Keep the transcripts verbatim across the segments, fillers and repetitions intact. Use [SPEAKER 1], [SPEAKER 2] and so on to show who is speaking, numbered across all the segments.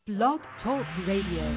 [SPEAKER 1] Blog Talk Radio.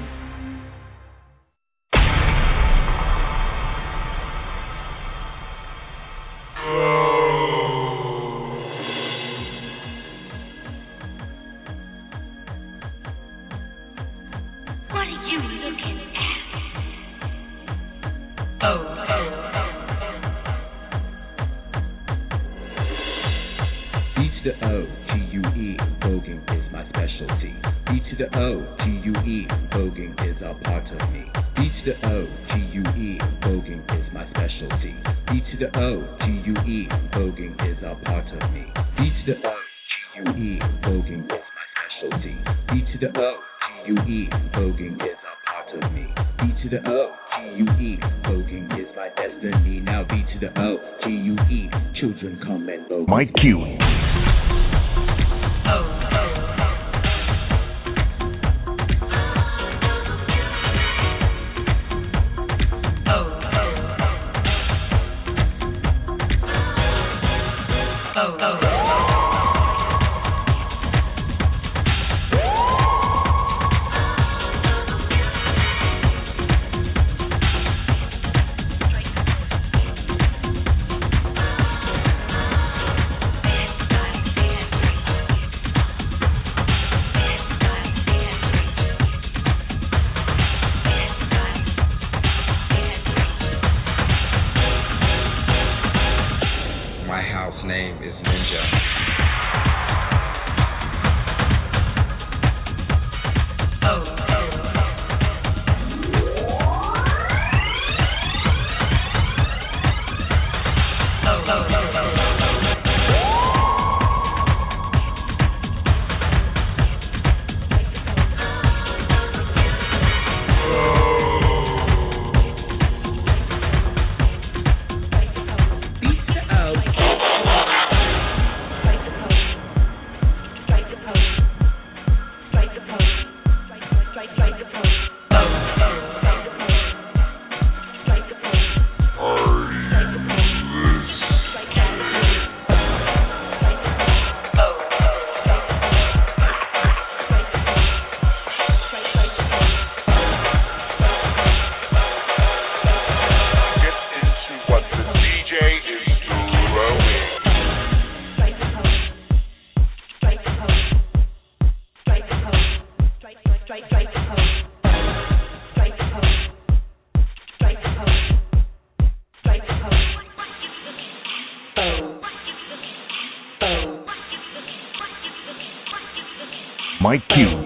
[SPEAKER 2] Mike Q.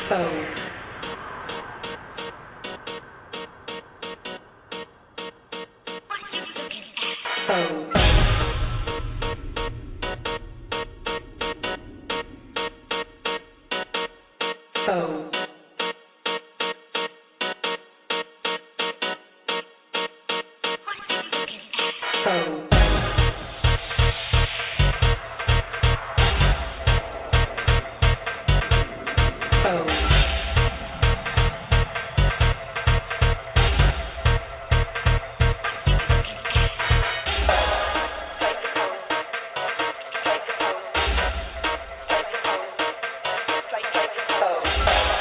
[SPEAKER 3] Oh.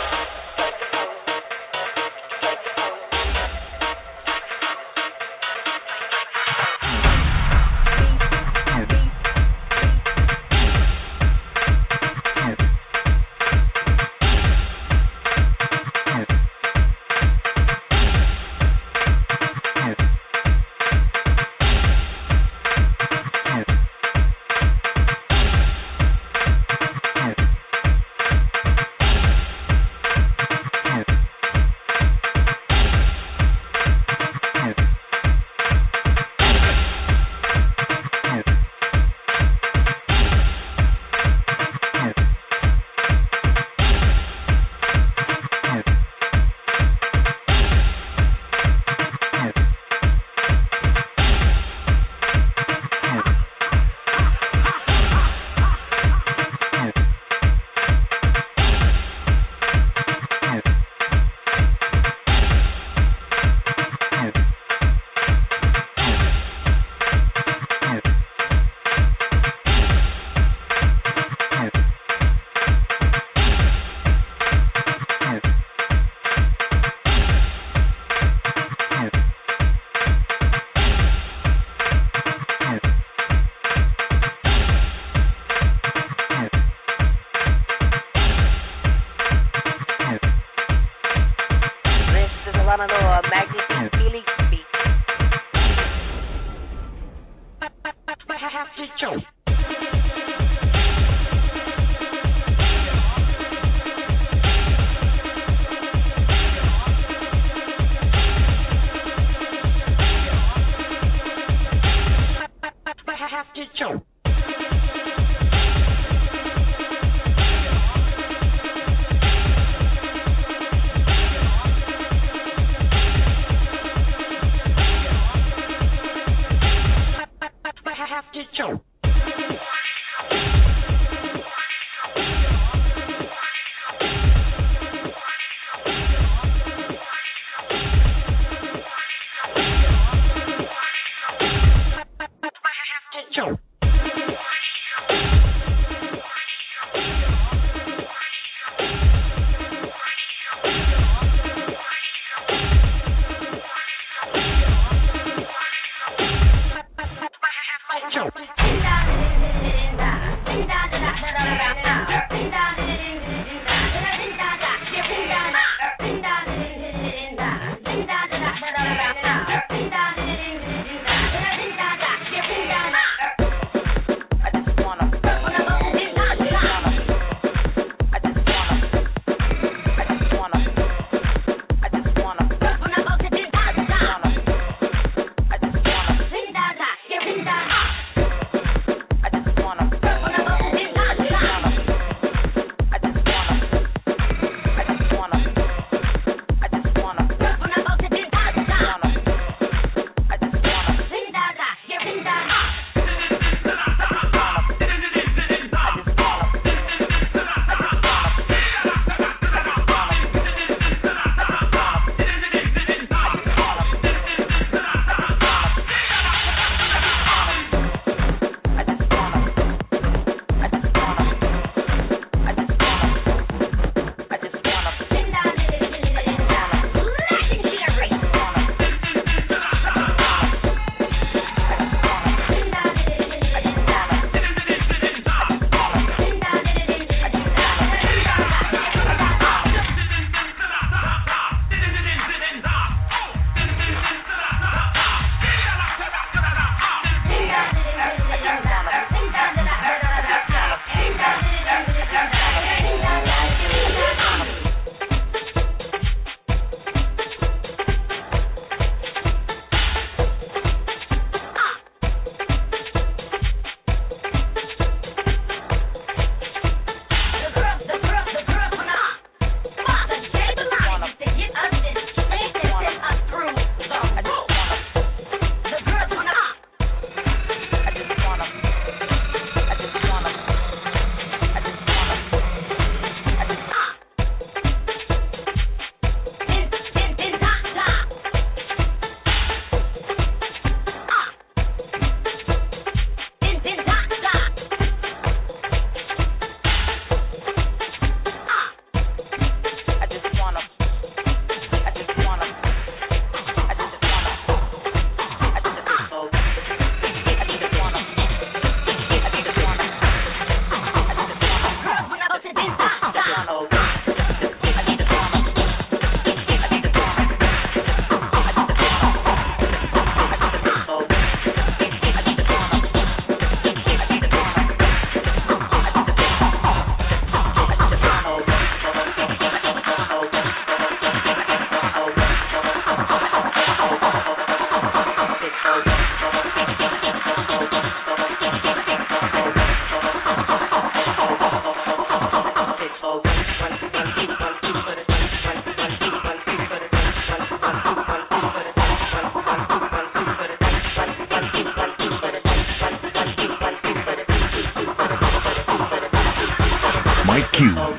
[SPEAKER 2] Q.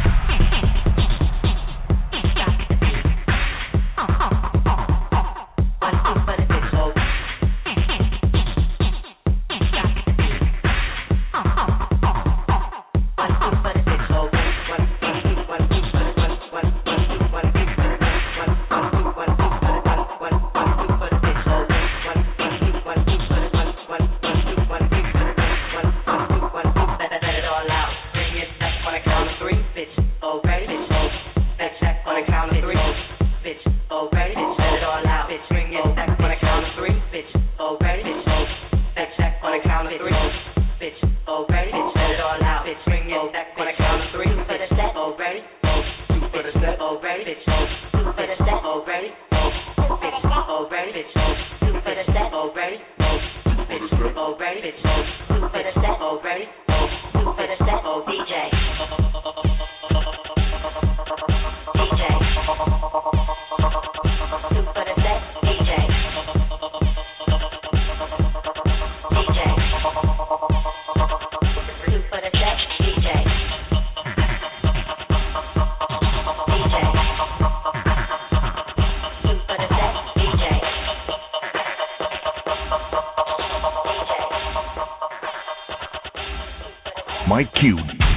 [SPEAKER 2] Mike Q.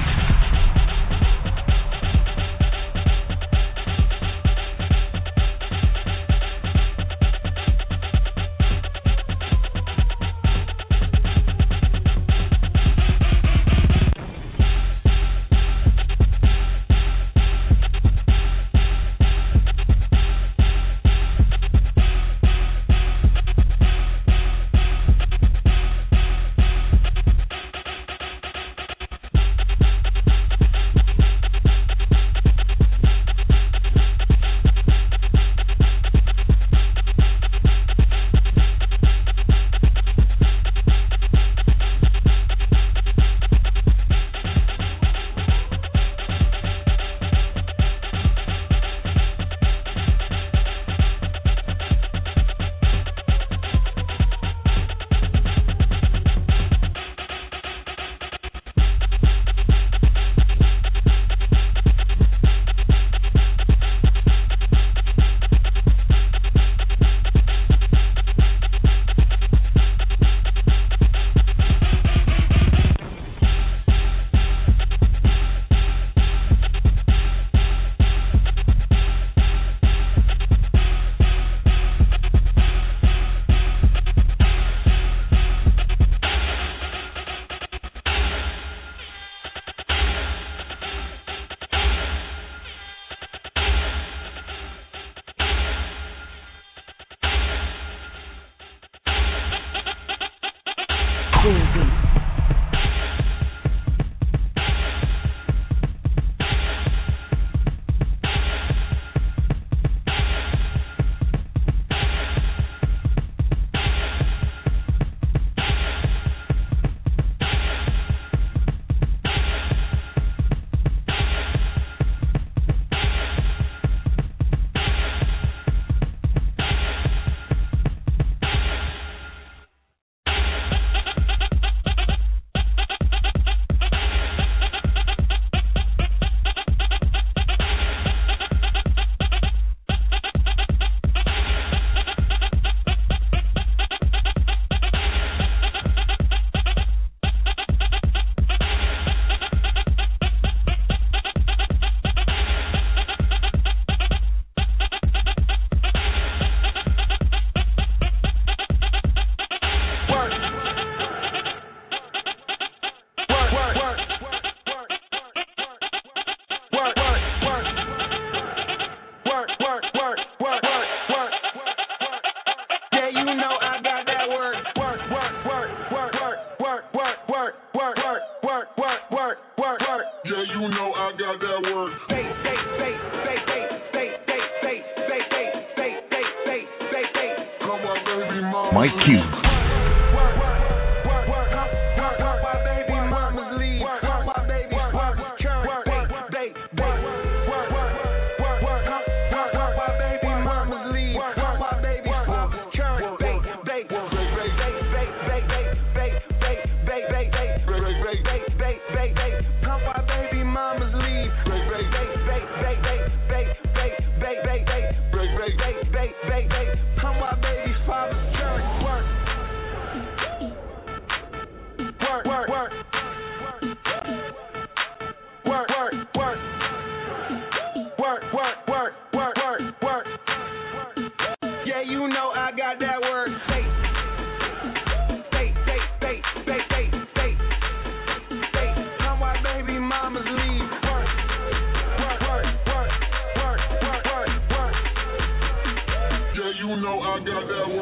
[SPEAKER 2] Mike Q.
[SPEAKER 3] Mama's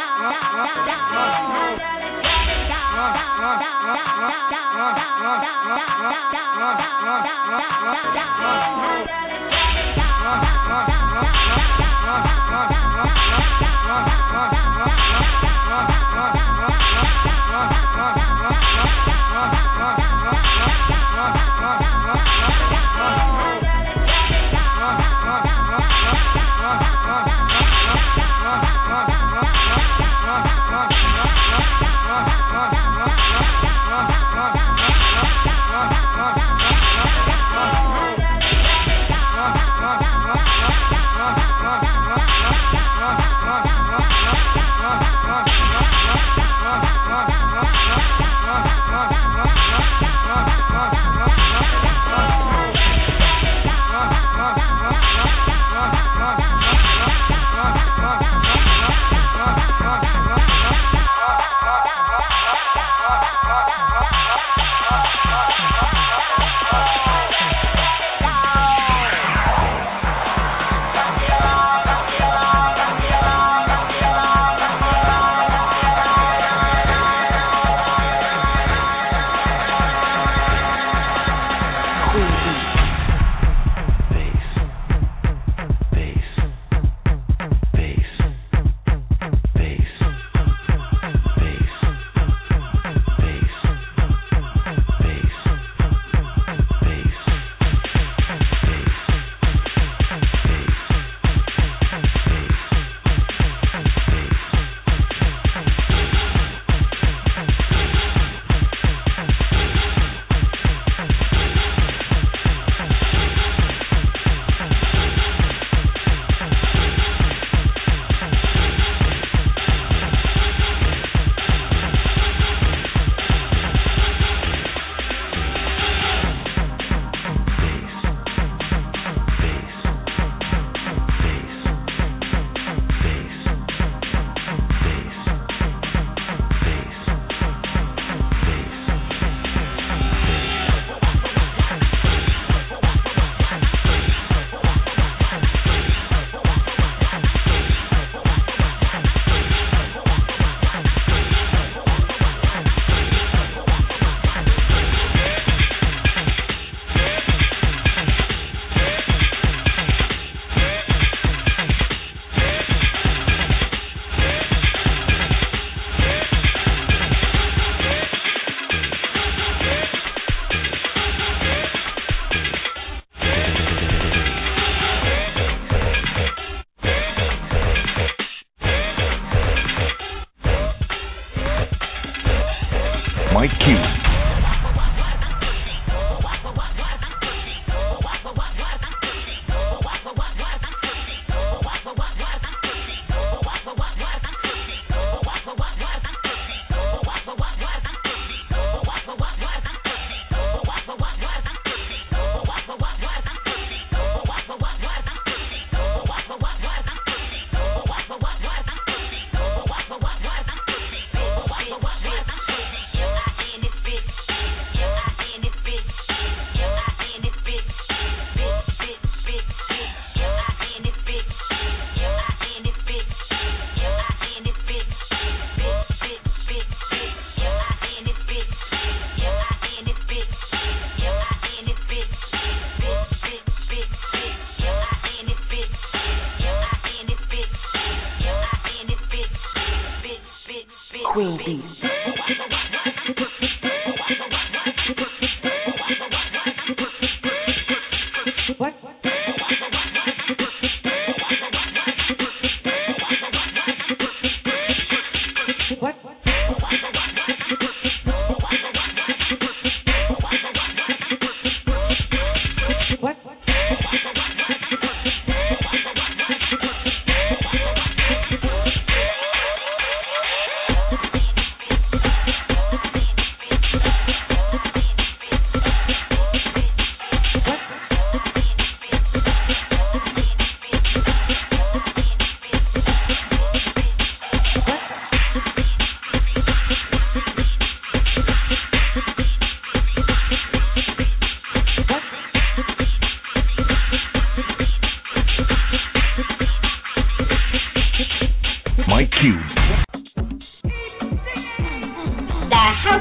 [SPEAKER 1] Queen Bee. What? What? What?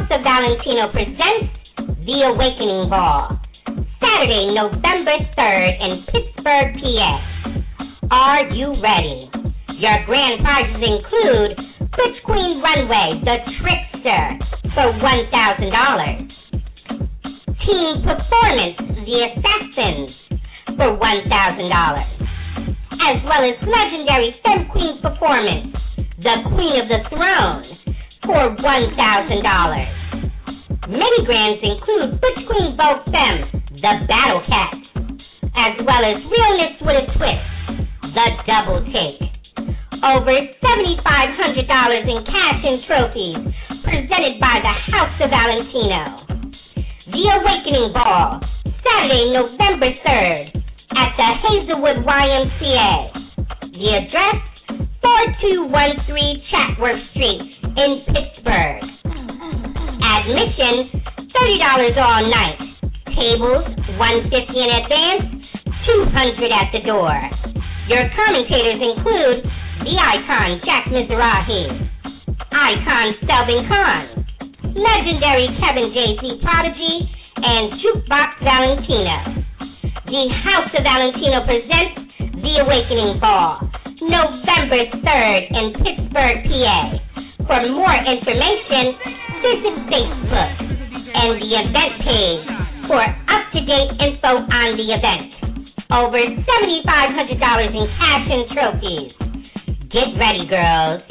[SPEAKER 4] of Valentino presents The Awakening Ball, Saturday, November third in Pittsburgh, P A. Are you ready? Your grand prizes include Butch Queen Runway, The Trickster, for one thousand dollars. Team Performance, The Assassins, for one thousand dollars. As well as legendary Femme Queen Performance, The Queen of the Throne, for one thousand dollars. Many grands include Butch Queen Vogue Femme, The Battle Cat, as well as Realness with a Twist, The Double Take. Over seven thousand five hundred dollars in cash and trophies, presented by the House of Valentino. The Awakening Ball, Saturday, November third, at the Hazelwood Y M C A. The address, four two one three Chatworth Street in Pittsburgh. Admission, thirty dollars all night. Tables, one hundred fifty dollars in advance, two hundred dollars at the door. Your commentators include the icon Jack Mizrahi, icon Selvin Khan, legendary Kevin J Z Prodigy, and Jukebox Valentino. The House of Valentino presents The Awakening Ball, November third in Pittsburgh, P A. For more information, visit Facebook and the event page for up-to-date info on the event. Over seven thousand five hundred dollars in cash and trophies. Get ready, girls.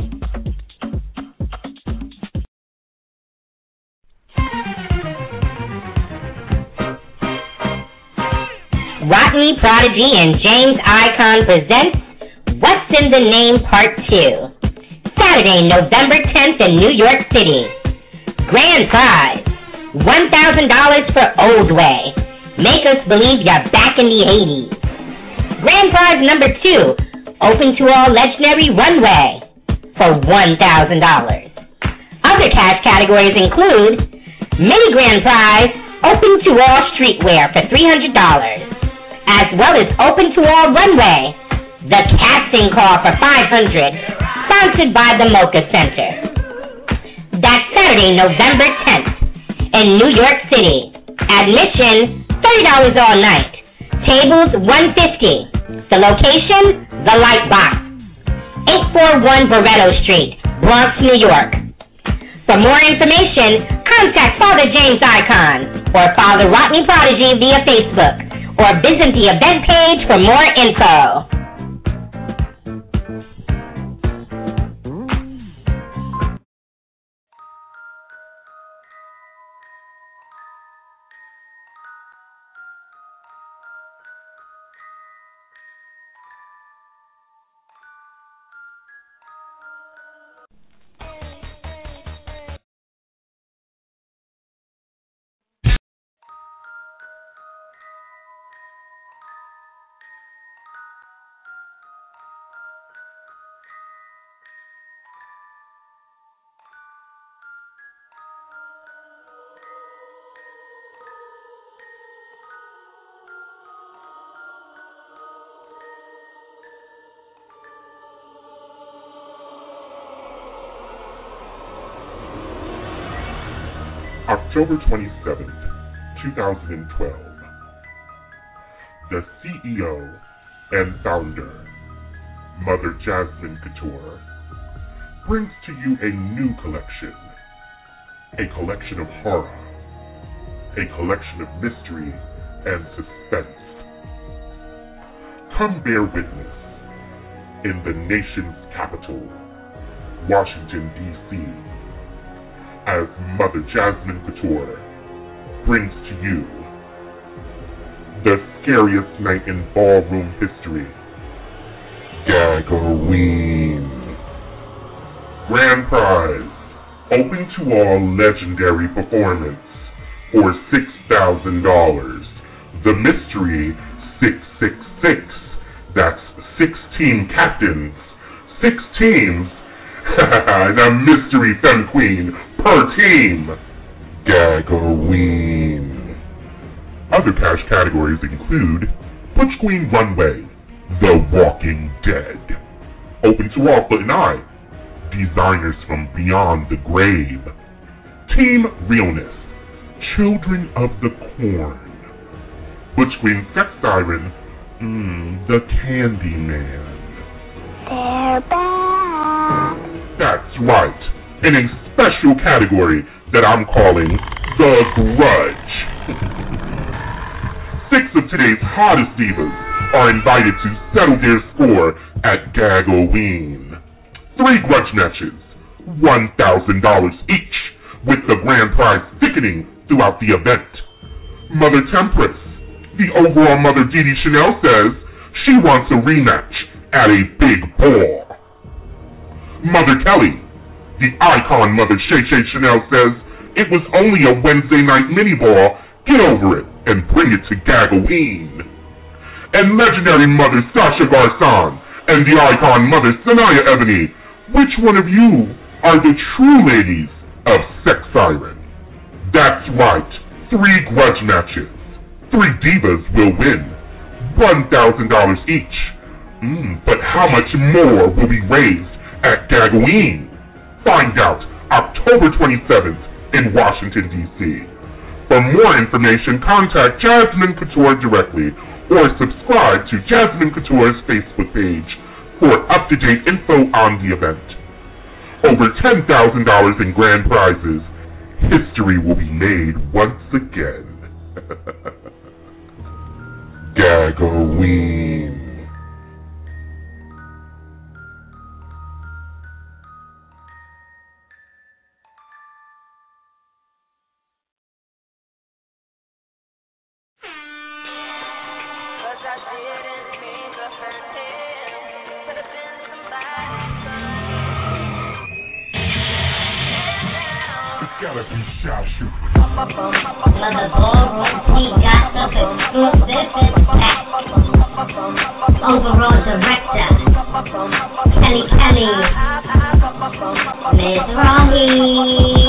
[SPEAKER 4] Rodney Prodigy and James Icon presents What's in the Name Part two. Saturday, November tenth in New York City. Grand prize, one thousand dollars for Old Way. Make us believe you're back in the eighties. Grand prize number two, open to all legendary runway for one thousand dollars. Other cash categories include mini grand prize, open to all streetwear for three hundred dollars, as well as open to all runway, the casting call for five hundred dollars, sponsored by the Mocha Center. That's Saturday, November tenth in New York City. Admission, thirty dollars all night. Tables, one hundred fifty dollars. The location, The Light Box, eight forty-one Barretto Street, Bronx, New York. For more information, contact Father James Icon or Father Rodney Prodigy via Facebook, or visit the event page for more info.
[SPEAKER 5] October twenty-seventh, twenty twelve. The C E O and founder, Mother Jasmine Couture, brings to you a new collection. A collection of horror. A collection of mystery and suspense. Come bear witness in the nation's capital, Washington, D C, as Mother Jasmine Couture brings to you the scariest night in ballroom history, Gagoween. Grand prize, open to all legendary performance for six thousand dollars. The mystery, six six six. That's sixteen captains, six teams, and a mystery femme queen per team. Gagoween. Other cash categories include Butch Queen Runway, The Walking Dead, Open to All Foot and Eye, Designers from Beyond the Grave, Team Realness, Children of the Corn. Butch Queen Sex Siren, mmm, the Candy Man.
[SPEAKER 6] They're back.
[SPEAKER 5] That's right, in a special category that I'm calling The Grudge. Six of today's hottest divas are invited to settle their score at Gag-O-Ween. Three grudge matches, one thousand dollars each, with the grand prize thickening throughout the event. Mother Tempress, the overall mother Dee Dee Chanel, says she wants a rematch at a big ball. Mother Kelly, the icon mother Shay Shay Chanel, says it was only a Wednesday night mini ball. Get over it and bring it to Gag-O-Ween. And legendary mother Sasha Garson and the icon mother Sanaya Ebony, which one of you are the true ladies of Sex Siren? That's right, three grudge matches. Three divas will win, one thousand dollars each. Mm, but how much more will be raised at Gag-O-Ween? Find out October twenty-seventh in Washington, D C For more information, contact Jasmine Couture directly or subscribe to Jasmine Couture's Facebook page for up-to-date info on the event. Over ten thousand dollars in grand prizes. History will be made once again. Gag-O-Ween.
[SPEAKER 2] Gotta be shot shoot.
[SPEAKER 4] Mother Ballroom, he got the exclusive impact. Overall director, Kelly Kelly, Miz Rohi.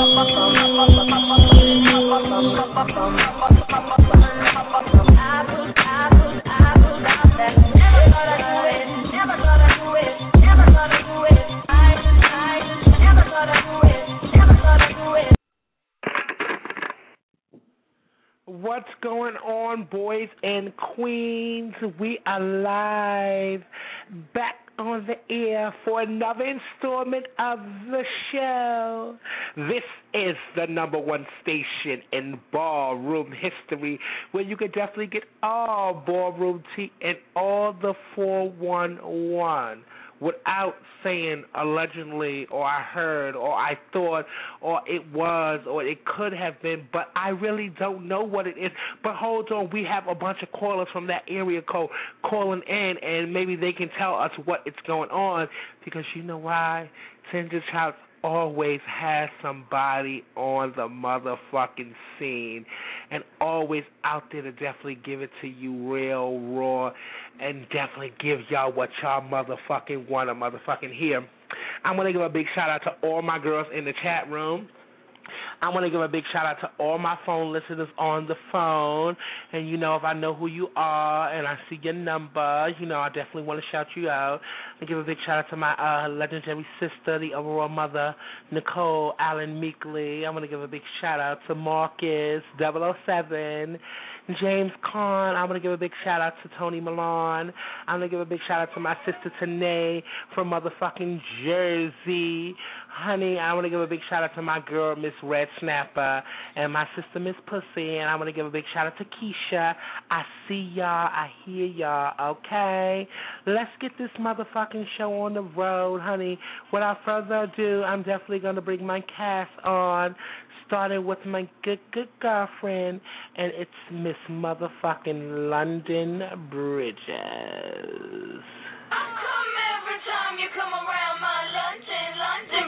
[SPEAKER 7] What's going on, boys and queens? We are live, back on the air for another installment of the show. This is the number one station in ballroom history, where you can definitely get all ballroom tea and all the four one one. Without saying allegedly, or I heard, or I thought, or it was, or it could have been, but I really don't know what it is. But hold on, we have a bunch of callers from that area code calling in, and maybe they can tell us what is going on, because you know why? Tinder's House always has somebody on the motherfucking scene, and always out there to definitely give it to you real raw, and definitely give y'all what y'all motherfucking want to motherfucking hear. I'm going to give a big shout out to all my girls in the chat room. I want to give a big shout out to all my phone listeners on the phone. And, you know, if I know who you are and I see your number, you know, I definitely want to shout you out. I give a big shout out to my uh, legendary sister, the overall mother, Nicole Allen Meekley. I want to give a big shout out to Marcus, double oh seven, James Kahn. I'm going to give a big shout out to Tony Milan. I'm going to give a big shout out to my sister Tanae from motherfucking Jersey. Honey, I want to give a big shout out to my girl, Miss Red Snapper, and my sister, Miss Pussy, and I want to give a big shout out to Keisha. I see y'all. I hear y'all, okay? Let's get this motherfucking show on the road, honey. Without further ado, I'm definitely going to bring my cast on, starting with my good, good girlfriend, and it's Miss motherfucking London Bridges.
[SPEAKER 8] I come every time you come around my London, London.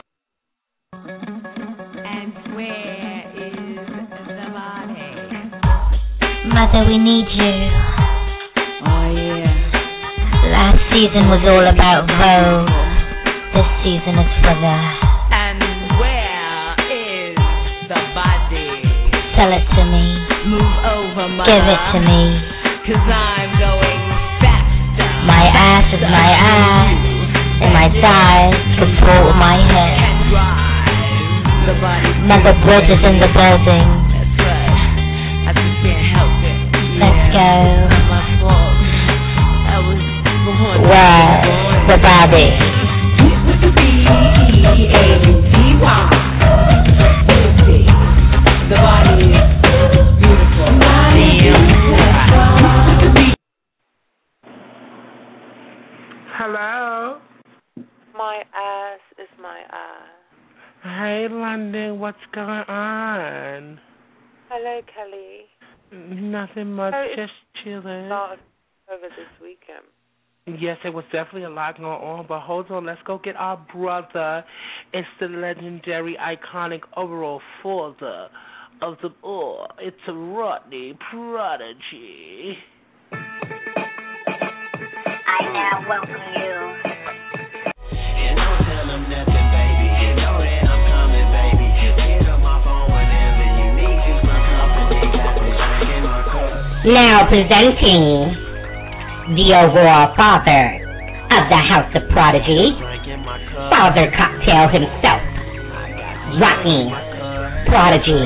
[SPEAKER 9] And where is the body?
[SPEAKER 4] Mother, we need you.
[SPEAKER 9] Oh, yeah.
[SPEAKER 4] Last season was all about Vogue. This season is for the...
[SPEAKER 9] And where is the body?
[SPEAKER 4] Sell it to me.
[SPEAKER 9] Move over, mother.
[SPEAKER 4] Give it to me.
[SPEAKER 9] Cause I'm going faster.
[SPEAKER 4] My ass is my ass. And my thighs support my head.
[SPEAKER 9] Can drive the body
[SPEAKER 4] Mother Bridge is in the building.
[SPEAKER 9] That's right. I just can't help it.
[SPEAKER 4] Let's
[SPEAKER 9] yeah.
[SPEAKER 4] go.
[SPEAKER 9] It's not my fault. I was born.
[SPEAKER 4] Right. The body.
[SPEAKER 10] B E A D Y. The body is beautiful.
[SPEAKER 7] Hello.
[SPEAKER 11] My ass is my ass.
[SPEAKER 7] Hey, London, what's going on?
[SPEAKER 11] Hello, Kelly.
[SPEAKER 7] Nothing much,
[SPEAKER 11] Oh,
[SPEAKER 7] just chilling.
[SPEAKER 11] Not over this weekend.
[SPEAKER 7] Yes, it was definitely a lot going on, but hold on, let's go get our brother. It's the legendary, iconic overall father of them all. It's a Rodney Prodigy.
[SPEAKER 6] I now welcome you.
[SPEAKER 3] And don't tell them nothing, baby. You know that I'm coming, baby. Hit up my phone whenever you need to. My company got me drinking my cup.
[SPEAKER 4] Now presenting the overall father of the House of Prodigy, Father Cocktail himself, Rodney Prodigy.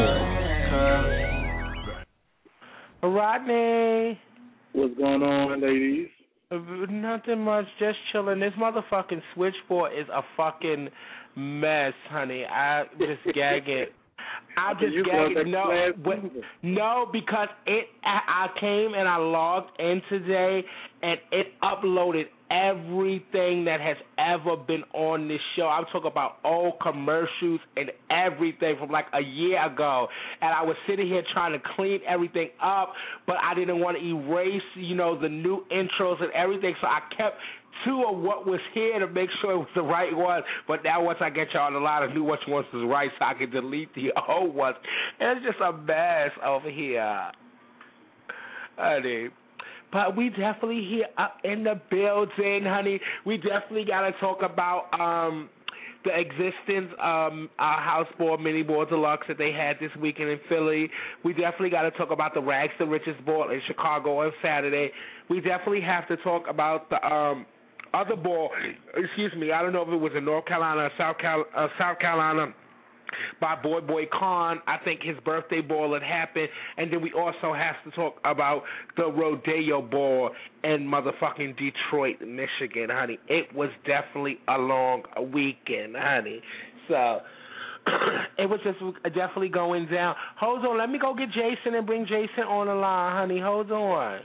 [SPEAKER 7] Rodney.
[SPEAKER 12] What's going on, ladies?
[SPEAKER 7] Nothing much, just chilling. This motherfucking switchboard is a fucking mess, honey. I just gag it. I just gag it. No, but, no, because it. I came and I logged in today, and it uploaded everything that has ever been on this show. I'm talking about old commercials and everything from like a year ago. And I was sitting here trying to clean everything up, but I didn't want to erase, you know, the new intros and everything. So I kept two of what was here to make sure it was the right one. But now once I get y'all on the line, I knew which ones was right, so I could delete the old ones. And it's just a mess over here, honey. But we definitely here up in the building, honey. We definitely got to talk about um, the existence of um, our House Ball, Mini Ball Deluxe that they had this weekend in Philly. We definitely got to talk about the Rags to Riches Ball in Chicago on Saturday. We definitely have to talk about the um, other ball, excuse me, I don't know if it was in North Carolina or South, Cal- uh, South Carolina, by Boy Boy Khan. I think his birthday ball had happened. And then we also have to talk about the Rodeo Ball in motherfucking Detroit, Michigan, honey. It was definitely a long weekend, honey. So it was just definitely going down. Hold on, let me go get Jason and bring Jason on the line, honey. Hold on.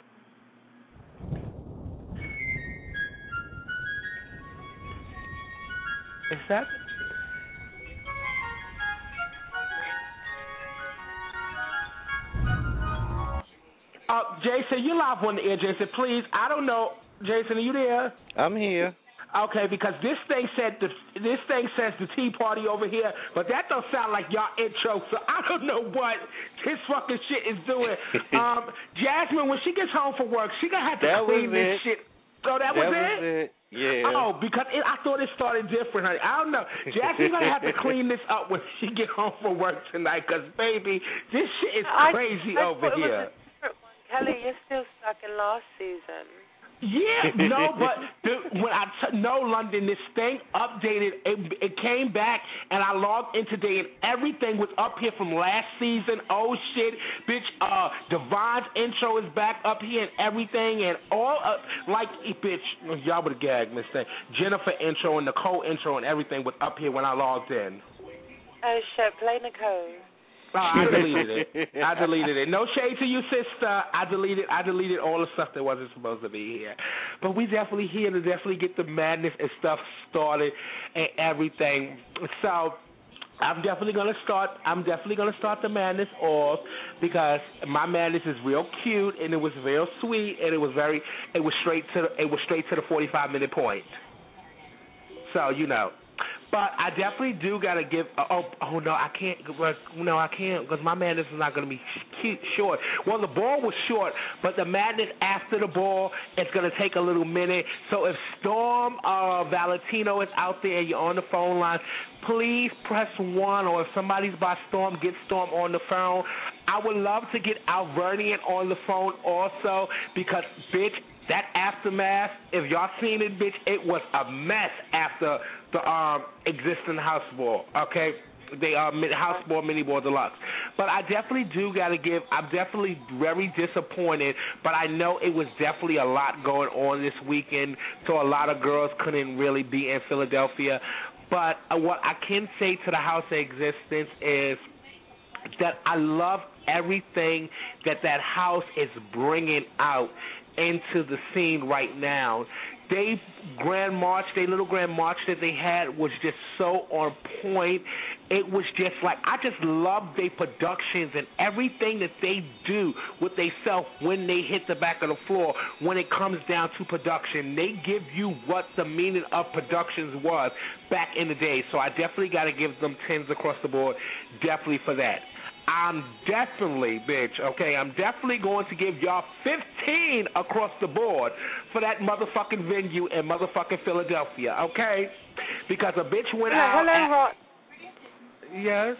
[SPEAKER 7] Is that... Uh, Jason, you live on the air, Jason. Please, I don't know. Jason, are you there?
[SPEAKER 13] I'm here.
[SPEAKER 7] Okay, because this thing said the, this thing says the Tea Party over here, but that don't sound like y'all intro, so I don't know what this fucking shit is doing. um, Jasmine, when she gets home from work, she gonna have to
[SPEAKER 13] that
[SPEAKER 7] clean
[SPEAKER 13] it.
[SPEAKER 7] this shit. Oh, that,
[SPEAKER 13] that
[SPEAKER 7] was,
[SPEAKER 13] was
[SPEAKER 7] it?
[SPEAKER 13] it? Yeah.
[SPEAKER 7] Oh, because it, I thought it started different, honey. I don't know. Jasmine's gonna have to clean this up when she get home from work tonight, because baby, this shit is crazy
[SPEAKER 11] I, I
[SPEAKER 7] over here.
[SPEAKER 11] Kelly, you're still stuck in last season.
[SPEAKER 7] Yeah, no, but the, when I t- no London, this thing updated. It, it came back, and I logged in today, and everything was up here from last season. Oh shit, bitch! Uh, Divine's intro is back up here, and everything, and all uh, like bitch, y'all would have gagged Miss Thing. Jennifer intro and Nicole intro and everything was up here when I logged in.
[SPEAKER 11] Oh shit, play Nicole.
[SPEAKER 7] Oh, I deleted it. I deleted it. No shade to you, sister. I deleted I deleted all the stuff that wasn't supposed to be here. But we definitely here to definitely get the madness and stuff started and everything. So I'm definitely gonna start I'm definitely gonna start the madness off because my madness is real cute and it was real sweet and it was very it was straight to the, it was straight to the forty-five minute point. So, you know. But I definitely do gotta give. Uh, oh, oh no, I can't. Uh, no, I can't because my madness is not gonna be cute, short. Well, the ball was short, but the madness after the ball is gonna take a little minute. So if Storm uh, Valentino is out there and you're on the phone line, please press one. Or if somebody's by Storm, get Storm on the phone. I would love to get Alvernian on the phone also because bitch. That aftermath, if y'all seen it, bitch, it was a mess after the um, existing house ball, okay?
[SPEAKER 13] They are mid- house ball, mini ball, deluxe. But I definitely do got to give. I'm definitely very disappointed. But I know it was definitely a lot going on this weekend, so a lot of girls couldn't really be in Philadelphia. But uh, what I can say to the House of Existence is that I love everything that that house is bringing out into the scene right now. They grand march, their little grand march that they had was just so on point. It was just like, I just love their productions and everything that they do with themselves when they hit the back of the floor. When it comes down to production, they give you what the meaning of productions was back in the day. So I definitely got to give them tens across the board, definitely for that. I'm definitely, bitch, okay, I'm definitely going to give y'all fifteen across the board for that motherfucking venue in motherfucking Philadelphia, okay? Because a bitch went
[SPEAKER 11] hello,
[SPEAKER 13] out.
[SPEAKER 11] Hello, Rod.
[SPEAKER 13] Yes?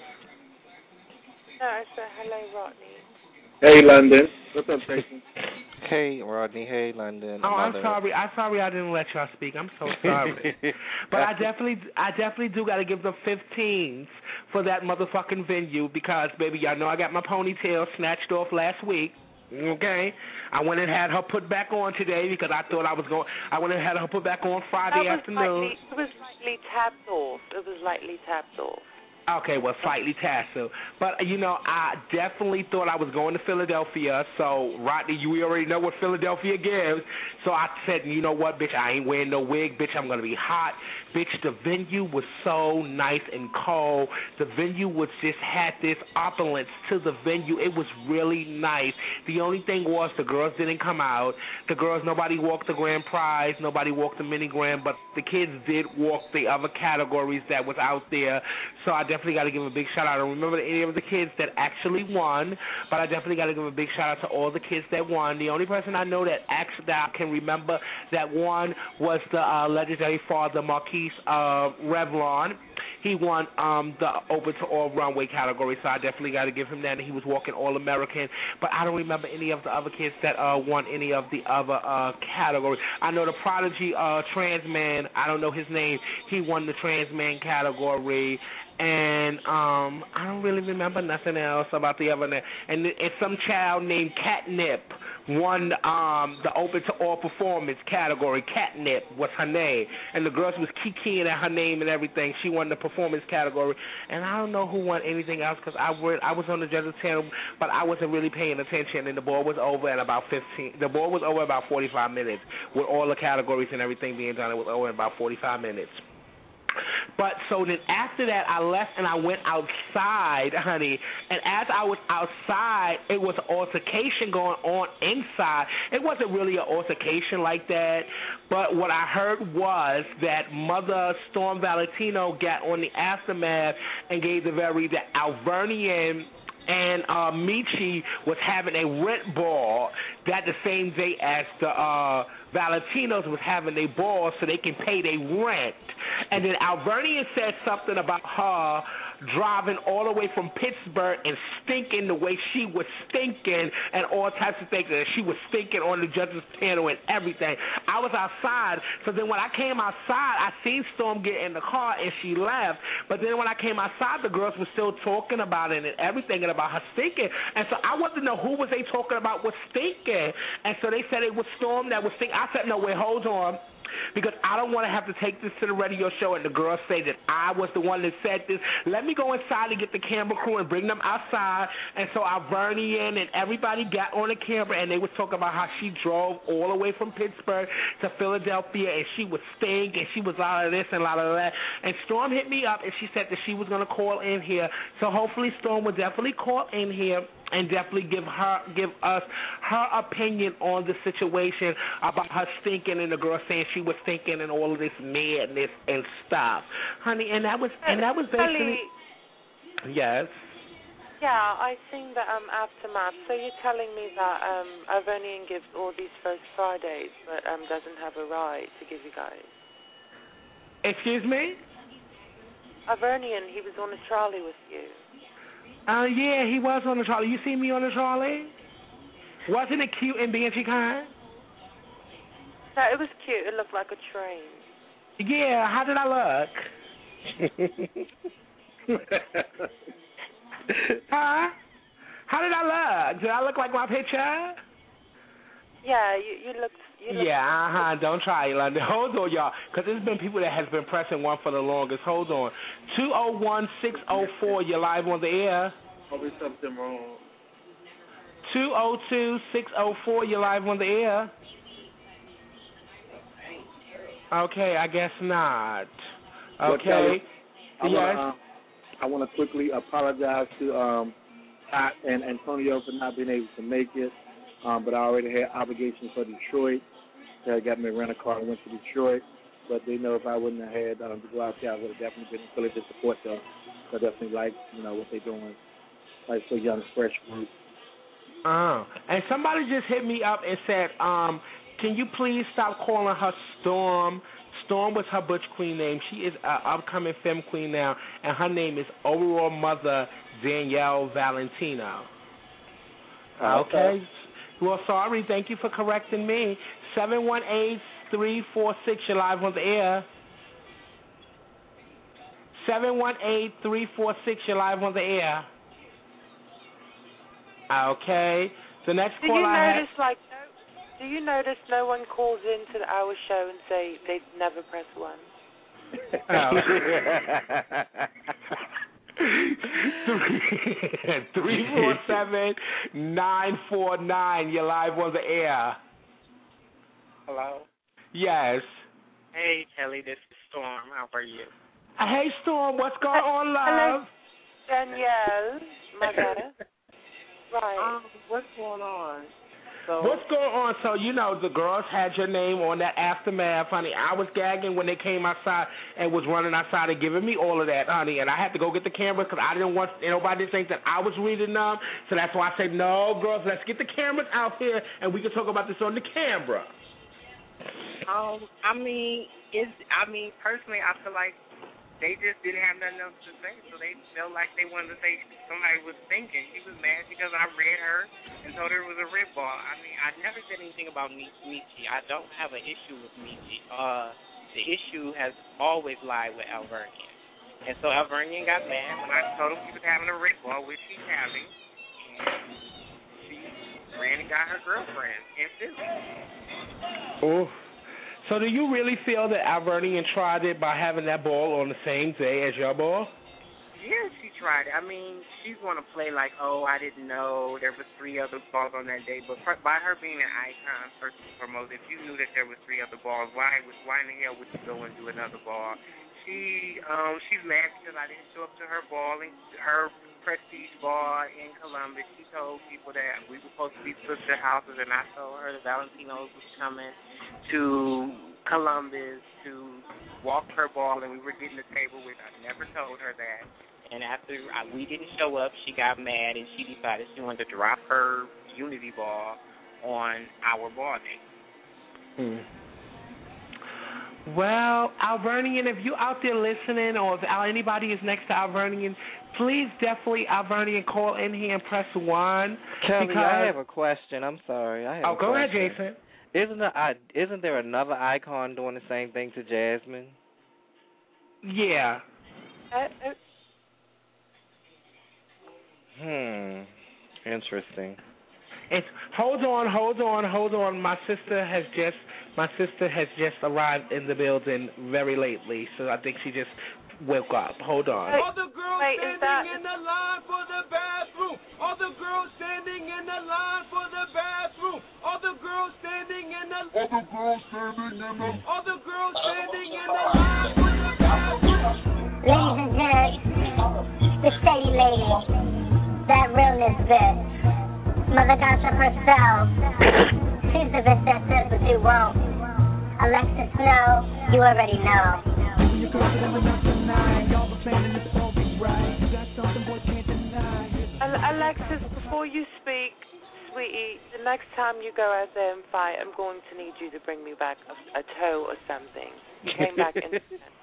[SPEAKER 11] No, I said hello, Rodney.
[SPEAKER 12] Hey, London. What's up, Jason?
[SPEAKER 14] Hey, Rodney. Hey, London.
[SPEAKER 13] Oh, I'm
[SPEAKER 14] Mother.
[SPEAKER 13] sorry. I'm sorry I didn't let y'all speak. I'm so sorry. But I definitely, I definitely do got to give them fifteens for that motherfucking venue because, baby, y'all know I got my ponytail snatched off last week. Okay, I went and had her put back on today because I thought I was going. I went and had her put back on Friday
[SPEAKER 11] that was
[SPEAKER 13] afternoon.
[SPEAKER 11] Lightly, it was lightly tapped off. It was lightly tapped off.
[SPEAKER 13] Okay, well, slightly tassel. But, you know, I definitely thought I was going to Philadelphia. So, Rodney, you already know what Philadelphia gives. So I said, you know what, bitch, I ain't wearing no wig. Bitch, I'm going to be hot. Bitch, the venue was so nice and cold. The venue was just had this opulence to the venue. It was really nice. The only thing was the girls didn't come out. The girls, nobody walked the grand prize. Nobody walked the mini grand. But the kids did walk the other categories that was out there. So I definitely got to give a big shout out. I don't remember any of the kids that actually won, but I definitely got to give a big shout out to all the kids that won. The only person I know that actually that I can remember that won was the uh, legendary father, Marquise uh, Revlon. He won um, the open to all runway category, so I definitely got to give him that. And he was walking all American, but I don't remember any of the other kids that uh, won any of the other uh, categories. I know the Prodigy uh, trans man. I don't know his name. He won the trans man category. And um, I don't really remember nothing else about the other. And it's some child named Catnip won um, the open to all performance category. Catnip was her name, and the girls was kikiing at her name and everything. She won the performance category, and I don't know who won anything else because I were I was on the judges channel, but I wasn't really paying attention. And the ball was over in about fifteen. The ball was over about forty-five minutes with all the categories and everything being done. It was over in about forty-five minutes. But so then after that, I left and I went outside, honey. And as I was outside, it was an altercation going on inside. It wasn't really an altercation like that. But what I heard was that Mother Storm Valentino got on the aftermath and gave the very, the Alvernian and uh, Michi was having a rent ball that the same day as the uh, Valentinos was having a ball so they can pay their rent. And then Alvernian said something about her driving all the way from Pittsburgh and stinking the way she was stinking and all types of things. And she was stinking on the judges panel and everything. I was outside, so then when I came outside, I seen Storm get in the car and she left. But then when I came outside, the girls were still talking about it and everything and about her stinking. And so I wanted to know who was they talking about was stinking. And so they said it was Storm that was stinking. I said, no, wait, hold on. Because I don't want to have to take this to the radio show and the girls say that I was the one that said this. Let me go inside and get the camera crew and bring them outside. And so Alvernian and everybody got on the camera and they was talking about how she drove all the way from Pittsburgh to Philadelphia and she was stink and she was a lot of this and a lot of that. And Storm hit me up and she said that she was going to call in here. So hopefully Storm will definitely call in here and definitely give her, give us her opinion on the situation about her stinking and the girl saying she was stinking and all of this madness and stuff, honey. And that was and that was basically yes.
[SPEAKER 11] Yeah, I sing the um, aftermath. So you're telling me that um, Alvernian gives all these first Fridays, but um, doesn't have a right to give you guys.
[SPEAKER 13] Excuse me?
[SPEAKER 11] Alvernian, he was on a trolley with you.
[SPEAKER 13] Uh, yeah, he was on the trolley. You see me on the trolley? Wasn't it cute and being she kind?
[SPEAKER 11] No, it was cute. It looked like a train.
[SPEAKER 13] Yeah, how did I look? Huh? How did I look? Did I look like my picture?
[SPEAKER 11] Yeah, you you looked. You looked
[SPEAKER 13] Yeah, uh huh. Don't try it, London. Hold on, y'all, because there's been people that has been pressing one for the longest. Hold on. Two zero one six zero four. You're live on the air.
[SPEAKER 12] Probably something wrong.
[SPEAKER 13] Two zero two six zero four. You're live on the air. Okay, I guess not. Okay.
[SPEAKER 12] Well, Kelly, I
[SPEAKER 13] yes.
[SPEAKER 12] Wanna, uh, I want to quickly apologize to um, Pat and Antonio for not being able to make it, um, but I already had obligations for Detroit. They got me a rental car and went to Detroit, but they know if I wouldn't have had um, to go out there, I would have definitely been fully to support them. So I definitely like, you know, what they're doing, like for young, fresh group.
[SPEAKER 13] Oh, and somebody just hit me up and said, um, can you please stop calling her Storm? Storm was her butch queen name. She is an upcoming femme queen now, and her name is overall mother Danielle Valentino.
[SPEAKER 12] Okay.
[SPEAKER 13] Okay. Well, sorry. Thank you for correcting me. seven one eight, three four six, you're live on the air. seven one eight, three four six, you're live on the air. Okay. The next
[SPEAKER 11] Do
[SPEAKER 13] call
[SPEAKER 11] you
[SPEAKER 13] I
[SPEAKER 11] notice, like, no, do you notice no one calls into the our show and say they never press one?
[SPEAKER 13] Oh. Three four seven nine four nine. You're live on the air.
[SPEAKER 15] Hello.
[SPEAKER 13] Yes.
[SPEAKER 15] Hey Kelly, this is Storm. How are you?
[SPEAKER 13] Hey Storm, what's going on, love?
[SPEAKER 11] Hello, Danielle, my daughter. Right.
[SPEAKER 15] Um, what's going on? So,
[SPEAKER 13] What's going on? So, you know, the girls had your name on that aftermath, honey. I was gagging when they came outside and was running outside and giving me all of that, honey. And I had to go get the cameras because I didn't want nobody to think that I was reading them. So that's why I said, no, girls, let's get the cameras out here and we can talk about this on the camera.
[SPEAKER 15] um, I mean, it's, I mean, personally, I feel like they just didn't have nothing else to say, so they felt like they wanted to say somebody was thinking. She was mad because I read her and told her it was a rip ball. I mean, I never said anything about Michi. I don't have an issue with Michi. Uh, the issue has always lied with Alvernian. And so Alvernian got mad when I told him he was having a rip ball, which he's having, and she ran and got her girlfriend in Philly.
[SPEAKER 13] Oh. So do you really feel that Alvernian tried it by having that ball on the same day as your ball?
[SPEAKER 15] Yeah, she tried it. I mean, she's going to play like, oh, I didn't know there was three other balls on that day. But by her being an icon, first and foremost, if you knew that there was three other balls, why why in the hell would you go and do another ball? She um she's mad because I didn't show up to her ball and her prestige ball in Columbus. She told people that we were supposed to be sister houses, and I told her the Valentinos was coming to Columbus to walk her ball, and we were getting the table, which I never told her that. And after I, we didn't show up, she got mad, and she decided she wanted to drop her Unity ball on our ball day.
[SPEAKER 13] Hmm. Well, Alvernian, if you out there listening, or if anybody is next to Alvernian, please definitely, Alvernian, call in here and press one.
[SPEAKER 14] Kelly,
[SPEAKER 13] because...
[SPEAKER 14] I have a question. I'm sorry. I have
[SPEAKER 13] oh,
[SPEAKER 14] a
[SPEAKER 13] go
[SPEAKER 14] question.
[SPEAKER 13] ahead, Jason.
[SPEAKER 14] Isn't there, isn't there another icon doing the same thing to Jasmine?
[SPEAKER 13] Yeah.
[SPEAKER 11] Uh, uh,
[SPEAKER 14] Hmm. Interesting.
[SPEAKER 13] It's, hold on, hold on, hold on. My sister has just my sister has just arrived in the building very lately, so I think she just woke up. Hold on.
[SPEAKER 11] Wait,
[SPEAKER 7] All the girls
[SPEAKER 11] wait,
[SPEAKER 7] standing
[SPEAKER 11] that...
[SPEAKER 7] in the line for the bathroom. All the girls standing in the line for the bathroom. All the girls standing in the
[SPEAKER 5] All the girls standing in the
[SPEAKER 7] All the girls standing in the line for the bathroom.
[SPEAKER 6] Ladies and gents, the shady lady, that realness bitch, Mother Gossip herself. She's the bitch that says what you won't. Alexis Snow, you already know.
[SPEAKER 11] Alexis, before you speak, sweetie, the next time you go out there and fight, I'm going to need you to bring me back a, a toe or something. You came back empty.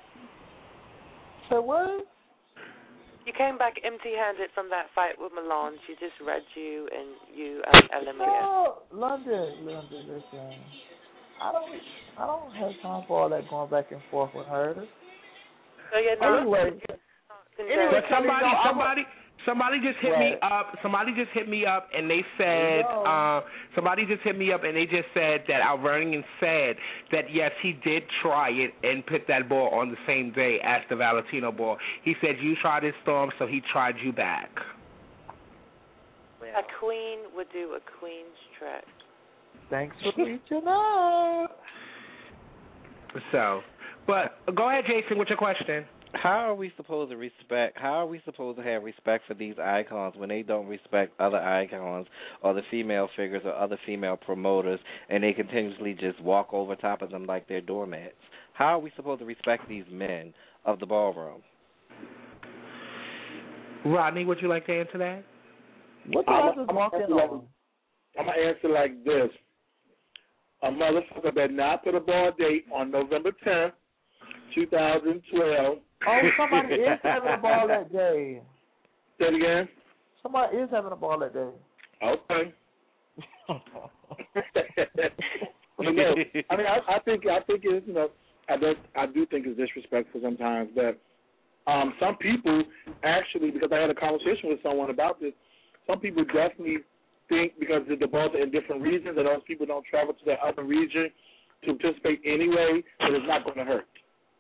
[SPEAKER 16] So what?
[SPEAKER 11] You came back empty-handed from that fight with Milan. She just read you and you um, eliminated.
[SPEAKER 16] No, London, London, listen. I don't, I don't have time for all that going back and forth with her.
[SPEAKER 11] So you're not.
[SPEAKER 16] Anyway,
[SPEAKER 11] and
[SPEAKER 16] Anyway,
[SPEAKER 11] don'ts.
[SPEAKER 13] But somebody,
[SPEAKER 16] no, I'm-
[SPEAKER 13] somebody, somebody just hit me up. Somebody just hit me up, and they said, uh, somebody just hit me up, and they just said that Alvernian said that yes, he did try it and put that ball on the same day as the Valentino ball. He said you tried it, Storm, so he tried you back.
[SPEAKER 11] A queen would do a queen's trick.
[SPEAKER 16] Thanks for reaching out.
[SPEAKER 13] So, but go ahead, Jason. What's your question?
[SPEAKER 14] How are we supposed to respect? How are we supposed to have respect for these icons when they don't respect other icons or the female figures or other female promoters, and they continuously just walk over top of them like they're doormats? How are we supposed to respect these men of the ballroom?
[SPEAKER 13] Rodney, would you like to answer that?
[SPEAKER 16] What did I just walk in on?
[SPEAKER 12] I'm going to answer like this. A motherfucker better not put a ball date on November tenth, twenty twelve.
[SPEAKER 16] Oh, somebody is having a ball that day.
[SPEAKER 12] Say it again.
[SPEAKER 16] Somebody is having a ball that day.
[SPEAKER 12] Okay. You know, I mean, I, I think I think it's you know, I do I do think it's disrespectful sometimes, but um, some people actually, because I had a conversation with someone about this, some people definitely think because the balls are in different regions and those people don't travel to that other region to participate anyway, that it's not going to hurt.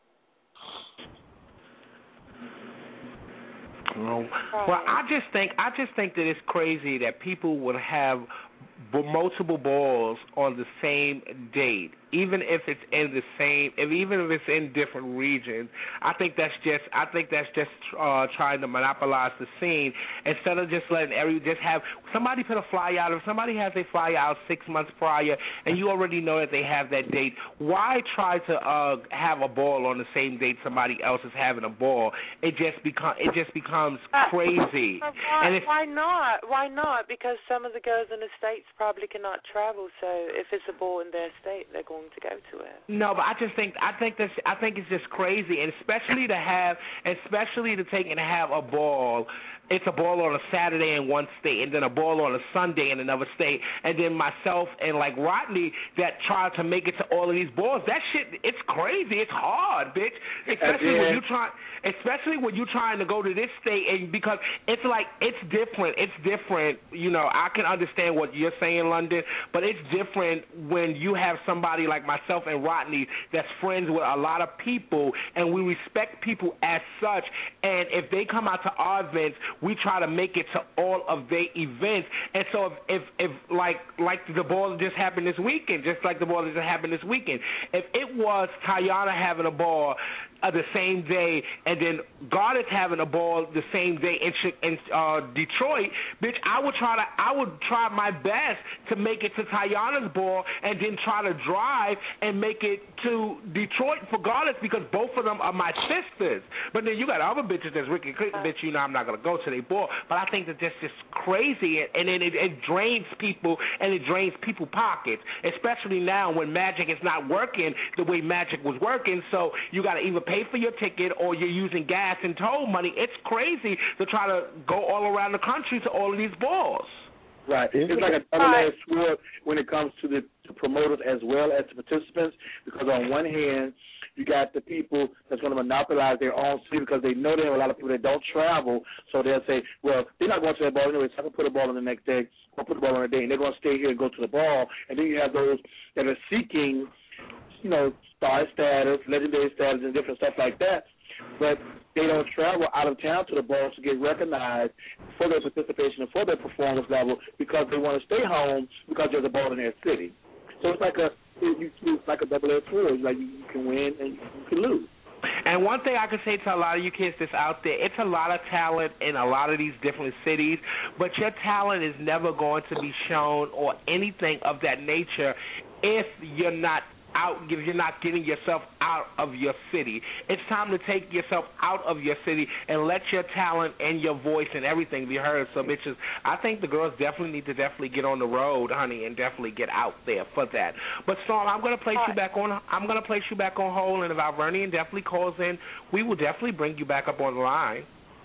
[SPEAKER 13] Well, I just think I just think that it's crazy that people would have b- multiple balls on the same date, even if it's in the same, if, even if it's in different regions. I think that's just I think that's just uh, trying to monopolize the scene instead of just letting every just have somebody put a flyer out. If somebody has a flyer out six months prior and you already know that they have that date, why try to uh, have a ball on the same date somebody else is having a ball? It just become it just becomes crazy.
[SPEAKER 11] Uh, why,
[SPEAKER 13] and it's,
[SPEAKER 11] why not? Why not? Because some of the girls in the States probably cannot travel, so if it's a ball in their state, they're going to go to it.
[SPEAKER 13] No, but I just think I think that's I think it's just crazy, and especially to have, especially to take and have a ball. It's a ball on a Saturday in one state, and then a ball on a Sunday in another state, and then myself and like Rodney that tried to make it to all of these balls. That shit, it's crazy. It's hard, bitch. Especially when you try, especially when you're trying to go to this state, and because it's like it's different. It's different. You know, I can understand what you're saying, London, but it's different when you have somebody like myself and Rodney that's friends with a lot of people, and we respect people as such. And if they come out to our events, we try to make it to all of their events. And so if, if, if like like the ball that just happened this weekend, just like the ball that just happened this weekend, if it was Tayana having a ball uh, the same day and then Goddess having a ball the same day in, in uh, Detroit, bitch, I would try to I would try my best to make it to Tayana's ball and then try to drive and make it to Detroit for Goddess because both of them are my sisters. But then you got other bitches that's Ricky Clinton, bitch, you know I'm not going to go to their ball. But I think that that's just crazy, and then it, it drains people, and it drains people pockets, especially now when Magic is not working the way Magic was working, so you got to either pay for your ticket or you're using gas and toll money. It's crazy to try to go all around the country to all of these balls.
[SPEAKER 12] Right. It's like a double-edged sword when it comes to the to promoters as well as the participants, because on one hand, you got the people that's going to monopolize their own city because they know there are a lot of people that don't travel, so they'll say, well, they're not going to that ball anyway, so I can put a ball on the next day or put a ball on a day, and they're going to stay here and go to the ball. And then you have those that are seeking, you know, star status, legendary status, and different stuff like that, but they don't travel out of town to the balls to get recognized for their participation and for their performance level because they want to stay home because there's a ball in their city. So it's like a you, it's like a double-edged sword. Like you, you can win and you can lose.
[SPEAKER 13] And one thing I can say to a lot of you kids that's out there, it's a lot of talent in a lot of these different cities, but your talent is never going to be shown or anything of that nature if you're not out, if you're not getting yourself out of your city. It's time to take yourself out of your city and let your talent and your voice and everything be heard. So, bitches, I think the girls definitely need to definitely get on the road, honey, and definitely get out there for that. But Storm, I'm gonna place you back on. I'm gonna place you back on hold, and if Alvernian definitely calls in, we will definitely bring you back up on the line.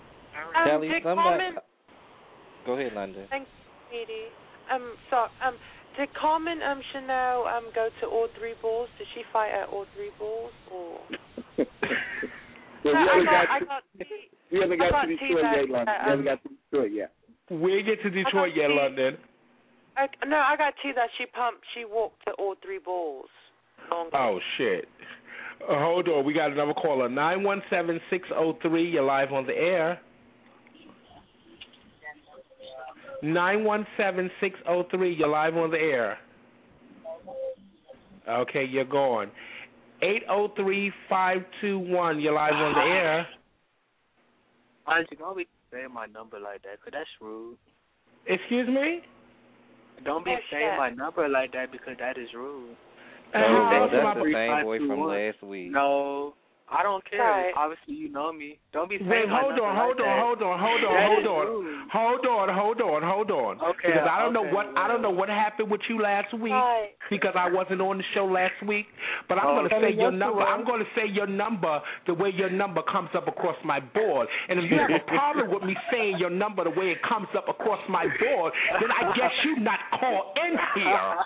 [SPEAKER 11] Um,
[SPEAKER 14] Kelly,
[SPEAKER 11] did
[SPEAKER 14] come
[SPEAKER 11] Carmen,
[SPEAKER 14] back. Go ahead, London.
[SPEAKER 11] Thanks, sweetie. Um, so, um, did Carmen um Chanel um go to all three balls? Did she fight at all three balls? Or
[SPEAKER 12] well,
[SPEAKER 11] no,
[SPEAKER 12] we
[SPEAKER 11] I
[SPEAKER 12] only
[SPEAKER 11] got,
[SPEAKER 12] got,
[SPEAKER 11] I got
[SPEAKER 12] we We haven't
[SPEAKER 11] I
[SPEAKER 12] got
[SPEAKER 11] got
[SPEAKER 12] to
[SPEAKER 11] T
[SPEAKER 12] Detroit
[SPEAKER 11] that,
[SPEAKER 12] yet, London.
[SPEAKER 11] uh,
[SPEAKER 12] We haven't got to Detroit yet.
[SPEAKER 13] We ain't get to Detroit yet,
[SPEAKER 11] T.
[SPEAKER 13] London.
[SPEAKER 11] I, no, I got T that she pumped. She walked to all three balls. Long
[SPEAKER 13] Oh shit. Uh, hold on, we got another caller. Nine one seven six zero three. You're live on the air. Nine one seven six zero three. You're live on the air. Okay, you're gone. Eight zero three five two one. You're live on the air.
[SPEAKER 17] Honestly, don't be saying my number like that, 'cause that's rude.
[SPEAKER 13] Excuse me?
[SPEAKER 17] Don't be
[SPEAKER 11] Yes,
[SPEAKER 17] saying
[SPEAKER 11] sir.
[SPEAKER 17] my number like that, because that is rude.
[SPEAKER 14] Oh, well, that's the same boy from last week.
[SPEAKER 17] No, I don't care.
[SPEAKER 11] Right.
[SPEAKER 17] Obviously, you know me. Don't be saying
[SPEAKER 13] Wait,
[SPEAKER 17] my
[SPEAKER 13] hold
[SPEAKER 17] number
[SPEAKER 13] on,
[SPEAKER 17] like
[SPEAKER 13] hold on,
[SPEAKER 17] that.
[SPEAKER 13] hold on, hold on,
[SPEAKER 17] That
[SPEAKER 13] hold
[SPEAKER 17] is
[SPEAKER 13] on,
[SPEAKER 17] rude.
[SPEAKER 13] hold on, hold on, hold on.
[SPEAKER 17] Okay,
[SPEAKER 13] Because I don't know
[SPEAKER 17] okay,
[SPEAKER 13] what I don't know what happened with you last week.
[SPEAKER 11] Right.
[SPEAKER 13] Because I wasn't on the show last week. But I'm
[SPEAKER 17] Oh,
[SPEAKER 13] going to
[SPEAKER 17] okay,
[SPEAKER 13] say your
[SPEAKER 17] that's
[SPEAKER 13] number.
[SPEAKER 17] all right.
[SPEAKER 13] I'm going to say your number the way your number comes up across my board. And if you have a problem with me saying your number the way it comes up across my board, then I guess you not call in here.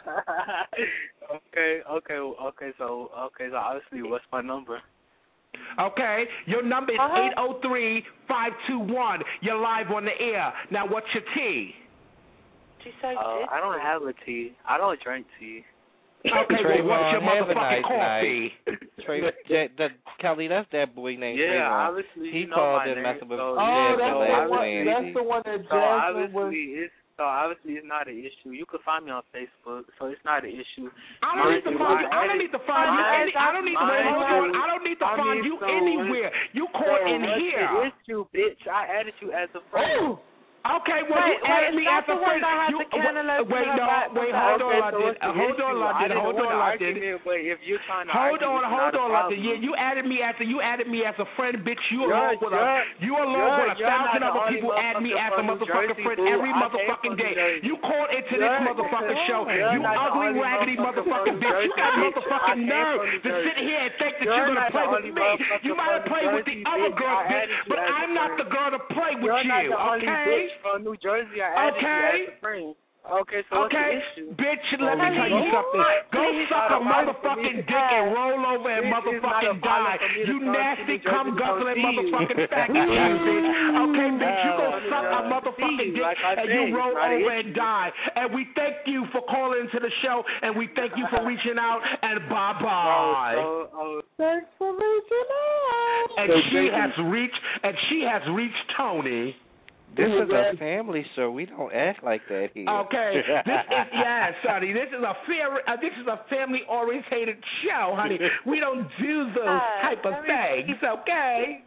[SPEAKER 17] okay, okay, okay. So, okay, so obviously, what's my number?
[SPEAKER 13] Okay, your number is
[SPEAKER 17] Uh-huh.
[SPEAKER 13] eight zero three five two one. You're live on the air. Now, what's your T?
[SPEAKER 11] She said
[SPEAKER 17] Uh, I don't have a tea. I don't drink tea.
[SPEAKER 13] Okay, well, what's your
[SPEAKER 14] Trayvon, have a
[SPEAKER 13] motherfucking
[SPEAKER 14] nice
[SPEAKER 13] coffee?
[SPEAKER 14] night. Trey, that, that, Kelly, that's that boy named
[SPEAKER 17] Yeah,
[SPEAKER 14] Trayvon.
[SPEAKER 17] obviously,
[SPEAKER 14] He
[SPEAKER 17] you know
[SPEAKER 14] called
[SPEAKER 17] my
[SPEAKER 14] and
[SPEAKER 17] name,
[SPEAKER 14] messed with
[SPEAKER 17] so-
[SPEAKER 14] yeah,
[SPEAKER 17] Oh,
[SPEAKER 14] the
[SPEAKER 17] that's
[SPEAKER 14] last
[SPEAKER 17] the one-
[SPEAKER 14] Wednesday.
[SPEAKER 17] that's
[SPEAKER 16] the one that
[SPEAKER 17] So
[SPEAKER 16] Jasmine was.
[SPEAKER 17] obviously, it's so obviously it's not an issue. You can find me on Facebook, so it's not an issue.
[SPEAKER 13] I don't need to find you. I don't need to find you. Any, I don't need to wait. Hold on. I don't need to find you anywhere. You caught in here.
[SPEAKER 17] What's the issue, bitch? I added you as a friend.
[SPEAKER 13] Okay, well,
[SPEAKER 11] Wait,
[SPEAKER 13] you added
[SPEAKER 11] wait,
[SPEAKER 13] me
[SPEAKER 11] is
[SPEAKER 13] as
[SPEAKER 11] that
[SPEAKER 13] a
[SPEAKER 11] the one
[SPEAKER 13] friend.
[SPEAKER 11] that had
[SPEAKER 13] You,
[SPEAKER 11] the cantaloupe
[SPEAKER 13] wait,
[SPEAKER 11] in her
[SPEAKER 13] no,
[SPEAKER 11] back?
[SPEAKER 13] wait,
[SPEAKER 11] Okay,
[SPEAKER 13] hold on,
[SPEAKER 17] so
[SPEAKER 13] London.
[SPEAKER 17] what's the
[SPEAKER 13] Hold on,
[SPEAKER 17] issue? I
[SPEAKER 13] London.
[SPEAKER 17] didn't
[SPEAKER 13] Hold
[SPEAKER 17] want
[SPEAKER 13] on,
[SPEAKER 17] to
[SPEAKER 13] London.
[SPEAKER 17] argue it, but if you're trying to
[SPEAKER 13] Hold
[SPEAKER 17] argue,
[SPEAKER 13] on,
[SPEAKER 17] it's
[SPEAKER 13] hold
[SPEAKER 17] not a
[SPEAKER 13] on, London.
[SPEAKER 17] problem.
[SPEAKER 13] Yeah, you added me as a you added me as a friend, bitch. You
[SPEAKER 17] You're-
[SPEAKER 13] along with a
[SPEAKER 17] you're-
[SPEAKER 13] you along
[SPEAKER 17] you're-
[SPEAKER 13] with a
[SPEAKER 17] you're
[SPEAKER 13] thousand
[SPEAKER 17] not the
[SPEAKER 13] other
[SPEAKER 17] only
[SPEAKER 13] people add me
[SPEAKER 17] motherfucker
[SPEAKER 13] as a
[SPEAKER 17] from New
[SPEAKER 13] motherfucking
[SPEAKER 17] Jersey,
[SPEAKER 13] friend
[SPEAKER 17] boo.
[SPEAKER 13] every
[SPEAKER 17] I came
[SPEAKER 13] motherfucking
[SPEAKER 17] from New
[SPEAKER 13] day.
[SPEAKER 17] Jersey.
[SPEAKER 13] You called into this
[SPEAKER 17] You're-
[SPEAKER 13] motherfucking show.
[SPEAKER 17] you're
[SPEAKER 13] You
[SPEAKER 17] not the
[SPEAKER 13] ugly,
[SPEAKER 17] only
[SPEAKER 13] raggedy
[SPEAKER 17] motherfucker
[SPEAKER 13] motherfucking
[SPEAKER 17] from New
[SPEAKER 13] bitch. You got
[SPEAKER 17] Jersey, bitch. I
[SPEAKER 13] motherfucking
[SPEAKER 17] came
[SPEAKER 13] nerve
[SPEAKER 17] from New
[SPEAKER 13] to sit
[SPEAKER 17] Jersey.
[SPEAKER 13] here and think that
[SPEAKER 17] You're
[SPEAKER 13] you're gonna
[SPEAKER 17] not
[SPEAKER 13] play
[SPEAKER 17] the
[SPEAKER 13] with
[SPEAKER 17] only
[SPEAKER 13] me.
[SPEAKER 17] motherfucker
[SPEAKER 13] You might
[SPEAKER 17] from
[SPEAKER 13] play
[SPEAKER 17] New
[SPEAKER 13] with the
[SPEAKER 17] Jersey,
[SPEAKER 13] other
[SPEAKER 17] bitch.
[SPEAKER 13] girls,
[SPEAKER 17] I
[SPEAKER 13] bitch,
[SPEAKER 17] added you
[SPEAKER 13] but
[SPEAKER 17] as a
[SPEAKER 13] I'm not
[SPEAKER 17] friend.
[SPEAKER 13] the girl to play with
[SPEAKER 17] You're not
[SPEAKER 13] you.
[SPEAKER 17] the only
[SPEAKER 13] Okay.
[SPEAKER 17] bitch from New Jersey. I added
[SPEAKER 13] Okay.
[SPEAKER 17] you as a friend. Okay, so what's
[SPEAKER 13] Okay,
[SPEAKER 17] the issue?
[SPEAKER 13] bitch, let me
[SPEAKER 17] Oh,
[SPEAKER 13] tell you
[SPEAKER 17] you
[SPEAKER 13] something.
[SPEAKER 17] what?
[SPEAKER 13] Go
[SPEAKER 17] Please,
[SPEAKER 13] suck
[SPEAKER 17] not
[SPEAKER 13] a
[SPEAKER 17] a problem for me
[SPEAKER 13] motherfucking
[SPEAKER 17] to
[SPEAKER 13] dick and
[SPEAKER 17] die.
[SPEAKER 13] roll over and
[SPEAKER 17] This is not a
[SPEAKER 13] motherfucking
[SPEAKER 17] problem
[SPEAKER 13] die.
[SPEAKER 17] for me to
[SPEAKER 13] You
[SPEAKER 17] come to
[SPEAKER 13] nasty
[SPEAKER 17] New Jersey
[SPEAKER 13] cum
[SPEAKER 17] to
[SPEAKER 13] guzzling
[SPEAKER 17] see you.
[SPEAKER 13] motherfucking faggot you, bitch. Okay, bitch, you go
[SPEAKER 17] No,
[SPEAKER 13] suck a
[SPEAKER 17] no.
[SPEAKER 13] motherfucking
[SPEAKER 17] See,
[SPEAKER 13] dick
[SPEAKER 17] like I
[SPEAKER 13] and
[SPEAKER 17] said,
[SPEAKER 13] you
[SPEAKER 17] it's
[SPEAKER 13] roll
[SPEAKER 17] not an
[SPEAKER 13] over
[SPEAKER 17] issue.
[SPEAKER 13] and die. And we thank you for calling into the show and we thank you for reaching out and bye bye.
[SPEAKER 17] Oh, oh,
[SPEAKER 16] Thanks for reaching out.
[SPEAKER 13] And
[SPEAKER 16] So,
[SPEAKER 13] she
[SPEAKER 16] Jason-
[SPEAKER 13] has reached and she has reached Tony.
[SPEAKER 14] This is a family show. We don't act like that here.
[SPEAKER 13] Okay, this is yeah, honey. This is a fair. Uh, this is a family-orientated show, honey. We don't do those type of things, okay?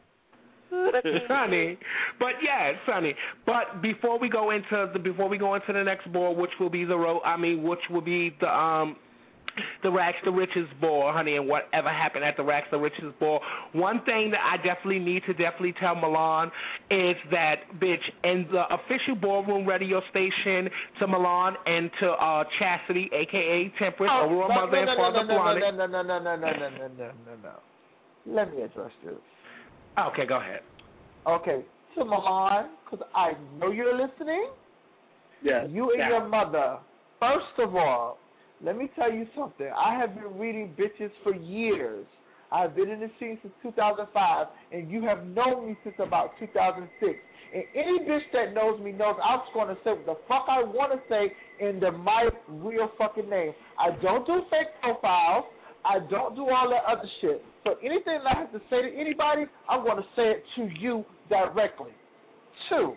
[SPEAKER 13] Honey, but yes, honey. But before we go into the before we go into the next ball, which will be the road. I mean, which will be the um. the Rags to Riches ball, honey, and whatever happened at the Rags to Riches ball. One thing that I definitely need to definitely tell Milan is that, bitch, in the official ballroom radio station to Milan and to uh, Chastity, a k a. Temperance,
[SPEAKER 16] Oh,
[SPEAKER 13] Overall
[SPEAKER 16] no,
[SPEAKER 13] Mother
[SPEAKER 16] no,
[SPEAKER 13] and
[SPEAKER 16] no,
[SPEAKER 13] Father
[SPEAKER 16] no, no,
[SPEAKER 13] Blondie.
[SPEAKER 16] no, no, no, no, no, no, no, no, no, no, no. Let me address this.
[SPEAKER 13] Okay, go ahead.
[SPEAKER 16] Okay, to Milan, because I know you're listening.
[SPEAKER 12] Yes.
[SPEAKER 16] You and
[SPEAKER 12] Yeah.
[SPEAKER 16] your mother. First of all, let me tell you something. I have been reading bitches for years. I've been in the scene since two thousand five, and you have known me since about two thousand six. And any bitch that knows me knows I'm just going to say what the fuck I want to say in the my real fucking name. I don't do fake profiles. I don't do all that other shit. So anything that I have to say to anybody, I'm going to say it to you directly. Two,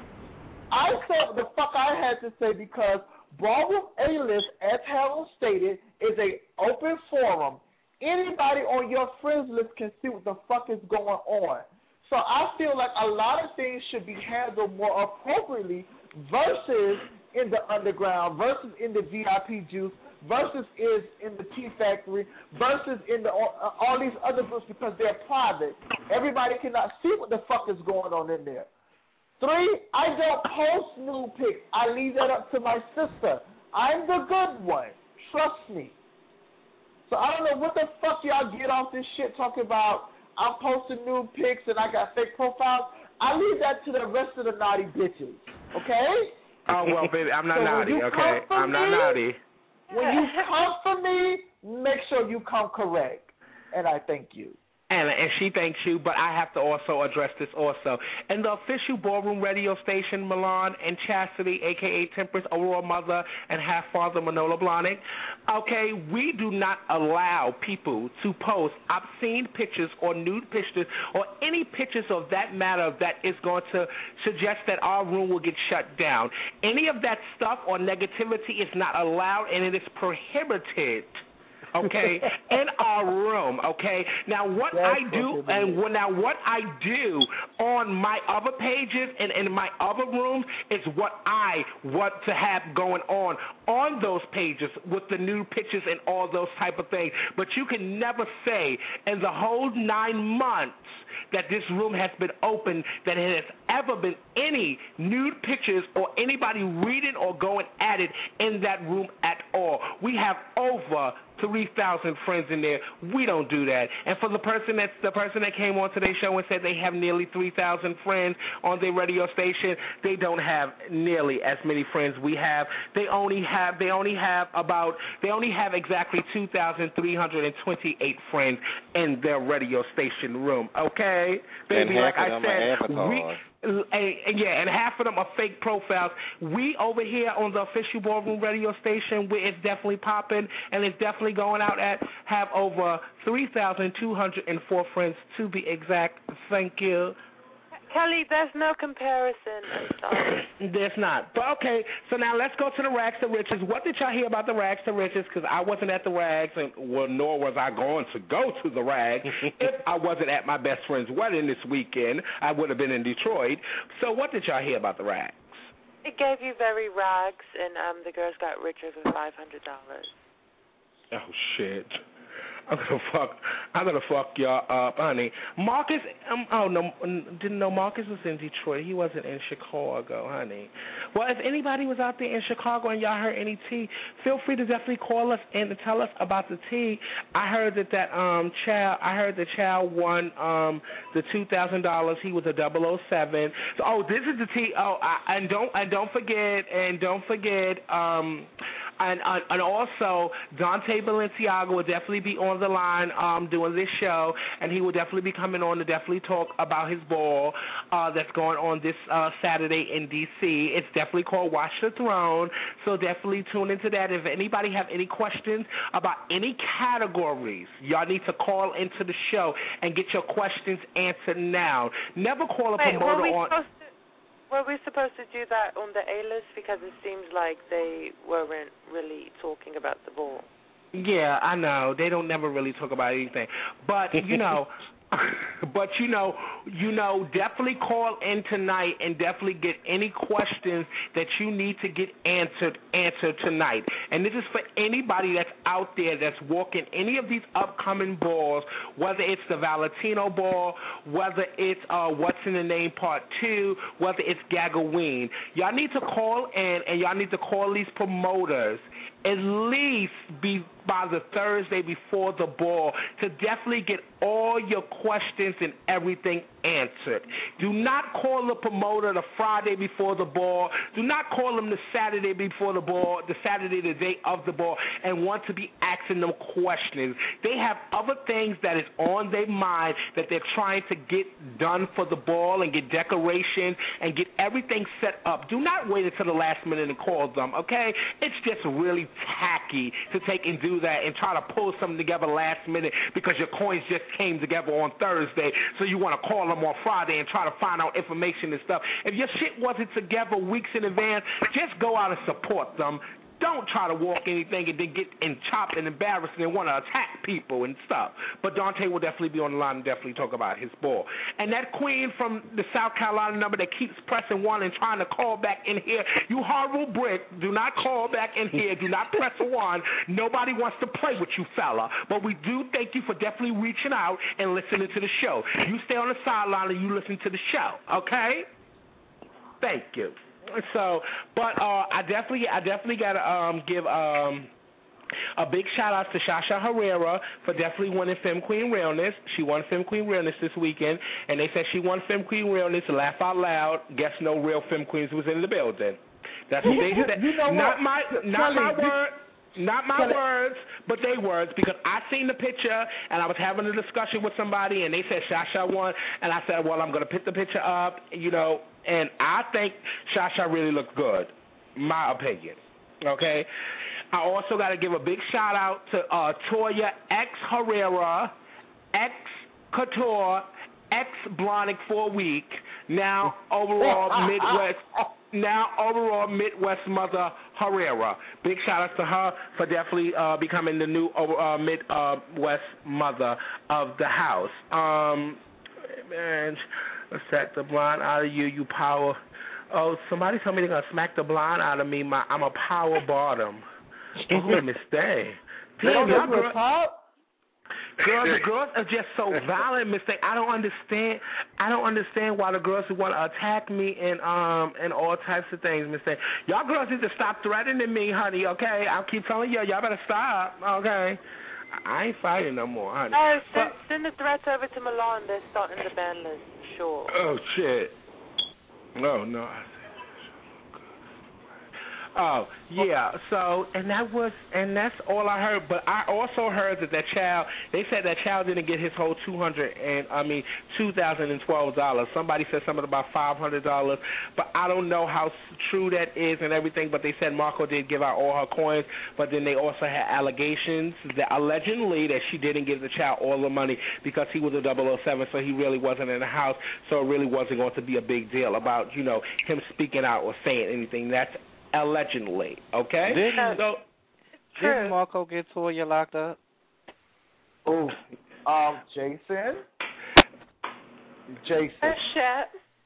[SPEAKER 16] I said what the fuck I had to say because Ballroom A-List, as Harold stated, is a open forum. Anybody on your friends list can see what the fuck is going on. So I feel like a lot of things should be handled more appropriately versus in the underground, versus in the V I P juice, versus is in the Tea Factory, versus in the all, all these other groups because they're private. Everybody cannot see what the fuck is going on in there. Three, I don't post nude pics. I leave that up to my sister. I'm the good one. Trust me. So I don't know what the fuck y'all get off this shit talking about I'm posting nude pics and I got fake profiles. I leave that to the rest of the naughty bitches. Okay?
[SPEAKER 13] Oh, well, baby, I'm not
[SPEAKER 16] So when
[SPEAKER 13] naughty,
[SPEAKER 16] you
[SPEAKER 13] okay?
[SPEAKER 16] come for
[SPEAKER 13] I'm not
[SPEAKER 16] me,
[SPEAKER 13] naughty.
[SPEAKER 16] When you come for me, make sure you come correct. And I thank you.
[SPEAKER 13] And, and she thanks you, but I have to also address this also. And the official ballroom radio station, Milan and Chastity, a k a. Temperance, overall mother and half-father, Manola Blahnik, okay, we do not allow people to post obscene pictures or nude pictures or any pictures of that matter that is going to suggest that our room will get shut down. Any of that stuff or negativity is not allowed, and it is prohibited. Okay, in our room. Okay, now what
[SPEAKER 16] That's
[SPEAKER 13] I do and what, now what I do on my other pages and in my other rooms is what I want to have going on on those pages with the new pictures and all those type of things. But you can never say in the whole nine months that this room has been open that it has ever been any nude pictures or anybody reading or going at it in that room at all. We have over three thousand friends in there. We don't do that. And for the person that's the person that came on today's show and said they have nearly three thousand friends on their radio station, they don't have nearly as many friends we have. They only have they only have about they only have exactly two thousand three hundred twenty-eight friends in their radio station room. Okay, baby,
[SPEAKER 14] and
[SPEAKER 13] like
[SPEAKER 14] half
[SPEAKER 13] I
[SPEAKER 14] of them
[SPEAKER 13] said,
[SPEAKER 14] are
[SPEAKER 13] we. And, and yeah, and half of them are fake profiles. We over here on the official ballroom radio station, where it's definitely popping and it's definitely going out at, have over three thousand two hundred four friends to be exact. Thank you.
[SPEAKER 11] Kelly, there's no comparison. I'm sorry.
[SPEAKER 13] There's not. But okay, so now let's go to the Rags to Riches. What did y'all hear about the Rags to Riches? Because I wasn't at the Rags, and well, nor was I going to go to the Rags if I wasn't at my best friend's wedding this weekend. I would have been in Detroit. So what did y'all hear about the Rags?
[SPEAKER 11] It gave you very rags, and um, the girls got richer for five hundred dollars.
[SPEAKER 13] Oh, shit. I'm gonna fuck. I'm gonna fuck y'all up, honey. Marcus, um, oh no, didn't know Marcus was in Detroit. He wasn't in Chicago, honey. Well, if anybody was out there in Chicago and y'all heard any tea, feel free to definitely call us and tell us about the tea. I heard that that um child. I heard the child won um the two thousand dollars. He was a double oh seven. So, oh, this is the tea. Oh, I, and don't and don't forget and don't forget um. And, uh, and also, Dante Balenciaga will definitely be on the line um, doing this show, and he will definitely be coming on to definitely talk about his ball uh, that's going on this uh, Saturday in D C. It's definitely called Watch the Throne, so definitely tune into that. If anybody have any questions about any categories, y'all need to call into the show and get your questions answered now. Never call a
[SPEAKER 11] Wait,
[SPEAKER 13] promoter
[SPEAKER 11] were we
[SPEAKER 13] on...
[SPEAKER 11] supposed to, were we supposed to do that on the A-list? Because it seems like they weren't really talking about the ball.
[SPEAKER 13] Yeah, I know. They don't never really talk about anything. But, you know... But you know, you know, definitely call in tonight and definitely get any questions that you need to get answered answered tonight. And this is for anybody that's out there that's walking any of these upcoming balls, whether it's the Valentino ball, whether it's uh, What's in the Name Part Two, whether it's Gagaween. Y'all need to call in and y'all need to call these promoters at least be by the Thursday before the ball to definitely get all your questions and everything answered. Do not call the promoter the Friday before the ball. Do not call them the Saturday before the ball, the Saturday, the day of the ball, and want to be asking them questions. They have other things that is on their mind that they're trying to get done for the ball and get decorations and get everything set up. Do not wait until the last minute and call them, okay? It's just really tacky to take and do that and try to pull something together last minute because your coins just came together on Thursday, so you want to call them on Friday and try to find out information and stuff. If your shit wasn't together weeks in advance, just go out and support them. Don't try to walk anything and then get and chopped and embarrassed and want to attack people and stuff. But Dante will definitely be on the line and definitely talk about his ball. And that queen from the South Carolina number that keeps pressing one and trying to call back in here, you horrible brick, do not call back in here. Do not press one. Nobody wants to play with you, fella. But we do thank you for definitely reaching out and listening to the show. You stay on the sideline and you listen to the show, okay? Thank you. So, but uh, I definitely, I definitely gotta um, give um, a big shout out to Shasha Herrera for definitely winning Femme Queen Realness. She won Femme Queen Realness this weekend, and they said she won Femme Queen Realness. Laugh out loud. Guess no real Femme Queens was in the building. That's what they said.
[SPEAKER 16] You know
[SPEAKER 13] not
[SPEAKER 16] what?
[SPEAKER 13] my, not
[SPEAKER 16] Kelly,
[SPEAKER 13] my
[SPEAKER 16] you,
[SPEAKER 13] word. Not my words, but they words, because I seen the picture and I was having a discussion with somebody and they said Shasha won, and I said, well, I'm going to pick the picture up, you know, and I think Shasha really looked good, my opinion, okay? I also got to give a big shout out to uh, Toya X Herrera, X Couture, X Blonic for a week, now overall Midwest. Now, overall, Midwest Mother Herrera. Big shout out to her for definitely uh, becoming the new uh, Midwest Mother of the house. Um, man, smack the blonde out of you, you power. Oh, somebody told me they're going to smack the blonde out of me. My, I'm a power bottom. Oh, Miss Day. Damn, y'all girl, girls, the girls are just so violent, Miss Day. I don't understand. I don't understand why the girls who want to attack me and um and all types of things, Miss Day. Y'all girls need to stop threatening me, honey. Okay, I'll keep telling you, y'all better stop. Okay, I ain't fighting no more, honey.
[SPEAKER 11] Oh, send, send the threats over to Milan. They're starting the ban list. Sure.
[SPEAKER 13] Oh shit. Oh no. Oh, yeah, so, and that was, and that's all I heard, but I also heard that that child, they said that child didn't get his whole two hundred and, I mean, two thousand twelve dollars. Somebody said something about five hundred dollars, but I don't know how true that is and everything, but they said Marco did give out all her coins, but then they also had allegations that allegedly that she didn't give the child all the money because he was a double oh seven, so he really wasn't in the house, so it really wasn't going to be a big deal about, you know, him speaking out or saying anything. That's allegedly, okay?
[SPEAKER 14] Didn't,
[SPEAKER 13] so,
[SPEAKER 14] didn't Marco get Toya locked up?
[SPEAKER 16] Oh, um, Jason? Jason.
[SPEAKER 11] Shit.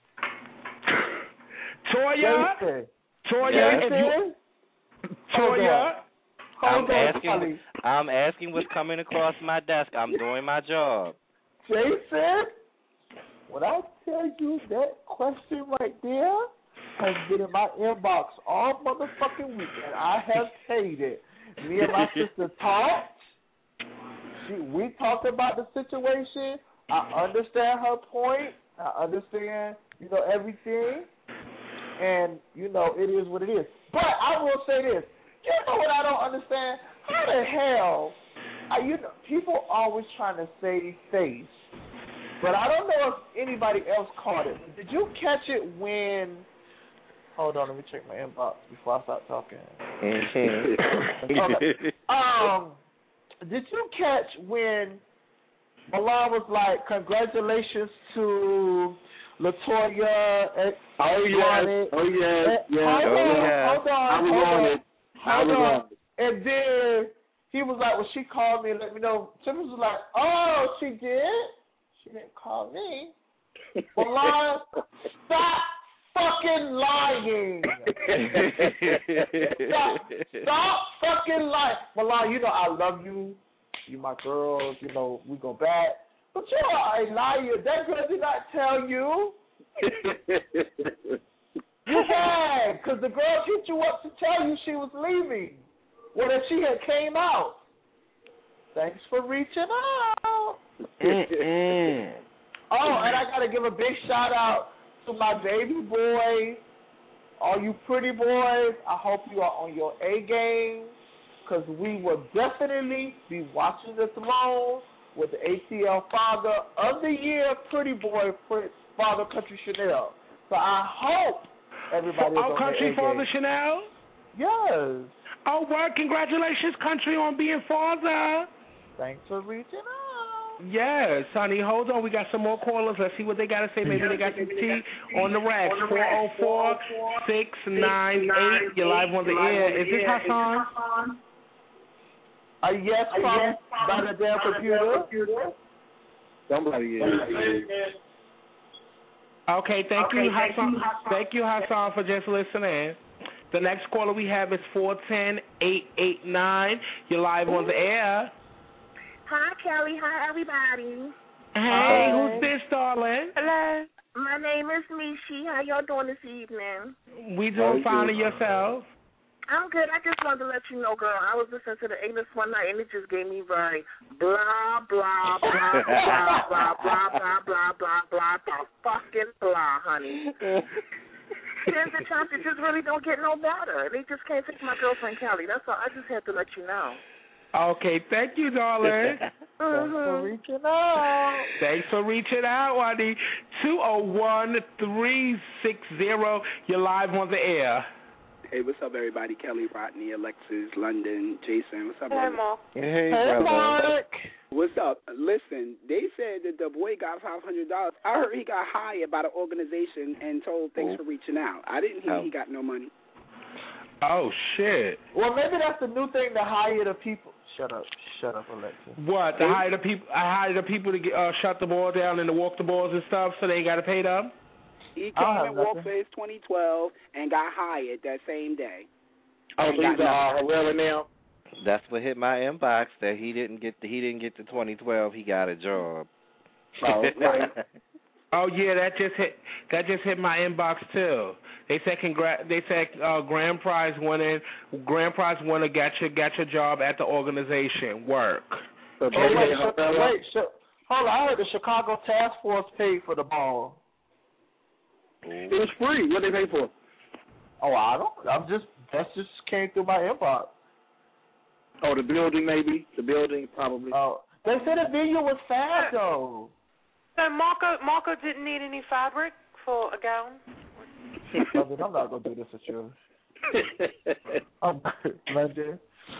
[SPEAKER 13] Toya?
[SPEAKER 16] Jason.
[SPEAKER 13] Toya,
[SPEAKER 16] Jason?
[SPEAKER 13] if you... Toya?
[SPEAKER 14] I'm asking, I'm asking what's coming across my desk. I'm doing my job.
[SPEAKER 16] Jason, when I tell you that question right there has been in my inbox all motherfucking week, and I have paid it. Me and my sister talked. She, we talked about the situation. I understand her point. I understand, you know, everything. And, you know, it is what it is. But I will say this. You know what I don't understand? How the hell are you know, people always trying to save face. But I don't know if anybody else caught it. Did you catch it when... Hold on, let me check my inbox before I start talking. Okay. Um, did you catch when Milan was like, congratulations to LaToya? And
[SPEAKER 12] oh, yes. Oh, yes.
[SPEAKER 16] And,
[SPEAKER 12] yes.
[SPEAKER 16] Hold
[SPEAKER 12] oh,
[SPEAKER 16] on,
[SPEAKER 12] yes.
[SPEAKER 16] hold on,
[SPEAKER 12] I was
[SPEAKER 16] hold
[SPEAKER 12] on
[SPEAKER 16] on.
[SPEAKER 12] it. I
[SPEAKER 16] Hold
[SPEAKER 12] was
[SPEAKER 16] on.
[SPEAKER 12] on it.
[SPEAKER 16] And then he was like, well, she called me and let me know. Tiffany was like, oh, she did? She didn't call me. Milan, stop fucking lying. stop, stop fucking lying. Milan, you know I love you. You my girls. You know, we go back. But you are a liar. That girl did not tell you. You had, because the girl hit you up to tell you she was leaving. Well, that she had came out. Thanks for reaching out.
[SPEAKER 14] Mm-mm.
[SPEAKER 16] Oh, and I got to give a big shout out to my baby boys, all you pretty boys. I hope you are on your A game, because we will definitely be watching the throne with the A T L Father of the Year, Pretty Boy, Prince, Father Country Chanel. So I hope everybody is
[SPEAKER 13] oh,
[SPEAKER 16] on
[SPEAKER 13] Country
[SPEAKER 16] their A
[SPEAKER 13] Father
[SPEAKER 16] game.
[SPEAKER 13] Chanel?
[SPEAKER 16] Yes.
[SPEAKER 13] Oh, word. Congratulations, Country, on being father.
[SPEAKER 16] Thanks for reaching out.
[SPEAKER 13] Yes, honey. Hold on. We got some more callers. Let's see what they got to say. Maybe they got some tea on the racks. four oh four, six nine eight. You're live on the air. Is this Hassan?
[SPEAKER 16] Uh, yes, from by the damn computer.
[SPEAKER 12] Somebody is.
[SPEAKER 13] Okay, thank you, Hassan. Thank you, Hassan, for just listening. The next caller we have is four one zero, eight eight nine. You're live on the air.
[SPEAKER 18] Hi, Kelly. Hi, everybody.
[SPEAKER 13] Hey,
[SPEAKER 18] Hi.
[SPEAKER 13] who's this, darling?
[SPEAKER 18] Hello. My name is Mishi. How y'all doing this evening?
[SPEAKER 13] We doing fine, and yourself?
[SPEAKER 18] I'm good. I just wanted to let you know, girl, I was listening to the Ignis one night, and it just gave me very blah, blah, blah, blah, blah, blah, blah, blah, blah, blah, blah, fucking blah, honey. There's a chance it just really don't get no better. They just can't take my girlfriend Kelly. That's all. I just had to let you know.
[SPEAKER 13] Okay, thank you, darling.
[SPEAKER 16] Thanks for reaching out.
[SPEAKER 13] Thanks for reaching out, Waddy. two oh one, three six zero, you're live on the air.
[SPEAKER 19] Hey, what's up, everybody? Kelly, Rodney, Alexis, London, Jason. What's up,
[SPEAKER 11] Hey,
[SPEAKER 19] brother?
[SPEAKER 11] Mark.
[SPEAKER 14] Hey,
[SPEAKER 16] Hey,
[SPEAKER 14] brother.
[SPEAKER 16] Mark.
[SPEAKER 19] What's up? Listen, they said that the boy got five hundred dollars. I heard he got hired by the organization and told thanks
[SPEAKER 14] Oh.
[SPEAKER 19] for reaching out. I didn't hear
[SPEAKER 14] Oh.
[SPEAKER 19] he got no money.
[SPEAKER 13] Oh, shit.
[SPEAKER 16] Well, maybe that's the new thing to hire the people. Shut up. Shut up, Alexis.
[SPEAKER 13] What? To hire the people, I hire the people to get, uh, shut the ball down and to walk the balls and stuff so they ain't got to pay them?
[SPEAKER 19] He
[SPEAKER 16] I don't
[SPEAKER 19] came
[SPEAKER 16] have
[SPEAKER 19] and walked
[SPEAKER 16] nothing.
[SPEAKER 19] for his twenty twelve and got hired that same day.
[SPEAKER 12] Oh, so he's uh, Herrera now?
[SPEAKER 14] That's what hit my inbox. That he didn't get the he didn't get the twenty twelve. He got a job.
[SPEAKER 12] Oh, right.
[SPEAKER 13] Oh yeah, that just hit that just hit my inbox too. They said congrat. They said uh, grand prize winning, grand prize winner got your got your job at the organization. Work.
[SPEAKER 12] So
[SPEAKER 16] Oh,
[SPEAKER 12] J
[SPEAKER 16] wait,
[SPEAKER 12] J
[SPEAKER 16] Chi-
[SPEAKER 12] Herrera?
[SPEAKER 16] wait, Chi- hold on. I heard the Chicago Task Force paid for the ball.
[SPEAKER 12] It was free. What did they pay for?
[SPEAKER 16] Oh, I don't. I'm just. That just came through my inbox.
[SPEAKER 12] Oh, the building maybe? The building probably.
[SPEAKER 16] Oh, they said the video was fast though.
[SPEAKER 11] So Marco, Marco didn't need any fabric for a gown?
[SPEAKER 16] I mean, I'm not gonna do this with you. I'm London.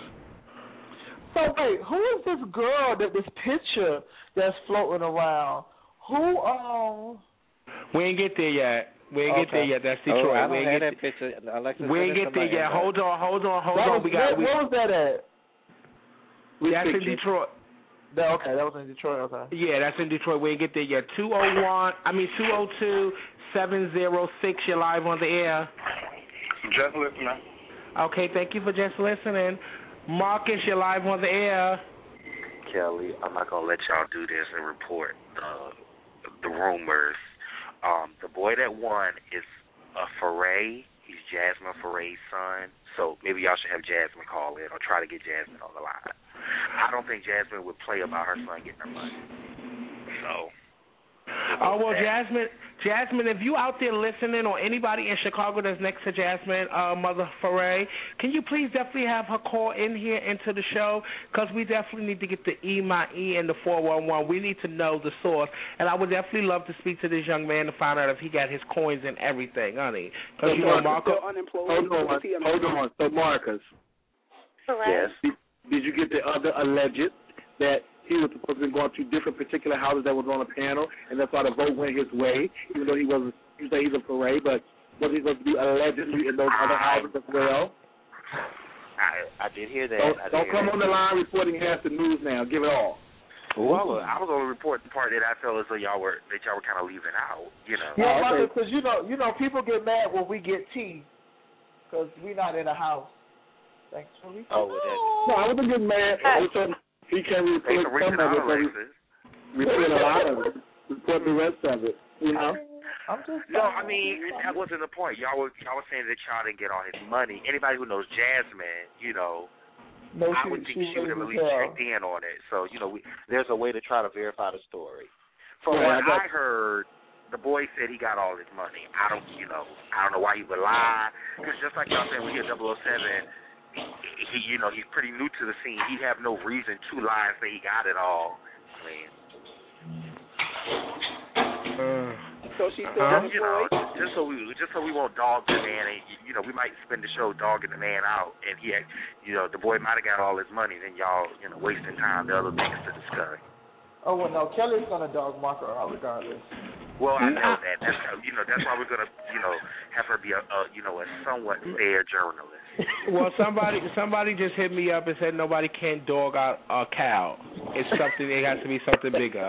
[SPEAKER 16] So wait, who is this girl that this picture that's floating around? Who um?
[SPEAKER 13] We ain't get there yet. We ain't get
[SPEAKER 16] Okay.
[SPEAKER 13] there yet. That's
[SPEAKER 14] Oh,
[SPEAKER 13] Detroit.
[SPEAKER 14] I
[SPEAKER 13] we
[SPEAKER 14] don't
[SPEAKER 13] ain't
[SPEAKER 14] have
[SPEAKER 13] get
[SPEAKER 14] that picture. Alexis,
[SPEAKER 13] We
[SPEAKER 14] send
[SPEAKER 13] ain't
[SPEAKER 14] it
[SPEAKER 13] get
[SPEAKER 14] to my
[SPEAKER 13] there yet.
[SPEAKER 14] inbox.
[SPEAKER 13] Hold on, hold on, hold
[SPEAKER 16] That
[SPEAKER 13] on.
[SPEAKER 16] was,
[SPEAKER 13] We got.
[SPEAKER 16] where,
[SPEAKER 13] We,
[SPEAKER 16] where was that at?
[SPEAKER 13] that's in
[SPEAKER 12] picture?
[SPEAKER 13] Detroit.
[SPEAKER 16] That, okay, that was in Detroit. Okay.
[SPEAKER 13] Yeah, that's in Detroit. We ain't get there yet. Two oh one. I mean two oh two seven oh six. You're live on the air.
[SPEAKER 20] Just listening.
[SPEAKER 13] Okay, thank you for just listening. Marcus, you're live on the air.
[SPEAKER 21] Kelly, I'm not gonna let y'all do this and report the the rumors. Um, the boy that won is a Foray. He's Jasmine Foray's son. So maybe y'all should have Jasmine call in or try to get Jasmine on the line. I don't think Jasmine would play about her son getting her money. So.
[SPEAKER 13] Oh well, Jasmine, Jasmine, if you out there listening, or anybody in Chicago that's next to Jasmine, uh, Mother Foray, can you please definitely have her call in here into the show? Because we definitely need to get the E M I E and the four one one. We need to know the source, and I would definitely love to speak to this young man to find out if he got his coins and everything, honey. Because
[SPEAKER 12] So
[SPEAKER 13] you know,
[SPEAKER 12] Marcus
[SPEAKER 13] Marco.
[SPEAKER 12] still unemployed? Hold on, hold on. So Marcus,
[SPEAKER 21] Yes.
[SPEAKER 12] did, did you get the other alleged that he was supposed to be going to different particular houses that was on a panel, and that's why the vote went his way, even though he wasn't, you say he's a parade, but was he supposed to be allegedly in those other houses as well?
[SPEAKER 21] I I did hear that.
[SPEAKER 12] Don't,
[SPEAKER 21] I did
[SPEAKER 12] don't
[SPEAKER 21] hear
[SPEAKER 12] come
[SPEAKER 21] that.
[SPEAKER 12] on the line reporting half the news now. Give it all.
[SPEAKER 21] Well, I was going to report the part that I felt as though y'all were that y'all were kind of leaving out. You know.
[SPEAKER 16] Yeah, Marcus, because you know, you know, people get mad when we get tea, because we not in a house. Thanks for reaching.
[SPEAKER 21] Oh, well, that,
[SPEAKER 12] No, I wasn't getting mad. I was saying he can't
[SPEAKER 21] thanks
[SPEAKER 12] report
[SPEAKER 21] for reaching
[SPEAKER 12] some of
[SPEAKER 21] out,
[SPEAKER 12] it, but he
[SPEAKER 21] Alexis.
[SPEAKER 12] report a lot of it. Report the rest of it. You know?
[SPEAKER 16] I'm just
[SPEAKER 21] No, I mean that wasn't the point. Y'all were y'all were saying that y'all didn't get all his money. Anybody who knows Jasmine, you know,
[SPEAKER 16] No,
[SPEAKER 21] I
[SPEAKER 16] she-
[SPEAKER 21] would think
[SPEAKER 16] she
[SPEAKER 21] she would have at
[SPEAKER 16] really
[SPEAKER 21] least
[SPEAKER 16] tell.
[SPEAKER 21] checked in on it. So you know, we, there's a way to try to verify the story. From
[SPEAKER 12] Yeah,
[SPEAKER 21] what
[SPEAKER 12] I got-
[SPEAKER 21] I heard, the boy said he got all his money. I don't, you know, I don't know why he would lie. Because just like y'all saying, when you're double oh seven, he, you know, he's pretty new to the scene. He'd have no reason to lie and say he got it all. I mean.
[SPEAKER 19] So she's still
[SPEAKER 21] Uh, you know,
[SPEAKER 19] unemployed?
[SPEAKER 21] just so we just so we won't dog the man, and you know, we might spend the show dogging the man out, and he, had, you know, the boy might have got all his money, then y'all, you know, wasting time. There are other things to discuss.
[SPEAKER 16] Oh well, no, Kelly's gonna dog Marco out regardless.
[SPEAKER 21] Well, I know that. That's how, you know, that's why we're gonna, you know, have her be a, a you know, a somewhat fair journalist.
[SPEAKER 13] Well, somebody somebody just hit me up and said nobody can dog out a cow. It's something. It has to be something bigger.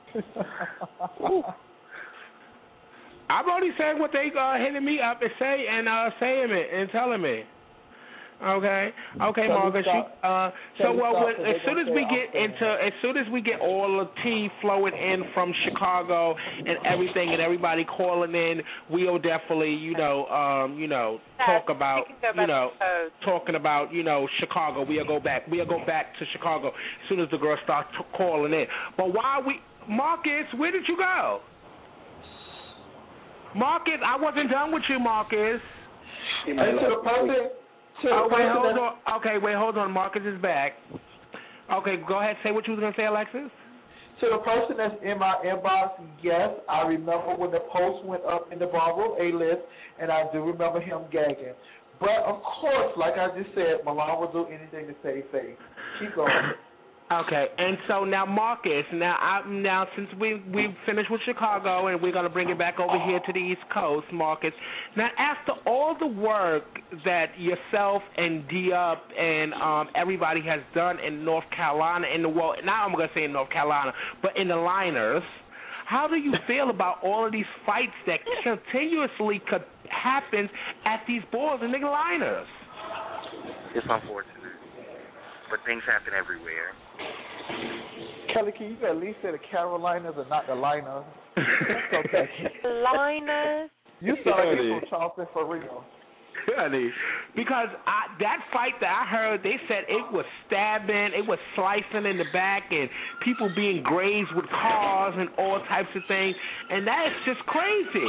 [SPEAKER 13] I'm only saying what they uh, hitting me up and say and uh, saying it and telling me. Okay, okay, Margaret. You, uh, so well, when, as soon as we get into, as soon as we get all the tea flowing in from Chicago and everything, and everybody calling in, we'll definitely, you know, um, you know, talk about, you know, talking about, you know, Chicago. We'll go back. We'll go back to Chicago as soon as the girls start t- calling in. But while we, Marcus, where did you go? Marcus, I wasn't done with you, Marcus.
[SPEAKER 16] Hey, to the person, to
[SPEAKER 13] oh,
[SPEAKER 16] the
[SPEAKER 13] wait,
[SPEAKER 16] person
[SPEAKER 13] hold
[SPEAKER 16] that,
[SPEAKER 13] on. Okay, wait, hold on. Marcus is back. Okay, go ahead. Say what you was going to say, Alexis.
[SPEAKER 16] To the person that's in my inbox, yes, I remember when the post went up in the Bravo A-list, and I do remember him gagging. But, of course, like I just said, Milan will do anything to save face. Keep going.
[SPEAKER 13] Okay, and so now Marcus, now I, now since we we finished with Chicago and we're gonna bring it back over here to the East Coast, Marcus. Now after all the work that yourself and D-Up and um, everybody has done in North Carolina, in the world, now I'm gonna say in North Carolina, but in the liners, how do you feel about all of these fights that continuously could happen at these balls in the liners?
[SPEAKER 21] It's unfortunate, but things happen everywhere.
[SPEAKER 16] Kelly, can you at least say the Carolinas and not the liners? Okay.
[SPEAKER 11] Liners?
[SPEAKER 16] You sound like you from Charleston for real.
[SPEAKER 13] Honey, because I, that fight that I heard, they said it was stabbing, it was slicing in the back, and people being grazed with cars and all types of things, and that is just crazy.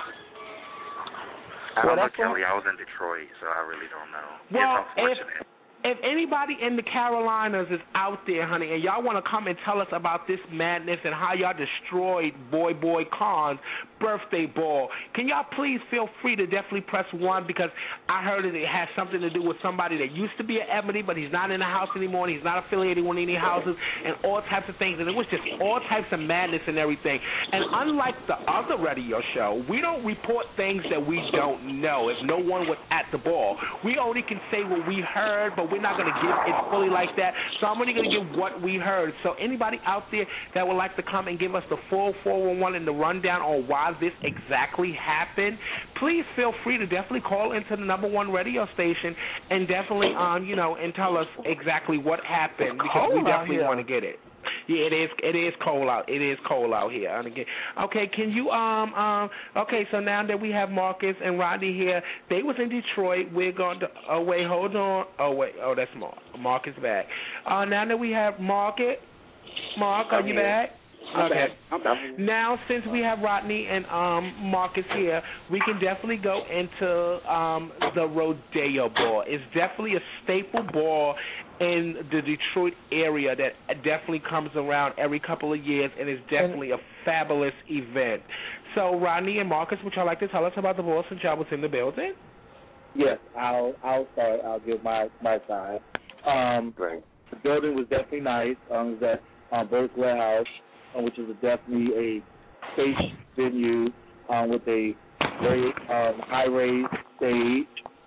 [SPEAKER 21] I don't
[SPEAKER 13] well,
[SPEAKER 21] know, Kelly. I was in Detroit, so I really don't know.
[SPEAKER 13] Well,
[SPEAKER 21] it's unfortunate.
[SPEAKER 13] If, If anybody in the Carolinas is out there, honey, and y'all want to come and tell us about this madness and how y'all destroyed Boy Boy Khan's birthday ball, can y'all please feel free to definitely press one, because I heard that it has something to do with somebody that used to be at Ebony, but he's not in the house anymore, and he's not affiliated with any houses, and all types of things, and it was just all types of madness and everything. And unlike the other radio show, we don't report things that we don't know if no one was at the ball. We only can say what we heard, but we're not going to give it fully like that. So I'm only going to give what we heard. So anybody out there that would like to come and give us the full four one one and the rundown on why this exactly happened, please feel free to definitely call into the number one radio station and definitely, um, you know, and tell us exactly what happened, because we definitely want to get it. Yeah, it is. It is cold out. It is cold out here. Okay, can you um um? Okay, so now that we have Marcus and Rodney here, they was in Detroit. We're going to. Oh wait, hold on. Oh wait. Oh, that's Mark. Marcus back. Uh, now that we have Marcus, Mark, are you back?
[SPEAKER 19] I'm
[SPEAKER 13] okay.
[SPEAKER 19] back. I'm back.
[SPEAKER 13] Now, since we have Rodney and um, Marcus here, we can definitely go into um, the rodeo ball. It's definitely a staple ball in the Detroit area that definitely comes around every couple of years, and is definitely a fabulous event. So, Rodney and Marcus, would y'all like to tell us about the ball since y'all was in the building?
[SPEAKER 12] Yes, I'll I'll start. I'll give my my side. Um,
[SPEAKER 21] Great.
[SPEAKER 12] The building was definitely nice. Um, it was at um, Burke's Warehouse, um, which is a definitely a stage venue um, with a very um, high-raised stage.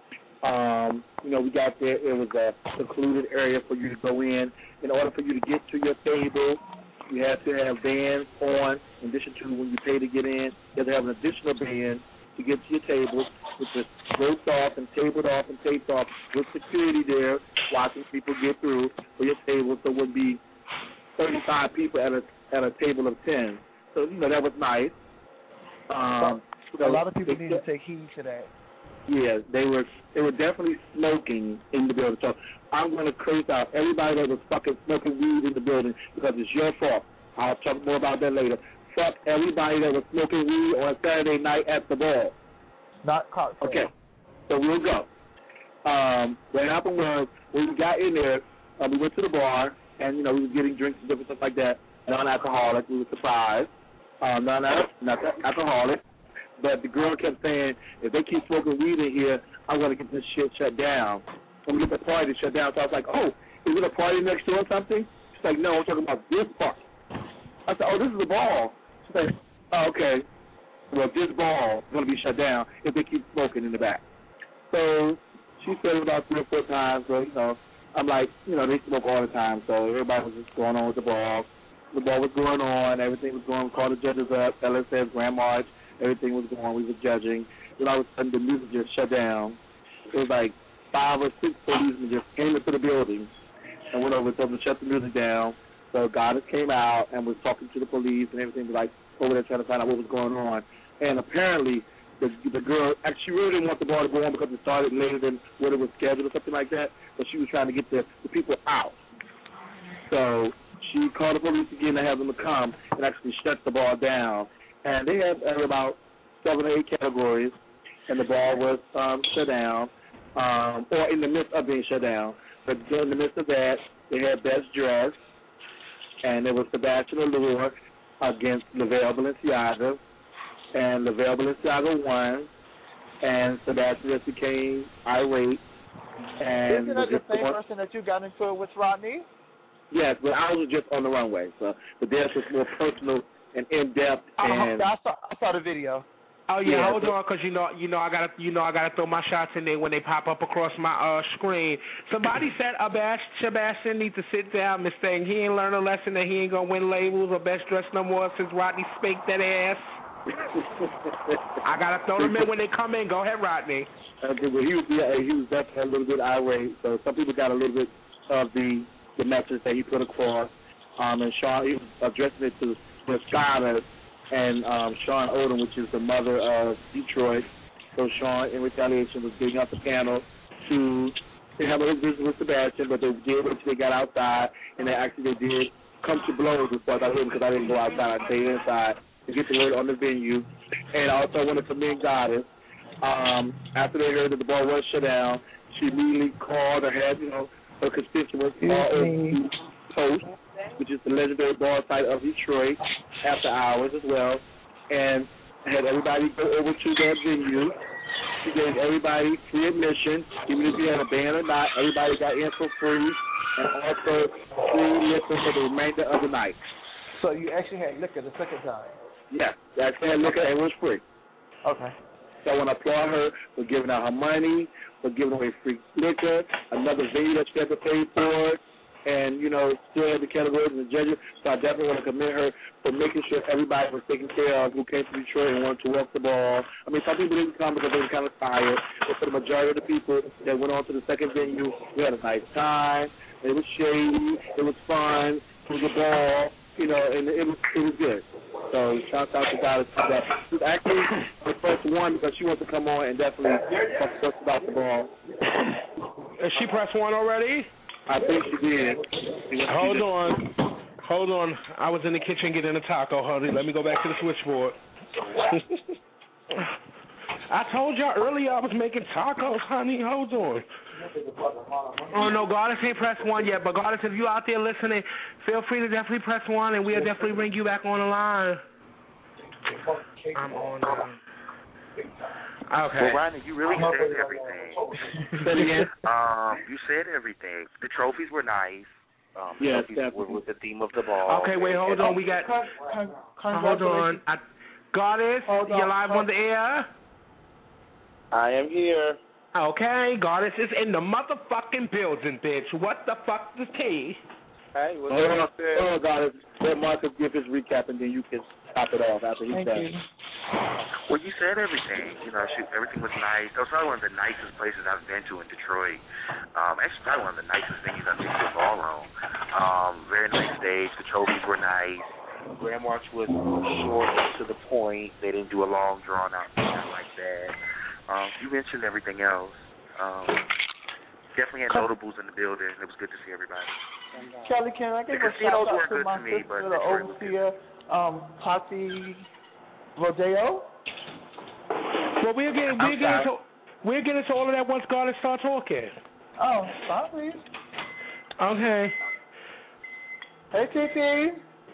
[SPEAKER 12] Um, you know, we got there. It was a secluded area for you to go in. In order for you to get to your table, you have to have bands on. In addition to when you pay to get in, you have to have an additional band to get to your table, which is roped off and tabled off and taped off with security there watching people get through for your table, so it would be thirty-five people at a at a table of ten. So, you know, that was nice. Um,
[SPEAKER 16] a lot of people need to take heed to that.
[SPEAKER 12] Yeah, they were they were definitely smoking in the building. So I'm going to curse out everybody that was fucking smoking weed in the building, because it's your fault. I'll talk more about that later. Fuck everybody that was smoking weed on a Saturday night at the ball.
[SPEAKER 16] Not cocktail.
[SPEAKER 12] Okay, so we'll go. Um, what happened was, when we got in there, uh, we went to the bar, and, you know, we were getting drinks and different stuff like that. Non-alcoholic. We were surprised. Uh, non-alcoholic. But the girl kept saying, if they keep smoking weed in here, I'm going to get this shit shut down. And we get the party shut down. So I was like, oh, is it a party next door or something? She's like, no, I'm talking about this part. I said, oh, this is the ball. She's like, oh, okay. Well, this ball is going to be shut down if they keep smoking in the back. So she said it about three or four times. So, you know, I'm like, you know, they smoke all the time. So everybody was just going on with the ball. The ball was going on. Everything was going. We called the judges up. L S S, Grand March. Everything was going. We were judging. Then all of a sudden, the music just shut down. It was like five or six policemen just came into the building and went over and told them to shut the music down. So Goddess came out and was talking to the police, and everything was like over there trying to find out what was going on. And apparently, the the girl, actually, she really didn't want the ball to go on because it started later than what it was scheduled or something like that. But she was trying to get the, the people out. So she called the police again to have them to come and actually shut the ball down. And they had uh, about seven or eight categories, and the ball was um, shut down, um, or in the midst of being shut down. But in the midst of that, they had best dress, and it was Sebastian Allure against Lavelle Balenciaga, and Lavelle Balenciaga won, and Sebastian just became irate. And
[SPEAKER 16] Isn't that the same
[SPEAKER 12] one,
[SPEAKER 16] person that you got into it with, Rodney?
[SPEAKER 12] yes, but I was just on the runway, so the dance was more personal and in depth.
[SPEAKER 16] Oh,
[SPEAKER 12] And
[SPEAKER 16] I saw, I saw the video.
[SPEAKER 13] Oh yeah,
[SPEAKER 12] Yeah,
[SPEAKER 13] hold
[SPEAKER 12] but-
[SPEAKER 13] on, cause you know, you know, I gotta, you know, I gotta throw my shots in there when they pop up across my uh screen. Somebody said Abash Sebastian needs to sit down, Miss Thing. He ain't learned a lesson that he ain't gonna win labels or best dressed no more since Rodney spanked that ass. I gotta throw them in when they come in. Go ahead, Rodney.
[SPEAKER 12] Okay, well, he was yeah, he was definitely a little bit irate. So some people got a little bit of the the message that he put across. Um, and Sean, he was addressing it to to Scott and um, Sean Odom, which is the mother of Detroit. So Sean, in retaliation, was getting off the panel to they have a business with Sebastian, but they did until they got outside, and they actually they did come to blows with us. I didn't because I didn't go outside. I stayed inside to get the word on the venue. And I also wanted to commend Goddess. Um, after they heard that the ball was shut down, she immediately called or had, you know, her constituents call to Toast, which is the legendary bar site of Detroit, after hours as well, and had everybody go over to that venue. She gave everybody free admission, even if you had a band or not. Everybody got in for free, and also free liquor for the remainder of the night.
[SPEAKER 16] So you actually had liquor the second time?
[SPEAKER 12] Yeah, that's had liquor and it was free.
[SPEAKER 16] Okay.
[SPEAKER 12] So I want to applaud her for giving out her money, for giving away free liquor, another venue that she had to pay for, and, you know, still had the categories and the judges. So I definitely want to commend her for making sure everybody was taken care of who came to Detroit and wanted to walk the ball. I mean, some people didn't come because they were kind of tired, but for the majority of the people that went on to the second venue, we had a nice time. It was shady. It was fun. It was a ball. You know, and it was it was good. So shout out to Goddess for that. She was actually the first one because she wants to come on and definitely talk to us about the ball.
[SPEAKER 13] Is she press one already?
[SPEAKER 12] I think she did.
[SPEAKER 13] Hold on. Hold on. I was in the kitchen getting a taco, honey. Let me go back to the switchboard. I told y'all earlier I was making tacos, honey. Hold on. Oh, no, Goddess ain't press one yet, but Goddess, if you out there listening, feel free to definitely press one, and we'll definitely bring you back on the line. I'm on the Okay.
[SPEAKER 21] Well, Rodney, you really said everything.
[SPEAKER 12] Say it again.
[SPEAKER 21] Um, you said everything. The trophies were nice. Um, the
[SPEAKER 12] Yes,
[SPEAKER 21] trophies were with the theme of the ball.
[SPEAKER 13] Okay, wait, hold on. We got.
[SPEAKER 16] Con- con-
[SPEAKER 13] Uh, hold on. I, Goddess,
[SPEAKER 16] Hold on.
[SPEAKER 13] you're live on the air.
[SPEAKER 1] I am here.
[SPEAKER 13] Okay, Goddess is in the motherfucking building, bitch. What the fuck is T?
[SPEAKER 1] Hey, what's
[SPEAKER 12] Hold on,
[SPEAKER 1] up, there?
[SPEAKER 12] hold on, Goddess. Let Marcus give his recap, and then you can top it off after he's
[SPEAKER 16] Thank
[SPEAKER 12] done.
[SPEAKER 16] you.
[SPEAKER 21] Well, you said everything. You know, shoot, everything was nice. That was probably one of the nicest places I've been to in Detroit. Um, actually, probably one of the nicest venues I've been to a ballroom. Um, very nice stage. The trophies were nice. Grand March was short and to the point. They didn't do a long, drawn-out thing like that. Um, you mentioned everything else. Um, definitely had notables in the building. It was good to see everybody.
[SPEAKER 16] Kelly, can I give
[SPEAKER 21] The
[SPEAKER 16] a shout
[SPEAKER 21] casinos
[SPEAKER 16] out
[SPEAKER 21] were
[SPEAKER 16] to
[SPEAKER 21] good
[SPEAKER 16] my
[SPEAKER 21] to me,
[SPEAKER 16] sister,
[SPEAKER 21] but
[SPEAKER 16] the
[SPEAKER 21] Detroit was
[SPEAKER 16] overseer, um, Tati Rodeo?
[SPEAKER 13] Well, we'll get we'll get into we'll get into all of that once Goddess start talking.
[SPEAKER 16] Oh, sorry.
[SPEAKER 13] Okay.
[SPEAKER 16] Hey, Titi.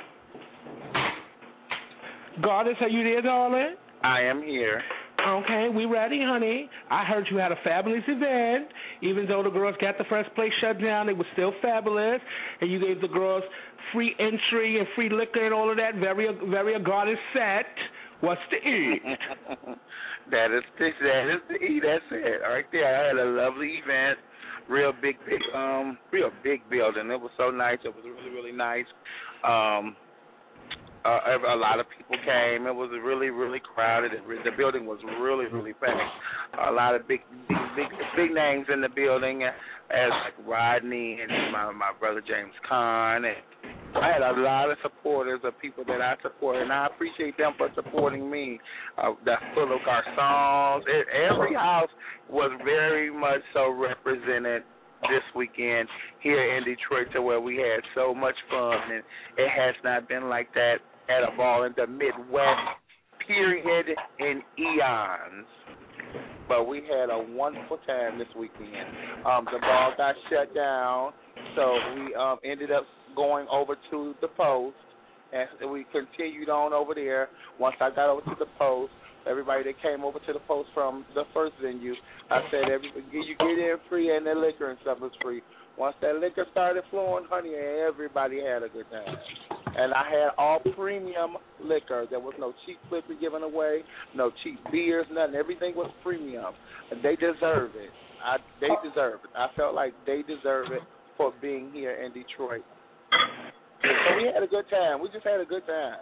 [SPEAKER 13] Goddess, are you there, darling?
[SPEAKER 1] I am here.
[SPEAKER 13] Okay, we ready, honey. I heard you had a fabulous event. Even though the girls got the first place shut down, it was still fabulous. And you gave the girls free entry and free liquor and all of that. Very, very a Goddess set. What's to eat?
[SPEAKER 1] that is the, that is the E. That's it. Right there. I had a lovely event. Real big, big, um, real big building. It was so nice. It was really, really nice. Um, Uh, a lot of people came. It was really, really crowded. The building was really, really packed. A lot of big, big, big, big names in the building, as like Rodney and my my brother James Kahn. And I had a lot of supporters of people that I support, and I appreciate them for supporting me. Uh, the Fuller Garçons. Every house was very much so represented this weekend here in Detroit, to where we had so much fun, and it has not been like that at a ball in the Midwest, period in eons. But we had a wonderful time this weekend. Um, the ball got shut down, so we um, ended up going over to the post, and we continued on over there. Once I got over to the post, everybody that came over to the post from the first venue, I said, every, you get in free and the liquor and stuff is free. Once that liquor started flowing, honey, everybody had a good time. And I had all premium liquor. There was no cheap liquor given away, no cheap beers, nothing. Everything was premium. And they deserve it. I, they deserve it. I felt like they deserve it for being here in Detroit. So we had a good time. We just had a good time.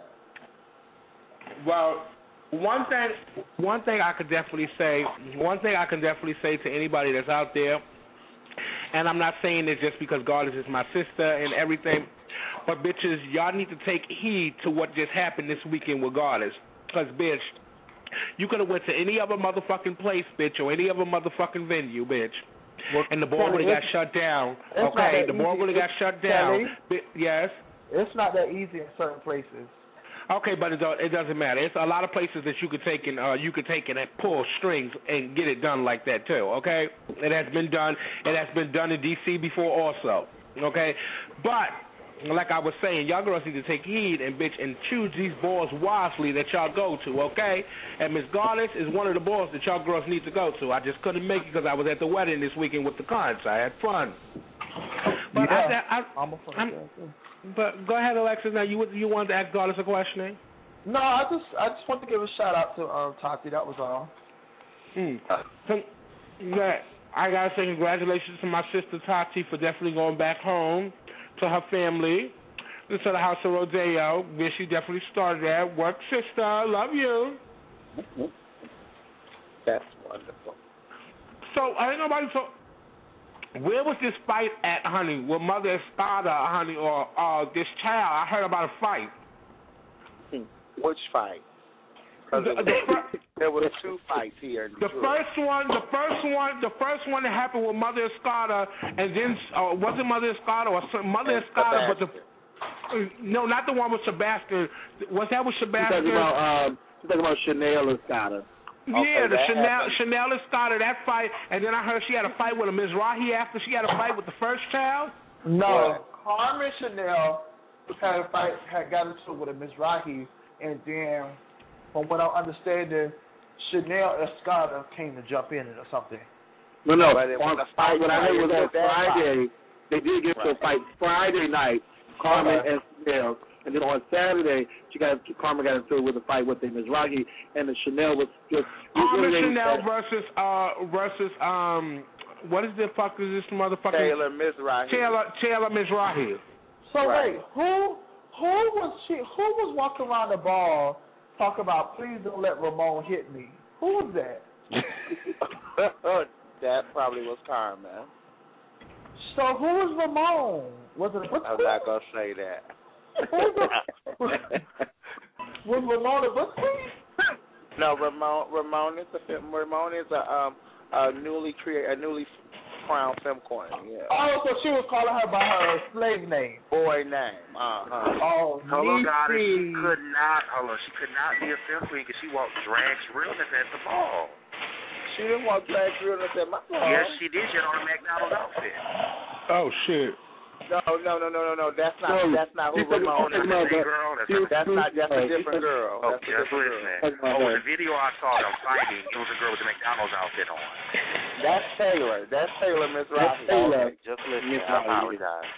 [SPEAKER 13] Well, one thing, one thing I could definitely say, one thing I can definitely say to anybody that's out there, and I'm not saying this just because Goddess is my sister and everything, but bitches, y'all need to take heed to what just happened this weekend with Goddess. Because, bitch, you could have went to any other motherfucking place, bitch, or any other motherfucking venue, bitch, well, and the ball would have got shut down. Okay, the ball would have got shut down. Bi- yes?
[SPEAKER 16] It's not that easy in certain places.
[SPEAKER 13] Okay, but it, it doesn't matter. It's a lot of places that you could take and uh, you could take and pull strings and get it done like that too. Okay, it has been done. It has been done in D C before also. Okay, but like I was saying, y'all girls need to take heed and bitch and choose these balls wisely that y'all go to. Okay, and Miss Goddess is one of the balls that y'all girls need to go to. I just couldn't make it because I was at the wedding this weekend with the cons. I had fun. But
[SPEAKER 16] yeah,
[SPEAKER 13] I, I,
[SPEAKER 16] I'm a fun
[SPEAKER 13] I'm, But go ahead, Alexis. Now you you wanted to ask Goddess a question?
[SPEAKER 16] No, I just I just want to give a shout out to um, Tati. That was all.
[SPEAKER 13] Hmm. So, yeah, I gotta say congratulations to my sister Tati for definitely going back home to her family, to the house of Rodeo, where she definitely started at. Work, sister. Love you.
[SPEAKER 1] That's wonderful.
[SPEAKER 13] So I ain't nobody so. Where was this fight at, honey? With Mother Espada, honey, or uh, this child? I heard about a fight.
[SPEAKER 1] Which fight?
[SPEAKER 13] The,
[SPEAKER 1] there, was,
[SPEAKER 13] the fir-
[SPEAKER 1] there was two fights here. In
[SPEAKER 13] the first one, the first one, the first one that happened with Mother Espada, and then uh, was it Mother Espada or some, Mother Espada? But the uh, no, not the one with Sebastian. Was that with Sebastian?
[SPEAKER 12] You're talking about, um, you're talking about Chanel Espada.
[SPEAKER 13] Yeah,
[SPEAKER 1] Okay,
[SPEAKER 13] the Chanel
[SPEAKER 1] happened.
[SPEAKER 13] Chanel Estada, that fight, and then I heard she had a fight with a Mizrahi after she had a fight with the first child.
[SPEAKER 16] No, Carmen Chanel had a fight, had got into it with a Mizrahi, and then, from what I'm understanding, Chanel Escada came to jump in it or something.
[SPEAKER 12] No, no.
[SPEAKER 1] But it
[SPEAKER 12] on
[SPEAKER 1] was a
[SPEAKER 12] fight, what I heard was on
[SPEAKER 1] Friday.
[SPEAKER 12] Friday. They did get to a fight Friday night, Carmen
[SPEAKER 16] Okay.
[SPEAKER 12] and Chanel. And then on Saturday, she got Carmen got into it with a fight with the Mizrahi, and the Chanel was just.
[SPEAKER 13] Carmen
[SPEAKER 12] really
[SPEAKER 13] Chanel
[SPEAKER 12] that,
[SPEAKER 13] versus uh versus um what is the fuck is this motherfucker?
[SPEAKER 1] Taylor Mizrahi.
[SPEAKER 13] Taylor Taylor Mizrahi.
[SPEAKER 16] So
[SPEAKER 1] Right.
[SPEAKER 16] wait, who who was she? Who was walking around the ball talking about please don't let Ramon hit me? Who was that?
[SPEAKER 1] That probably was Carmen.
[SPEAKER 16] So who was Ramon? Was it? What's
[SPEAKER 1] I'm not gonna say that.
[SPEAKER 16] Was Ramon a book queen?
[SPEAKER 1] No, Ramon. Ramon is a Ramon is a um a newly created a newly crowned film queen. Yeah.
[SPEAKER 16] Oh, so she was calling her by her slave name.
[SPEAKER 1] Boy name. Uh huh.
[SPEAKER 16] Oh,
[SPEAKER 21] Hello, Goddess. She
[SPEAKER 16] Niecy.
[SPEAKER 21] could not. Hold on. She could not be a film queen because she walked drags realness at the ball.
[SPEAKER 1] She didn't want black realness at my ball.
[SPEAKER 21] Yes, she did. She had on a McDonald's outfit.
[SPEAKER 13] Oh shit.
[SPEAKER 1] No, no, no, no, no, no. That's not.
[SPEAKER 12] No,
[SPEAKER 1] that's not who
[SPEAKER 12] she's talking
[SPEAKER 1] Ramon
[SPEAKER 12] about-
[SPEAKER 1] is.
[SPEAKER 12] talking about
[SPEAKER 21] Hey,
[SPEAKER 12] the-
[SPEAKER 21] girl, that's,
[SPEAKER 12] she was-
[SPEAKER 1] That's not. That's a
[SPEAKER 12] uh,
[SPEAKER 1] different girl.
[SPEAKER 21] oh,
[SPEAKER 1] That's a
[SPEAKER 21] just
[SPEAKER 1] different girl.
[SPEAKER 21] listening. Oh, the video I saw them fighting, it was a girl with a McDonald's outfit on.
[SPEAKER 1] That's Taylor. That's Taylor Mizrahi.
[SPEAKER 12] That's Taylor.
[SPEAKER 21] Okay, just listening.
[SPEAKER 12] Miss
[SPEAKER 21] I
[SPEAKER 12] Riley.
[SPEAKER 21] apologize.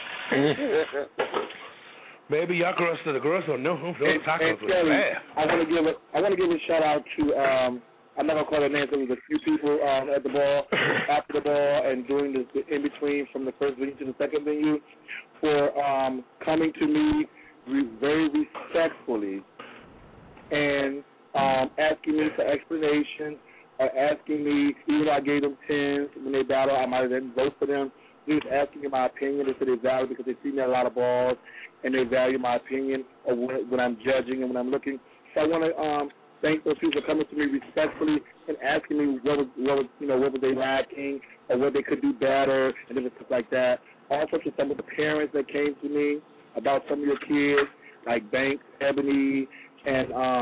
[SPEAKER 13] Baby, y'all girls the girls don't know who those
[SPEAKER 12] And,
[SPEAKER 13] tacos
[SPEAKER 12] and
[SPEAKER 13] are
[SPEAKER 12] Kelly,
[SPEAKER 13] bad.
[SPEAKER 12] I want to give a I want to give a shout out to um I'm not gonna call their names. There was a few people um at the ball, after the ball, and during the, the in between from the first venue to the second venue, for um coming to me re- very respectfully and um asking me for explanation, or asking me, even though I gave them tens when they battle, I might have didn't vote for them. He was asking me my opinion. They said they value because they see me at a lot of balls, and they value my opinion of when, when I'm judging and when I'm looking. So I want to um, thank those people for coming to me respectfully and asking me what was, what was, you know, what were they lacking or what they could do better and different stuff like that. Also to some of the parents that came to me about some of your kids, like Banks, Ebony, and um,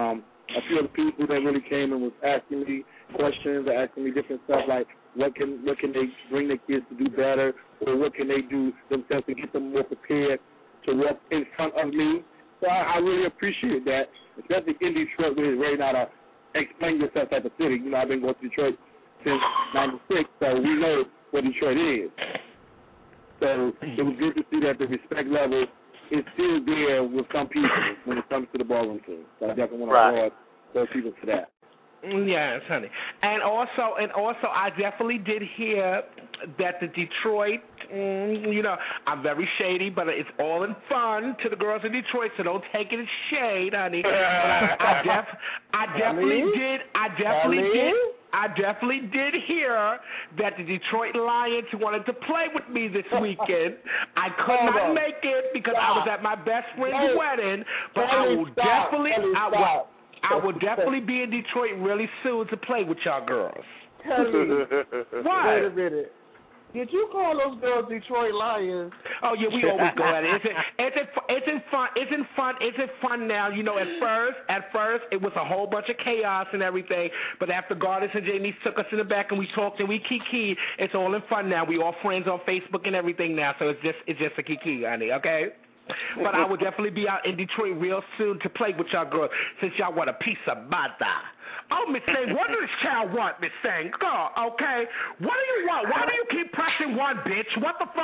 [SPEAKER 12] a few of the people that really came and was asking me questions, or asking me different stuff like what can what can they bring their kids to do better, or what can they do themselves to get them more prepared to walk in front of me. So I, I really appreciate that, especially in Detroit, where it's really not a explain yourself type of city. You know, I've been going to Detroit since ninety-six, so we know what Detroit is. So it was good to see that the respect level is still there with some people when it comes to the ballroom scene. So I definitely want to applaud those people for that.
[SPEAKER 13] Yes, honey. And also, and also, I definitely did hear that the Detroit, mm, you know, I'm very shady, but it's all in fun to the girls in Detroit, so don't take it as shade, honey. But I, I, def, I definitely
[SPEAKER 16] Kelly?
[SPEAKER 13] did, I definitely
[SPEAKER 16] Kelly?
[SPEAKER 13] did, I definitely did hear that the Detroit Lions wanted to play with me this weekend. I could
[SPEAKER 16] Hold
[SPEAKER 13] not
[SPEAKER 16] on.
[SPEAKER 13] make it because I was at my best friend's
[SPEAKER 16] Kelly,
[SPEAKER 13] wedding, but I
[SPEAKER 16] Kelly,
[SPEAKER 13] will
[SPEAKER 16] stop.
[SPEAKER 13] definitely,
[SPEAKER 16] Kelly,
[SPEAKER 13] I will.
[SPEAKER 16] stop.
[SPEAKER 13] I will definitely be in Detroit really soon to play with y'all girls.
[SPEAKER 16] Kelly,
[SPEAKER 13] What?
[SPEAKER 16] wait a minute. Did you call those girls Detroit Lions?
[SPEAKER 13] Oh yeah, we always go at it. Isn't isn't isn't fun? Isn't fun? Isn't fun now? You know, at first, at first it was a whole bunch of chaos and everything. But after Goddess and Janice took us in the back and we talked and we kiki, it's all in fun now. We all friends on Facebook and everything now. So it's just it's just a kiki, honey. Okay. But I will definitely be out in Detroit real soon to play with y'all girls since y'all want a piece of mother. Oh, Miss Thing, what does this child want, Miss Thing? Go, okay? What do you want? Why do you keep pressing one, bitch? What the fuck?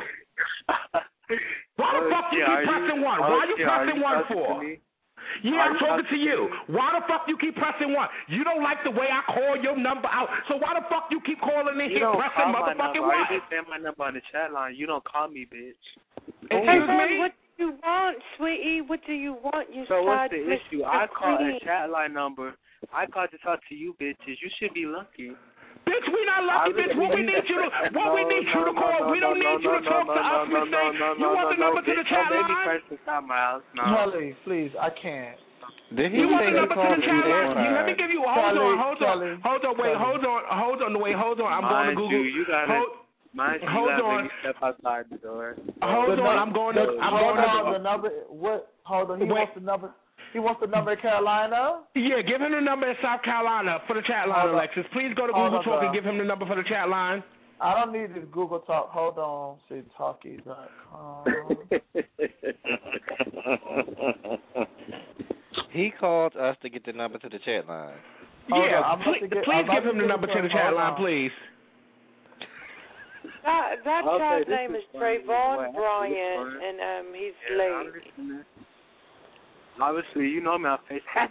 [SPEAKER 13] Why the fuck you keep pressing one? Why are you pressing one for? Yeah, I'm talking to you. Why the fuck you keep pressing one? You don't like the way I call your number out, so why the fuck you keep calling in
[SPEAKER 17] You
[SPEAKER 13] here
[SPEAKER 17] don't
[SPEAKER 13] pressing
[SPEAKER 17] call my
[SPEAKER 13] motherfucking
[SPEAKER 17] number.
[SPEAKER 13] one?
[SPEAKER 17] You just send my number on the chat line. You don't call me, bitch.
[SPEAKER 13] Excuse me?
[SPEAKER 11] What do you want, sweetie? What do you want? You
[SPEAKER 17] So what's
[SPEAKER 11] sad
[SPEAKER 17] the
[SPEAKER 11] Mister
[SPEAKER 17] issue? I called
[SPEAKER 11] Queen.
[SPEAKER 17] a chat line number. I called to talk to you, bitches. You should be lucky.
[SPEAKER 13] Bitch, we not lucky, bitch. What we need you to, what we need you to call? We don't need you to talk to us, Miss Thing. You want the number to the chat line?
[SPEAKER 16] Kelly, please, I can't.
[SPEAKER 14] Did he
[SPEAKER 13] You want
[SPEAKER 14] say
[SPEAKER 13] the
[SPEAKER 14] he
[SPEAKER 13] number to
[SPEAKER 14] called
[SPEAKER 13] the
[SPEAKER 14] you
[SPEAKER 13] chat line?
[SPEAKER 14] there?
[SPEAKER 13] You, let me give you. Hold
[SPEAKER 16] Kelly,
[SPEAKER 13] on, hold on,
[SPEAKER 16] Kelly,
[SPEAKER 13] hold on. Wait,
[SPEAKER 16] Kelly.
[SPEAKER 13] hold on, hold on. Wait, hold on. I'm going to
[SPEAKER 17] Mind
[SPEAKER 13] Google.
[SPEAKER 17] you, you gotta,
[SPEAKER 13] hold,
[SPEAKER 17] mind you,
[SPEAKER 13] hold
[SPEAKER 17] you gotta
[SPEAKER 13] on.
[SPEAKER 17] make me step outside the door.
[SPEAKER 13] Hold
[SPEAKER 16] The
[SPEAKER 13] on,
[SPEAKER 16] num-
[SPEAKER 13] I'm going to.
[SPEAKER 16] the-
[SPEAKER 13] I'm
[SPEAKER 16] hold
[SPEAKER 13] going
[SPEAKER 16] on,
[SPEAKER 13] to.
[SPEAKER 16] the number. What? Hold on. He
[SPEAKER 13] Wait.
[SPEAKER 16] wants the number. He wants the number in Carolina.
[SPEAKER 13] Yeah, give him the number in South Carolina for the chat line,
[SPEAKER 16] Hold on.
[SPEAKER 13] Alexis. Please go to
[SPEAKER 16] Hold
[SPEAKER 13] Google
[SPEAKER 16] on,
[SPEAKER 13] Talk and
[SPEAKER 16] girl.
[SPEAKER 13] give him the number for the chat line.
[SPEAKER 16] I don't need this Google Talk. Hold on. See talkie dot com.
[SPEAKER 14] He called us to get the number to the chat line.
[SPEAKER 16] Hold
[SPEAKER 13] Yeah,
[SPEAKER 16] on, I'm about
[SPEAKER 13] please,
[SPEAKER 16] to get-
[SPEAKER 13] please
[SPEAKER 16] I'm about
[SPEAKER 13] give
[SPEAKER 16] to
[SPEAKER 13] him the
[SPEAKER 16] get
[SPEAKER 13] number
[SPEAKER 16] it
[SPEAKER 13] to the
[SPEAKER 16] to
[SPEAKER 13] chat
[SPEAKER 16] him.
[SPEAKER 13] line,
[SPEAKER 16] Hold on.
[SPEAKER 13] please.
[SPEAKER 11] That that
[SPEAKER 17] Okay,
[SPEAKER 11] child's
[SPEAKER 17] this
[SPEAKER 11] name
[SPEAKER 17] is
[SPEAKER 11] is
[SPEAKER 17] fine.
[SPEAKER 11] Trayvon
[SPEAKER 17] Well,
[SPEAKER 11] Bryant,
[SPEAKER 17] this is
[SPEAKER 11] and um, he's
[SPEAKER 17] Yeah, I'm
[SPEAKER 11] late.
[SPEAKER 17] listening. Obviously, you know me on Facebook.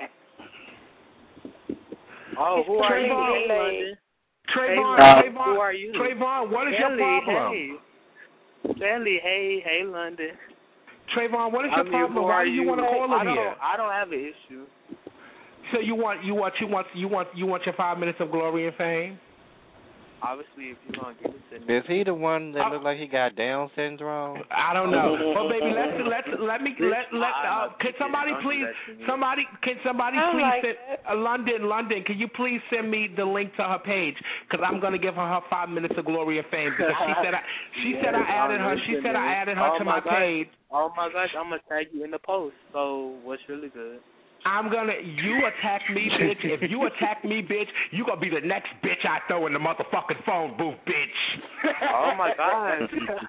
[SPEAKER 17] Oh,
[SPEAKER 11] He's
[SPEAKER 17] who are you?
[SPEAKER 11] completely
[SPEAKER 17] Hey,
[SPEAKER 11] late.
[SPEAKER 17] London.
[SPEAKER 13] Trayvon,
[SPEAKER 17] Hey,
[SPEAKER 13] Trayvon,
[SPEAKER 17] who are you?
[SPEAKER 13] Trayvon, what is
[SPEAKER 17] Kelly,
[SPEAKER 13] your problem?
[SPEAKER 17] Hey. Kelly, hey, hey, London.
[SPEAKER 13] Trayvon, what is
[SPEAKER 17] I
[SPEAKER 13] your
[SPEAKER 17] mean,
[SPEAKER 13] problem?
[SPEAKER 17] who
[SPEAKER 13] Why
[SPEAKER 17] are
[SPEAKER 13] do you want to
[SPEAKER 17] you?
[SPEAKER 13] call
[SPEAKER 17] I
[SPEAKER 13] him
[SPEAKER 17] don't,
[SPEAKER 13] here?
[SPEAKER 17] I don't have an issue.
[SPEAKER 13] So you want you want you want you want you want your five minutes of glory and fame?
[SPEAKER 17] Obviously, if you're going to give it to me.
[SPEAKER 14] Is he the one that
[SPEAKER 13] Uh,
[SPEAKER 14] looked like he got Down syndrome?
[SPEAKER 13] I don't know. Well, baby, let's let's let me let let. Uh, can somebody please somebody can somebody
[SPEAKER 11] I
[SPEAKER 13] please
[SPEAKER 11] like
[SPEAKER 13] send uh, London London? Can you please send me the link to her page? Because I'm gonna give her her five minutes of glory and fame because she said I she said I added her she said I added her
[SPEAKER 17] Oh
[SPEAKER 13] to
[SPEAKER 17] my
[SPEAKER 13] my
[SPEAKER 17] gosh.
[SPEAKER 13] page.
[SPEAKER 17] Oh my gosh, I'm gonna tag you in the post. So what's really good?
[SPEAKER 13] I'm gonna you attack me, bitch. If you attack me, bitch, you gonna be the next bitch I throw in the motherfucking phone booth, bitch.
[SPEAKER 17] Oh my gosh.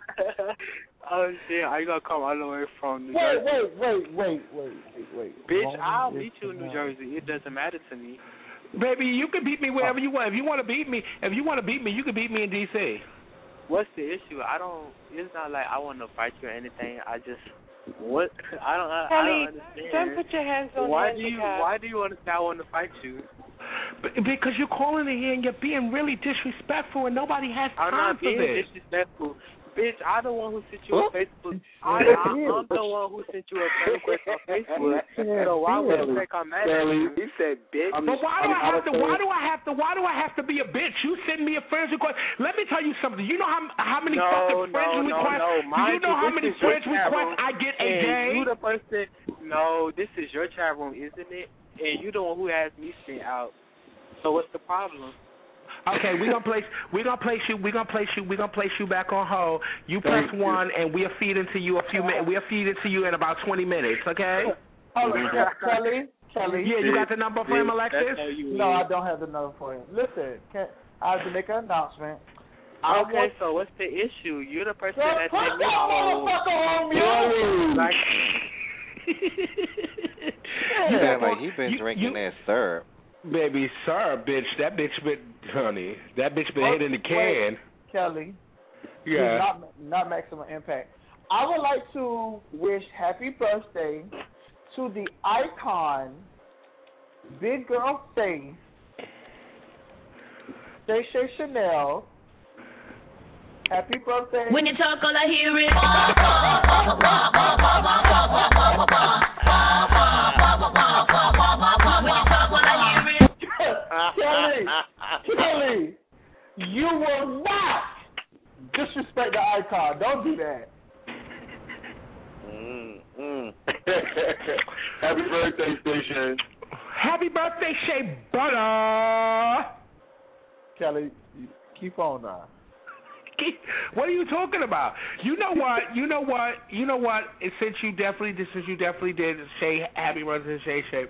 [SPEAKER 17] Oh shit, are you gonna come all the way from New
[SPEAKER 16] Wait,
[SPEAKER 17] Jersey?
[SPEAKER 16] wait, wait, wait, wait, wait, wait.
[SPEAKER 17] Bitch,
[SPEAKER 16] Moment
[SPEAKER 17] I'll
[SPEAKER 16] is
[SPEAKER 17] meet you in New
[SPEAKER 16] now.
[SPEAKER 17] Jersey. It doesn't matter to me.
[SPEAKER 13] Baby, you can beat me wherever you want. If you want to beat me, if you want to beat me, you can beat me in D C.
[SPEAKER 17] What's the issue? I don't. It's not like I want to fight you or anything. I just what I don't. I, I
[SPEAKER 11] Kelly,
[SPEAKER 17] don't understand.
[SPEAKER 11] don't put your hands on
[SPEAKER 17] Why
[SPEAKER 11] the
[SPEAKER 17] do you?
[SPEAKER 11] handicap.
[SPEAKER 17] Why do you want to say I want to fight you?
[SPEAKER 13] But, because you're calling in here and you're being really disrespectful, and nobody has
[SPEAKER 17] I'm
[SPEAKER 13] time
[SPEAKER 17] not
[SPEAKER 13] for
[SPEAKER 17] being
[SPEAKER 13] this.
[SPEAKER 17] disrespectful. Bitch, I'm the one who sent you a Facebook. I, I, I'm the one who sent you a friend request on Facebook. So why would you think I'm mad at you?
[SPEAKER 19] He said, bitch.
[SPEAKER 13] But why do I have to? Why do I have to? Why do I have to be a bitch? You send me a friend request. Let me tell you something. You know how how many
[SPEAKER 17] No,
[SPEAKER 13] fucking friend
[SPEAKER 17] no, no,
[SPEAKER 13] requests?
[SPEAKER 17] no.
[SPEAKER 13] Do
[SPEAKER 17] Mind
[SPEAKER 13] you know
[SPEAKER 17] you,
[SPEAKER 13] how
[SPEAKER 17] this
[SPEAKER 13] many
[SPEAKER 17] is your
[SPEAKER 13] friend
[SPEAKER 17] chat
[SPEAKER 13] requests
[SPEAKER 17] room,
[SPEAKER 13] I get a
[SPEAKER 17] and
[SPEAKER 13] day?
[SPEAKER 17] You the person. No, this is your chat room, isn't it? And you the one who has me sent out. So what's the problem?
[SPEAKER 13] Okay, we're gonna place we're gonna place you we're gonna place you we're gonna place you back on hold. You press
[SPEAKER 12] Thank you.
[SPEAKER 13] one and we'll feed into you a few minutes we'll feed into you in about twenty minutes, okay?
[SPEAKER 16] Hold on, Kelly, Kelly.
[SPEAKER 13] Yeah, you got the number for him, Alexis?
[SPEAKER 16] No, I don't have the number for him. Listen, can, I have to make an announcement. I
[SPEAKER 17] Okay,
[SPEAKER 16] want,
[SPEAKER 17] so what's the issue? You're the person
[SPEAKER 16] Girl,
[SPEAKER 17] that
[SPEAKER 16] put
[SPEAKER 17] said
[SPEAKER 16] that motherfucker on mute.
[SPEAKER 17] Like,
[SPEAKER 14] You sound like you've been
[SPEAKER 13] you,
[SPEAKER 14] drinking
[SPEAKER 13] you,
[SPEAKER 14] that syrup.
[SPEAKER 13] Baby, syrup, bitch. That bitch been, honey, that bitch been
[SPEAKER 16] Wait,
[SPEAKER 13] hitting the can.
[SPEAKER 16] Wait, Kelly.
[SPEAKER 13] Yeah.
[SPEAKER 16] Not, not maximum impact. I would like to wish happy birthday to the icon, Big Girl Faith, Shay Shay Chanel. Happy birthday.
[SPEAKER 10] When you talk, all I hear is.
[SPEAKER 16] Kelly, Kelly, you will not disrespect the icon. Don't do that.
[SPEAKER 1] Mm, mm. Happy birthday, Station.
[SPEAKER 13] Happy birthday, Shea Butter.
[SPEAKER 16] Kelly, keep on now.
[SPEAKER 13] What are you talking about? You know what? You know what? You know what? Since you definitely did, since you definitely did say happy birthday, Shay Shay,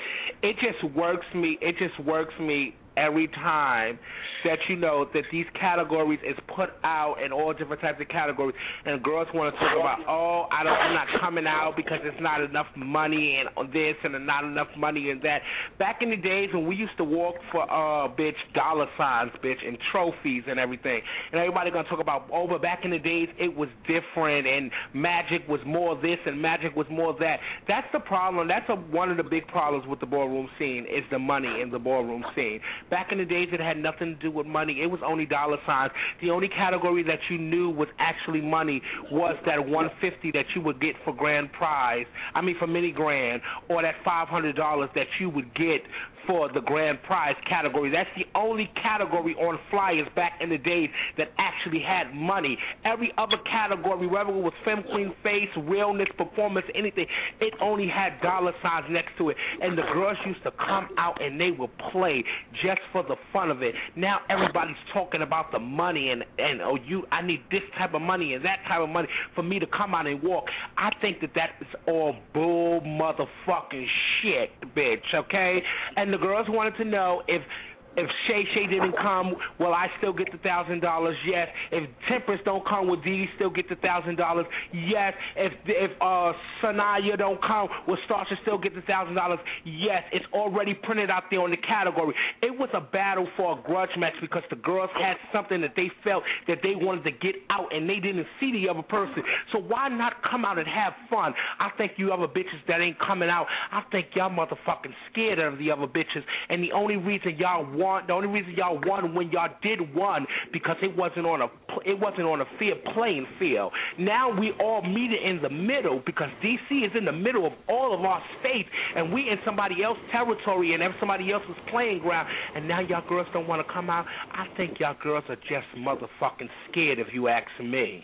[SPEAKER 13] it just works me. It just works me every time that you know that these categories is put out in all different types of categories, and girls want to talk about, oh, I don't, I'm not coming out because it's not enough money and this and not enough money and that. Back in the days when we used to walk for uh, bitch dollar signs, bitch, and trophies and everything, and everybody gonna talk about, oh, but back in the days it was different and magic was more this and magic was more that. That's the problem. That's a, one of the big problems with the ballroom scene is the money in the ballroom scene. Back in the days, it had nothing to do with money. It was only dollar signs. The only category that you knew was actually money was that one hundred fifty dollars that you would get for grand prize. I mean, for mini grand, or that five hundred dollars that you would get for the grand prize category. That's the only category on flyers back in the days that actually had money. Every other category, whether it was femme queen face, realness, performance, anything, it only had dollar signs next to it. And the girls used to come out and they would play just for the fun of it. Now everybody's talking about the money and, and oh, you, I need this type of money and that type of money for me to come out and walk. I think that that is all bull motherfucking shit, bitch, okay? And the girls wanted to know if if Shay Shay didn't come, will I still get the thousand dollars? Yes. If Temperance don't come, will Dee Dee still get the thousand dollars? Yes. If if uh Sanaya don't come, will Starsha still get the thousand dollars? Yes. It's already printed out there on the category. It was a battle for a grudge match because the girls had something that they felt that they wanted to get out and they didn't see the other person. So why not come out and have fun? I think you other bitches that ain't coming out, I think y'all motherfucking scared of the other bitches, and the only reason y'all want The only reason y'all won when y'all did won because it wasn't on a it wasn't on a fair playing field. Now we all meet it in the middle because D C is in the middle of all of our states, and we in somebody else's territory and somebody else's playing ground. And now y'all girls don't want to come out. I think y'all girls are just motherfucking scared, if you ask me.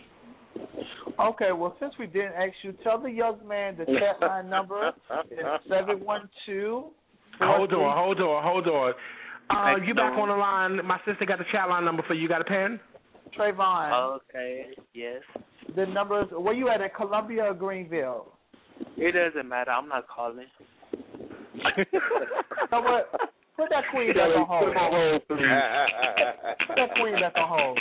[SPEAKER 16] Okay, well, since we didn't ask you, tell the young man the chat line number is seven one two.
[SPEAKER 13] Hold on, hold on, hold on. Uh, you back on the line. My sister got the chat line number for you. You got a pen?
[SPEAKER 16] Trayvon.
[SPEAKER 17] Okay, yes.
[SPEAKER 16] The numbers, where you at, at Columbia or Greenville?
[SPEAKER 17] It doesn't matter. I'm not calling.
[SPEAKER 16] So what? Put that queen back on hold. Put that queen back on hold.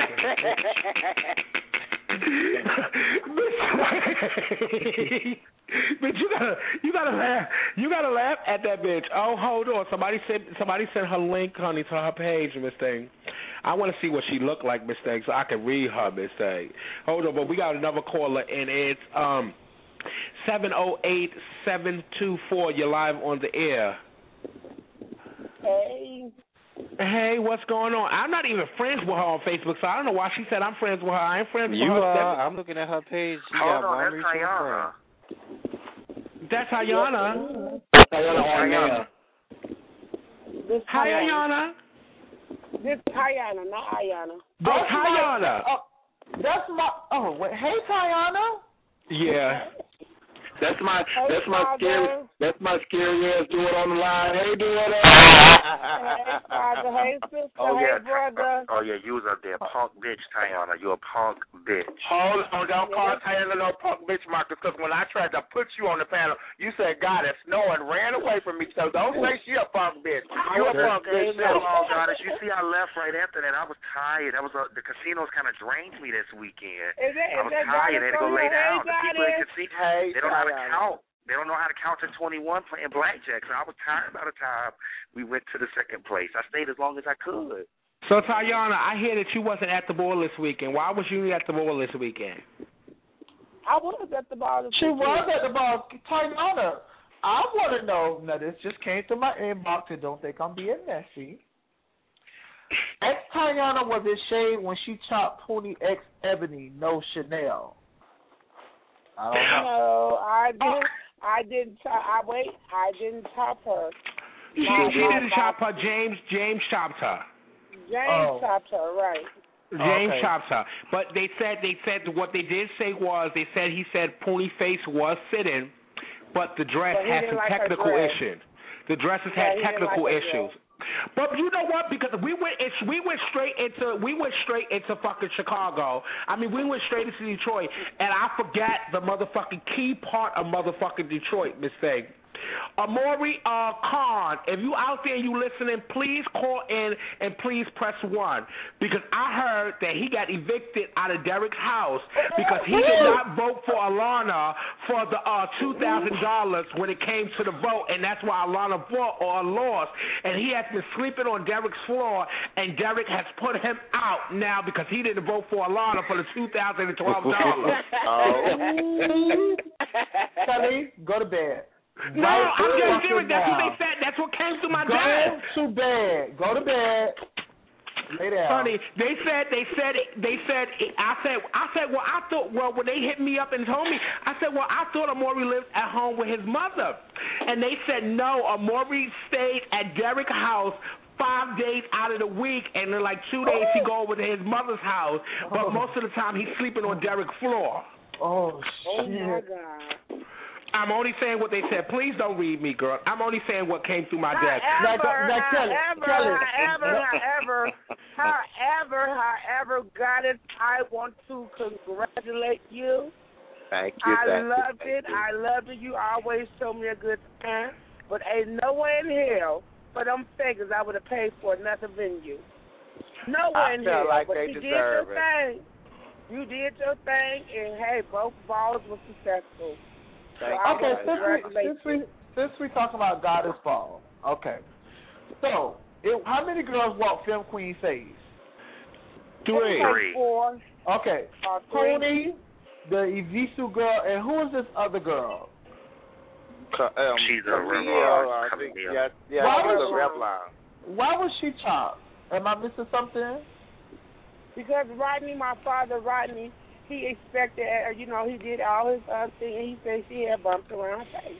[SPEAKER 13] Bitch, you gotta, you gotta laugh. You gotta laugh at that bitch. Oh, hold on. Somebody sent, somebody sent her link, honey, to her page, Miss Thing. I want to see what she looked like, Miss Thing, so I can read her, Miss Thing. Hold on, but we got another caller, and it's um seven zero eight seven two four. You're live on the air.
[SPEAKER 18] Hey.
[SPEAKER 13] Hey, what's going on? I'm not even friends with her on Facebook, so I don't know why she said I'm friends with her. I ain't friends
[SPEAKER 14] you
[SPEAKER 13] with her.
[SPEAKER 14] You are. I'm looking at her page. She
[SPEAKER 21] Hold
[SPEAKER 14] got
[SPEAKER 21] on,
[SPEAKER 14] one
[SPEAKER 21] that's Ayana.
[SPEAKER 13] That's Ayana.
[SPEAKER 21] Ayana.
[SPEAKER 18] This
[SPEAKER 13] Hi, Ayana.
[SPEAKER 18] This is Ayana, not Ayana.
[SPEAKER 13] That's Ayana.
[SPEAKER 16] Oh, that's my. Oh, wait. Hey, Ayana.
[SPEAKER 13] Yeah.
[SPEAKER 1] That's my.
[SPEAKER 18] Hey,
[SPEAKER 1] that's my
[SPEAKER 18] Father.
[SPEAKER 1] scary.
[SPEAKER 12] That's my scary ass doing on the line. Hey, doing it.
[SPEAKER 18] Hey, father. Hey, sister.
[SPEAKER 21] Oh,
[SPEAKER 18] hey,
[SPEAKER 21] yeah.
[SPEAKER 18] brother.
[SPEAKER 21] Oh, yeah, you was up there. Punk bitch, Tayana. You a punk bitch.
[SPEAKER 13] Hold on, don't call Taylor no punk bitch, Marcus, because when I tried to put you on the panel, you said, God, it's snowing, ran away from me. So don't say she a punk bitch. You a punk bitch.
[SPEAKER 21] Oh, God, as you see, I left right after that. I was tired. That was uh, the casinos kind of drained me this weekend.
[SPEAKER 18] Is that,
[SPEAKER 21] I was tired. I had to go lay down. The people in the casino,
[SPEAKER 18] hey,
[SPEAKER 21] they don't know how to count. They don't know how to count to twenty-one playing blackjack. So I was tired by the time we went to the second place. I stayed as long as I could.
[SPEAKER 13] So, Tayana, I hear that you wasn't at the ball this weekend. Why was you at the ball this weekend?
[SPEAKER 18] I was at the ball this
[SPEAKER 16] She
[SPEAKER 18] weekend.
[SPEAKER 16] was at the ball. Tayana, I want to know. Now, this just came to my inbox, and don't think I'm being messy. Ex-Tayana was in shade when she chopped Poonie X Ebony, no Chanel. I don't know.
[SPEAKER 18] No, I didn't. I didn't. Chop, I wait. I didn't chop her.
[SPEAKER 13] She,
[SPEAKER 18] My-
[SPEAKER 13] she
[SPEAKER 18] my-
[SPEAKER 13] didn't chop her. James James chopped her.
[SPEAKER 18] James
[SPEAKER 16] Oh.
[SPEAKER 18] chopped her, right?
[SPEAKER 13] James
[SPEAKER 16] Okay.
[SPEAKER 13] chopped her. But they said they said what they did say was they said he said Poonie Face was sitting, but the dress
[SPEAKER 18] But he
[SPEAKER 13] had
[SPEAKER 18] didn't
[SPEAKER 13] some
[SPEAKER 18] like her
[SPEAKER 13] technical
[SPEAKER 18] dress.
[SPEAKER 13] issues. The dresses
[SPEAKER 18] Yeah,
[SPEAKER 13] had
[SPEAKER 18] he didn't
[SPEAKER 13] technical
[SPEAKER 18] like her
[SPEAKER 13] issues.
[SPEAKER 18] dress.
[SPEAKER 13] But you know what? Because we went, it's, we went straight into, we went straight into fucking Chicago. I mean, we went straight into Detroit, and I forgot the motherfucking key part of motherfucking Detroit, Miss Faye. Amori uh, Khan, if you out there, you listening, please call in and please press one, because I heard that he got evicted out of Derek's house because he did not vote for Alana for the uh, two thousand dollars when it came to the vote, and that's why Alana fought or lost, and he has been sleeping on Derek's floor, and Derek has put him out now because he didn't vote for Alana for the two thousand twelve dollars.
[SPEAKER 16] Oh. Kelly, go to bed.
[SPEAKER 13] No,
[SPEAKER 16] Right
[SPEAKER 13] I'm just
[SPEAKER 16] fucking
[SPEAKER 13] serious. That's what
[SPEAKER 16] now.
[SPEAKER 13] they said. That's what came to my
[SPEAKER 16] Go
[SPEAKER 13] desk.
[SPEAKER 16] to bed. Go to bed. Lay down.
[SPEAKER 13] Honey, they said, they said, they said. I said, I said. Well, I thought. Well, when they hit me up and told me, I said, well, I thought Amori lived at home with his mother, and they said no. Amori stayed at Derek's house five days out of the week, and then like two days he go over to his mother's house, but most of the time he's sleeping on Derek's floor.
[SPEAKER 16] Oh
[SPEAKER 18] Oh
[SPEAKER 16] shit.
[SPEAKER 18] my God.
[SPEAKER 13] I'm only saying what they said. Please don't read me, girl. I'm only saying what came through my desk.
[SPEAKER 18] However,
[SPEAKER 16] Now, Kelly,
[SPEAKER 18] however,
[SPEAKER 16] Kelly.
[SPEAKER 18] however, however, however, however, Goddess, I want to congratulate you.
[SPEAKER 1] Thank you.
[SPEAKER 18] I
[SPEAKER 1] thank
[SPEAKER 18] loved
[SPEAKER 1] you,
[SPEAKER 18] it.
[SPEAKER 1] thank you.
[SPEAKER 18] I loved it. You always show me a good time. But ain't no way in hell for them figures I would have paid for another venue. No
[SPEAKER 1] I
[SPEAKER 18] way in
[SPEAKER 1] feel
[SPEAKER 18] hell.
[SPEAKER 1] like
[SPEAKER 18] but
[SPEAKER 1] they
[SPEAKER 18] you did
[SPEAKER 1] deserve
[SPEAKER 18] your
[SPEAKER 1] it.
[SPEAKER 18] thing. You did your thing, and hey, both balls were successful.
[SPEAKER 1] Thank
[SPEAKER 18] So I
[SPEAKER 1] you.
[SPEAKER 16] Okay,
[SPEAKER 18] wanna
[SPEAKER 16] since we,
[SPEAKER 18] congratulate
[SPEAKER 16] since we since we talking about Goddess Ball, okay. So, it, how many girls walked Film Queen Phase?
[SPEAKER 13] Three.
[SPEAKER 18] Three. Four.
[SPEAKER 16] Okay.
[SPEAKER 18] Uh, three.
[SPEAKER 16] Poonie, the Evisu girl, and who is this other girl?
[SPEAKER 1] Um,
[SPEAKER 21] She's a
[SPEAKER 1] Camille,
[SPEAKER 21] Revlon.
[SPEAKER 1] I think,
[SPEAKER 21] Camille.
[SPEAKER 1] yeah, yeah,
[SPEAKER 16] Why
[SPEAKER 1] she's
[SPEAKER 16] was
[SPEAKER 1] a
[SPEAKER 16] she-
[SPEAKER 1] Revlon.
[SPEAKER 16] Why was she chopped? Am I missing something?
[SPEAKER 18] Because Rodney, my father, Rodney, he expected, uh, you know, he did all his uh, thing, and he said she had bumps around her face.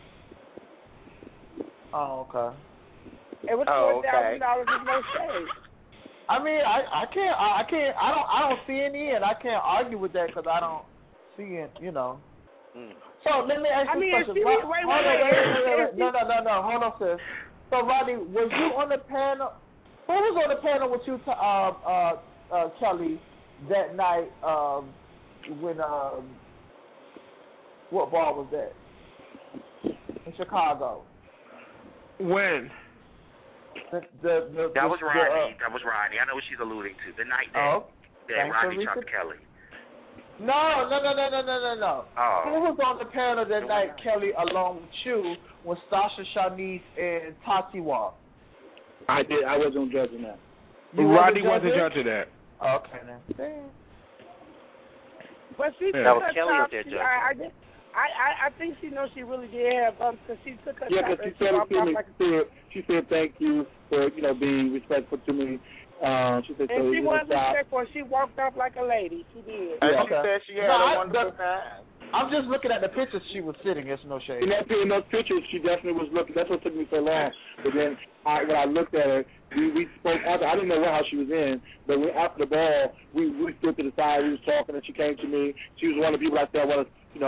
[SPEAKER 16] Oh, okay.
[SPEAKER 18] It was
[SPEAKER 1] Oh,
[SPEAKER 18] four thousand dollars with no shade.
[SPEAKER 16] I mean, I I can't I, I can't I don't I don't see any, and I can't argue with that because I don't see it, you know.
[SPEAKER 1] Mm.
[SPEAKER 16] So let me ask
[SPEAKER 18] I
[SPEAKER 16] you
[SPEAKER 18] mean,
[SPEAKER 16] a
[SPEAKER 18] if
[SPEAKER 16] question.
[SPEAKER 18] she-
[SPEAKER 16] Ro-
[SPEAKER 18] wait, wait,
[SPEAKER 16] hold on,
[SPEAKER 18] wait,
[SPEAKER 16] wait,
[SPEAKER 18] wait,
[SPEAKER 16] wait, wait,
[SPEAKER 18] wait.
[SPEAKER 16] wait. No, no, no, no. Hold on, sis. So, Rodney, was you on the panel? Who was on the panel with you, to, uh, uh, uh, Kelly, that night um, when um, what ball was that in Chicago?
[SPEAKER 13] When?
[SPEAKER 16] The, the, the,
[SPEAKER 21] That
[SPEAKER 16] the,
[SPEAKER 21] was
[SPEAKER 16] the,
[SPEAKER 21] Rodney.
[SPEAKER 16] uh,
[SPEAKER 21] That was Rodney. I know what she's alluding to. The night that,
[SPEAKER 16] Oh,
[SPEAKER 21] that
[SPEAKER 16] thanks for
[SPEAKER 21] Rodney chopped
[SPEAKER 16] repeat-
[SPEAKER 21] Kelly.
[SPEAKER 16] No, no, no, no, no, no, no, no.
[SPEAKER 21] Oh.
[SPEAKER 16] Who was on the panel that night, Kelly, along with you, when Sasha, Shanice, and Tati walked?
[SPEAKER 12] I did. I wasn't judging that.
[SPEAKER 16] You
[SPEAKER 13] Rodney
[SPEAKER 16] wasn't
[SPEAKER 13] wasn't
[SPEAKER 16] judging?
[SPEAKER 13] judging that.
[SPEAKER 16] Okay, then.
[SPEAKER 18] But she
[SPEAKER 13] Yeah.
[SPEAKER 18] took
[SPEAKER 21] That was
[SPEAKER 18] her
[SPEAKER 21] Kelly
[SPEAKER 18] top.
[SPEAKER 21] up there
[SPEAKER 18] She,
[SPEAKER 21] judging.
[SPEAKER 18] I, I, just- I, I, I think she knows she really did have bumps because she took her
[SPEAKER 12] Yeah,
[SPEAKER 18] top
[SPEAKER 12] because she
[SPEAKER 18] and
[SPEAKER 12] said it
[SPEAKER 18] walked
[SPEAKER 12] to
[SPEAKER 18] off
[SPEAKER 12] me.
[SPEAKER 18] like.
[SPEAKER 12] She said, she said thank you for, you know, being respectful to me. Um, she said, so,
[SPEAKER 18] And she
[SPEAKER 12] you know,
[SPEAKER 18] wasn't
[SPEAKER 12] stop.
[SPEAKER 18] respectful. She walked off like a lady. She did.
[SPEAKER 1] And
[SPEAKER 12] Yeah.
[SPEAKER 1] she said she had
[SPEAKER 16] No,
[SPEAKER 1] a
[SPEAKER 16] I-
[SPEAKER 1] wonderful
[SPEAKER 16] the-
[SPEAKER 1] time.
[SPEAKER 16] I'm just looking at the pictures she was sitting. It's no shade.
[SPEAKER 12] In that in those pictures, she definitely was looking. That's what took me so long. But then I, when I looked at her, we, we spoke. After, I didn't know what house she was in, but when, after the ball, we we stood to the side. We was talking, and she came to me. She was one of the people I said I want to, you know,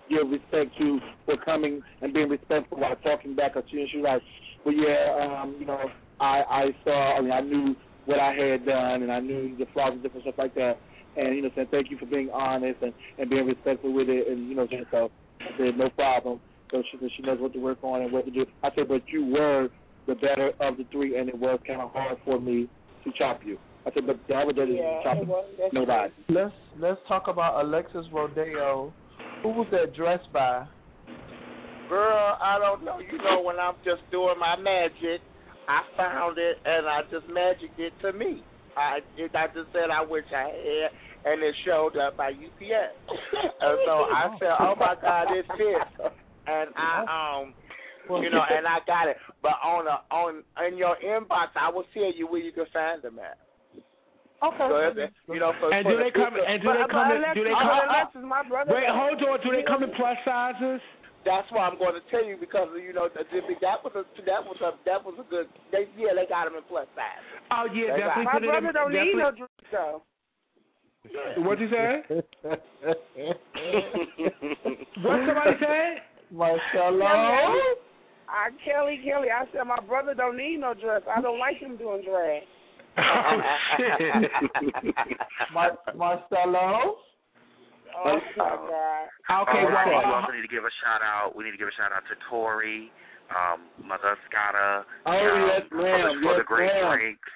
[SPEAKER 12] give respect to for coming and being respectful while talking back. Cause she, she was like, well, yeah, um, you know, I I saw, I mean, I knew what I had done, and I knew the flaws and different stuff like that. And, you know, saying thank you for being honest and, and being respectful with it. And, you know, so I said, no problem. So she said she knows what to work on and what to do. I said, but you were the better of the three, and it was kind of hard for me to chop you. I said, but the other day
[SPEAKER 18] Yeah,
[SPEAKER 12] chop
[SPEAKER 18] it was, that's
[SPEAKER 12] nobody.
[SPEAKER 16] Let's let's talk about Alexis Rodeo. Who was that dressed by?
[SPEAKER 2] Girl, I don't know. You know, when I'm just doing my magic, I found it and I just magicked it to me. I it, I just said I wish I had, and it showed up by U P S. And so I said, oh my God, it fits. And I um, you know, and I got it. But on a, on in your inbox, I will tell you where you can find them at.
[SPEAKER 16] Okay.
[SPEAKER 2] So if it, you know, for,
[SPEAKER 13] And
[SPEAKER 2] for
[SPEAKER 13] do they
[SPEAKER 2] the
[SPEAKER 13] come?
[SPEAKER 2] people-
[SPEAKER 13] And do they come? In, do they come?
[SPEAKER 2] Alexis, my brother.
[SPEAKER 13] Wait, hold on. Do they come in plus sizes?
[SPEAKER 2] That's what I'm going to tell you because you know that was a that was a that was a good. They, yeah, they got them in plus size.
[SPEAKER 13] Oh yeah,
[SPEAKER 2] They
[SPEAKER 13] definitely.
[SPEAKER 2] got-
[SPEAKER 13] put it
[SPEAKER 2] My
[SPEAKER 13] in,
[SPEAKER 2] brother don't
[SPEAKER 13] definitely.
[SPEAKER 2] need no drink though.
[SPEAKER 13] What'd you say? What somebody said?
[SPEAKER 16] Marcelo.
[SPEAKER 18] I Kelly Kelly. I said my brother don't need no dress. I don't like him doing drag.
[SPEAKER 13] Oh shit.
[SPEAKER 16] Mar- Marcelo.
[SPEAKER 18] Oh my God.
[SPEAKER 13] Okay,
[SPEAKER 21] Oh,
[SPEAKER 13] well,
[SPEAKER 21] we
[SPEAKER 13] uh,
[SPEAKER 21] also need to give a shout out. We need to give a shout out to Tori, um, Mother Scotta,
[SPEAKER 12] Oh,
[SPEAKER 21] um,
[SPEAKER 12] yes,
[SPEAKER 21] for,
[SPEAKER 12] ma'am.
[SPEAKER 21] the, for
[SPEAKER 12] Yes,
[SPEAKER 21] the great
[SPEAKER 12] ma'am.
[SPEAKER 21] drinks.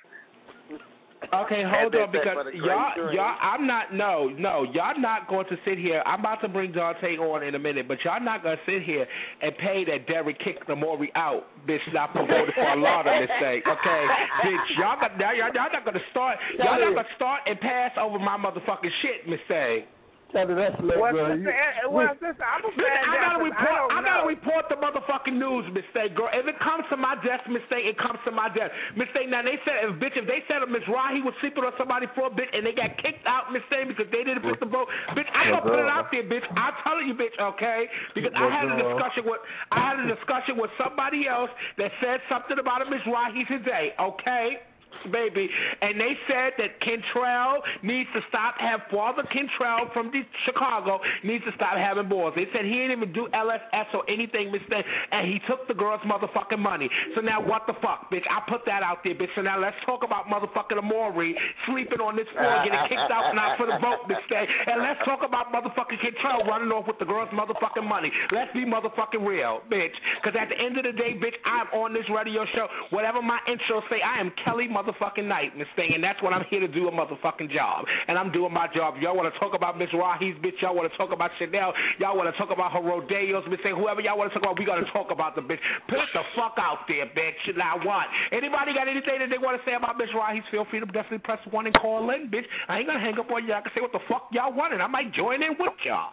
[SPEAKER 13] Okay, hold
[SPEAKER 21] Happy
[SPEAKER 13] on, because
[SPEAKER 21] for the great
[SPEAKER 13] y'all,
[SPEAKER 21] drink.
[SPEAKER 13] y'all, I'm not, no, no, y'all not going to sit here. I'm about to bring Dante on in a minute, but y'all not going to sit here and pay that Derek kicked Amori out, bitch, not promoted for a lot of mistake, okay? Bitch, y'all, got, y'all, y'all not going to start, y'all not going to start and pass over my motherfucking shit, mistake.
[SPEAKER 16] Tell me that's lit,
[SPEAKER 18] Well,
[SPEAKER 16] girl.
[SPEAKER 18] sister, eh, well, sister, I'm a fan.
[SPEAKER 13] I gotta
[SPEAKER 18] I
[SPEAKER 13] report.
[SPEAKER 18] don't
[SPEAKER 13] I, gotta
[SPEAKER 18] know.
[SPEAKER 13] report the motherfucking news, mistake, girl. If it comes to my desk, mistake, it comes to my desk, mistake. Now they said, if bitch, if they said Miss Rahi was sleeping on somebody for a bit and they got kicked out, mistake, because they didn't put the vote, bitch, I gonna put it out there, bitch. I'm telling you, bitch, okay? Because I had a discussion with, I had a discussion with somebody else that said something about a Miss Rahi today, okay? Baby, and they said that Kentrell needs to stop, have Father Kentrell from the Chicago needs to stop having balls. They said he didn't even do L S S or anything, mistake, and he took the girl's motherfucking money. So now what the fuck, bitch? I put that out there, bitch. So now let's talk about motherfucking Amori sleeping on this floor, getting kicked out not for the vote, mistake, and let's talk about motherfucking Kentrell running off with the girl's motherfucking money. Let's be motherfucking real, bitch, because at the end of the day, bitch, I'm on this radio show. Whatever my intro say, I am Kelly motherfucking Knight, Miss Thing, and that's what I'm here to do, a motherfucking job. And I'm doing my job. Y'all want to talk about Miss Rahi's bitch, y'all want to talk about Chanel, y'all want to talk about her rodeos, Miss Thing, whoever y'all want to talk about, we got to talk about the bitch. Put the fuck out there, bitch. Now what? Anybody got anything that they want to say about Miss Rahi's, feel free to definitely press one and call in, bitch. I ain't going to hang up on y'all. I can say what the fuck y'all want, and I might join in with y'all.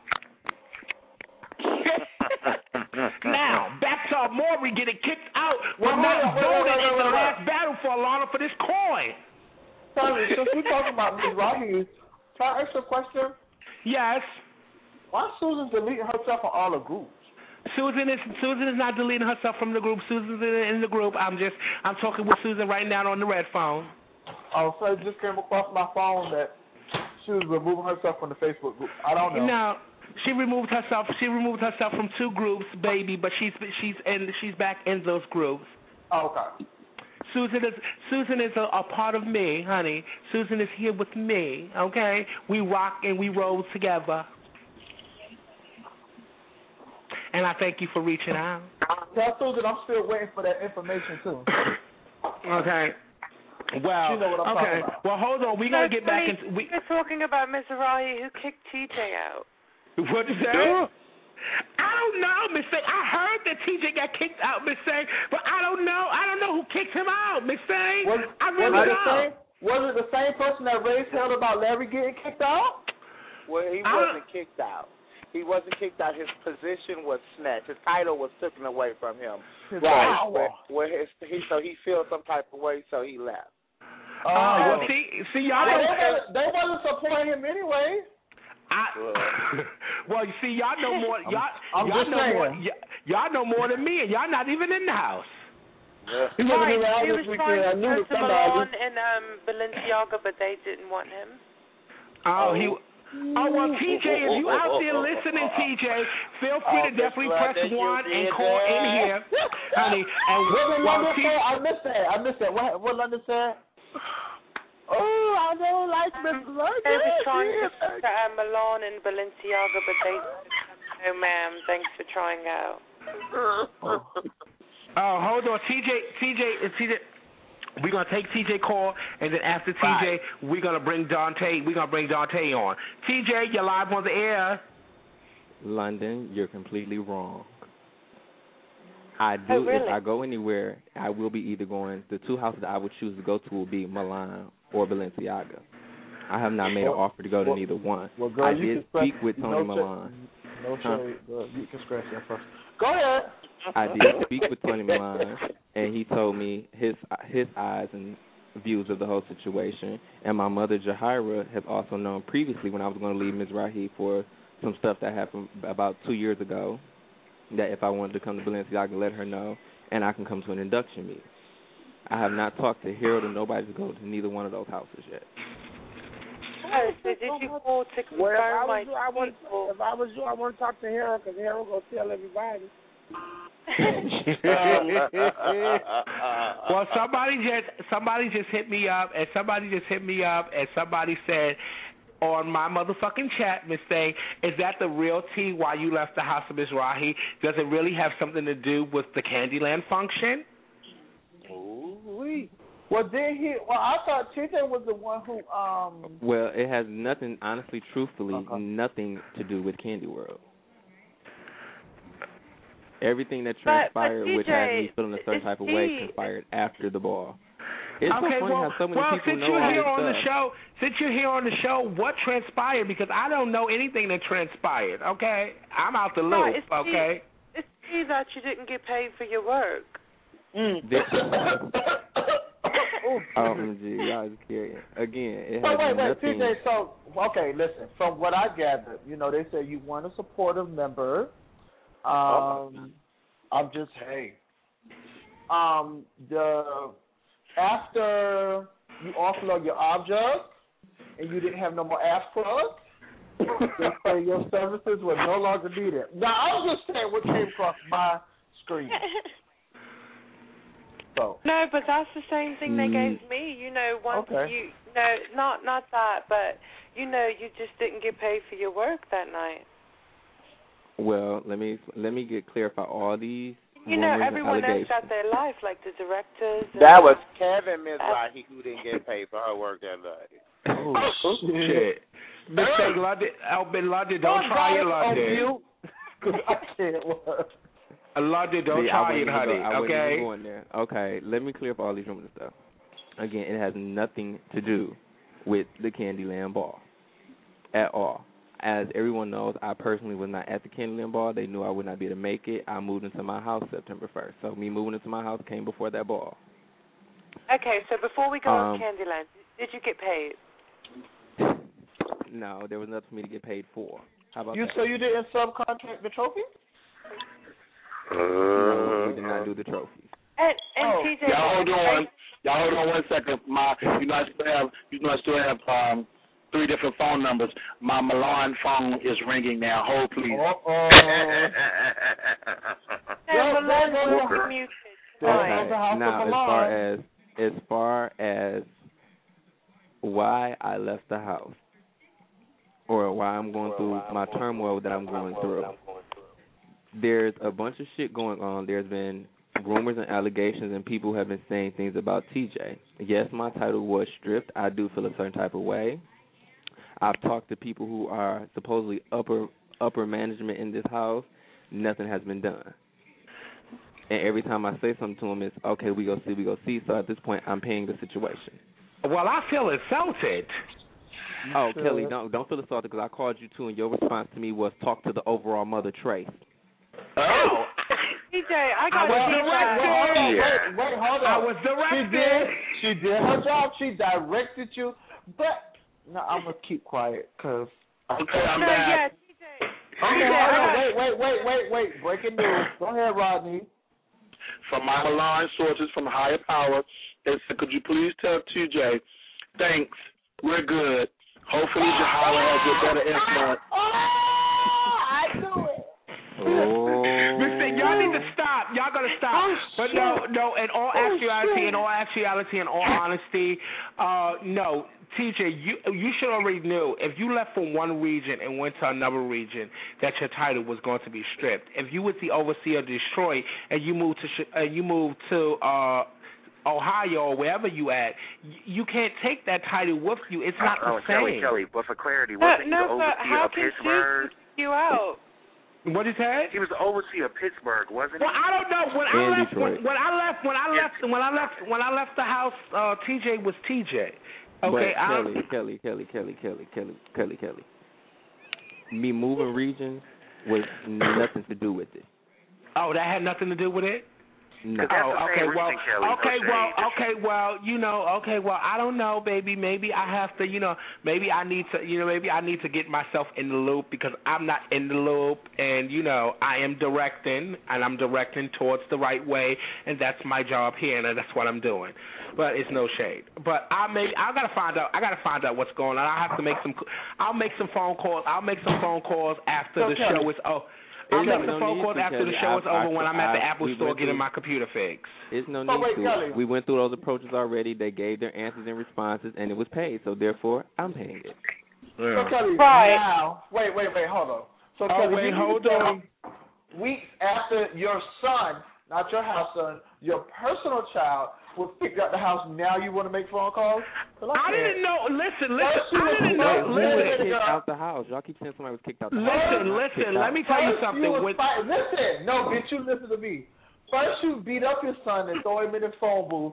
[SPEAKER 13] Now, back to Amori getting kicked out for
[SPEAKER 16] Well,
[SPEAKER 13] not
[SPEAKER 16] hold on,
[SPEAKER 13] voting
[SPEAKER 16] wait, wait,
[SPEAKER 13] in
[SPEAKER 16] wait,
[SPEAKER 13] the
[SPEAKER 16] wait.
[SPEAKER 13] last battle for Alana for this coin.
[SPEAKER 16] Sorry, since we're talking about Miss Rahi, can I ask you a question?
[SPEAKER 13] Yes.
[SPEAKER 16] Why Susan deleting herself from all the groups?
[SPEAKER 13] Susan is Susan is not deleting herself from the group. Susan's in, in the group. I'm just I'm talking with Susan right now on the red phone.
[SPEAKER 16] Oh, so it just came across my phone that she was removing herself from the Facebook group. I don't know.
[SPEAKER 13] No. She removed herself. She removed herself from two groups, baby. But she's she's in she's back in those groups.
[SPEAKER 16] Oh, okay.
[SPEAKER 13] Susan is Susan is a, a part of me, honey. Susan is here with me. Okay, we rock and we roll together. And I thank you for reaching out.
[SPEAKER 16] Tell Susan I'm still waiting for that information too.
[SPEAKER 13] Okay. Well,
[SPEAKER 16] You know what I'm
[SPEAKER 13] okay.
[SPEAKER 16] talking about.
[SPEAKER 13] Well, hold on. We
[SPEAKER 11] No,
[SPEAKER 13] gotta get back
[SPEAKER 11] honey,
[SPEAKER 13] into. We,
[SPEAKER 11] You're talking about Miss Rahi who kicked T J out.
[SPEAKER 13] What you say? I don't know, Miss Thing. I heard that T J got kicked out, Miss Thing, but I don't know. I don't know who kicked him out, Miss Thing.
[SPEAKER 16] Was,
[SPEAKER 13] I really
[SPEAKER 16] was it
[SPEAKER 13] don't.
[SPEAKER 16] the same, was it the same person that raised hell about Larry getting kicked out?
[SPEAKER 2] Well, he wasn't kicked out. He wasn't kicked out. His position was snatched. His title was taken away from him.
[SPEAKER 16] His
[SPEAKER 2] Right.
[SPEAKER 16] power.
[SPEAKER 2] Where, where his, he, so he feels some type of way, so he left.
[SPEAKER 13] Oh, uh, well, see, see, y'all
[SPEAKER 16] Well,
[SPEAKER 13] know.
[SPEAKER 16] they, wasn't, they wasn't supporting him anyway.
[SPEAKER 13] I, well, you see, y'all know more. Y'all,
[SPEAKER 16] I'm
[SPEAKER 13] y'all
[SPEAKER 16] just
[SPEAKER 13] know
[SPEAKER 16] saying.
[SPEAKER 13] more. y- Y'all know more than me, and y'all not even in the house.
[SPEAKER 12] Yeah.
[SPEAKER 11] He
[SPEAKER 12] wasn't
[SPEAKER 11] right.
[SPEAKER 12] even out
[SPEAKER 11] He
[SPEAKER 12] this
[SPEAKER 11] was
[SPEAKER 12] weekend.
[SPEAKER 11] trying
[SPEAKER 12] I
[SPEAKER 11] to
[SPEAKER 12] knew
[SPEAKER 11] put
[SPEAKER 12] that
[SPEAKER 11] him
[SPEAKER 12] somebody.
[SPEAKER 11] on in um, Balenciaga, but they didn't want him.
[SPEAKER 13] Oh, he Oh, well, T J, if you out there listening, T J, feel free to definitely press one and call in here, honey. And
[SPEAKER 16] what
[SPEAKER 13] well,
[SPEAKER 16] London
[SPEAKER 13] T-
[SPEAKER 16] say? I missed that. I missed that. What, what London said? Oh, I don't like Miss London.
[SPEAKER 11] They were trying to to uh, Milan and Balenciaga, but they no, ma'am. Thanks for trying out.
[SPEAKER 13] Oh, hold on, T J, T J, T J. We're gonna take T J call, and then after T J, right. we're gonna bring Dante. We're gonna bring Dante on. T J, you're live on the air.
[SPEAKER 8] London, you're completely wrong. I do.
[SPEAKER 11] Oh, really?
[SPEAKER 8] If I go anywhere, I will be either going. The two houses I would choose to go to will be Milan or Balenciaga. I have not made an offer to go to
[SPEAKER 16] well,
[SPEAKER 8] neither one.
[SPEAKER 16] Well, girl,
[SPEAKER 8] I
[SPEAKER 16] you
[SPEAKER 8] did
[SPEAKER 16] can scratch,
[SPEAKER 8] speak with Tony
[SPEAKER 16] no
[SPEAKER 8] Milan.
[SPEAKER 16] No
[SPEAKER 8] huh?
[SPEAKER 16] shade, girl. You can scratch that first. Go ahead.
[SPEAKER 8] I did speak with Tony Milan, and he told me his his eyes and views of the whole situation. And my mother, Jahira, has also known previously when I was going to leave Mizrahi for some stuff that happened about two years ago, that if I wanted to come to Balenciaga, let her know, and I can come to an induction meeting. I have not talked to Harold or nobody to go to neither one of those houses yet.
[SPEAKER 11] Oh, so did you call to confirm
[SPEAKER 18] well, if I
[SPEAKER 11] my
[SPEAKER 18] was you, I want, if I was you, I want to talk to Harold because Harold gonna tell everybody.
[SPEAKER 13] Well, somebody just somebody just hit me up, and somebody just hit me up, and somebody said on my motherfucking chat, Miss Thing, is that the real tea why you left the house of Mizrahi? Does it really have something to do with the Candyland function?
[SPEAKER 16] Ooh-wee. Well, then he. Well, I thought T J was the one who. Um.
[SPEAKER 8] Well, it has nothing, honestly, truthfully,
[SPEAKER 16] Okay.
[SPEAKER 8] nothing to do with Candy World. Everything that
[SPEAKER 11] But- but
[SPEAKER 8] transpired,
[SPEAKER 11] T J,
[SPEAKER 8] which had me feeling a certain
[SPEAKER 11] it's
[SPEAKER 8] type of
[SPEAKER 11] T.
[SPEAKER 8] way, transpired after the ball. It's so
[SPEAKER 13] okay,
[SPEAKER 8] funny
[SPEAKER 13] well,
[SPEAKER 8] how so many
[SPEAKER 13] well
[SPEAKER 8] people
[SPEAKER 13] since
[SPEAKER 8] know
[SPEAKER 13] you're
[SPEAKER 8] all
[SPEAKER 13] here
[SPEAKER 8] this
[SPEAKER 13] on the
[SPEAKER 8] stuff.
[SPEAKER 13] show, since you're here on the show, what transpired? Because I don't know anything that transpired. Okay, I'm out the
[SPEAKER 11] No,
[SPEAKER 13] loop.
[SPEAKER 11] it's
[SPEAKER 13] Okay.
[SPEAKER 11] T, it's T that you didn't get paid for your work.
[SPEAKER 16] Mm.
[SPEAKER 8] O M G, y'all is curious. Again, it
[SPEAKER 16] Wait,
[SPEAKER 8] has
[SPEAKER 16] wait, wait,
[SPEAKER 8] nothing.
[SPEAKER 16] T J. So, okay, listen. From what I gathered, you know, they say you weren't a supportive member. Um, I'm just hey. Um, the after you offload your object and you didn't have no more ass plugs, they say your services were no longer needed. Now, I was just saying what came across my screen. So.
[SPEAKER 11] No, but that's the same thing they
[SPEAKER 8] Mm.
[SPEAKER 11] gave me. You know, once
[SPEAKER 16] Okay.
[SPEAKER 11] you no, not not that, but you know, you just didn't get paid for your work that night.
[SPEAKER 8] Well, let me let me get clarify all these.
[SPEAKER 11] You know,
[SPEAKER 8] rumors and
[SPEAKER 11] everyone else
[SPEAKER 8] allegations.
[SPEAKER 11] got their life, like the directors. And
[SPEAKER 2] That was Kevin Mizrahi who didn't get paid for her work that day.
[SPEAKER 13] Oh shit! Miss Thing, London, Albin, London, don't try it, London.
[SPEAKER 16] I can't work.
[SPEAKER 13] London, don't
[SPEAKER 8] See, I
[SPEAKER 13] try
[SPEAKER 8] wouldn't
[SPEAKER 13] it,
[SPEAKER 8] even
[SPEAKER 13] honey.
[SPEAKER 8] go- I wouldn't
[SPEAKER 13] Okay.
[SPEAKER 8] even go in there. Okay, let me clear up all these rumors and stuff. Again, it has nothing to do with the Candyland ball at all. As everyone knows, I personally was not at the Candyland ball. They knew I would not be able to make it. I moved into my house September first. So me moving into my house came before that ball.
[SPEAKER 11] Okay, so before we go
[SPEAKER 8] Um,
[SPEAKER 11] on Candyland, did you get paid?
[SPEAKER 8] No, there was nothing for me to get paid for. How about
[SPEAKER 16] You
[SPEAKER 8] that?
[SPEAKER 16] so you didn't subcontract the trophy?
[SPEAKER 8] No, we did not do the trophies.
[SPEAKER 11] And, and
[SPEAKER 16] Oh.
[SPEAKER 11] T J,
[SPEAKER 22] Y'all hold on. Y'all hold on one second. My, you know, I still have, you know, I still have um, three different phone numbers. My Milan phone is ringing now. Hold, please.
[SPEAKER 16] Uh-oh.
[SPEAKER 11] No, Milan will be muted.
[SPEAKER 8] Okay.
[SPEAKER 16] House
[SPEAKER 8] Now,
[SPEAKER 16] of
[SPEAKER 8] as far
[SPEAKER 16] Milan.
[SPEAKER 8] as as far as why I left the house, or why I'm going through my turmoil that I'm going through, there's a bunch of shit going on. There's been rumors and allegations, and people have been saying things about T J. Yes, my title was stripped. I do feel a certain type of way. I've talked to people who are supposedly upper upper management in this house. Nothing has been done. And every time I say something to them, it's, okay, we go see, we go see. So at this point, I'm paying the situation.
[SPEAKER 13] Well, I feel insulted.
[SPEAKER 8] Oh, Kelly, don't don't feel assaulted because I called you too, and your response to me was talk to the overall mother, Trace.
[SPEAKER 13] Oh.
[SPEAKER 11] T J, I got
[SPEAKER 13] I was
[SPEAKER 11] to
[SPEAKER 13] directed.
[SPEAKER 16] Hold on, wait, wait, hold on.
[SPEAKER 13] I was
[SPEAKER 16] She
[SPEAKER 13] directed.
[SPEAKER 16] did, she did her job. She directed you. But, no, I'm going to keep quiet because.
[SPEAKER 22] Okay, I'm
[SPEAKER 11] No,
[SPEAKER 22] back.
[SPEAKER 11] yeah, T J.
[SPEAKER 16] Okay, hold on. Wait, wait, wait, wait, wait. Breaking news. Go ahead, Rodney.
[SPEAKER 22] From my Milan sources from higher power, they said, could you please tell T J, thanks, we're good, Hopefully, Jahara has a better influence.
[SPEAKER 16] I knew it.
[SPEAKER 8] Oh.
[SPEAKER 13] Listen, y'all need to stop. Y'all gotta stop.
[SPEAKER 16] Oh,
[SPEAKER 13] but
[SPEAKER 16] shit.
[SPEAKER 13] no, no. In all
[SPEAKER 16] Oh,
[SPEAKER 13] actuality,
[SPEAKER 16] shit.
[SPEAKER 13] in all actuality, in all honesty, uh, no. T J, you you should already know if you left from one region and went to another region that your title was going to be stripped. If you was the overseer of Detroit and you moved to uh, you moved to uh, Ohio or wherever you at, you can't take that title with you. It's not
[SPEAKER 21] oh,
[SPEAKER 13] the same.
[SPEAKER 21] Kelly, Kelly, but for clarity,
[SPEAKER 11] No,
[SPEAKER 21] wasn't he
[SPEAKER 11] no,
[SPEAKER 21] the
[SPEAKER 11] but
[SPEAKER 21] overseer
[SPEAKER 11] how
[SPEAKER 21] of
[SPEAKER 11] can
[SPEAKER 21] Pittsburgh?
[SPEAKER 11] she kick you out?
[SPEAKER 13] What is that?
[SPEAKER 21] He was the overseer of Pittsburgh, wasn't he?
[SPEAKER 13] Well, I don't know. When I
[SPEAKER 8] And
[SPEAKER 13] left, when,
[SPEAKER 8] Detroit.
[SPEAKER 13] when I left, when I left, when I left, when I left the house, uh, T J was T J. Okay,
[SPEAKER 8] but
[SPEAKER 13] I
[SPEAKER 8] Kelly, Kelly, Kelly, Kelly, Kelly, Kelly, Kelly, Kelly. Me moving regions was nothing to do with it.
[SPEAKER 13] Oh, that had nothing to do with it?
[SPEAKER 8] No.
[SPEAKER 13] Oh, okay, well,
[SPEAKER 21] Kelly,
[SPEAKER 13] okay,
[SPEAKER 21] no
[SPEAKER 13] well,
[SPEAKER 21] shade.
[SPEAKER 13] okay, well, you know, okay, well, I don't know, baby. Maybe I have to, you know, maybe I need to, you know, maybe I need to get myself in the loop because I'm not in the loop, and you know, I am directing, and I'm directing towards the right way, and that's my job here, and that's what I'm doing. But it's no shade. But I maybe I gotta find out. I gotta find out what's going on. I have to make some. I'll make some phone calls. I'll make some phone calls after
[SPEAKER 16] So
[SPEAKER 13] the
[SPEAKER 16] Kelly,
[SPEAKER 13] show is over. I'll
[SPEAKER 8] It's
[SPEAKER 13] make
[SPEAKER 8] no
[SPEAKER 13] some phone
[SPEAKER 8] need
[SPEAKER 13] calls
[SPEAKER 8] to,
[SPEAKER 13] after the
[SPEAKER 8] Kelly.
[SPEAKER 13] show is
[SPEAKER 8] I-
[SPEAKER 13] over
[SPEAKER 8] I-
[SPEAKER 13] when I'm at the
[SPEAKER 8] I-
[SPEAKER 13] Apple
[SPEAKER 8] we
[SPEAKER 13] store
[SPEAKER 8] went
[SPEAKER 13] getting
[SPEAKER 8] through-
[SPEAKER 13] my computer fixed.
[SPEAKER 8] It's no
[SPEAKER 16] Oh,
[SPEAKER 8] need
[SPEAKER 16] wait,
[SPEAKER 8] to.
[SPEAKER 16] Kelly.
[SPEAKER 8] We went through those approaches already. They gave their answers and responses, and it was paid. So therefore, I'm paying it.
[SPEAKER 16] So Kelly,
[SPEAKER 11] Right.
[SPEAKER 16] now, wait, wait, wait, hold on. So
[SPEAKER 13] Oh,
[SPEAKER 16] Kelly,
[SPEAKER 13] wait,
[SPEAKER 16] you
[SPEAKER 13] hold
[SPEAKER 16] said
[SPEAKER 13] on.
[SPEAKER 16] Weeks after your son, not your house son, your personal child was kicked out the house. Now you want to make phone calls?
[SPEAKER 13] I didn't know. Listen, listen.
[SPEAKER 16] First you
[SPEAKER 13] I
[SPEAKER 16] was-
[SPEAKER 13] didn't
[SPEAKER 8] Wait,
[SPEAKER 13] know.
[SPEAKER 8] who was
[SPEAKER 13] Listen,
[SPEAKER 8] kicked out the house? Y'all keep saying somebody was kicked out the house.
[SPEAKER 13] listen,
[SPEAKER 8] Not
[SPEAKER 13] listen.
[SPEAKER 8] kicked
[SPEAKER 13] Let
[SPEAKER 8] out.
[SPEAKER 13] me tell you
[SPEAKER 16] First
[SPEAKER 13] something.
[SPEAKER 16] You was
[SPEAKER 13] When-
[SPEAKER 16] fight- listen, no, bitch, you listen to me. First you beat up your son and throw him in the phone booth.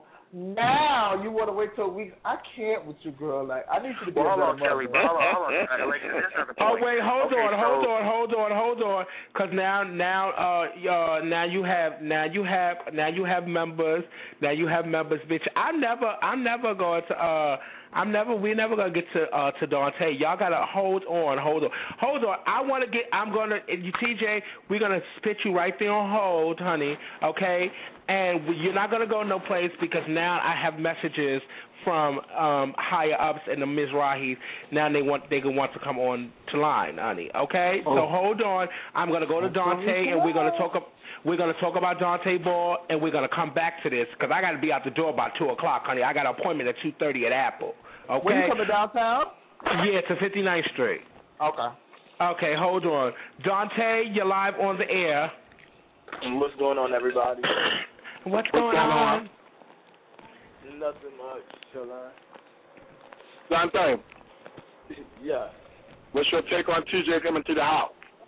[SPEAKER 16] Now you want to wait till weeks. I can't with you, girl. Like I need you to be
[SPEAKER 21] Well,
[SPEAKER 16] a
[SPEAKER 21] hold
[SPEAKER 16] better
[SPEAKER 21] on, Kelly.
[SPEAKER 16] mother.
[SPEAKER 21] But hold on, hold on. Alexis, that's not the
[SPEAKER 13] Oh
[SPEAKER 21] point.
[SPEAKER 13] wait, hold
[SPEAKER 21] okay,
[SPEAKER 13] on,
[SPEAKER 21] so,
[SPEAKER 13] hold on, hold on, hold on, because now, now, uh, uh, now you have, now you have, now you have members, now you have members, bitch. I'm never, I'm never going to, uh, I'm never, we're never gonna get to, uh, to Dante. Y'all gotta hold on, hold on, hold on. I want to get, I'm gonna, you T J, we're gonna spit you right there on hold, honey. Okay, and you're not gonna go no place because now I have messages from um, higher ups and the Mizrahis. Now they want they can want to come on to line, honey. Okay,
[SPEAKER 16] Oh.
[SPEAKER 13] so hold on. I'm gonna go to Dante and we're gonna talk. We're gonna talk about Dante Ball and we're gonna come back to this because I gotta be out the door about two o'clock, honey. I got an appointment at two thirty at Apple. Okay.
[SPEAKER 16] When you coming downtown?
[SPEAKER 13] Yeah, to fifty-ninth Street.
[SPEAKER 16] Okay.
[SPEAKER 13] Okay, hold on. Dante, you're live on the air.
[SPEAKER 3] What's going on, everybody?
[SPEAKER 13] What's going on?
[SPEAKER 3] Nothing much. Chillin'.
[SPEAKER 22] Dante,
[SPEAKER 3] Yeah.
[SPEAKER 22] what's your take on T J coming to the house?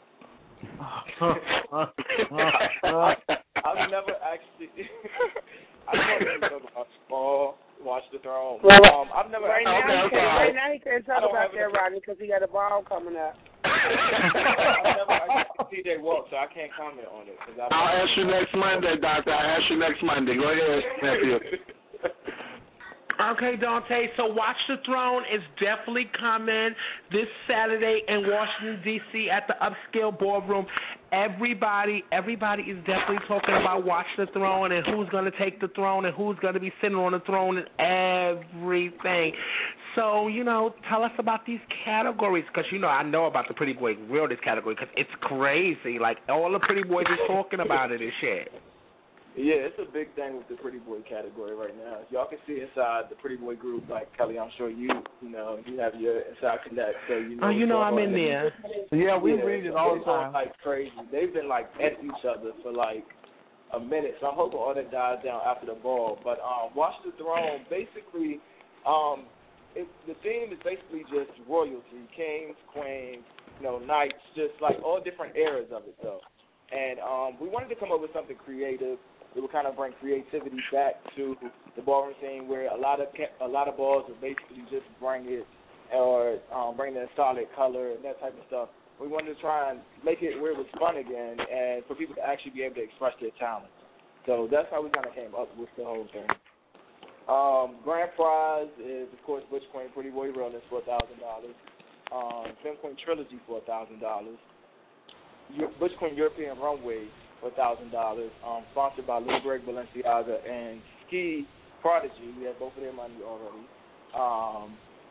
[SPEAKER 3] I've never actually. I don't know talk about ball, watch the throne.
[SPEAKER 18] Well,
[SPEAKER 3] um, I've never.
[SPEAKER 18] right, now,
[SPEAKER 3] actually,
[SPEAKER 18] he can't, right now he can't talk
[SPEAKER 3] I don't
[SPEAKER 18] about
[SPEAKER 3] have
[SPEAKER 18] that,
[SPEAKER 3] it.
[SPEAKER 18] Rodney, because he got a ball coming up.
[SPEAKER 3] I've never actually seen T J walk, so I can't comment on it. Cause I've
[SPEAKER 22] I'll ask you next Monday, Doctor. I'll ask you next Monday. Go ahead, nephew.
[SPEAKER 13] Okay, Dante, so Watch the Throne is definitely coming this Saturday in Washington, D C at the Upscale Ballroom. Everybody, everybody is definitely talking about Watch the Throne and who's going to take the throne and who's going to be sitting on the throne and everything. So, you know, tell us about these categories because, you know, I know about the Pretty Boy Realness category because it's crazy. Like, all the Pretty Boys are talking about it and shit.
[SPEAKER 3] Yeah, it's a big thing with the Pretty Boy category right now. Y'all can see inside the Pretty Boy group, like Kelly, I'm sure you, you know, you have your Inside Connect, so you know.
[SPEAKER 13] Oh, you know
[SPEAKER 3] what's
[SPEAKER 13] I'm
[SPEAKER 3] going
[SPEAKER 13] in
[SPEAKER 3] on.
[SPEAKER 13] there.
[SPEAKER 16] Yeah, we
[SPEAKER 3] yeah,
[SPEAKER 16] read it
[SPEAKER 3] so
[SPEAKER 16] all
[SPEAKER 3] they're
[SPEAKER 16] the time.
[SPEAKER 3] going like crazy. They've been like at each other for like a minute, so I'm hoping all that dies down after the ball. But um, Watch the Throne, basically, um, it, the theme is basically just royalty, kings, queens, you know, knights, just like all different eras of it, though. And um, we wanted to come up with something creative. It would kind of bring creativity back to the ballroom scene, where a lot of a lot of balls are basically just bring it or um, bring in solid color and that type of stuff. We wanted to try and make it where it was fun again, and for people to actually be able to express their talent. So that's how we kind of came up with the whole thing. Um, grand prize is, of course, Butch Queen Pretty Boy Realness for a thousand dollars. Um, Film Queen Trilogy for a thousand dollars. Butch Queen European Runway for a thousand dollars. Um, sponsored by Lil Greg Balenciaga and Ski Prodigy. We have both of their money already. Um,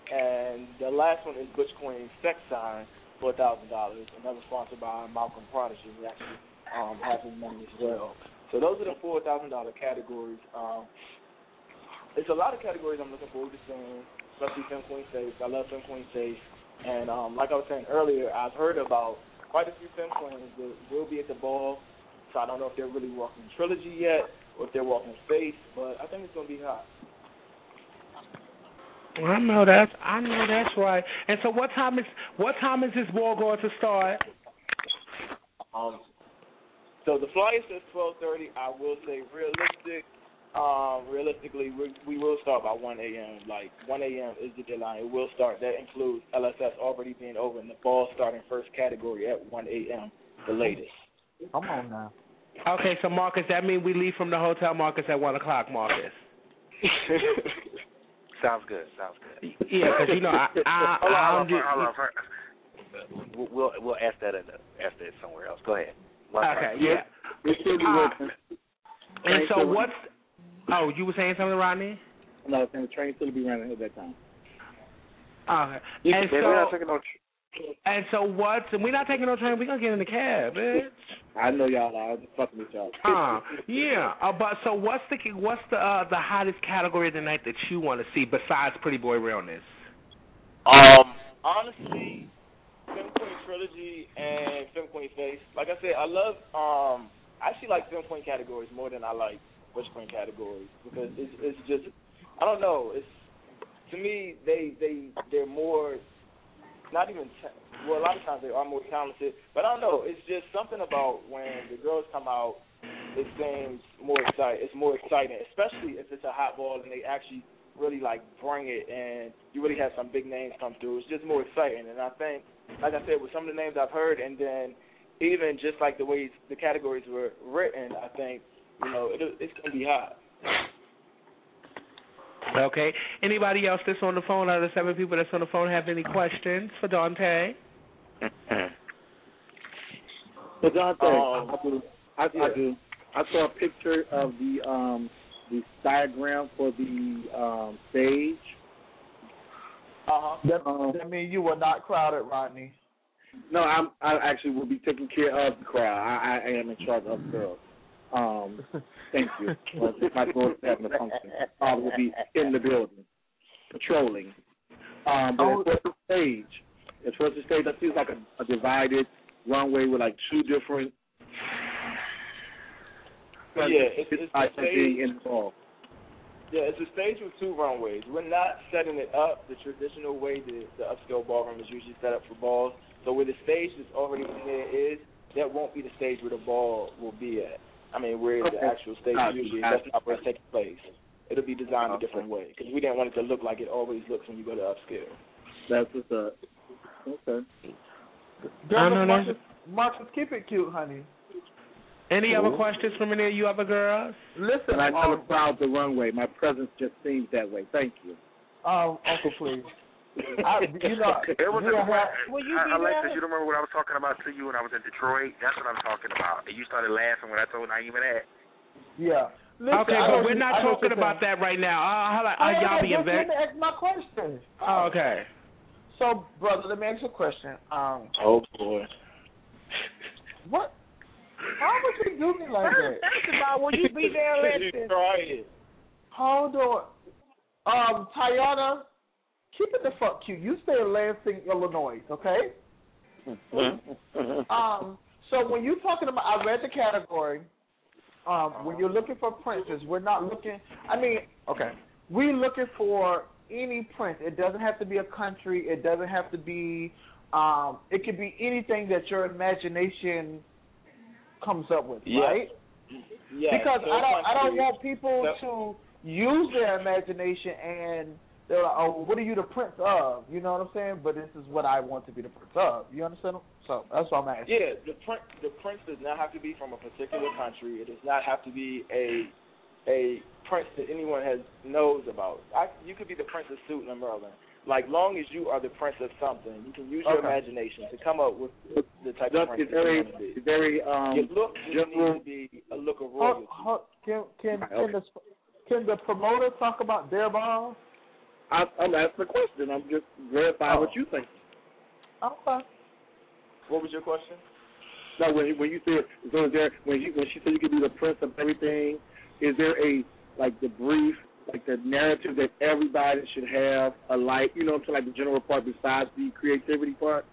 [SPEAKER 3] and the last one is Butch Queen's Sex Sign for a thousand dollars, another sponsored by Malcolm Prodigy, who actually um, has his money as well. So those are the four thousand dollar categories. Um, it's a lot of categories I'm looking forward to seeing, especially Femme Queen Face. I love Femme Queen Face, and um, like I was saying earlier, I've heard about quite a few Femme Queens that will be at the ball. So I don't know if they're really walking Trilogy yet, or if they're walking Face, but I think it's gonna be hot.
[SPEAKER 13] I know that's I know that's right. And so, what time is what time is this ball going to start?
[SPEAKER 3] Um, so the flyer says twelve thirty. I will say realistic. Um, realistically, we, we will start by one a.m. Like one a.m. is the deadline. It will start. That includes L S S already being over and the ball starting first category at one a.m. the latest.
[SPEAKER 16] Come on now.
[SPEAKER 13] Okay, so Marcus, that means we leave from the hotel, Marcus, at one o'clock, Marcus.
[SPEAKER 21] Sounds good. Sounds good.
[SPEAKER 13] Yeah, because you know I I,
[SPEAKER 21] hold on,
[SPEAKER 13] I
[SPEAKER 21] hold
[SPEAKER 13] don't
[SPEAKER 21] on,
[SPEAKER 13] do.
[SPEAKER 21] hold on. We'll, we'll we'll ask that in the, ask that somewhere else. Go ahead. One
[SPEAKER 13] Okay,
[SPEAKER 21] time.
[SPEAKER 13] yeah. Uh, and so what's? Oh, you were saying something, Rodney?
[SPEAKER 12] No, I was saying the train still be running at that time.
[SPEAKER 13] Okay.
[SPEAKER 21] You,
[SPEAKER 13] and
[SPEAKER 21] we're
[SPEAKER 13] so,
[SPEAKER 21] not taking no.
[SPEAKER 13] and so what? We're not taking no train. We're gonna get in the cab, bitch.
[SPEAKER 12] I know y'all are. I'm just fucking with y'all.
[SPEAKER 13] Uh, yeah. Uh, but so what's the what's the uh, the hottest category of the night that you want to see besides Pretty Boy Realness?
[SPEAKER 3] Um, honestly, Femme Queen Trilogy and Femme Queen Face. Like I said, I love. Um, I actually like Femme Queen categories more than I like Butch Queen categories because it's it's just I don't know. It's to me they they they're more. Not even ta- well. A lot of times they are more talented, but I don't know. It's just something about when the girls come out. It seems more exciting. It's more exciting, especially if it's a hot ball and they actually really like bring it, and you really have some big names come through. It's just more exciting, and I think, like I said, with some of the names I've heard, and then even just like the way the categories were written, I think you know it, it's gonna be hot.
[SPEAKER 13] Okay. Anybody else that's on the phone, out of the seven people that's on the phone, have any questions for Dante?
[SPEAKER 12] So Dante,
[SPEAKER 3] Um,
[SPEAKER 12] I, do, I,
[SPEAKER 3] yeah.
[SPEAKER 12] I do. I saw a picture of the um the diagram for the um stage.
[SPEAKER 3] Uh-huh.
[SPEAKER 16] That,
[SPEAKER 12] Um,
[SPEAKER 16] that means you were not crowded, Rodney.
[SPEAKER 12] No, I'm I actually will be taking care of the crowd. I, I am in charge of the girls. Um, thank you. Well, if my daughter's having a function, I will be in the building, patrolling. Um, but
[SPEAKER 16] Oh.
[SPEAKER 12] as far as the stage, as far as the stage, I see it's like a, a divided runway with like two different.
[SPEAKER 3] Yeah, it's, it's
[SPEAKER 12] I
[SPEAKER 3] the
[SPEAKER 12] being
[SPEAKER 3] stage.
[SPEAKER 12] involved.
[SPEAKER 3] Yeah, it's a stage with two runways. We're not setting it up the traditional way the, the upscale ballroom is usually set up for balls. So where the stage that's already in there is, that won't be the stage where the ball will be at. I mean, where
[SPEAKER 12] Okay.
[SPEAKER 3] the actual stage
[SPEAKER 12] Gotcha.
[SPEAKER 3] usually is. That's not where it's taking place. It'll be designed a different way because we didn't want it to look like it always looks when you go to upscale.
[SPEAKER 12] That's what's up. Okay.
[SPEAKER 13] I know
[SPEAKER 16] Marcus,
[SPEAKER 13] that's-
[SPEAKER 16] Marcus, keep it cute, honey.
[SPEAKER 13] Any
[SPEAKER 12] Cool.
[SPEAKER 13] other questions from any of you other girls?
[SPEAKER 16] Listen,
[SPEAKER 12] And I tell
[SPEAKER 16] um,
[SPEAKER 12] the crowd the runway. My presence just seems that way. Thank you.
[SPEAKER 16] um, Uncle, please. I, you know,
[SPEAKER 21] There was
[SPEAKER 16] you
[SPEAKER 21] a
[SPEAKER 16] don't have,
[SPEAKER 18] Will you
[SPEAKER 21] I,
[SPEAKER 18] be
[SPEAKER 21] Alexis,
[SPEAKER 18] there?
[SPEAKER 21] you remember what I was talking about to you when I was in Detroit? That's what I'm talking about. And you started laughing when I told Naima that.
[SPEAKER 16] yeah. Listen,
[SPEAKER 13] Okay,
[SPEAKER 16] I
[SPEAKER 13] but
[SPEAKER 16] know
[SPEAKER 13] we're
[SPEAKER 16] you-
[SPEAKER 13] not
[SPEAKER 16] I know
[SPEAKER 13] talking
[SPEAKER 16] what you're
[SPEAKER 13] about
[SPEAKER 16] saying.
[SPEAKER 13] that right now. Uh, how, uh,
[SPEAKER 16] I
[SPEAKER 13] y'all
[SPEAKER 16] am,
[SPEAKER 13] being
[SPEAKER 16] just
[SPEAKER 13] very.
[SPEAKER 16] let me ask my question.
[SPEAKER 13] Oh, okay.
[SPEAKER 16] So, brother, let me ask you a question. Um,
[SPEAKER 3] Oh boy.
[SPEAKER 16] what? How would you do me like that?
[SPEAKER 18] First of all, will you be there, Alexis?
[SPEAKER 3] Try it.
[SPEAKER 16] Hold on. Um, Tiana, keep it the fuck cute. You stay in Lansing, Illinois, okay? um, so when you're talking about, I read the category. Um, when you're looking for princes, we're not looking. I mean, okay, we're looking for any prince. It doesn't have to be a country. It doesn't have to be. Um, it could be anything that your imagination comes up with,
[SPEAKER 3] Yeah.
[SPEAKER 16] right?
[SPEAKER 3] Yeah.
[SPEAKER 16] Because
[SPEAKER 3] so
[SPEAKER 16] I don't, I don't
[SPEAKER 3] country-
[SPEAKER 16] want people
[SPEAKER 3] Yep.
[SPEAKER 16] to use their imagination and they're like, oh, what are you the prince of? You know what I'm saying? But this is what I want to be the prince of. You understand? So that's what I'm asking.
[SPEAKER 3] Yeah, the prince the prince does not have to be from a particular country. It does not have to be a a prince that anyone has knows about. I, you could be the Prince of Suit in Maryland. Like, long as you are the prince of something, you can use your
[SPEAKER 16] Okay.
[SPEAKER 3] imagination to come up with the type
[SPEAKER 12] Look,
[SPEAKER 3] of prince
[SPEAKER 12] it's
[SPEAKER 3] that you
[SPEAKER 12] very,
[SPEAKER 3] want to be.
[SPEAKER 12] it's very um.
[SPEAKER 3] Your look just
[SPEAKER 12] general-
[SPEAKER 3] needs to be a look of
[SPEAKER 16] Hold,
[SPEAKER 3] royalty.
[SPEAKER 16] hold, can can
[SPEAKER 12] Right,
[SPEAKER 16] can
[SPEAKER 12] okay.
[SPEAKER 16] the can the promoter talk about their balls?
[SPEAKER 12] I, I'm asking a question. I'm just verifying
[SPEAKER 16] Oh.
[SPEAKER 12] what you think.
[SPEAKER 16] Okay.
[SPEAKER 3] What was your question?
[SPEAKER 12] No, when when you said so, is there when you when she said you could be the prince of everything, is there a like the brief, like the narrative that everybody should have a like, you know what I'm saying, like the general part besides the creativity part?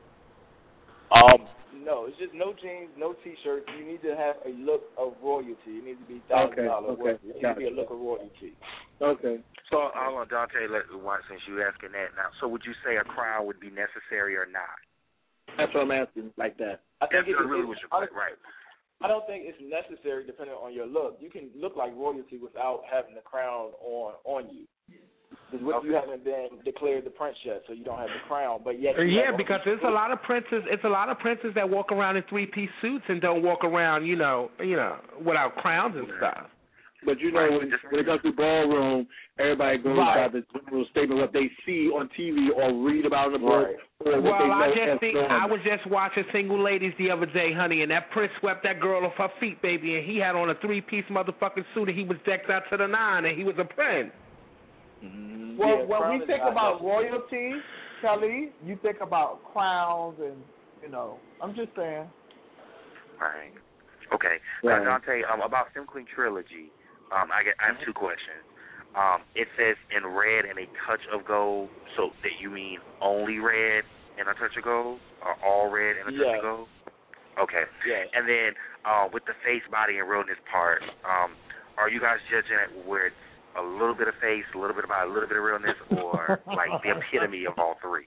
[SPEAKER 3] Um, no, it's just no jeans, no T-shirts. You need to have a look of royalty. You need to be thousand
[SPEAKER 12] Okay,
[SPEAKER 3] dollars
[SPEAKER 12] okay,
[SPEAKER 3] worth. You need
[SPEAKER 12] gotcha.
[SPEAKER 3] to be a look of royalty.
[SPEAKER 12] Okay.
[SPEAKER 21] So, hold on, Dante, let, why, since you asking that now, so would you say a crown would be necessary or not?
[SPEAKER 12] That's what I'm asking, like that.
[SPEAKER 3] I think
[SPEAKER 21] That's
[SPEAKER 3] it,
[SPEAKER 21] really
[SPEAKER 3] it,
[SPEAKER 21] what you're
[SPEAKER 3] I,
[SPEAKER 21] right.
[SPEAKER 3] I don't think it's necessary depending on your look. You can look like royalty without having the crown on on you. Because
[SPEAKER 21] Okay.
[SPEAKER 3] you haven't been declared the prince yet, so you don't have the crown. But yet, you
[SPEAKER 13] Yeah,
[SPEAKER 3] have all
[SPEAKER 13] because
[SPEAKER 3] these
[SPEAKER 13] there's a lot of princes. It's a lot of princes that walk around in three piece suits and don't walk around, you know, you know, without crowns and stuff.
[SPEAKER 12] But you know, when, when it comes to ballroom, everybody goes
[SPEAKER 13] Right.
[SPEAKER 12] by the general statement what they see on T V or read about in the book.
[SPEAKER 3] Right.
[SPEAKER 12] Or what they
[SPEAKER 13] Well, I
[SPEAKER 12] know
[SPEAKER 13] just
[SPEAKER 12] as
[SPEAKER 13] think
[SPEAKER 12] normal.
[SPEAKER 13] I was just watching Single Ladies the other day, honey, and that prince swept that girl off her feet, baby, and he had on a three piece motherfucking suit and he was decked out to the nine and he was a prince.
[SPEAKER 16] Well,
[SPEAKER 3] Yeah,
[SPEAKER 16] when
[SPEAKER 3] crown
[SPEAKER 16] we
[SPEAKER 3] is
[SPEAKER 16] think
[SPEAKER 3] not
[SPEAKER 16] about
[SPEAKER 3] necessary.
[SPEAKER 16] royalty, Kelly, you think about crowns and, you know, I'm just saying.
[SPEAKER 21] Right. Okay.
[SPEAKER 12] Right.
[SPEAKER 21] Now, Dante, um, about Simclean Trilogy, um, I, get, I have two questions. Um, it says in red and a touch of gold, so that you mean only red and a touch of gold, or all red and a touch
[SPEAKER 3] Yes.
[SPEAKER 21] of gold? Okay.
[SPEAKER 3] Yes.
[SPEAKER 21] And then uh, with the face, body, and realness part, um, are you guys judging it where it's a little bit of face, a little bit of body, a little bit of realness, or like the epitome of all three?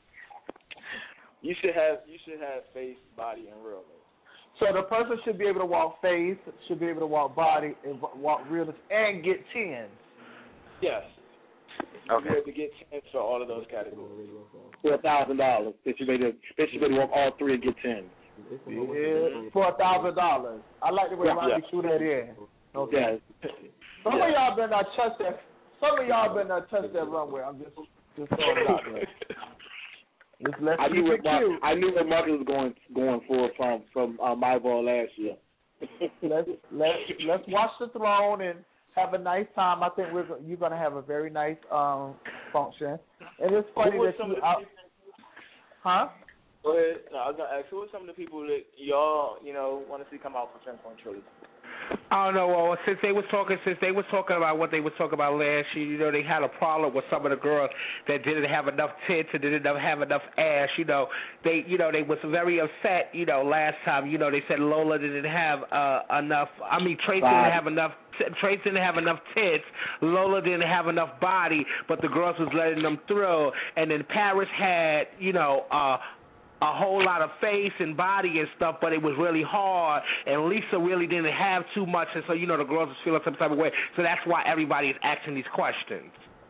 [SPEAKER 3] You should have you should have face, body, and realness.
[SPEAKER 16] So the person should be able to walk face, should be able to walk body, and wa- walk realness, and get tens.
[SPEAKER 3] Yes.
[SPEAKER 21] Okay.
[SPEAKER 3] You have to get tens for all of those categories.
[SPEAKER 12] For a thousand dollars, they should be able to, they should be able to walk all three and get ten.
[SPEAKER 16] Yeah, for a thousand dollars. I like the way
[SPEAKER 12] Yeah.
[SPEAKER 16] Ronnie threw that in. Okay.
[SPEAKER 12] Yes.
[SPEAKER 16] Some
[SPEAKER 12] Yeah.
[SPEAKER 16] of y'all been uh, touch that. Some of y'all been uh, touch that runway. I'm just just throwing it out there. Just let's
[SPEAKER 12] I
[SPEAKER 16] keep
[SPEAKER 12] knew
[SPEAKER 16] it
[SPEAKER 12] what Mark,
[SPEAKER 16] cute.
[SPEAKER 12] I knew what Marcus was going going for from from uh, my ball last year.
[SPEAKER 16] let's let's let's watch the throne and have a nice time. I think we're go- you're gonna have a very nice um function. And it's funny
[SPEAKER 3] Who were
[SPEAKER 16] that
[SPEAKER 3] some
[SPEAKER 16] you
[SPEAKER 3] of the
[SPEAKER 16] out.
[SPEAKER 3] people-
[SPEAKER 16] Huh?
[SPEAKER 3] Go ahead. No, I was gonna ask who are some of the people that y'all you know want to see come out for Simclean Trilogy.
[SPEAKER 13] I don't know. Well, since they was talking, since they was talking about what they was talking about last year, you know, they had a problem with some of the girls that didn't have enough tits and didn't have enough ass. You know, they, you know, they was very upset. You know, last time, you know, they said Lola didn't have uh, enough. I mean, Trace didn't have enough. Trace didn't have enough tits. Lola didn't have enough body, but the girls was letting them through. And then Paris had, you know, uh, a whole lot of face and body and stuff, but it was really hard, and Lisa really didn't have too much, and so, you know, the girls was feeling some type of way. So that's why everybody is asking these questions.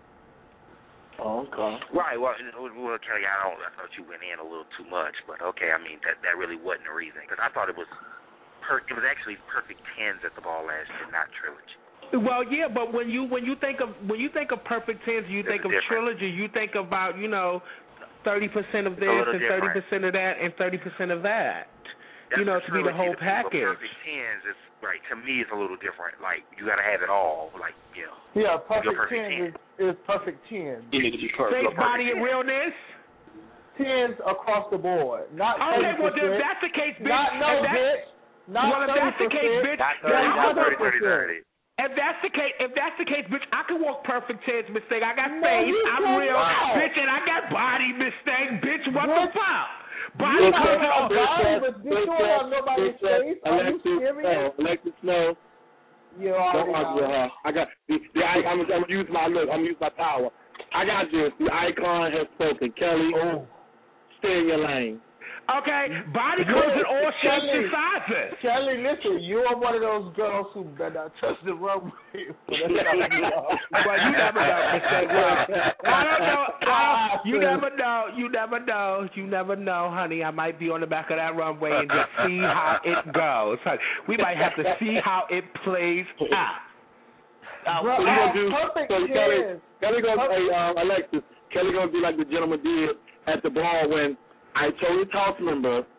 [SPEAKER 12] Oh, okay.
[SPEAKER 21] Right. Well, well, Kelly, I don't. I thought you went in a little too much, but okay. I mean, that that really wasn't the reason, because I thought it was per. It was actually perfect tens at the ball last year, not trilogy.
[SPEAKER 13] Well, yeah, but when you when you think of when you think of perfect tens, you
[SPEAKER 21] There's
[SPEAKER 13] think
[SPEAKER 21] a
[SPEAKER 13] of
[SPEAKER 21] difference.
[SPEAKER 13] trilogy. You think about, you know, thirty percent of
[SPEAKER 21] It's a
[SPEAKER 13] this
[SPEAKER 21] little
[SPEAKER 13] and thirty
[SPEAKER 21] different.
[SPEAKER 13] percent of that and thirty percent of that.
[SPEAKER 21] That's
[SPEAKER 13] you know,
[SPEAKER 21] the
[SPEAKER 13] to be the
[SPEAKER 21] trilogy.
[SPEAKER 13] whole
[SPEAKER 21] The people
[SPEAKER 13] package.
[SPEAKER 21] Perfect tens is right. To me, it's a little different. Like you got to have it all. Like you know.
[SPEAKER 16] Yeah,
[SPEAKER 21] Your
[SPEAKER 16] perfect,
[SPEAKER 21] perfect
[SPEAKER 16] ten is, is perfect ten.
[SPEAKER 21] You need to be perfect.
[SPEAKER 13] Face, body, and realness.
[SPEAKER 16] Tens across the board. Not
[SPEAKER 13] Okay,
[SPEAKER 16] thirty
[SPEAKER 13] well,
[SPEAKER 16] percent.
[SPEAKER 13] if that's the case, bitch.
[SPEAKER 16] Not no,
[SPEAKER 13] if that-
[SPEAKER 16] bitch. Not
[SPEAKER 13] well, if
[SPEAKER 16] thirty
[SPEAKER 13] that's the
[SPEAKER 16] percent.
[SPEAKER 13] case, bitch.
[SPEAKER 21] Not
[SPEAKER 13] then
[SPEAKER 21] thirty,
[SPEAKER 13] I
[SPEAKER 21] not
[SPEAKER 13] can
[SPEAKER 21] thirty,
[SPEAKER 13] work-
[SPEAKER 21] thirty, thirty.
[SPEAKER 13] If that's the case, if that's the case, bitch, I can walk perfect tens, mistake. I got
[SPEAKER 16] No,
[SPEAKER 13] face,
[SPEAKER 16] you
[SPEAKER 13] I'm
[SPEAKER 16] cannot.
[SPEAKER 13] real, bitch, and I got body, mistake, bitch. What
[SPEAKER 16] Bitch.
[SPEAKER 13] the fuck?
[SPEAKER 16] You
[SPEAKER 13] Body
[SPEAKER 16] don't
[SPEAKER 13] goes
[SPEAKER 16] have
[SPEAKER 13] on.
[SPEAKER 16] body, but you don't have nobody's face. Are you
[SPEAKER 12] Alexis
[SPEAKER 16] serious?
[SPEAKER 12] Snow. Alexis Snow.
[SPEAKER 16] You
[SPEAKER 12] Don't
[SPEAKER 16] already
[SPEAKER 12] argue with
[SPEAKER 16] know.
[SPEAKER 12] her. I got. The, the, I, I'm, I'm gonna use my look. I'm gonna use my power. I got this. The icon has spoken. Kelly,
[SPEAKER 16] Oh.
[SPEAKER 12] stay in your lane.
[SPEAKER 13] Okay, body comes in all shapes
[SPEAKER 16] Kelly.
[SPEAKER 13] and sizes.
[SPEAKER 16] Kelly, listen, you are one of those girls who better not touch the runway. But you never know,
[SPEAKER 13] mistake. Well, I don't know. I don't, you never know. You never know. You never know, honey. I might be on the back of that runway and just see how it goes. Honey, we might have to see how it plays out.
[SPEAKER 16] Bro,
[SPEAKER 12] So you gonna do?
[SPEAKER 16] perfect
[SPEAKER 12] So Kelly,
[SPEAKER 16] ten.
[SPEAKER 12] Kelly gonna hey, um, Alexis. Kelly gonna be like the gentleman did at the ball when I told his house member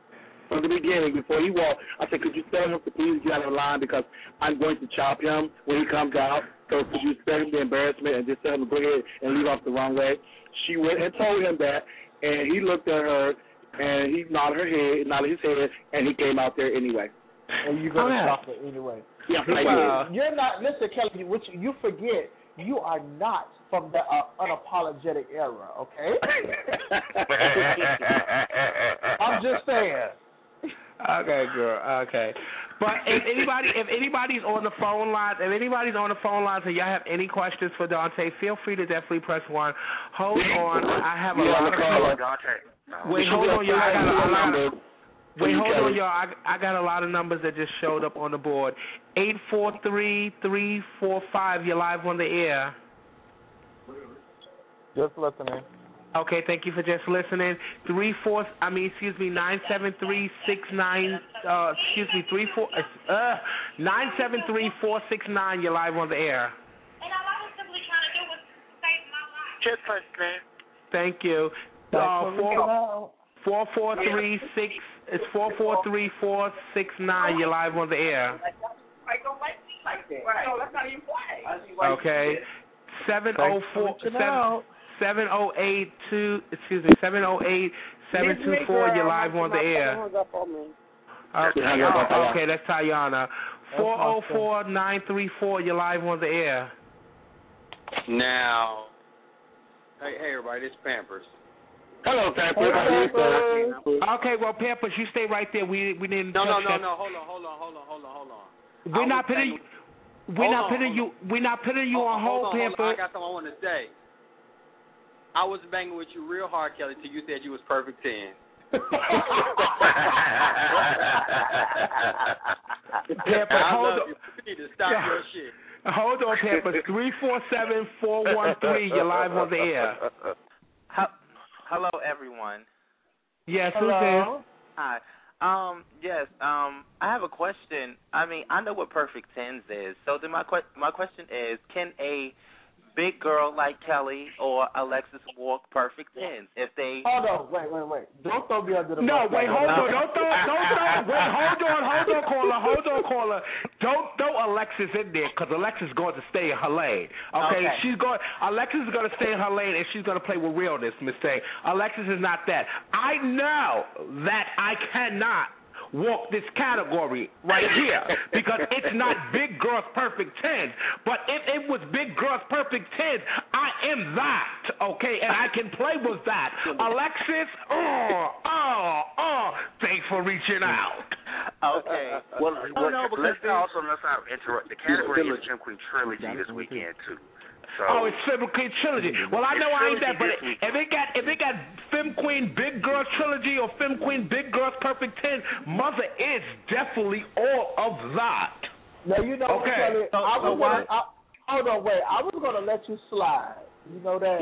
[SPEAKER 22] from the beginning before he walked. I said, could you tell him to please get out of line because I'm going to chop him when he comes out. So could you spare him the embarrassment and just tell him to go ahead and leave off the wrong way? She went and told him that, and he looked at her, and he nodded her head, nodded his head, and he came out there anyway.
[SPEAKER 16] And you're going to
[SPEAKER 22] Okay.
[SPEAKER 16] chop it anyway.
[SPEAKER 22] Yeah, I
[SPEAKER 16] well, you're not, listen, Kelly, which you forget, you are not from the uh, unapologetic era, okay? I'm just saying.
[SPEAKER 13] Okay, girl. Okay, but if anybody, if anybody's on the phone lines, if anybody's on the phone lines and y'all have any questions for Dante, feel free to definitely press one. Hold on, I have a
[SPEAKER 22] Yeah,
[SPEAKER 13] lot of
[SPEAKER 22] Nicole.
[SPEAKER 21] Dante.
[SPEAKER 13] Wait, hold on, y'all. I got a, a lot of. Wait,
[SPEAKER 22] You
[SPEAKER 13] hold
[SPEAKER 22] Kelly.
[SPEAKER 13] on, y'all. I, I got a lot of numbers that just showed up on the board. Eight four three three four five. You're live on the air.
[SPEAKER 16] Just listening.
[SPEAKER 13] Okay, thank you for just listening. Three four, I mean, excuse me, nine seven three six nine. Uh, excuse me, three four. Uh, nine seven three four six nine. You're live on the air.
[SPEAKER 15] Just listening.
[SPEAKER 13] Thank you. Uh, four four four three six. It's four four three four six nine. You're live on the air. Okay. Seven oh four seven. Seven oh eight two, excuse me, seven oh eight seven two four. You're live on the air. Okay, oh, okay, that's Tayana. Four oh four nine three four. You're live on the air.
[SPEAKER 4] Now, hey, hey, everybody, it's Pampers.
[SPEAKER 22] Hello, Pampers.
[SPEAKER 13] Okay, well, Pampers, you stay right there. We we didn't.
[SPEAKER 4] No, no,
[SPEAKER 13] touch
[SPEAKER 4] no,
[SPEAKER 13] that.
[SPEAKER 4] no. Hold on, hold on, hold on, hold on, hold on.
[SPEAKER 13] We're
[SPEAKER 4] I
[SPEAKER 13] not
[SPEAKER 4] was
[SPEAKER 13] putting.
[SPEAKER 4] saying-
[SPEAKER 13] We're
[SPEAKER 4] Hold
[SPEAKER 13] not
[SPEAKER 4] on,
[SPEAKER 13] putting
[SPEAKER 4] hold
[SPEAKER 13] you. We're not putting you
[SPEAKER 4] Hold
[SPEAKER 13] on hold,
[SPEAKER 4] hold on, hold on. I
[SPEAKER 13] Pampers.
[SPEAKER 4] got something I want to say. I was banging with you real hard, Kelly, till you said you was perfect ten.
[SPEAKER 13] Pampers,
[SPEAKER 4] I
[SPEAKER 13] hold
[SPEAKER 4] love
[SPEAKER 13] on.
[SPEAKER 4] you. You need to stop
[SPEAKER 13] Yeah.
[SPEAKER 4] your shit.
[SPEAKER 13] Hold on, Pampers. Three four seven four one three. You're live on the air.
[SPEAKER 9] Hello, everyone.
[SPEAKER 13] Yes, who's this?
[SPEAKER 9] Hi. Um, yes. Um, I have a question. I mean, I know what perfect tens is. So then my que- my question is, can a big girl like Kelly or Alexis walk perfect tens if they?
[SPEAKER 16] Hold on, wait, wait, wait. Don't throw me under the
[SPEAKER 13] No,
[SPEAKER 16] bus.
[SPEAKER 13] wait, hold on. Don't throw, don't throw, wait, hold on, hold on, caller, hold on, caller. Don't throw Alexis in there because Alexis is going to stay in her lane. Okay?
[SPEAKER 9] Okay.
[SPEAKER 13] She's going, Alexis is going to stay in her lane and she's going to play with realness, Miss Tay. Alexis is not that. I know that I cannot walk this category right here because it's not big girls perfect tens. But if it was big girls perfect tens, I am that, okay, and I can play with that. Alexis, oh, oh, oh, thanks for reaching out.
[SPEAKER 21] Okay. Well,
[SPEAKER 9] Oh, no, because
[SPEAKER 21] let's also let's not interrupt. The category is Femme Queen Trilogy this weekend too. So,
[SPEAKER 13] oh, it's Femme Queen Trilogy. Well, I know I ain't that, but if it got if it got Femme Queen Big Girl Trilogy or Femme Queen Big Girls Perfect ten, Mother is definitely all of that.
[SPEAKER 16] Now you know what,
[SPEAKER 13] Okay.
[SPEAKER 16] Kelly, I was gonna, I, hold on, wait. I was gonna let you slide. You know that.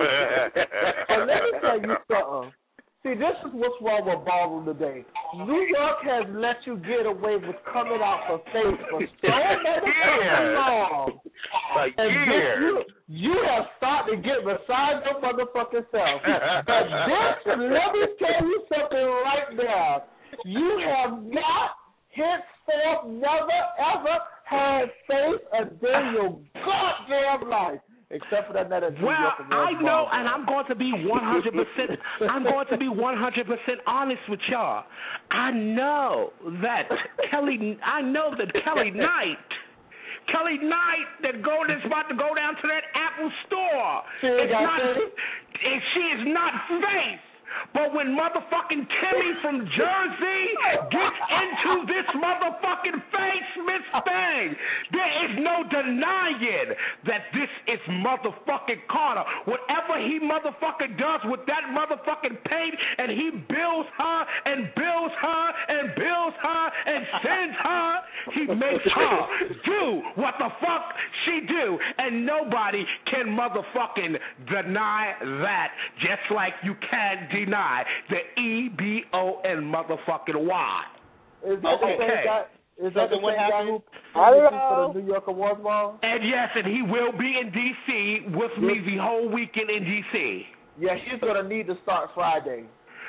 [SPEAKER 16] But let me tell you something. See, this is what's wrong with ballroom today. New York has let you get away with coming out for face for so motherfucking long.
[SPEAKER 21] For
[SPEAKER 16] And
[SPEAKER 21] years.
[SPEAKER 16] you, you have started to get beside your motherfucking self. But this, let me tell you something right now. You have not henceforth never ever had faith a day in your goddamn life. Except for that night at New
[SPEAKER 13] Well,
[SPEAKER 16] York and
[SPEAKER 13] I
[SPEAKER 16] Wells
[SPEAKER 13] know,
[SPEAKER 16] Fargo.
[SPEAKER 13] and I'm going to be one hundred percent. I'm going to be one hundred percent honest with y'all. I know that Kelly. I know that Kelly Knight. Kelly Knight, that go that's about to go down to that Apple store.
[SPEAKER 16] She ain't
[SPEAKER 13] It's
[SPEAKER 16] got
[SPEAKER 13] not.
[SPEAKER 16] face?
[SPEAKER 13] And she is not face. But when motherfucking Timmy from Jersey gets into this motherfucking face, Miss Bang, there is no denying that this is motherfucking Carter. Whatever he motherfucking does with that motherfucking paint, and he builds her and builds her and builds her and sends her, he makes her do what the fuck she do. And nobody can motherfucking deny that, just like you can't deny the E B O N motherfucking Y.
[SPEAKER 16] Is that the
[SPEAKER 13] Okay.
[SPEAKER 16] same guy? Is that the
[SPEAKER 13] what
[SPEAKER 16] same guy
[SPEAKER 13] happened?
[SPEAKER 16] who published for the New York Awards Ball?
[SPEAKER 13] And yes, and he will be in D C with me the whole weekend in D C.
[SPEAKER 16] Yeah, he's gonna need to start Friday.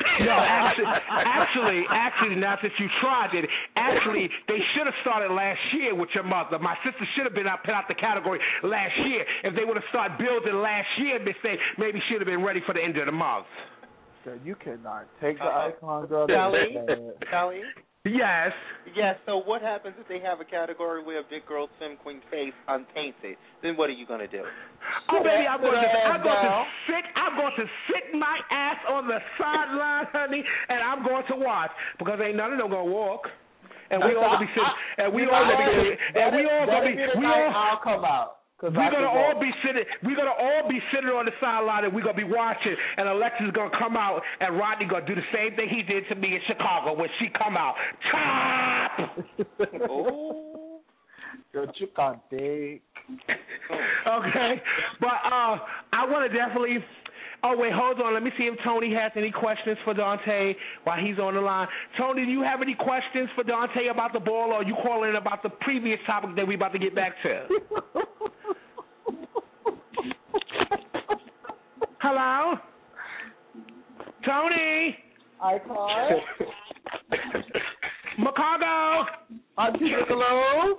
[SPEAKER 13] No, actually, actually, actually, not that you tried it. Actually, they should have started last year with your mother. My sister should have been out, put out the category last year. If they would have started building last year, Miss Thing, maybe should have been ready for the end of the month.
[SPEAKER 16] So you cannot take the
[SPEAKER 9] Uh,
[SPEAKER 16] icon, girl.
[SPEAKER 9] Kelly, Kelly.
[SPEAKER 13] Yes.
[SPEAKER 9] Yes. So what happens if they have a category where a big girl swim queen face untainted? Then what are you gonna do?
[SPEAKER 13] Oh, baby, I'm going to, I'm going to sit, I'm going to sit my ass on the sideline, honey, and I'm going to watch because ain't none of them gonna walk, and we all gonna be sitting, and we all gonna be, and we all gonna be, we all,
[SPEAKER 16] I'll come out.
[SPEAKER 13] We're gonna all be sitting. We're gonna all be sitting on the sideline, and we're gonna be watching. And Alexis gonna come out, and Rodney gonna do the same thing he did to me in Chicago when she come out. Chop.
[SPEAKER 16] Oh, girl, you can't take.
[SPEAKER 13] Okay, but uh, I want to definitely. Oh wait, hold on. Let me see if Tony has any questions for Dante while he's on the line. Tony, do you have any questions for Dante about the ball, or are you calling in about the previous topic that we about to get back to? Hello? Tony?
[SPEAKER 16] Icon?
[SPEAKER 13] Macago?
[SPEAKER 16] Auntie Hello?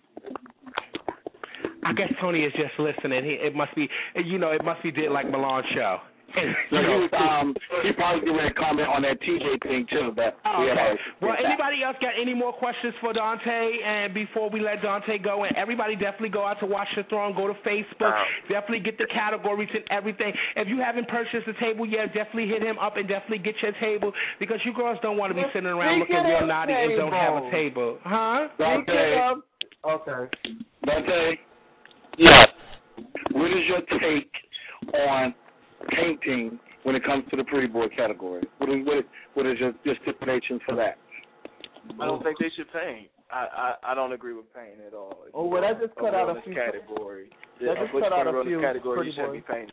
[SPEAKER 13] I guess Tony is just listening. He, it must be, you know, it must be did like Milan's show.
[SPEAKER 22] So he was, um, he probably going to comment on that T J thing too. But
[SPEAKER 13] oh,
[SPEAKER 22] yeah,
[SPEAKER 13] okay. Well, anybody else got any more questions for Dante? And before we let Dante go, and everybody definitely go out to Watch the Throne. Go to Facebook. Uh, definitely get the categories and everything. If you haven't purchased a table yet, definitely hit him up and definitely get your table because you girls don't want to be sitting around looking real naughty and don't have a table, huh?
[SPEAKER 22] Dante.
[SPEAKER 16] Okay.
[SPEAKER 22] Dante. Yes. What is your take on painting when it comes to the pretty boy category? What is what, what is your, your stipulations for that?
[SPEAKER 3] I don't think they should paint. I, I, I don't agree with painting at all.
[SPEAKER 16] Oh, well, that just cut out a few
[SPEAKER 3] category.
[SPEAKER 16] That just cut out a few
[SPEAKER 3] category. You shouldn't be painting.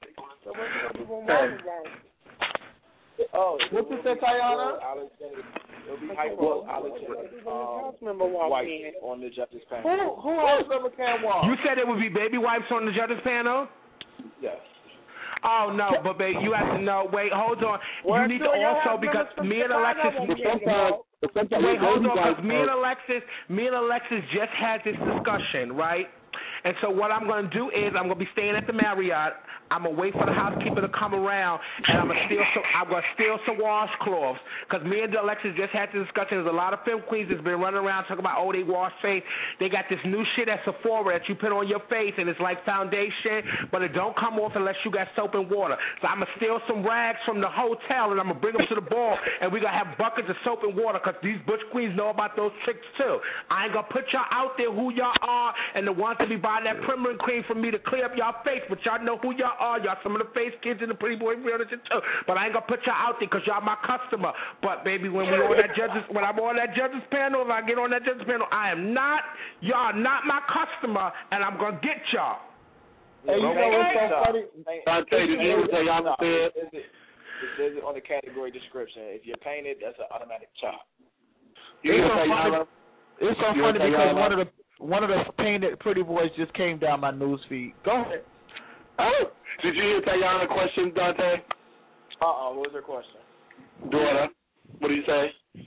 [SPEAKER 3] Oh,
[SPEAKER 16] what's it say, Tayana?
[SPEAKER 3] It'll be hypo Alexander White on the judges panel.
[SPEAKER 16] Who, who else member can walk?
[SPEAKER 13] You said it would be baby wipes on the judges panel?
[SPEAKER 3] Yes.
[SPEAKER 13] Oh, no, but babe, you have to know. Wait, hold on. You need to also, because me and Alexis. Wait, hold on, because me and Alexis, me and Alexis just had this discussion, right? And so what I'm going to do is I'm going to be staying at the Marriott. I'm going to wait for the housekeeper to come around, and I'm going to steal some, I'm going to steal some washcloths. Because me and Alexis just had this discussion. There's a lot of film queens that's been running around talking about, oh, they wash face. They got this new shit at Sephora that you put on your face, and it's like foundation, but it don't come off unless you got soap and water. So I'm going to steal some rags from the hotel, and I'm going to bring them to the ball, and we're going to have buckets of soap and water because these butch queens know about those tricks, too. I ain't going to put y'all out there who y'all are and the ones that be buying that primer and cream for me to clear up y'all face, but y'all know who y'all are. Y'all some of the face kids in the pretty boy reality too. But I ain't gonna put y'all out there because y'all my customer. But baby, when we on that judges, when I'm on that judges panel, if I get on that judges panel, I am not y'all not my customer, and I'm gonna get y'all.
[SPEAKER 16] Hey, you know what's so funny?
[SPEAKER 22] I'll tell you, did you say y'all said?
[SPEAKER 3] It says it on the category description. If you're painted, that's an automatic chop.
[SPEAKER 22] You
[SPEAKER 16] it's so
[SPEAKER 22] say
[SPEAKER 16] funny,
[SPEAKER 22] y'all?
[SPEAKER 16] it's so funny because one of the one of the painted pretty boys just came down my news feed. Go ahead.
[SPEAKER 22] Oh, did you hear Tayana question, Dante?
[SPEAKER 3] Uh-uh, what was her question?
[SPEAKER 22] Daughter, what do you say?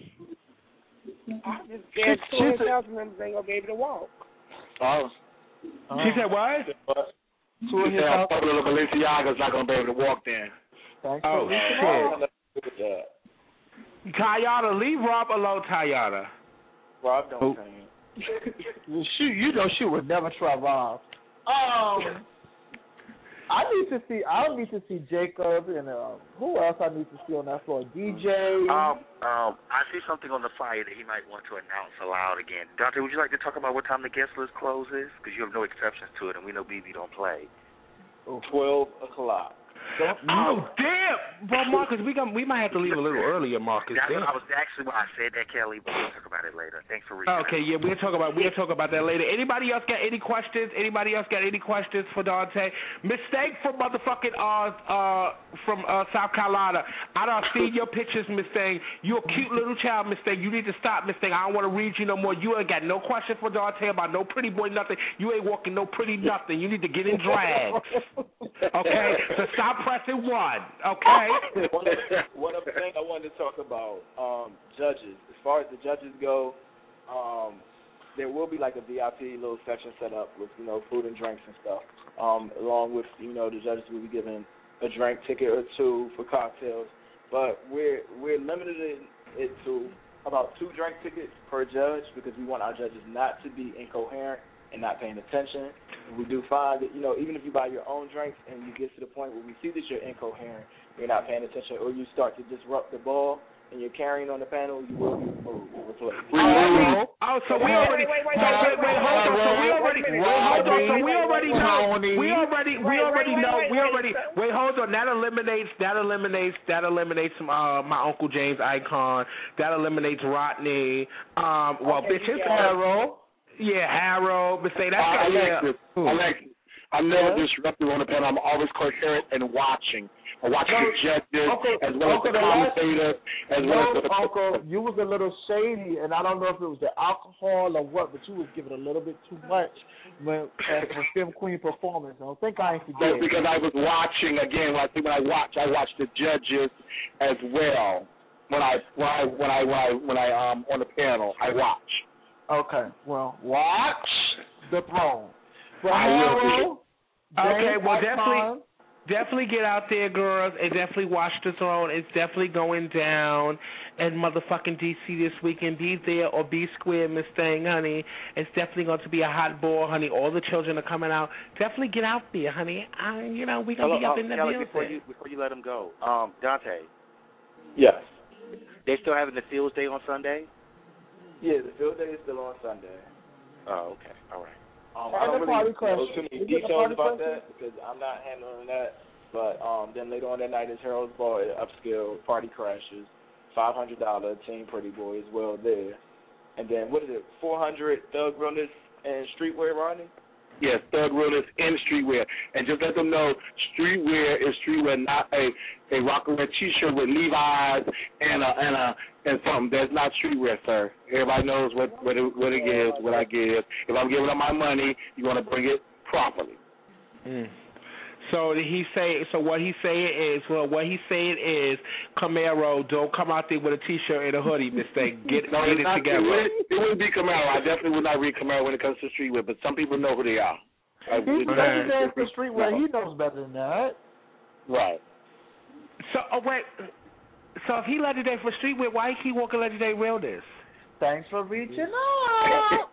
[SPEAKER 18] I'm just scared two of his house members ain't gonna be able to walk.
[SPEAKER 22] Oh.
[SPEAKER 13] She said what?
[SPEAKER 22] Two of his house members, Balenciaga's not gonna be able to walk then.
[SPEAKER 13] Oh shit. Tayana, leave Rob alone, Tayana.
[SPEAKER 3] Rob don't oh. paint.
[SPEAKER 16] she, you know, she would never try Rob. Um. I need to see. I need to see Jacob and uh, who else I need to see on that floor? D J.
[SPEAKER 21] Um, um, I see something on the flyer that he might want to announce aloud again. Dante, would you like to talk about what time the guest list closes? Because you have no exceptions to it, and we know B B don't play.
[SPEAKER 3] Twelve o'clock.
[SPEAKER 13] Oh damn! Well, Marcus, we got, we might have to leave a little earlier, Marcus.
[SPEAKER 21] That's
[SPEAKER 13] damn.
[SPEAKER 21] what I was actually why I said that, Kelly, but we'll talk about it later. Thanks for reaching
[SPEAKER 13] Okay,
[SPEAKER 21] out.
[SPEAKER 13] yeah, we'll talk about we'll talk about that later. Anybody else got any questions? Anybody else got any questions for Dante? Mistake from motherfucking uh uh from uh South Carolina. I done seen your pictures, Mistake. You a cute little child, Mistake. You need to stop, Mistake. I don't want to read you no more. You ain't got no question for Dante about no pretty boy nothing. You ain't walking no pretty nothing. You need to get in drag. Okay, so stop pressing one. Okay.
[SPEAKER 3] one, one other thing I wanted to talk about, um, judges. As far as the judges go, um, there will be like a V I P little section set up with, you know, food and drinks and stuff. Um, along with, you know, the judges will be given a drink ticket or two for cocktails. But we're we're limited it to about two drink tickets per judge because we want our judges not to be incoherent and not paying attention. And we do find that, you know, even if you buy your own drinks and you get to the point where we see that you're incoherent, you're not paying attention, or you start to disrupt the ball and you're carrying on the panel, you will be removed.
[SPEAKER 13] Oh, oh, so we already wait, wait, wait, wait, wait, hold on. So we already hold on. So we already know. We already we already know. We already wait. Hold on. That eliminates. That eliminates. That eliminates uh, my Uncle James Icon. That eliminates Rodney. Um, well, bitch, his Harold. Yeah, Harold. But say that's
[SPEAKER 22] I
[SPEAKER 13] yeah.
[SPEAKER 22] like this. I like it. I'm never disruptive on the panel. I'm always coherent and watching. I watch
[SPEAKER 16] no,
[SPEAKER 22] the judges
[SPEAKER 16] Uncle,
[SPEAKER 22] as well
[SPEAKER 16] Uncle,
[SPEAKER 22] as the commentators, as
[SPEAKER 16] no,
[SPEAKER 22] well as the.
[SPEAKER 16] Uncle, you was a little shady, and I don't know if it was the alcohol or what, but you was giving a little bit too much when at the Film Queen performance. I don't think I ain't forget.
[SPEAKER 22] That's because I was watching again. When I think when I watch, I watch the judges as well. When I when I when I when I when I um on the panel, I watch.
[SPEAKER 16] Okay, well, watch the throne.
[SPEAKER 22] Well, I will.
[SPEAKER 13] Okay, well, definitely, definitely get out there, girls, and definitely watch the throne. It's definitely going down in motherfucking D C this weekend. Be there or be square, Miss Thing, honey. It's definitely going to be a hot ball, honey. All the children are coming out. Definitely get out there, honey. I, you know, we're going to be up
[SPEAKER 21] uh,
[SPEAKER 13] in the
[SPEAKER 21] Kelly,
[SPEAKER 13] building.
[SPEAKER 21] Before you, before you let them go, um, Dante.
[SPEAKER 3] Yes.
[SPEAKER 21] They still having the Fields Day on Sunday?
[SPEAKER 3] Yeah, the field day is still on Sunday.
[SPEAKER 21] Oh, okay. All right.
[SPEAKER 3] Um, I don't really know too many details about that because I'm not handling that. But um, then later on that night is Harold's Ball at Upscale Party Crashers, five hundred dollars Team Pretty Boy as well there. And then what is it, four hundred Thug Realness and Streetwear, Rodney?
[SPEAKER 22] Yes, Thug Realness and Streetwear. And just let them know, Streetwear is Streetwear, not a a rocker red T-shirt with Levi's and a and a and something. That's not Streetwear, sir. Everybody knows what what it, what it is, what I give. If I'm giving up my money, you want to bring it properly.
[SPEAKER 13] Mm. So he say. So what he saying is, well, what he saying is, Camaro, don't come out there with a T-shirt and a hoodie, mistake. Get
[SPEAKER 22] no,
[SPEAKER 13] get it
[SPEAKER 22] not,
[SPEAKER 13] together.
[SPEAKER 22] It wouldn't, it wouldn't be Camaro. I definitely would not read Camaro when it comes to streetwear, but some people know who they are. I,
[SPEAKER 16] he
[SPEAKER 22] it,
[SPEAKER 16] stands for streetwear. He knows better than that.
[SPEAKER 22] Right.
[SPEAKER 13] So oh wait. So if he legendary for streetwear, why he keep walking legendary realness?
[SPEAKER 16] Thanks for reaching out.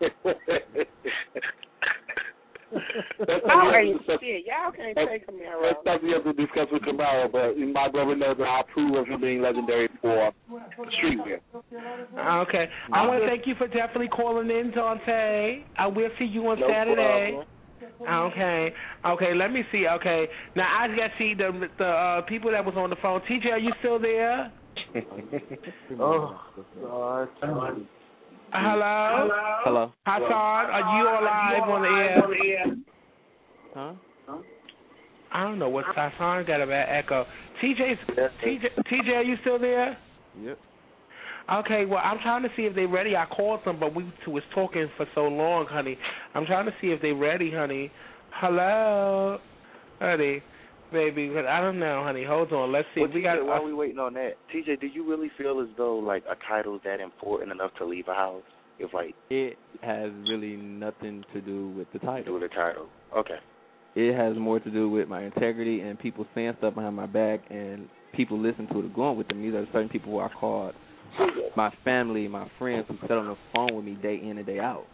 [SPEAKER 18] How are you? Shit, y'all can't take Camaro.
[SPEAKER 22] That's something you have to discuss with Camaro, but my brother knows that I approve of him being legendary for streetwear.
[SPEAKER 13] Okay. I want to thank you for definitely calling in, Dante. I will see you on
[SPEAKER 22] No
[SPEAKER 13] Saturday.
[SPEAKER 22] problem.
[SPEAKER 13] Okay. Okay, let me see. Okay. Now, I got to see the the uh, people that was on the phone. T J, are you still there?
[SPEAKER 16] Oh, God.
[SPEAKER 13] Hello?
[SPEAKER 8] Hello.
[SPEAKER 13] Hassan, are you alive on the air?
[SPEAKER 8] Huh?
[SPEAKER 13] I don't know what Hassan got a bad echo. T J's, T J, T J, are you still there?
[SPEAKER 8] Yep.
[SPEAKER 13] Okay, well, I'm trying to see if they're ready. I called them, but we was talking for so long, honey. I'm trying to see if they're ready, honey. Hello? Honey, baby, but I don't know, honey. Hold on. Let's see.
[SPEAKER 21] Well,
[SPEAKER 13] we
[SPEAKER 21] T J,
[SPEAKER 13] got.
[SPEAKER 21] while we waiting on that, T J, do you really feel as though like a title is that important enough to leave a house? If like
[SPEAKER 8] it has really nothing to do with the title.
[SPEAKER 21] With the title, okay.
[SPEAKER 8] It has more to do with my integrity and people saying stuff behind my back and people listening to it, going with them. These are certain people who I called my family, my friends who sit on the phone with me day in and day out.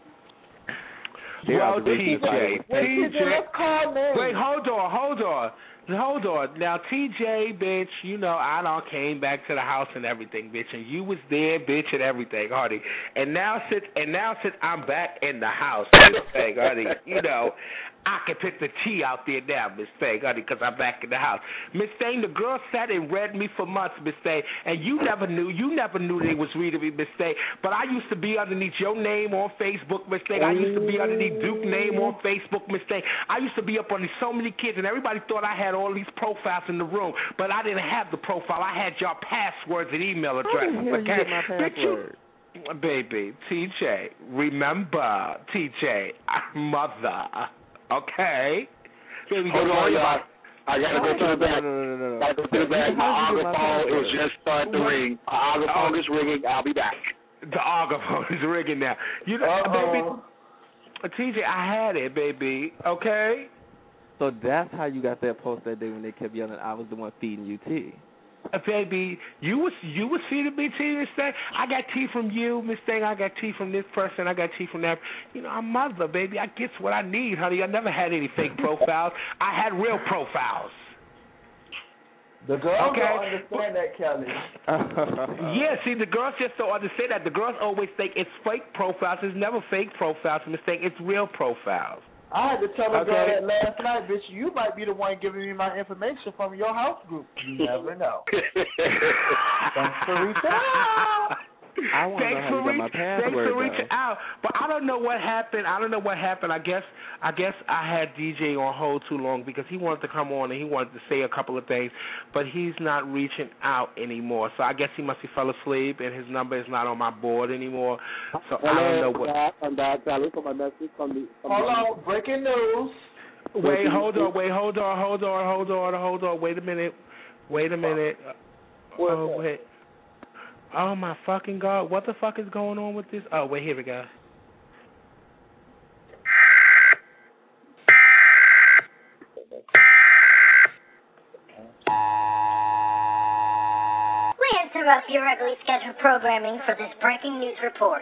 [SPEAKER 13] Well, T J, T J,
[SPEAKER 16] call me.
[SPEAKER 13] Wait, hold on, hold on, hold on. Now, T J, bitch, you know I done came back to the house and everything, bitch, and you was there, bitch, and everything, honey. And now since and now since I'm back in the house, Miss Thing, honey, you know I can pick the T out there now, Miss Thing, honey, because I'm back in the house. Miss Thing, the girl sat and read me for months, Miss Thing, and you never knew, you never knew they was reading me, Miss Thing. But I used to be underneath your name on Facebook, Miss Thing. I used to be underneath Duke name on Facebook, Miss Thing. I used to be up on so many kids, and everybody thought I had all these profiles in the room, but I didn't have the profile. I had your passwords and email addresses.
[SPEAKER 8] How did you
[SPEAKER 13] Okay,
[SPEAKER 8] get my password?
[SPEAKER 13] Baby, T J, remember, T J, mother, okay? Baby,
[SPEAKER 22] Hold
[SPEAKER 13] don't
[SPEAKER 22] on,
[SPEAKER 13] worry
[SPEAKER 22] y'all.
[SPEAKER 13] about it.
[SPEAKER 22] I gotta go to the back.
[SPEAKER 8] No, no, no, no, no.
[SPEAKER 22] Gotta go to the back. My
[SPEAKER 8] How did you
[SPEAKER 22] auger
[SPEAKER 8] get my
[SPEAKER 22] phone
[SPEAKER 8] password?
[SPEAKER 22] is just starting to ring. My auger phone is ringing. I'll be back.
[SPEAKER 13] The auger phone is ringing now. You know, baby, T J, I had it, baby. Okay.
[SPEAKER 8] So that's how you got that post that day when they kept yelling, I was the one feeding you tea.
[SPEAKER 13] Uh, baby, you was you was feeding me tea, Miss Thing. I got tea from you, Miss Thing. I got tea from this person. I got tea from that. You know, I'm mother, baby. I get what I need, honey. I never had any fake profiles. I had real profiles.
[SPEAKER 16] The girls
[SPEAKER 13] Okay.
[SPEAKER 16] don't understand that, Kelly.
[SPEAKER 13] Yeah, see, the girls just don't understand that. The girls always think it's fake profiles. It's never fake profiles, Miss Thing. It's real profiles.
[SPEAKER 16] I had to tell the girl
[SPEAKER 13] Okay.
[SPEAKER 16] that last night, bitch, you might be the one giving me my information from your house group. You never know. Thanks for reaching out.
[SPEAKER 8] I want to know
[SPEAKER 13] Thanks
[SPEAKER 8] how
[SPEAKER 13] for,
[SPEAKER 8] you got
[SPEAKER 13] reach,
[SPEAKER 8] my
[SPEAKER 13] thanks
[SPEAKER 8] password,
[SPEAKER 13] for reaching
[SPEAKER 8] though.
[SPEAKER 13] out. But I don't know what happened. I don't know what happened. I guess I guess I had D J on hold too long because he wanted to come on and he wanted to say a couple of things, but he's not reaching out anymore. So I guess he must have fell asleep and his number is not on my board anymore. So I don't know what.
[SPEAKER 22] I'm back. I look for my message from the. From
[SPEAKER 16] Hold
[SPEAKER 22] the,
[SPEAKER 16] on, breaking news.
[SPEAKER 13] Wait, hold on, wait, hold on, hold on, hold on, hold on. Wait a minute. Wait a minute. Oh, wait. Oh, my fucking God. What the fuck is going on with this? Oh, wait, here we go.
[SPEAKER 6] We interrupt your regularly scheduled programming for this breaking news report.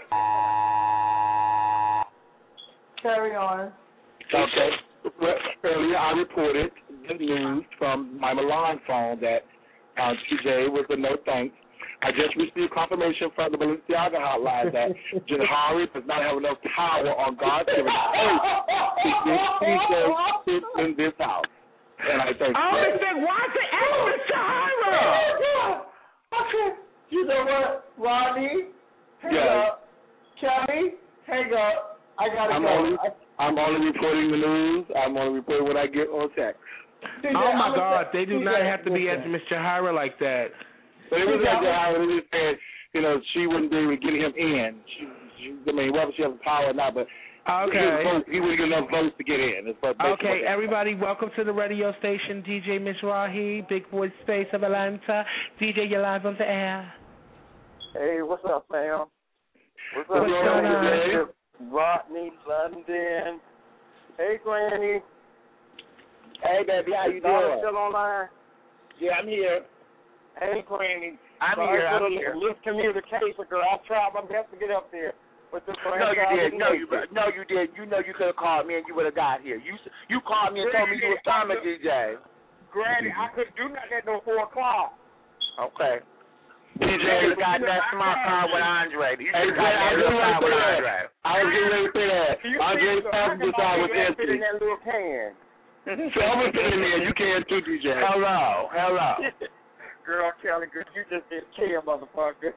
[SPEAKER 16] Carry on.
[SPEAKER 22] Okay. Well, earlier I reported the news from my Milan phone that uh, T J was a no thanks. I just received confirmation from the Balenciaga hotline that Jahari does not have enough power on God's given faith to get T J sit in this house. And I think
[SPEAKER 13] Oh, Miss Thing, why is it ever Miss Jahara?
[SPEAKER 16] Okay. You know what, Rodney? Hang
[SPEAKER 22] Yeah.
[SPEAKER 16] up. Kelly, hang up. I gotta
[SPEAKER 22] I'm
[SPEAKER 16] go.
[SPEAKER 22] only,
[SPEAKER 16] I,
[SPEAKER 22] I'm only reporting the news. I'm only reporting what I get on text.
[SPEAKER 16] T J,
[SPEAKER 13] Oh, my
[SPEAKER 16] I'm a-
[SPEAKER 13] God. They do
[SPEAKER 16] T J,
[SPEAKER 13] not have to be
[SPEAKER 16] listen.
[SPEAKER 13] as Miss Jahara like that.
[SPEAKER 22] But it was like that. It just said, you know, she wouldn't be able to get him in. She, she, I mean, whether she has the power or not, but
[SPEAKER 13] Okay.
[SPEAKER 22] he, vote, he wouldn't get enough votes to get in. It's basically what
[SPEAKER 13] Okay,
[SPEAKER 22] they-
[SPEAKER 13] everybody, welcome to the radio station, D J Mizrahi, Big Boy Space of Atlanta. D J, you're live on the air.
[SPEAKER 7] Hey, what's up, fam? What's up,
[SPEAKER 13] What's going on?
[SPEAKER 7] Rodney, London. Hey, Granny.
[SPEAKER 22] Hey, baby, how you
[SPEAKER 7] Is Donna
[SPEAKER 22] doing?
[SPEAKER 7] still online?
[SPEAKER 22] Yeah, I'm here.
[SPEAKER 7] Hey, Granny.
[SPEAKER 22] I'm
[SPEAKER 7] Sorry
[SPEAKER 22] here,
[SPEAKER 7] for
[SPEAKER 22] I'm
[SPEAKER 7] the
[SPEAKER 22] here.
[SPEAKER 7] miscommunication, girl. I tried my best to get up there. But the
[SPEAKER 2] No, you did. No, you no, you did. You know you could have called me and you would have got here. You you called me and told me you was coming, D J.
[SPEAKER 7] Granny, I couldn't do nothing at no four o'clock.
[SPEAKER 2] Okay. D J should have got that smart car with Andre. You
[SPEAKER 22] Hey,
[SPEAKER 2] should have got
[SPEAKER 22] I
[SPEAKER 2] that
[SPEAKER 22] was
[SPEAKER 2] real
[SPEAKER 22] getting
[SPEAKER 2] car with
[SPEAKER 22] ready to say
[SPEAKER 2] Andre.
[SPEAKER 22] that. I was getting ready to say that.
[SPEAKER 7] You
[SPEAKER 22] Andre's
[SPEAKER 7] see,
[SPEAKER 22] passenger
[SPEAKER 7] so I
[SPEAKER 22] side was
[SPEAKER 7] can fit
[SPEAKER 22] empty.
[SPEAKER 7] in that little can.
[SPEAKER 22] So I'm going to put in there. You can too, D J.
[SPEAKER 2] Hello, hello.
[SPEAKER 7] Girl, Kelly, girl, you just didn't care, motherfucker.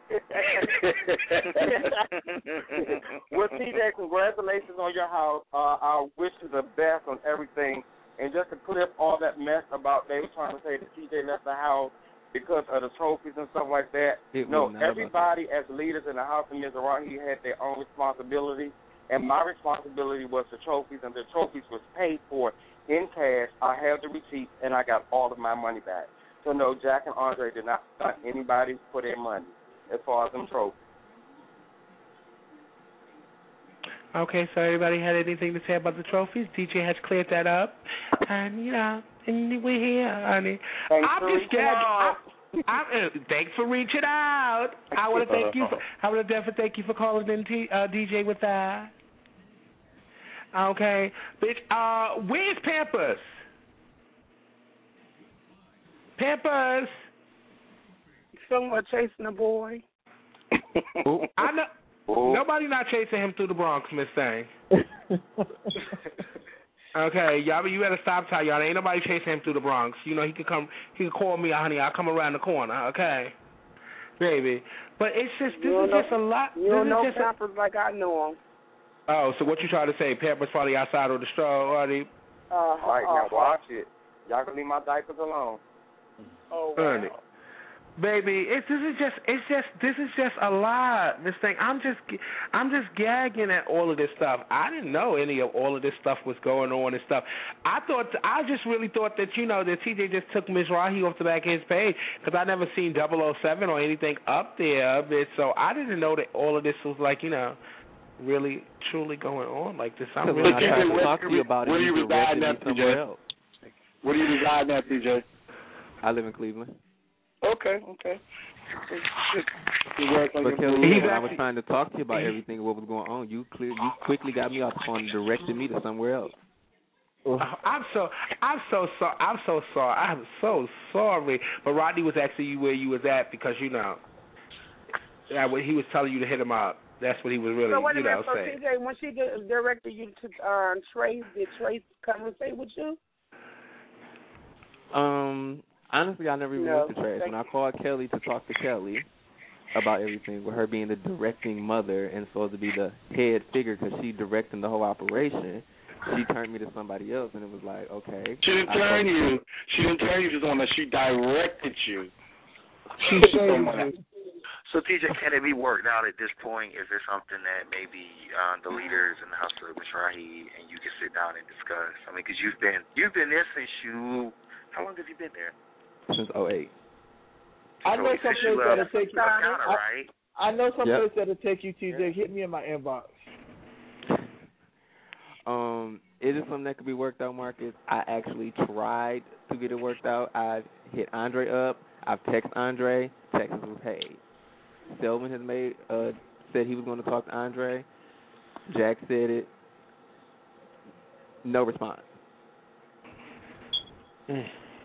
[SPEAKER 7] Well, T J, congratulations on your house. Uh, I wish you the best on everything. And just to clip all that mess about they were trying to say that T J left the house because of the trophies and stuff like that.
[SPEAKER 8] It
[SPEAKER 7] No,
[SPEAKER 8] was not about
[SPEAKER 7] everybody as leaders in the house in Mizrahi had their own responsibility. And my responsibility was the trophies, and the trophies was paid for in cash. I have the receipts, and I got all of my money back. So, no, Jack and Andre did not stunt anybody for their money as far as them trophies.
[SPEAKER 13] Okay, so everybody had anything to say about the trophies? D J has cleared that up. And, you know, and we're here, honey.
[SPEAKER 7] Thanks
[SPEAKER 13] I'm
[SPEAKER 7] for
[SPEAKER 13] just
[SPEAKER 7] reaching
[SPEAKER 13] glad.
[SPEAKER 7] out.
[SPEAKER 13] I, I, uh, thanks for reaching out. I want to thank you. For, I want to definitely thank you for calling in, T, uh, D J, with that. Okay, bitch. Uh, where's Pampers? Pampers.
[SPEAKER 18] Someone chasing a boy.
[SPEAKER 13] I know.
[SPEAKER 18] Ooh.
[SPEAKER 13] Nobody not chasing him through the Bronx, Miss Thing. Okay, y'all, you better stop talking, y'all. Ain't nobody chasing him through the Bronx. You know he could come. He could call me, honey. I'll come around the corner. Okay, baby. But it's just this
[SPEAKER 18] You
[SPEAKER 13] is
[SPEAKER 18] don't
[SPEAKER 13] just
[SPEAKER 18] know-
[SPEAKER 13] a lot.
[SPEAKER 18] You
[SPEAKER 13] This
[SPEAKER 18] don't
[SPEAKER 13] is
[SPEAKER 18] know
[SPEAKER 13] just a-
[SPEAKER 18] Pampers like I know them.
[SPEAKER 13] Oh, so what you trying to say? Pampers probably outside on the straw, honey.
[SPEAKER 18] Uh,
[SPEAKER 7] All right,
[SPEAKER 18] uh,
[SPEAKER 7] now watch it. Y'all can leave my diapers alone.
[SPEAKER 18] Oh,
[SPEAKER 13] Honey. Baby, it's this is just it's just this is just a lot. This thing, I'm just I'm just gagging at all of this stuff. I didn't know any of all of this stuff was going on and stuff. I thought I just really thought that you know that T J just took Mizrahi off the back of his page because I never seen double oh seven or anything up there of it. So I didn't know that all of this was like you know really truly going on like this. I'm really
[SPEAKER 8] I tried to talk to you about it.
[SPEAKER 22] Where do you reside now, T J? Where do you reside now, T J?
[SPEAKER 8] I live in Cleveland.
[SPEAKER 22] Okay, okay.
[SPEAKER 8] But Kelly, when I was trying to talk to you about everything, what was going on, you clear, you quickly got me off the phone and directed me to somewhere else.
[SPEAKER 13] Oh, I'm so I'm so sorry. I'm so sorry. I'm so sorry. But Rodney was asking you where you was at because you know, yeah, when he was telling you to hit him up. That's what he was really,
[SPEAKER 18] so wait a
[SPEAKER 13] you know,
[SPEAKER 18] minute, so
[SPEAKER 13] saying.
[SPEAKER 18] T J, when she did, directed you to uh, Trace, did Trace come and say with you?
[SPEAKER 8] Um. Honestly, I never even
[SPEAKER 18] no,
[SPEAKER 8] went to Trace. When I called Kelly to talk to Kelly about everything, with her being the directing mother and supposed to be the head figure because she directing the whole operation, she turned me to somebody else, and it was like, okay.
[SPEAKER 22] She didn't turn you. She didn't turn you to someone. She directed you.
[SPEAKER 16] She saved you.
[SPEAKER 21] So, T J, can it be worked out at this point? Is there something that maybe uh, the leaders in the House of Mizrahi and you can sit down and discuss? I mean, because you've been you've been there since you. How long have you been there?
[SPEAKER 8] Since oh eight.
[SPEAKER 16] I know some place that'll take you.
[SPEAKER 21] Ghana, right?
[SPEAKER 16] I, I know some
[SPEAKER 8] yep.
[SPEAKER 16] place that'll take you, T J. Yeah. Hit me in my inbox.
[SPEAKER 8] Um, is it something that could be worked out, Marcus? I actually tried to get it worked out. I hit Andre up. I've texted Andre. Texas was paid. Selvin has made uh, said he was going to talk to Andre. Jack said it. No response.
[SPEAKER 13] Mm.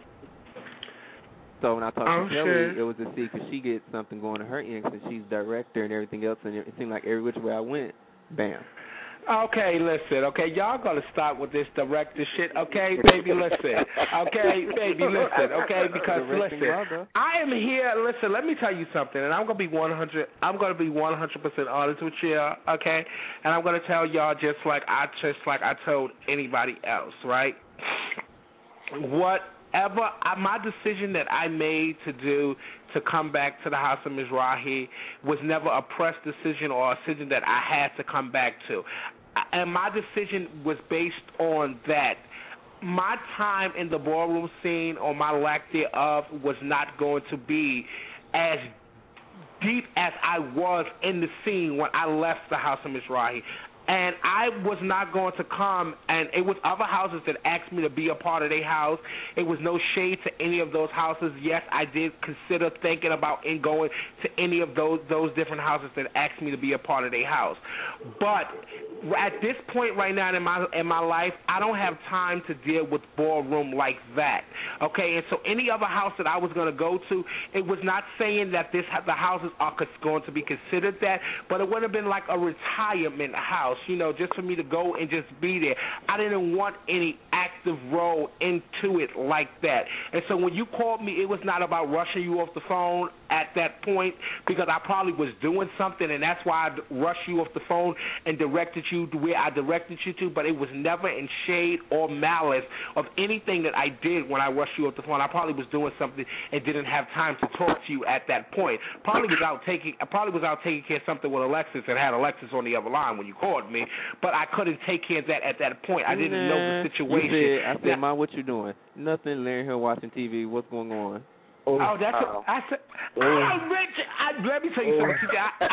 [SPEAKER 8] So when I talked
[SPEAKER 13] oh,
[SPEAKER 8] to Kelly,
[SPEAKER 13] sure.
[SPEAKER 8] it was to see because she gets something going to her end since she's director and everything else, and it seemed like every which way I went, bam.
[SPEAKER 13] Okay, listen, okay, y'all gotta stop with this director shit, okay, baby, listen, okay, baby, listen, okay, because listen, I am here, listen, let me tell you something, and I'm gonna be one hundred, I'm gonna be one hundred percent honest with you, okay, and I'm gonna tell y'all just like I just like I told anybody else, right? Whatever I, my decision that I made to do to come back to the House of Mizrahi was never a press decision or a decision that I had to come back to. And my decision was based on that. My time in the ballroom scene or my lack thereof was not going to be as deep as I was in the scene when I left the House of Mizrahi. And I was not going to come, and it was other houses that asked me to be a part of their house. It was no shade to any of those houses. Yes, I did consider thinking about in going to any of those those different houses that asked me to be a part of their house. But at this point right now in my in my life, I don't have time to deal with ballroom like that. Okay, and so any other house that I was going to go to, it was not saying that this the houses are going to be considered that, but it would have been like a retirement house. You know, just for me to go and just be there. I didn't want any active role into it like that. And so when you called me, it was not about rushing you off the phone at that point because I probably was doing something, and that's why I rushed you off the phone and directed you to where I directed you to, but it was never in shade or malice of anything that I did when I rushed you off the phone. I probably was doing something and didn't have time to talk to you at that point. Probably was out taking, probably was out taking care of something with Alexis and had Alexis on the other line when you called me, but I couldn't take care of that at that point. I didn't
[SPEAKER 8] nah,
[SPEAKER 13] know the situation.
[SPEAKER 8] You said, I said,
[SPEAKER 13] now,
[SPEAKER 8] Ma, what you doing? Nothing, laying here watching T V. What's going on?
[SPEAKER 13] Oh, oh that's
[SPEAKER 8] oh.
[SPEAKER 13] A, I said. Oh. I, Rich, I, let me tell you something. I,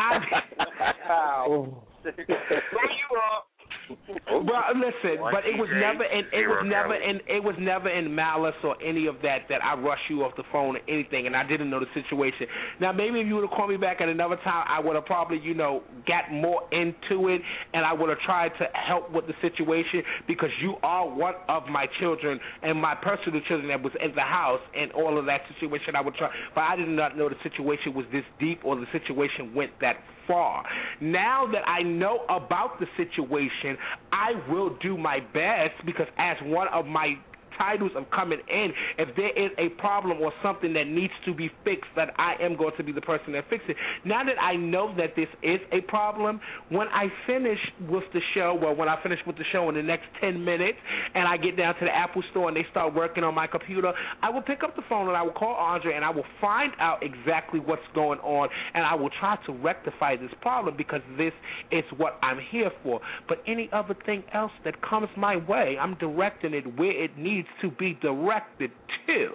[SPEAKER 13] I,
[SPEAKER 22] oh.
[SPEAKER 13] you up. Well, listen, but it was never in it was never in it was never in malice or any of that that I rushed you off the phone or anything, and I didn't know the situation. Now, maybe if you would have called me back at another time, I would have probably, you know, got more into it, and I would have tried to help with the situation because you are one of my children and my personal children that was in the house and all of that situation. I would try, but I did not know the situation was this deep or the situation went that far. Now that I know about the situation, I will do my best because as one of my titles of coming in. If there is a problem or something that needs to be fixed, that I am going to be the person that fixes it. Now that I know that this is a problem, when I finish with the show, well, when I finish with the show in the next ten minutes, and I get down to the Apple store and they start working on my computer, I will pick up the phone and I will call Andre and I will find out exactly what's going on, and I will try to rectify this problem because this is what I'm here for. But any other thing else that comes my way, I'm directing it where it needs to be directed to.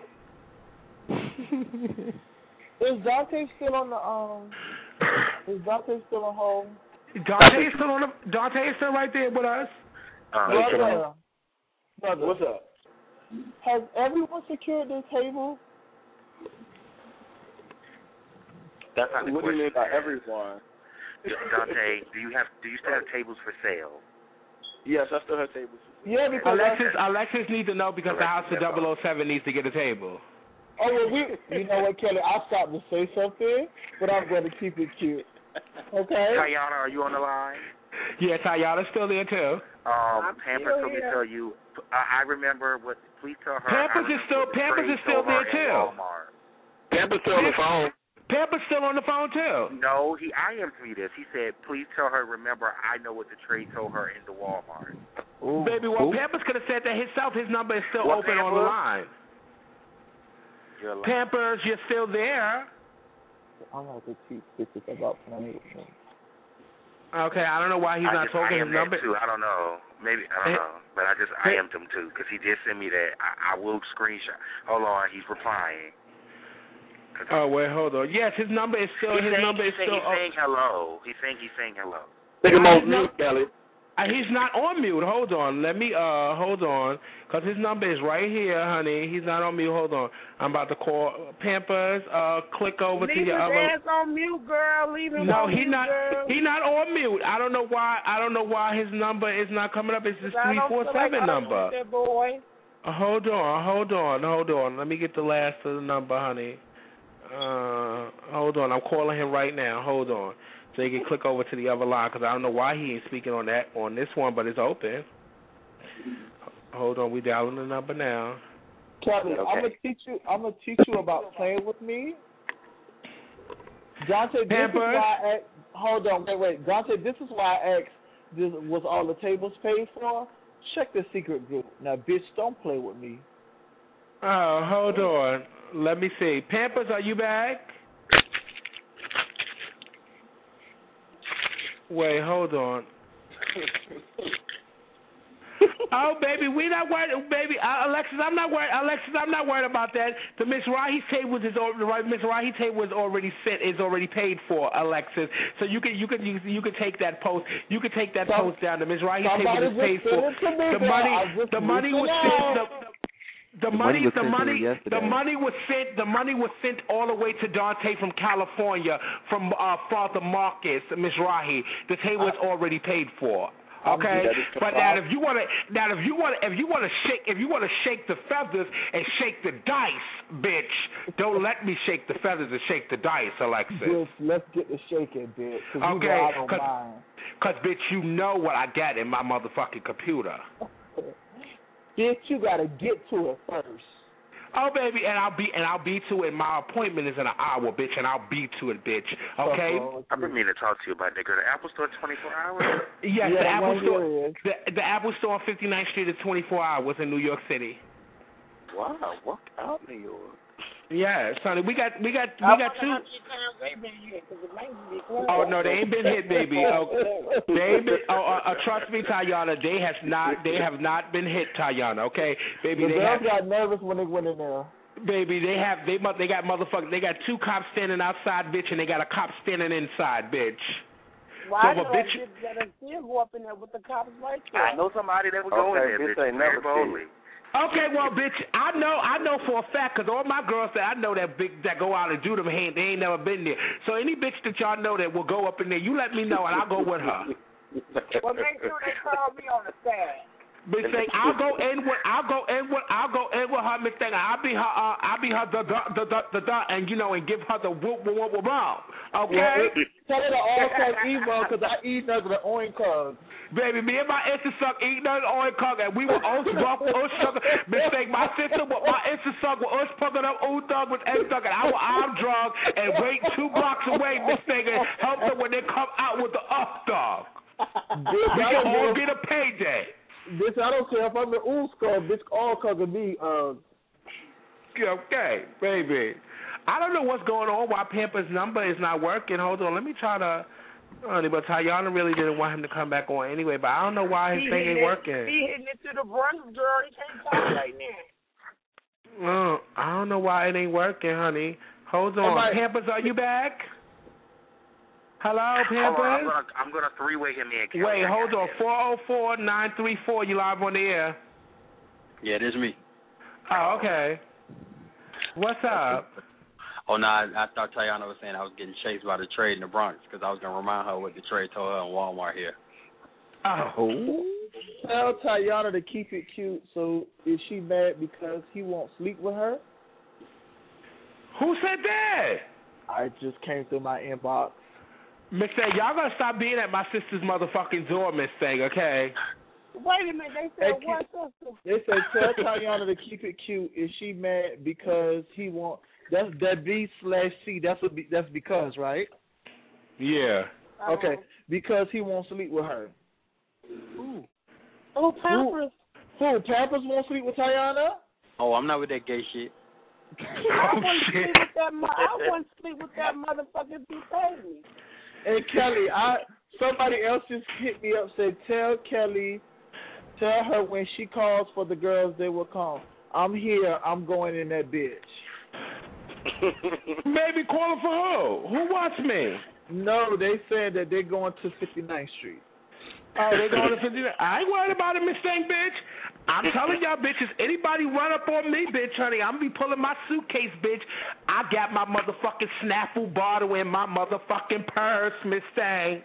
[SPEAKER 16] Is Dante still on the um? Is Dante still on hold?
[SPEAKER 13] Dante is still on the, Dante is still right there with us.
[SPEAKER 21] Uh,
[SPEAKER 16] Brother, brother,
[SPEAKER 3] what's up?
[SPEAKER 16] Has everyone secured their table?
[SPEAKER 21] That's not the
[SPEAKER 3] what
[SPEAKER 21] question.
[SPEAKER 3] do you mean by everyone?
[SPEAKER 21] Dante, do you have do you still have tables for sale?
[SPEAKER 3] Yes, I still have tables.
[SPEAKER 16] Yeah, because
[SPEAKER 13] Alexis, Alexis needs to know because the House of double oh seven needs to get a table.
[SPEAKER 16] Oh, well, we, you know what, Kelly? I stopped to say something, but I'm going to keep it cute. Okay?
[SPEAKER 21] Tayana, are you on the line?
[SPEAKER 13] Yeah, Tayana's still there too.
[SPEAKER 21] Um, Pampers told me to tell you. I, I remember what. Please tell her.
[SPEAKER 13] Pampers is still Pampers is still there too.
[SPEAKER 21] Pampers still on the phone.
[SPEAKER 13] Pampers still on the phone too.
[SPEAKER 21] No, he I asked me this. He said, "Please tell her. Remember, I know what the trade told her in the Walmart."
[SPEAKER 13] Ooh. Baby, well, Ooh. Pampers could have said that himself. His number is still
[SPEAKER 21] what,
[SPEAKER 13] open
[SPEAKER 21] Pampers?
[SPEAKER 13] on the line. You're Pampers, you're still there.
[SPEAKER 16] I'm going to teach bitches about playing with me.
[SPEAKER 13] Okay, I don't know why he's
[SPEAKER 21] I
[SPEAKER 13] not
[SPEAKER 21] just,
[SPEAKER 13] talking
[SPEAKER 21] I am
[SPEAKER 13] his number.
[SPEAKER 21] That too. I don't know. Maybe I don't know, but I just I am him too because he did send me that. I, I will screenshot. Hold on, he's replying.
[SPEAKER 13] Oh wait, hold on. Yes, his number is still.
[SPEAKER 21] He's
[SPEAKER 13] his
[SPEAKER 21] saying,
[SPEAKER 13] number
[SPEAKER 21] he's
[SPEAKER 13] is
[SPEAKER 21] saying,
[SPEAKER 13] still.
[SPEAKER 21] He's saying hello. He's saying he's saying hello.
[SPEAKER 22] Take him off mute, Kelly.
[SPEAKER 13] Uh, he's not on mute. Hold on. Let me. Uh, hold on, cause his number is right here, honey. He's not on mute. Hold on. I'm about to call Pampers. Uh, click over
[SPEAKER 18] Leave
[SPEAKER 13] to your
[SPEAKER 18] his
[SPEAKER 13] other.
[SPEAKER 18] ass on mute, girl. Leave him
[SPEAKER 13] No,
[SPEAKER 18] on
[SPEAKER 13] he
[SPEAKER 18] mute,
[SPEAKER 13] not.
[SPEAKER 18] girl.
[SPEAKER 13] He not on mute. I don't know why. I don't know why his number is not coming up. It's his three four seven number.
[SPEAKER 18] That boy.
[SPEAKER 13] Uh, hold on. Hold on. Hold on. Let me get the last of the number, honey. Uh, hold on. I'm calling him right now. Hold on. So you can click over to the other line because I don't know why he ain't speaking on that on this one, but it's open. Hold on. We dialing the number now.
[SPEAKER 16] Kelly,
[SPEAKER 13] okay.
[SPEAKER 16] I'm gonna teach you. I'm gonna teach you about playing with me. Dante, this
[SPEAKER 13] Pampers.
[SPEAKER 16] is why I asked, hold on, wait, wait. Dante, this is why I asked, this, was all the tables paid for? Check the secret group. Now, bitch, don't play with me.
[SPEAKER 13] Oh, hold on. Let me see. Pampers, are you back? Wait, hold on. Oh, baby, we not worried, baby. Uh, Alexis, I'm not worried. Alexis, I'm not worried about that. The Miss Rahi's table is already Miss Rahi's table is already set, is already paid for, Alexis. So you can you can you, you can take that post. You can take that
[SPEAKER 16] so,
[SPEAKER 13] post down. The Miss Rahi's table is paid for.
[SPEAKER 16] Me,
[SPEAKER 13] the money, the money was sent. The, The,
[SPEAKER 8] the
[SPEAKER 13] money,
[SPEAKER 8] money was
[SPEAKER 13] the
[SPEAKER 8] sent
[SPEAKER 13] money,
[SPEAKER 8] yesterday.
[SPEAKER 13] the money was sent. The money was sent all the way to Dante from California, from uh, Father Marcus, Miss Rahi. The table is already paid for. Okay, but now if you want to, now if you want, if you want to shake, if you want to shake the feathers and shake the dice, bitch, don't let me shake the feathers and shake the dice, Alexis.
[SPEAKER 16] Bitch, let's get the shaking, bitch. Cause
[SPEAKER 13] okay,
[SPEAKER 16] you know I don't mind.
[SPEAKER 13] Cause bitch, you know what I got in my motherfucking computer.
[SPEAKER 16] Bitch, you gotta get to it first.
[SPEAKER 13] Oh baby, and I'll be and I'll be to it. My appointment is in an hour, bitch, and I'll be to it, bitch. Okay.
[SPEAKER 21] I've been meaning to talk to you about that girl. The Apple Store twenty-four hours.
[SPEAKER 13] Yes,
[SPEAKER 16] yeah,
[SPEAKER 13] the Apple Store.
[SPEAKER 16] Is.
[SPEAKER 13] The, the Apple Store on fifty-ninth Street is twenty-four hours in New York City.
[SPEAKER 21] Wow, what out New York?
[SPEAKER 13] Yeah, Sonny, we got we got we got two. Oh no, they ain't been hit, baby. Oh, they ain't been. Oh, uh, uh, trust me, Tayana, they has not. They have not been hit, Tayana. Okay, baby.
[SPEAKER 16] The
[SPEAKER 13] they
[SPEAKER 16] girls
[SPEAKER 13] have,
[SPEAKER 16] got nervous when they went in there.
[SPEAKER 13] Baby, they have they they got motherfuckers. They got two cops standing outside, bitch, and they got a cop standing inside, bitch.
[SPEAKER 18] Why
[SPEAKER 13] so,
[SPEAKER 18] do
[SPEAKER 13] bitch,
[SPEAKER 18] I get still go up in there with the cops right there?
[SPEAKER 21] I know somebody that would go
[SPEAKER 3] okay,
[SPEAKER 21] in there,
[SPEAKER 3] bitch.
[SPEAKER 21] bitch.
[SPEAKER 3] Ain't never
[SPEAKER 21] boldly.
[SPEAKER 13] Okay, well, bitch, I know, I know for a fact, because all my girls that I know that big that go out and do them, ain't they ain't never been there. So any bitch that y'all know that will go up in there, you let me know and I'll go with her.
[SPEAKER 18] Well, make sure they call me on the stand.
[SPEAKER 13] Bitch, say I'll go in with, I'll go in with, I'll go in with her, Miss Thing. I'll be her, uh, I'll be her the the the the, the, the and you know, and give her the whoop whoop whoop whoop. Okay.
[SPEAKER 16] Yeah, tell her to all say email because I eat nuggets the orange cards.
[SPEAKER 13] Baby, me and my sister suck eating on oil cock, and we were us rough, us sucker. Mistake, my sister, with my sister suck with us pucking up old dog with egg suck, and I was arm drug and wait two blocks away, mistake, and help them when they come out with the up dog. We can all get a payday.
[SPEAKER 16] Bitch, I don't care if I'm in Ooska, bitch, all cooking me. Uh,
[SPEAKER 13] okay, baby. I don't know what's going on, why Pampers' number is not working. Hold on, let me try to. Honey, but Tayana really didn't want him to come back on anyway, but I don't know why his
[SPEAKER 18] he
[SPEAKER 13] thing ain't
[SPEAKER 18] it,
[SPEAKER 13] working.
[SPEAKER 18] He hitting it to the Bronx, girl. He can't talk right now.
[SPEAKER 13] Oh, I don't know why it ain't working, honey. Hold on.
[SPEAKER 21] Right.
[SPEAKER 13] Pampers, are you back? Hello, Pampers?
[SPEAKER 21] Hold on, I'm gonna, I'm gonna three-way him in. Kelly.
[SPEAKER 13] Wait, hold on. four oh four, nine three four, you live on the air.
[SPEAKER 5] Yeah, this is me.
[SPEAKER 13] Oh, okay. What's up?
[SPEAKER 5] Oh, no, I, I thought Tayana was saying I was getting chased by the trade in the Bronx because I was going to remind her what the trade told her in Walmart here.
[SPEAKER 13] Oh.
[SPEAKER 16] Tell Tayana to keep it cute, so is she mad because he won't sleep with her?
[SPEAKER 13] Who said that?
[SPEAKER 16] I just came through my inbox.
[SPEAKER 13] Miss Thing, y'all got to stop being at my sister's motherfucking door, Miss Thing, okay?
[SPEAKER 18] Wait a minute, they said
[SPEAKER 16] They
[SPEAKER 18] what, sister?
[SPEAKER 16] They said tell Tayana to keep it cute. Is she mad because he won't? That's that B slash C. That's what. Be, that's because, right?
[SPEAKER 13] Yeah.
[SPEAKER 16] Okay, because he won't sleep with her.
[SPEAKER 18] Ooh. Oh, Pampers.
[SPEAKER 16] Who? Who? Pampers won't sleep with Tayana?
[SPEAKER 5] Oh, I'm not with that gay shit.
[SPEAKER 18] I want to sleep with that. Mo- I want to sleep with that motherfucker who paid me.
[SPEAKER 16] And Kelly, I somebody else just hit me up. Said tell Kelly, tell her when she calls for the girls, they will call. I'm here. I'm going in that bitch.
[SPEAKER 13] Baby, calling for who? Who wants me?
[SPEAKER 16] No, they said that they're going to fifty-ninth Street.
[SPEAKER 13] Oh, they're going to fifty-ninth. I ain't worried about it, Miss Thing, bitch. I'm telling y'all, bitches, anybody run up on me, bitch, honey, I'm going to be pulling my suitcase, bitch. I got my motherfucking Snaffle bottle in my motherfucking purse, Miss Thing.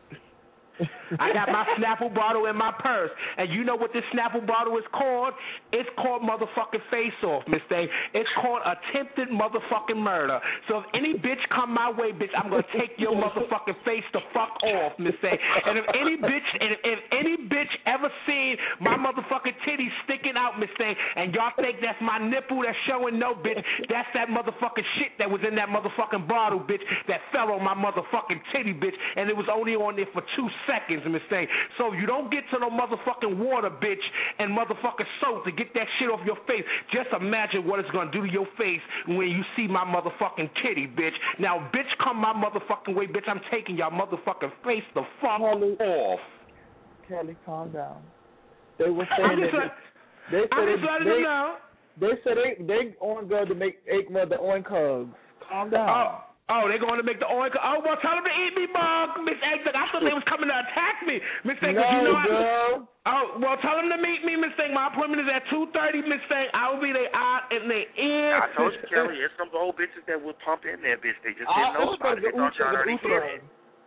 [SPEAKER 13] I got my Snapple bottle in my purse. And you know what this Snapple bottle is called? It's called motherfucking face off, Miss Thing. It's called attempted motherfucking murder. So if any bitch come my way, bitch, I'm going to take your motherfucking face the fuck off, Miss Thing. And if any bitch, and if, if any bitch ever seen my motherfucking titties sticking out, Miss Thing, and y'all think that's my nipple that's showing, no, bitch, that's that motherfucking shit that was in that motherfucking bottle, bitch, that fell on my motherfucking titty, bitch, and it was only on there for two seconds, Miss Thing. So you don't get to no motherfucking water, bitch, and motherfucking soap to get that shit off your face. Just imagine what it's gonna do to your face when you see my motherfucking titty, bitch. Now, bitch, come my motherfucking way, bitch. I'm taking y'all motherfucking face the fuck
[SPEAKER 16] Kelly,
[SPEAKER 13] off.
[SPEAKER 16] Kelly, calm down. They were saying
[SPEAKER 13] I'm just
[SPEAKER 16] that
[SPEAKER 13] like,
[SPEAKER 16] they, they
[SPEAKER 13] I'm
[SPEAKER 16] said
[SPEAKER 13] just
[SPEAKER 16] they,
[SPEAKER 13] letting
[SPEAKER 16] they,
[SPEAKER 13] them know.
[SPEAKER 16] They said they they on go to make eight mother oink hugs. Calm down.
[SPEAKER 13] Oh. Oh, they're going to make the oink. Oh, well, tell them to eat me, Bug. Miss Egg. I thought they was coming to attack me, Miss Egg.
[SPEAKER 16] No,
[SPEAKER 13] you know
[SPEAKER 16] girl.
[SPEAKER 13] I, oh, well, tell them to meet me, Miss Egg. My appointment is at two thirty, Miss Egg. I will be their eye and their ear.
[SPEAKER 21] I told you, Kelly, it's some old bitches that would pump in there, bitch. They just didn't know about it. They thought y'all already did it.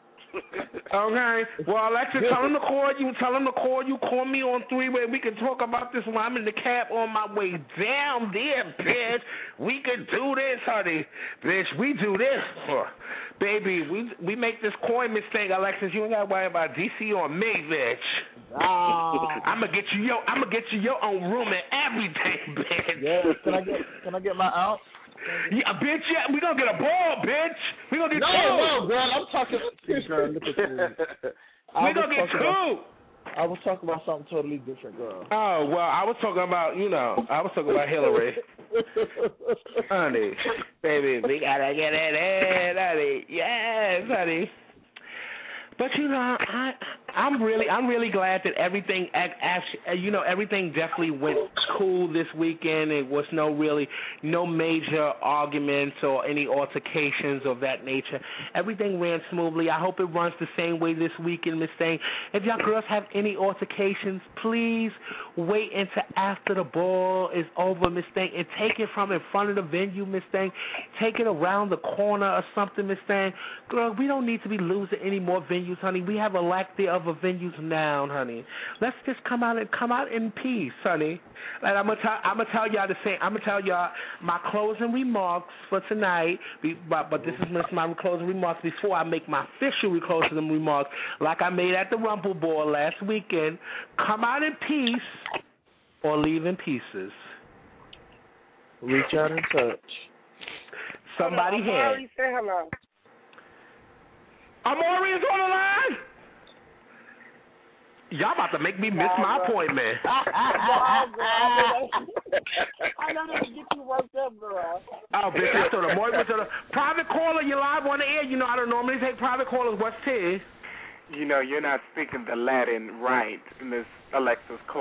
[SPEAKER 13] Okay. Well, Alexa, tell them to call you. Tell them to call you. Call me on three way. We can talk about this while I'm in the cab on my way down there, bitch. We can do this, honey. Bitch, we do this. Baby, we we make this coin mistake, Alexis. You ain't got to worry about D C or me, bitch.
[SPEAKER 16] Ah.
[SPEAKER 13] I'm gonna get you your I'm gonna get you your own room and everything, bitch.
[SPEAKER 16] Yeah. Can I get Can I get my ounce?
[SPEAKER 13] Yeah, bitch. Yeah, we gonna get a ball, bitch. We gonna get
[SPEAKER 16] no,
[SPEAKER 13] two.
[SPEAKER 16] No, girl. I'm talking. Girl, look at you.
[SPEAKER 13] We gonna get two.
[SPEAKER 16] About, I was talking about something totally different, girl.
[SPEAKER 13] Oh well, I was talking about you know I was talking about Hillary. Honey, baby, we gotta get it in, honey. Yes, honey. But you know, I I'm really I'm really glad that everything actually you know everything definitely went cool this weekend. It was no really no major arguments or any altercations of that nature. Everything ran smoothly. I hope it runs the same way this weekend, Miss Thing. If y'all girls have any altercations, please wait until after the ball is over, Miss Thing, and take it from in front of the venue, Miss Thing. Take it around the corner or something, Miss Thing. Girl, we don't need to be losing any more venues, honey. We have a lack thereof of a venue's noun, honey. Let's just come out and come out in peace, honey. And I'm gonna tell I'm gonna tell y'all the same. I'm gonna tell y'all my closing remarks for tonight. But but this is my closing remarks before I make my official closing remarks, like I made at the Rumble Ball last weekend. Come out in peace or leave in pieces.
[SPEAKER 16] Reach out and touch.
[SPEAKER 13] Somebody
[SPEAKER 18] hello,
[SPEAKER 13] had.
[SPEAKER 18] Amari, say hello.
[SPEAKER 13] Amari is on the line. Y'all about to make me miss
[SPEAKER 18] no,
[SPEAKER 13] my
[SPEAKER 18] bro.
[SPEAKER 13] appointment.
[SPEAKER 18] I know how to get you worked up, girl.
[SPEAKER 13] Oh, bitch, I thought Amari was on a private caller. You live on the air. You know I don't normally take private callers. What's Ted?
[SPEAKER 19] You know, you're not speaking the Latin right, Miss Alexis Clark.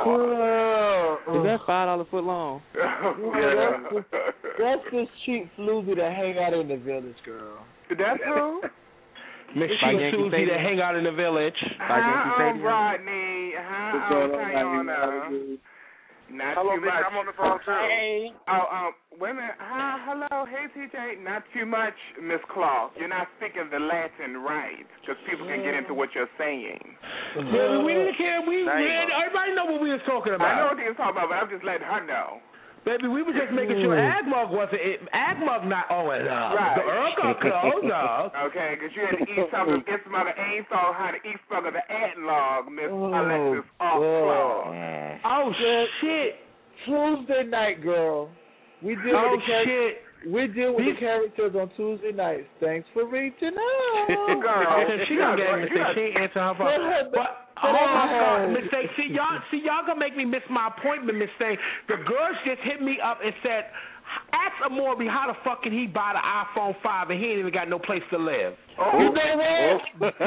[SPEAKER 8] Is that five dollar foot long?
[SPEAKER 16] Yeah, that's, just, that's this cheap floozy that hang out in the village, girl.
[SPEAKER 19] That's who?
[SPEAKER 13] Miss Cheap Susie that hang out in the village.
[SPEAKER 19] Hi, um, Rodney. Hi, um, Tayana. Not
[SPEAKER 2] Hello,
[SPEAKER 19] too
[SPEAKER 2] bitch,
[SPEAKER 19] much.
[SPEAKER 2] I'm on the phone too.
[SPEAKER 19] Hey. Oh, um, women. Hi, hello. Hey, T J. Not too much, Miss Clark. You're not speaking the Latin right, because people can get into what you're saying.
[SPEAKER 13] Yeah, we didn't care. We, we everybody know what we was talking about.
[SPEAKER 19] I know what you was talking about, but I'm just letting her know.
[SPEAKER 13] Baby, we were just making sure Agmug wasn't it. Agmug not oh no.
[SPEAKER 19] Right.
[SPEAKER 13] The Earl got closed, no.
[SPEAKER 19] Okay, because you had to eat something. Get some other ain't saw how to eat some of the log, Miss oh, Alexis Clark.
[SPEAKER 13] Oh shit!
[SPEAKER 16] Tuesday night, girl. We deal
[SPEAKER 13] oh
[SPEAKER 16] with the char-
[SPEAKER 13] shit.
[SPEAKER 16] We deal with
[SPEAKER 13] These...
[SPEAKER 16] the characters on Tuesday nights. Thanks for reaching out.
[SPEAKER 13] Girl, she gonna get me. She ain't answer her phone. But oh my God, Miss Thing. See y'all, see y'all gonna make me miss my appointment, Miss Thing. The girls just hit me up and said, "Ask Amori how the fuck can he buy the iPhone five and he ain't even got no place to live."
[SPEAKER 16] Oh, you know what?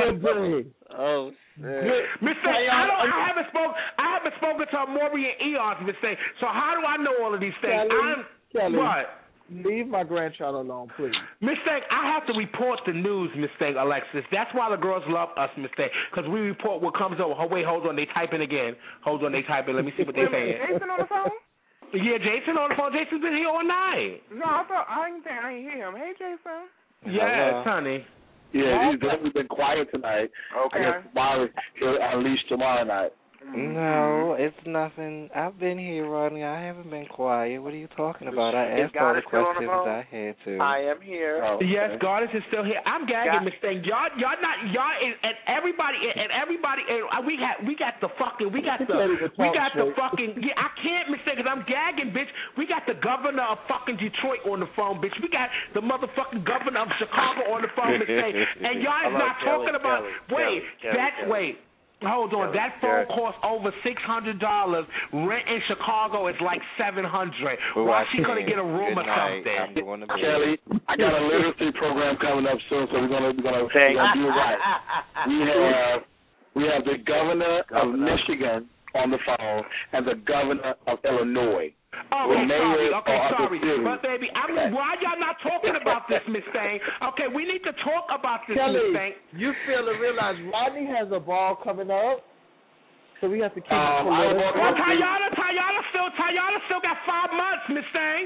[SPEAKER 14] Oh.
[SPEAKER 13] Miss Thing, I don't. I haven't spoke. I haven't spoken to Amori in eons, Miss Thing. So how do I know all of these things?
[SPEAKER 16] Kelly,
[SPEAKER 13] I'm
[SPEAKER 16] Kelly.
[SPEAKER 13] what?
[SPEAKER 16] Leave my grandchild alone, please.
[SPEAKER 13] Miss Thing, I have to report the news, Miss Thing, Alexis. That's why the girls love us, Miss Thing, because we report what comes over. Oh, wait, hold on. They typing again. Hold on, they typing. Let me see what they saying.
[SPEAKER 19] Jason on the phone?
[SPEAKER 13] Yeah, Jason on the phone. Jason's been here all night.
[SPEAKER 19] No, I thought I didn't think I didn't hear him. Hey, Jason.
[SPEAKER 13] Yes, honey.
[SPEAKER 22] Yeah, he's definitely been quiet tonight.
[SPEAKER 19] Okay.
[SPEAKER 22] I guess tomorrow he'll unleash tomorrow night.
[SPEAKER 14] No, it's nothing. I've been here, Rodney. I haven't been quiet. What are you talking about? I asked all the questions I had to.
[SPEAKER 2] I am here.
[SPEAKER 22] Oh, okay.
[SPEAKER 13] Yes, Goddess is still here. I'm gagging,
[SPEAKER 2] God.
[SPEAKER 13] Miss Thing. Y'all, y'all not y'all, and, and everybody, and everybody, and we got, we got the fucking, we got the, we got the fucking. Yeah, I can't, Miss Thing, because I'm gagging, bitch. We got the governor of fucking Detroit on the phone, bitch. We got the motherfucking governor of Chicago on the phone, Miss Thing, and y'all is not talking about. Wait, that's wait. Hold on, that phone costs over six hundred dollars. Rent in Chicago is like seven hundred. Why she couldn't get a room or something?
[SPEAKER 22] Kelly, I got a literacy program coming up soon, so we're gonna we're gonna, we're gonna do it right. We have we have the governor of Michigan on the phone and the governor of Illinois.
[SPEAKER 13] Oh, okay, sorry. Okay, sorry. But, baby, I mean, why y'all not talking about this, Miss Thing? Okay, we need to talk about this,
[SPEAKER 16] Kelly,
[SPEAKER 13] Miss Thing.
[SPEAKER 16] You fail to realize Rodney has a ball coming up, so we have to keep
[SPEAKER 22] um,
[SPEAKER 16] it
[SPEAKER 22] political.
[SPEAKER 13] Well, Tayana, Tayana still, Tayana still got five months, Miss Thing.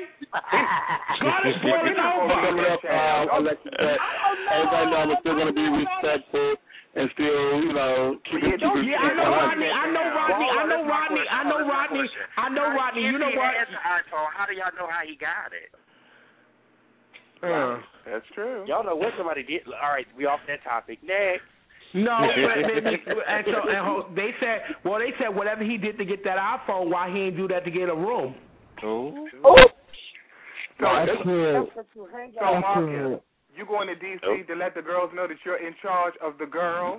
[SPEAKER 13] God is boiling over.
[SPEAKER 22] Coming up, um, Alexis said, everybody know I'm still going to be respectful and still, you know, keep it.
[SPEAKER 13] Yeah, yeah, I know Rodney. I know Rodney. I know Rodney. I know Rodney. I know Rodney. You know what?
[SPEAKER 2] How do y'all know how he got it?
[SPEAKER 13] Uh,
[SPEAKER 19] That's true.
[SPEAKER 2] Y'all know what somebody did. All right, we off that topic. Next.
[SPEAKER 13] No, but maybe, and so and they said, well, they said whatever he did to get that iPhone, why he ain't do that to get a room?
[SPEAKER 14] Oh.
[SPEAKER 16] Oh.
[SPEAKER 19] So,
[SPEAKER 16] That's good.
[SPEAKER 19] so Marcus, you going to D C to let the girls know that you're in charge of the girls?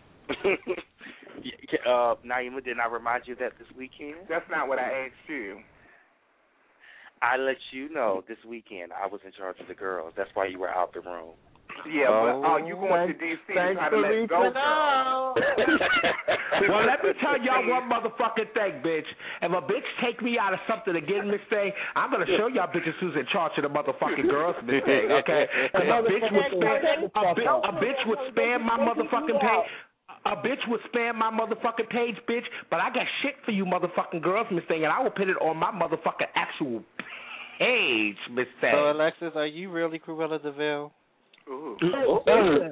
[SPEAKER 2] uh, Naima, didn't I remind you of that this weekend?
[SPEAKER 19] That's not what I asked you.
[SPEAKER 2] I let you know this weekend I was in charge of the girls. That's why you were out the room.
[SPEAKER 19] Yeah,
[SPEAKER 14] oh,
[SPEAKER 19] but are you going to D C to try to let go, girl?
[SPEAKER 13] Well, let me tell y'all one motherfucking thing, bitch. If a bitch take me out of something again, Miss Thing, I'm going to show y'all bitches who's in charge of the motherfucking girls, Miss Thing, okay? Because a bitch would spam, a, bi- a bitch would spam my motherfucking page. A bitch would spam my motherfucking page, bitch, but I got shit for you motherfucking girls, Miss Thing, and I will put it on my motherfucking actual page, Miss Thing.
[SPEAKER 14] So, Alexis, are you really Cruella DeVille?
[SPEAKER 19] Ooh.
[SPEAKER 16] Oh,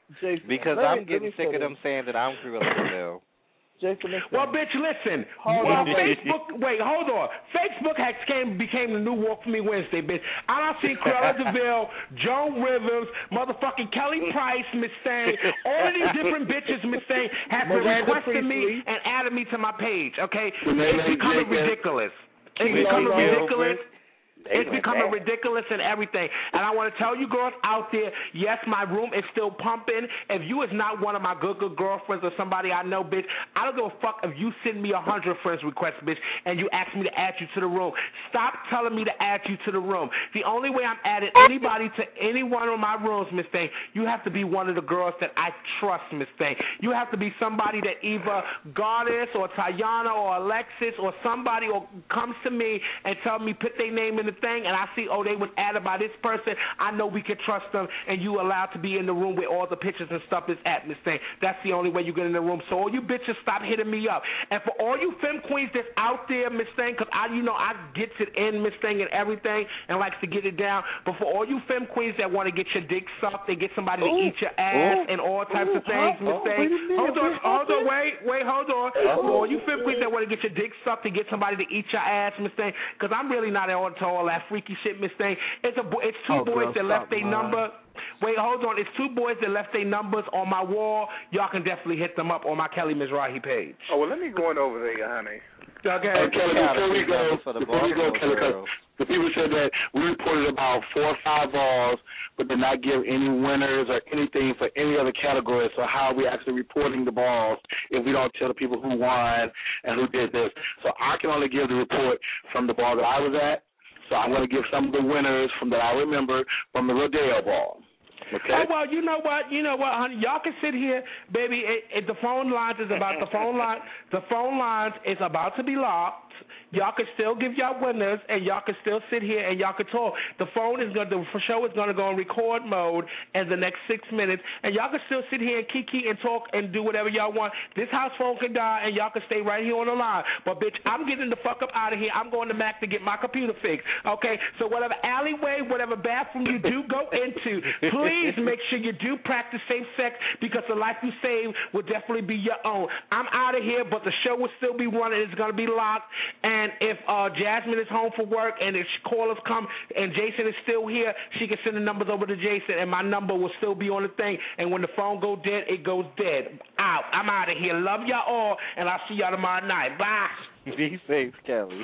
[SPEAKER 16] Jason,
[SPEAKER 14] because
[SPEAKER 16] let
[SPEAKER 14] I'm
[SPEAKER 16] me,
[SPEAKER 14] getting sick of them saying that I'm Cruella de Vil.
[SPEAKER 16] Jason, listen.
[SPEAKER 13] Well, bitch, listen.
[SPEAKER 16] Hold
[SPEAKER 13] well,
[SPEAKER 16] on.
[SPEAKER 13] Facebook. Wait, hold on. Facebook has came became the new Walk For Me Wednesday, bitch. I don't see Cruella de Vil, Joan Rivers, motherfucking Kelly Price, Miss Thing. All of these different bitches, Miss Thing, have been
[SPEAKER 16] Miranda
[SPEAKER 13] requesting me
[SPEAKER 16] Priestley.
[SPEAKER 13] and adding me to my page. Okay,
[SPEAKER 22] Renee
[SPEAKER 13] it's becoming
[SPEAKER 22] Jenkins.
[SPEAKER 13] ridiculous. It's
[SPEAKER 22] Renee
[SPEAKER 13] becoming
[SPEAKER 22] Gilbert.
[SPEAKER 13] ridiculous.
[SPEAKER 22] They
[SPEAKER 13] It's
[SPEAKER 22] went
[SPEAKER 13] becoming
[SPEAKER 22] bad.
[SPEAKER 13] ridiculous and everything. And I want to tell you girls out there, yes, my room is still pumping. If you is not one of my good, good girlfriends or somebody I know, bitch, I don't give a fuck if you send me a hundred friends requests, bitch, and you ask me to add you to the room. Stop telling me to add you to the room. The only way I'm adding anybody to any one of my rooms, Miss Thing, you have to be one of the girls that I trust, Miss Thing. You have to be somebody that either Goddess or Tayana or Alexis or somebody or comes to me and tell me put their name in the thing, and I see, oh, they was added by this person. I know we can trust them, and you allowed to be in the room where all the pictures and stuff is at, Miss Thing. That's the only way you get in the room. So all you bitches, stop hitting me up. And for all you femme queens that's out there, Miss Thing, because I, you know, I gets it in, Miss Thing, and everything, and likes to get it down. But for all you femme queens that want to get your dick sucked and get somebody to
[SPEAKER 22] Ooh.
[SPEAKER 13] eat your ass
[SPEAKER 22] Ooh.
[SPEAKER 13] and all types
[SPEAKER 22] Ooh.
[SPEAKER 13] of things, Miss
[SPEAKER 22] Oh,
[SPEAKER 13] Thing,
[SPEAKER 22] wait a minute.
[SPEAKER 13] hold on,
[SPEAKER 22] What
[SPEAKER 13] hold on,
[SPEAKER 22] happened?
[SPEAKER 13] wait, wait, hold on.
[SPEAKER 22] Oh.
[SPEAKER 13] For all you femme queens that want to get your dick sucked and get somebody to eat your ass, Miss Thing, because I'm really not on to all that freaky shit, Miss Thing. It's a bo- it's two
[SPEAKER 22] Oh,
[SPEAKER 13] boys
[SPEAKER 22] girl,
[SPEAKER 13] that left
[SPEAKER 22] stop,
[SPEAKER 13] their
[SPEAKER 22] man.
[SPEAKER 13] number. Wait, hold on. It's two boys that left their numbers on my wall. Y'all can definitely hit them up on my Kelly Mizrahi page.
[SPEAKER 19] Oh, well, let me go on over there, honey.
[SPEAKER 13] Okay.
[SPEAKER 22] Hey, Kelly, before we go, before we go, Kelly, because the people said that we reported about four or five balls, but did not give any winners or anything for any other category. So how are we actually reporting the balls if we don't tell the people who won and who did this? So I can only give the report from the ball that I was at. So I'm going to give some of the winners from that I remember from the Rodeo ball. Okay.
[SPEAKER 13] Oh, well, you know what? You know what, honey? Y'all can sit here, baby. It, it, the phone lines is about the phone line. The phone lines is about to be locked. Y'all can still give y'all winners, and y'all can still sit here and y'all can talk. The phone is going to, the show is going to go in record mode in the next six minutes, and y'all can still sit here and kiki and talk and do whatever y'all want. This house phone can die, and y'all can stay right here on the line. But, bitch, I'm getting the fuck up out of here. I'm going to Mac to get my computer fixed, okay? So whatever alleyway, whatever bathroom you do go into, please make sure you do practice safe sex because the life you save will definitely be your own. I'm out of here, but the show will still be running. It's going to be locked. And if uh, Jasmine is home for work and if callers come and Jason is still here, she can send the numbers over to Jason, and my number will still be on the thing. And when the phone goes dead, it goes dead. Out. I'm out of here. Love y'all all, and I'll see y'all tomorrow night. Bye.
[SPEAKER 14] Be safe, Kelly.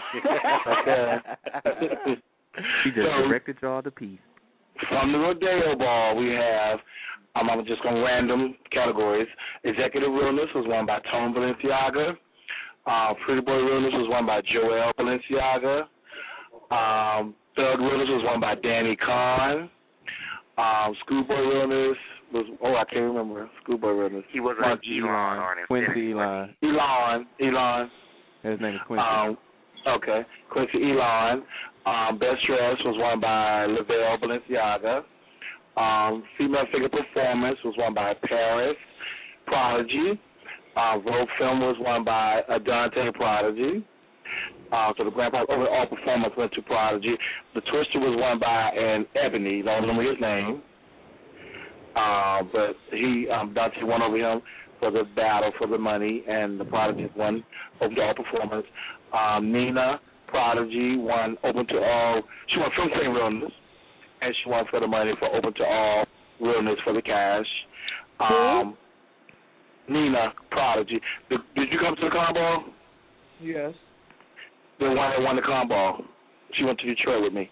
[SPEAKER 8] He just directed y'all to peace.
[SPEAKER 22] From the Rodeo Ball, we have, um, I'm just going to random categories. Executive Realness was won by Tone Balenciaga. Uh, Pretty Boy Realness was won by Joel Balenciaga. Um, Thug Realness was won by Danny Kahn. Um, Schoolboy Realness was, oh, I can't remember. Schoolboy Realness.
[SPEAKER 21] He was like Elon on his
[SPEAKER 8] Quincy Elon.
[SPEAKER 22] Elon. Elon.
[SPEAKER 8] His name is Quincy.
[SPEAKER 22] Um, okay. Quincy Elon. Um, Best Dress was won by Lavelle Balenciaga. Um, Female Figure Performance was won by Paris Prodigy. Uh, Vogue Film was won by Adante Prodigy. Uh, so the grand prize overall performance went to Prodigy. The Twister was won by an Ebony. I don't remember his name. Uh, but he, um, Dante won over him for the battle for the money, and the Prodigy won overall performance. Um, Nina Prodigy won Open to All. She won Film Queen Realness, and she won for the money for Open to All Realness for the cash. Um, Nina Prodigy. Did, did you come to the combo?
[SPEAKER 16] Yes.
[SPEAKER 22] The one that won the combo. She went to Detroit with me.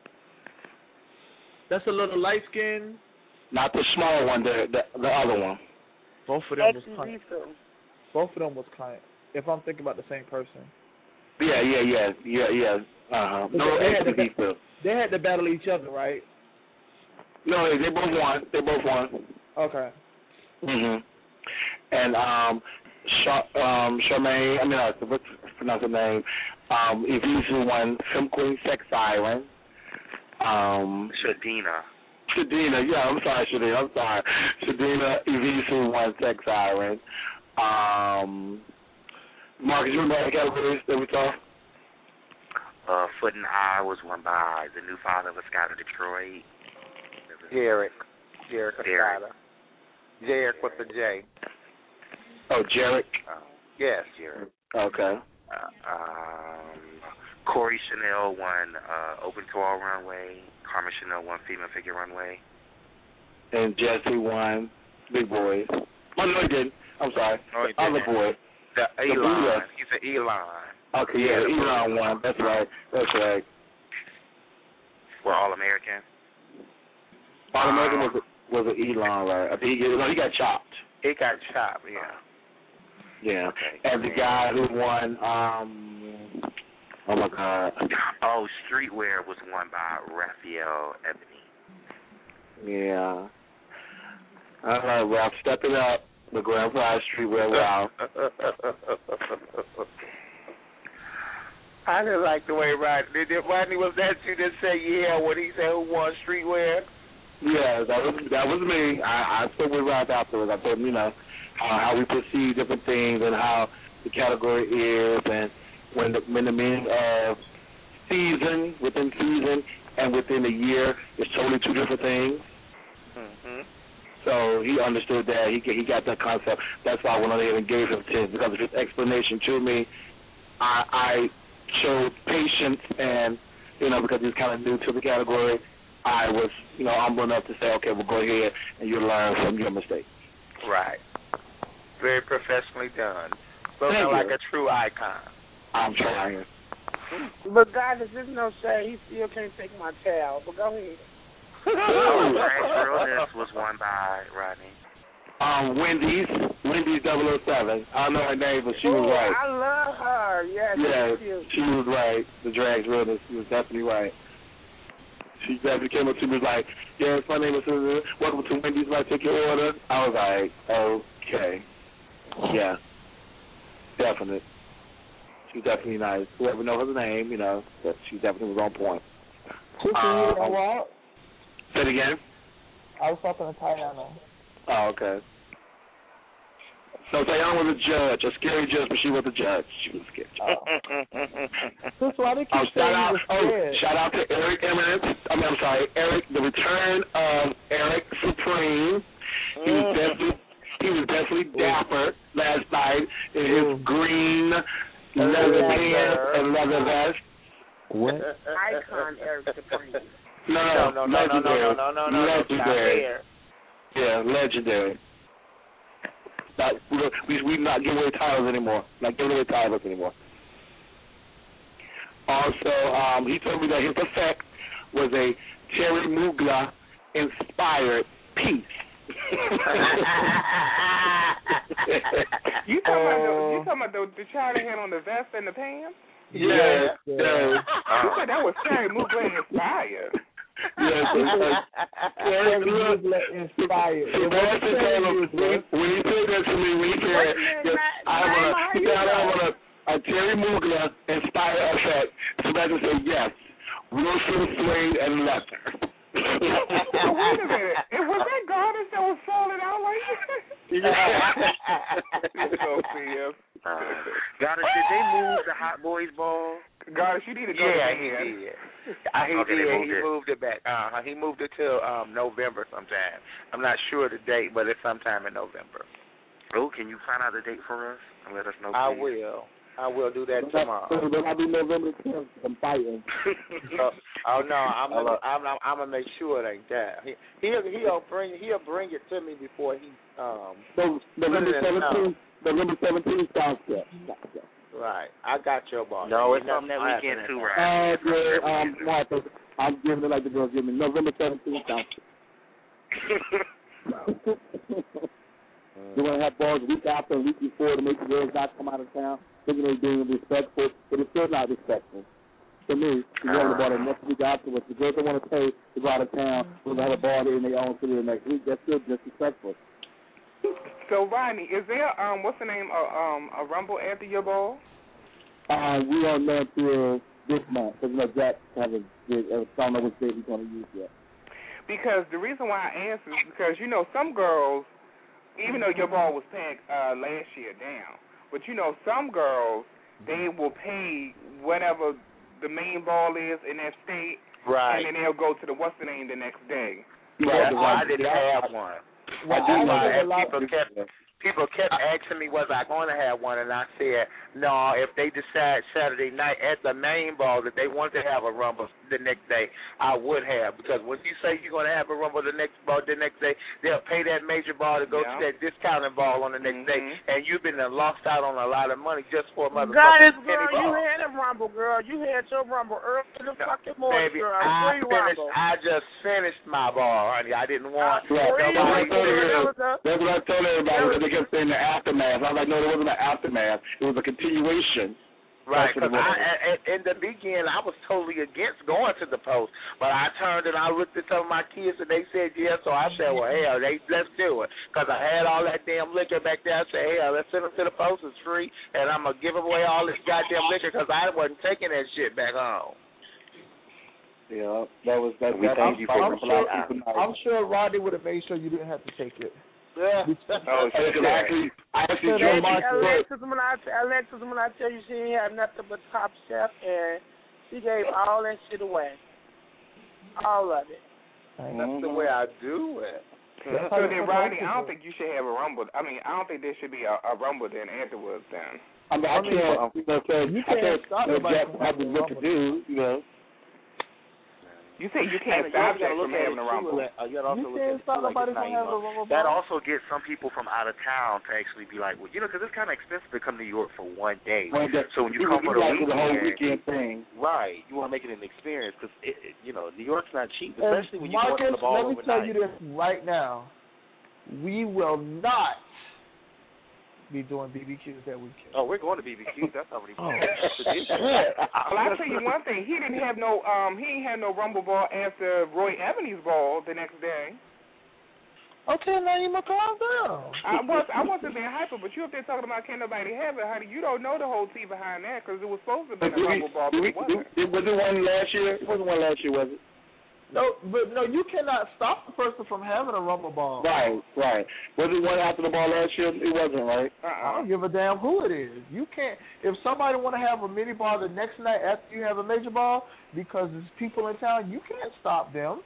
[SPEAKER 16] That's a little light skin.
[SPEAKER 22] Not the small one, the the, the other one.
[SPEAKER 16] Both of them was client. Both of them was client. If I'm thinking about the same person.
[SPEAKER 22] Yeah, yeah, yeah, yeah, yeah. Uh huh. No,
[SPEAKER 16] they, had to,
[SPEAKER 22] X T V
[SPEAKER 16] they had to battle each other, right?
[SPEAKER 22] No, they, they both won. They both won.
[SPEAKER 16] Okay.
[SPEAKER 22] Mhm. And um, Char- um, Charmaine, I mean, uh, what's pronounce her name? Um, Evisu won Film Queen Sex Siren. Um,
[SPEAKER 21] Shadina.
[SPEAKER 22] Shadina, yeah, I'm sorry, Shadina, I'm sorry. Shadina Evisu won Sex Siren. Um, Marcus, you remember the categories that we saw?
[SPEAKER 21] Uh, Foot and Eye was won by the new father of Escada Detroit.
[SPEAKER 2] Derek. Derek Escada. Jarek with the J.
[SPEAKER 22] Oh, Jarek.
[SPEAKER 21] Uh,
[SPEAKER 2] Yes.
[SPEAKER 21] Jarek.
[SPEAKER 22] Okay.
[SPEAKER 21] Uh, um, Corey Chanel won uh, Open to All Runway. Carmen Chanel won Female Figure Runway.
[SPEAKER 22] And Jesse won Big Boy. Oh, no, he didn't. I'm sorry.
[SPEAKER 21] Oh, he
[SPEAKER 22] the other
[SPEAKER 21] didn't.
[SPEAKER 22] boy.
[SPEAKER 21] The Elon.
[SPEAKER 22] The
[SPEAKER 21] He's an Elon.
[SPEAKER 22] okay, yeah,
[SPEAKER 21] Yeah,
[SPEAKER 22] Elon won. That's right. That's right.
[SPEAKER 21] We're All American.
[SPEAKER 22] All American
[SPEAKER 21] Um,
[SPEAKER 22] was a, was an Elon, right? I think he, no, he got chopped.
[SPEAKER 2] He got chopped, yeah.
[SPEAKER 22] Yeah.
[SPEAKER 21] Okay.
[SPEAKER 22] And the guy who won, um, oh my God.
[SPEAKER 21] Oh, Streetwear was won by Raphael Ebony.
[SPEAKER 22] Yeah. All right, Ralph, step it up. The Grand Prize Streetwear, Ralph.
[SPEAKER 2] I didn't like the way Rodney did it. Rodney, was that you that said yeah when he said who won streetwear?
[SPEAKER 22] Yeah, that was that was me. I, I spoke with Ralph afterwards. I told him, you know, how, how we perceive different things and how the category is, and when the when the meaning of season within season and within a year is totally two different things.
[SPEAKER 2] Mm-hmm.
[SPEAKER 22] So he understood that. He he got that concept. That's why I went on ahead and gave him ten, because of his explanation to me. I I showed patience, and you know, because he's kind of new to the category, I was you know humble enough to say, okay, well, go ahead and you learn from your mistakes.
[SPEAKER 2] Right. Very professionally done. Looking
[SPEAKER 22] Thank
[SPEAKER 2] like
[SPEAKER 22] you.
[SPEAKER 2] a true icon.
[SPEAKER 22] I'm trying.
[SPEAKER 18] But God, this is no shade. He still can't take my towel. But go ahead.
[SPEAKER 21] Oh, Drag's Realness was won by Rodney.
[SPEAKER 22] Um, Wendy's, Wendy's double oh seven. I don't know her name, but she was
[SPEAKER 18] Ooh,
[SPEAKER 22] right.
[SPEAKER 18] I love her. Yes,
[SPEAKER 22] Yeah,
[SPEAKER 18] she's cute.
[SPEAKER 22] she was right. The Drag's Realness, she was definitely right. She definitely came up to me and was like, yes, my name is Susan. Welcome to Wendy's. Can I take your order? I was like, okay. Yeah. Definite. She's definitely nice. Whoever knows her name, you know, but she definitely was on point.
[SPEAKER 16] Sister, you know what?
[SPEAKER 22] Say it again?
[SPEAKER 16] I was talking to Tayana.
[SPEAKER 22] Oh, okay. So Tayana was a judge, a scary judge, but she was a judge. She was a scary judge.
[SPEAKER 16] Sister, why they keep
[SPEAKER 22] Oh,
[SPEAKER 16] saying
[SPEAKER 22] shout out!
[SPEAKER 16] you
[SPEAKER 22] Oh,
[SPEAKER 16] were scared?
[SPEAKER 22] shout out to Eric Eminence. I mean, I'm sorry, Eric. The return of Eric Supreme. He was definitely, he was definitely dapper last night in his green leather pants and leather vest.
[SPEAKER 16] What?
[SPEAKER 18] Icon Eric Supreme.
[SPEAKER 22] No,
[SPEAKER 2] No, no, no, no,
[SPEAKER 22] legendary.
[SPEAKER 2] no, no, no, no, no,
[SPEAKER 22] legendary.
[SPEAKER 2] no,
[SPEAKER 22] Yeah, legendary. Not, we we not giving away titles anymore. Not giving away titles anymore. Also, um, he told me that his effect was a Terry Mugler inspired piece.
[SPEAKER 19] You talking about the, you talking about the, the child that had on the vest and the pants?
[SPEAKER 22] Yeah, yeah.
[SPEAKER 19] You said that was Terry Mugler inspired.
[SPEAKER 22] Yes, it's like Terry Mugler
[SPEAKER 16] inspired.
[SPEAKER 22] Sebastian told him when, when he said that to me, when he said, yes, I want a, he said, I want a, a Terry Mugler inspired effect. Sebastian said, yes, Wilson, Swing, and Leather.
[SPEAKER 19] Wait a minute. It was that garbage that was falling out like that?
[SPEAKER 21] Yeah.
[SPEAKER 19] So see him.
[SPEAKER 21] Uh, Goddess, did they move the Hot Boys Ball?
[SPEAKER 19] Goddess, you need to go
[SPEAKER 2] Yeah,
[SPEAKER 19] to
[SPEAKER 2] he
[SPEAKER 19] the
[SPEAKER 2] did. Uh, he
[SPEAKER 21] Okay,
[SPEAKER 2] did.
[SPEAKER 21] they moved
[SPEAKER 2] he
[SPEAKER 21] it.
[SPEAKER 2] moved it back. Uh, he moved it till um, November sometime. I'm not sure the date, but it's sometime in November.
[SPEAKER 21] Oh, can you find out the date for us and let us know,
[SPEAKER 2] I
[SPEAKER 21] please?
[SPEAKER 2] will. I will do that tomorrow.
[SPEAKER 22] Then I'll be November tenth. I'm fighting.
[SPEAKER 2] oh, oh no, I'm gonna, I'm, I'm, I'm gonna make sure it ain't that. He, he'll, he'll bring, he'll bring it to me before he, um.
[SPEAKER 22] So November seventeenth. November seventeenth sounds good.
[SPEAKER 2] Right, I got your ball.
[SPEAKER 21] No, it's
[SPEAKER 2] Ain't
[SPEAKER 21] on that
[SPEAKER 2] nothing
[SPEAKER 21] weekend
[SPEAKER 2] happening.
[SPEAKER 21] too, right?
[SPEAKER 22] Uh, yeah, um, Martha, I'm giving it like the girls give me. November seventeenth sounds good. We're going to have balls a week after and a week before to make the girls not come out of town, thinking they're being respectful, but it's still not respectful. For me, to go to the ball the next week afterwards, the girls don't want to pay to go out of town, we're going to have a ball there in their own city the next week. That's still disrespectful.
[SPEAKER 19] So, Rodney, is there, um, what's the name, of, um, a Rumble after your ball?
[SPEAKER 22] Uh, we don't know until this month, because, you know, Jack hasn't, I don't know which date he's going to use yet.
[SPEAKER 19] Because the reason why I asked is because, you know, some girls, even though your ball was packed uh, last year down, but, you know, some girls, they will pay whatever the main ball is in that state,
[SPEAKER 2] Right.
[SPEAKER 19] and then they'll go to the what's the name the next day.
[SPEAKER 2] Right. I, I didn't have one. Well,
[SPEAKER 22] I do
[SPEAKER 2] I
[SPEAKER 22] like
[SPEAKER 2] and people kept people kept asking me was I going to have one, and I said no. If they decide Saturday night at the main ball that they want to have a rumble the next day, I would have, because when you say you're going to have a rumble the next ball the next day, they'll pay that major ball to go
[SPEAKER 19] Yeah.
[SPEAKER 2] to that discounted ball on the next
[SPEAKER 19] mm-hmm.
[SPEAKER 2] day, and you've been uh, lost out on a lot of money just for a
[SPEAKER 18] Goddess
[SPEAKER 2] motherfucking
[SPEAKER 18] girl,
[SPEAKER 2] penny
[SPEAKER 18] you
[SPEAKER 2] ball.
[SPEAKER 18] had a rumble, girl. You had your rumble early in the fucking morning,
[SPEAKER 2] Baby,
[SPEAKER 18] girl.
[SPEAKER 2] I
[SPEAKER 18] Free
[SPEAKER 2] finished.
[SPEAKER 18] rumble.
[SPEAKER 2] I just finished my ball, honey. I didn't want.
[SPEAKER 22] Right.
[SPEAKER 18] Free
[SPEAKER 22] That's what I
[SPEAKER 18] rumble,
[SPEAKER 22] told
[SPEAKER 18] girl. That
[SPEAKER 22] her.
[SPEAKER 18] was a-
[SPEAKER 22] That's what I told everybody because they kept saying the aftermath. I was like, no, there wasn't an aftermath. It was a continuation.
[SPEAKER 2] Right,
[SPEAKER 22] That's what
[SPEAKER 2] because
[SPEAKER 22] it was.
[SPEAKER 2] I, I, in the beginning, I was totally against going to the post, but I turned and I looked at some of my kids and they said yes, so I said, well, hell, they, let's do it, because I had all that damn liquor back there. I said, hell, let's send them to the post, it's free, and I'm going to give away all this goddamn liquor because I wasn't taking that shit back home.
[SPEAKER 22] Yeah, that was that.
[SPEAKER 12] We
[SPEAKER 22] that
[SPEAKER 12] thank you for
[SPEAKER 22] I'm,
[SPEAKER 12] the
[SPEAKER 22] sure,
[SPEAKER 12] black
[SPEAKER 22] I'm
[SPEAKER 16] I'm sure Rodney would have made sure you didn't have to take it.
[SPEAKER 2] Yeah.
[SPEAKER 22] Oh, shit. I actually, I actually
[SPEAKER 18] So
[SPEAKER 22] drove my
[SPEAKER 18] Alexis, when I Alexis, when I tell you she ain't have nothing but Top Chef, and she gave all that shit away, all of it.
[SPEAKER 2] That's the way I do it.
[SPEAKER 19] So then, Rodney, I don't think you should have a rumble. I mean, I don't think there should be a, a rumble then afterwards. Then
[SPEAKER 22] I mean, I can't. You know, so
[SPEAKER 16] You
[SPEAKER 22] I
[SPEAKER 16] can't
[SPEAKER 22] can't
[SPEAKER 16] stop
[SPEAKER 22] know
[SPEAKER 16] nobody
[SPEAKER 22] Jack
[SPEAKER 16] from
[SPEAKER 22] having
[SPEAKER 16] having
[SPEAKER 22] what to
[SPEAKER 16] rumble.
[SPEAKER 22] do. You know.
[SPEAKER 19] you say you can't
[SPEAKER 21] And
[SPEAKER 19] stop
[SPEAKER 21] you
[SPEAKER 19] Jack
[SPEAKER 21] gotta
[SPEAKER 19] from
[SPEAKER 21] look at
[SPEAKER 19] having
[SPEAKER 21] it
[SPEAKER 19] a
[SPEAKER 21] too,
[SPEAKER 19] rumble.
[SPEAKER 21] like, uh, you gotta also
[SPEAKER 16] You
[SPEAKER 21] look
[SPEAKER 16] can't
[SPEAKER 21] at it
[SPEAKER 16] stop
[SPEAKER 21] too, like
[SPEAKER 16] nobody
[SPEAKER 21] it's
[SPEAKER 16] from having a
[SPEAKER 21] Naima.
[SPEAKER 16] rumble
[SPEAKER 21] That
[SPEAKER 16] ball.
[SPEAKER 21] also gets some people from out of town to actually be like, well, you know, because it's kind of expensive to come to New York for one day.
[SPEAKER 22] One day.
[SPEAKER 21] So when you
[SPEAKER 22] You
[SPEAKER 21] come
[SPEAKER 22] you
[SPEAKER 21] for the
[SPEAKER 22] like
[SPEAKER 21] weekend,
[SPEAKER 22] the whole weekend thing.
[SPEAKER 21] right? You want to make it an experience because you know New York's not cheap,
[SPEAKER 16] And
[SPEAKER 21] especially when you go
[SPEAKER 16] Marcus,
[SPEAKER 21] to the ball
[SPEAKER 16] let me tell
[SPEAKER 21] overnight.
[SPEAKER 16] you this right now. We will not be doing B B Qs that weekend.
[SPEAKER 21] Oh, we're going to B B Qs. That's already
[SPEAKER 16] Oh,
[SPEAKER 21] tradition.
[SPEAKER 19] Well, I tell you one thing. He didn't have no um. He ain't had no rumble ball after Roy Ebony's ball the next day.
[SPEAKER 16] Okay, Naima, calm down.
[SPEAKER 19] I was I wasn't being hyper, but you up there talking about can't nobody have it, honey. You don't know the whole tea behind that because it was supposed to be a
[SPEAKER 22] Did we-
[SPEAKER 19] rumble ball,
[SPEAKER 22] did
[SPEAKER 19] but
[SPEAKER 22] we-
[SPEAKER 19] it wasn't.
[SPEAKER 22] did- Was it one last year? It wasn't one last year, was it?
[SPEAKER 16] No, but no, you cannot stop the person from having a rumble ball.
[SPEAKER 22] Right, right. Was it one after the ball last year? It wasn't, right?
[SPEAKER 16] I don't give a damn who it is. You can't. If somebody want to have a mini ball the next night after you have a major ball, because there's people in town, you can't stop them.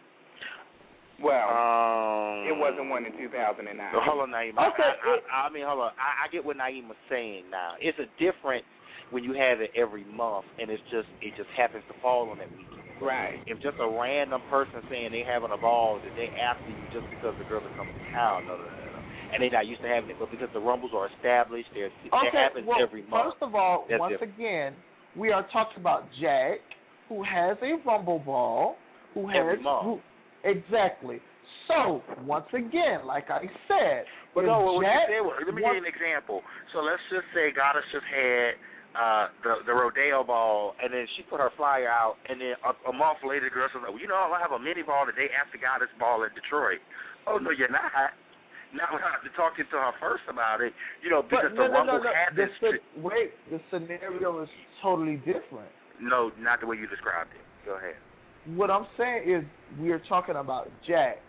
[SPEAKER 19] Well,
[SPEAKER 21] Um,
[SPEAKER 19] it wasn't one in two thousand nine.
[SPEAKER 21] So hold on, Naima.
[SPEAKER 16] Okay,
[SPEAKER 21] I, I, I mean, hold on. I, I get what Naima's saying now. It's a difference when you have it every month, and it's just it just happens to fall on that weekend.
[SPEAKER 19] Right.
[SPEAKER 21] If just a random person saying they having a ball the day after you just because the girl is coming to town, no, no, no, no. And they're not used to having it, but because the rumbles are established, they're, it
[SPEAKER 16] Okay,
[SPEAKER 21] happens
[SPEAKER 16] well,
[SPEAKER 21] every month.
[SPEAKER 16] first of all,
[SPEAKER 21] That's
[SPEAKER 16] once
[SPEAKER 21] different.
[SPEAKER 16] again, we are talking about Jack, who has a rumble ball, who has
[SPEAKER 21] Every month.
[SPEAKER 16] who exactly. So once again, like I said,
[SPEAKER 21] But
[SPEAKER 16] if
[SPEAKER 21] no, what
[SPEAKER 16] Jack
[SPEAKER 21] you said, well, let me
[SPEAKER 16] wants-
[SPEAKER 21] give you an example. So let's just say Goddess just had uh, the the rodeo ball, and then she put her flyer out, and then a, a month later, the girl said, well, you know, I have a mini ball the day after Goddess ball in Detroit. Oh, no, you're not. Now I have to talk to her first about it, you know, because
[SPEAKER 16] but no,
[SPEAKER 21] the
[SPEAKER 16] no, no,
[SPEAKER 21] rumble
[SPEAKER 16] no.
[SPEAKER 21] happens.
[SPEAKER 16] The, sce- wait, the scenario is totally different.
[SPEAKER 21] No, not the way you described it. Go ahead.
[SPEAKER 16] What I'm saying is we are talking about Jack,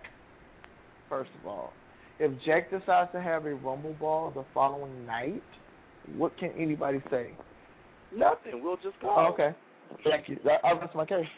[SPEAKER 16] first of all. If Jack decides to have a rumble ball the following night, what can anybody say?
[SPEAKER 21] Nothing. We'll just go.
[SPEAKER 16] Oh, okay. Thank you. That, oh, that's my case.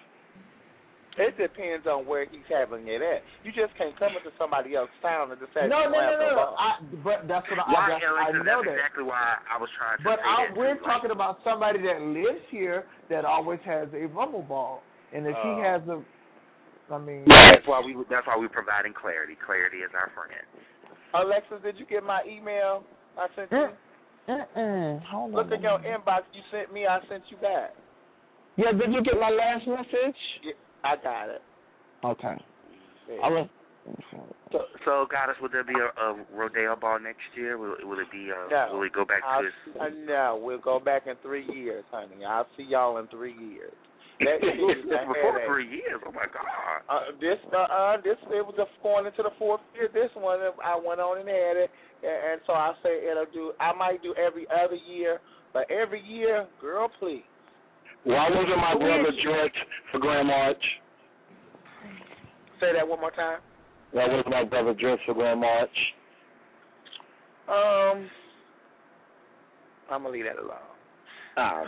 [SPEAKER 2] It depends on where he's having it at. You just can't come into somebody else's town and decide
[SPEAKER 16] No,
[SPEAKER 2] you
[SPEAKER 16] no, no,
[SPEAKER 2] have
[SPEAKER 16] no, no.
[SPEAKER 2] ball.
[SPEAKER 16] I, but that's what I,
[SPEAKER 21] Why,
[SPEAKER 16] that's, I
[SPEAKER 21] Alexa,
[SPEAKER 16] know
[SPEAKER 21] that's
[SPEAKER 16] that.
[SPEAKER 21] exactly why I was trying to
[SPEAKER 16] But
[SPEAKER 21] say
[SPEAKER 16] I,
[SPEAKER 21] that.
[SPEAKER 16] we're
[SPEAKER 21] too.
[SPEAKER 16] talking
[SPEAKER 21] like,
[SPEAKER 16] about somebody that lives here that always has a rumble ball, and if he
[SPEAKER 21] Uh,
[SPEAKER 16] has a, I mean,
[SPEAKER 21] That's why we. That's why we're providing clarity. Clarity is our friend.
[SPEAKER 2] Alexis, did you get my email I sent you?
[SPEAKER 16] Mm-mm. Hold
[SPEAKER 2] Look
[SPEAKER 16] on.
[SPEAKER 2] in your inbox. You sent me. I sent you back.
[SPEAKER 16] Yeah, did you get my last message?
[SPEAKER 2] Yeah, I got it.
[SPEAKER 16] Okay.
[SPEAKER 2] Yeah.
[SPEAKER 16] I was.
[SPEAKER 21] So, so Goddess, would there be a, a rodeo ball next year? Will, will it be? Uh,
[SPEAKER 2] No.
[SPEAKER 21] Will it go back
[SPEAKER 2] I'll,
[SPEAKER 21] to its?
[SPEAKER 2] uh, no, we'll go back in three years, honey. I'll see y'all in three years. That is, I had
[SPEAKER 21] Before
[SPEAKER 2] a-
[SPEAKER 21] three years. Oh my God.
[SPEAKER 2] Uh, this, uh, uh, this, it was just going into the fourth year. This one, I went on and had it, and, and so I say it'll do. I might do every other year, but every year, girl, please.
[SPEAKER 22] Why wasn't my
[SPEAKER 2] Who
[SPEAKER 22] brother
[SPEAKER 2] is-
[SPEAKER 22] George for Grand March?
[SPEAKER 2] Say that one more time.
[SPEAKER 22] Why wasn't my brother George for Grand March?
[SPEAKER 2] Um, I'm gonna leave that alone.
[SPEAKER 22] Ah.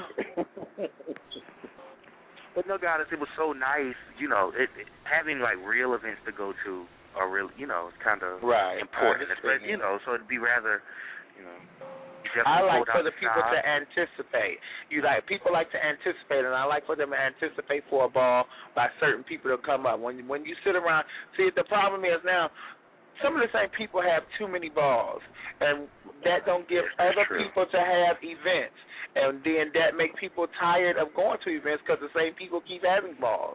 [SPEAKER 21] But no, Goddess, it was so nice. You know, it, it having like real events to go to are really, you know, it's kind of
[SPEAKER 2] right.
[SPEAKER 21] important. But, you know, so it'd be rather, you know.
[SPEAKER 2] I like for the people to anticipate. You like people like to anticipate, and I like for them to anticipate for a ball by certain people to come up. When when you sit around, see the problem is now some of the same people have too many balls, and that don't give other
[SPEAKER 21] true.
[SPEAKER 2] people to have events, and then that make people tired of going to events because the same people keep having balls.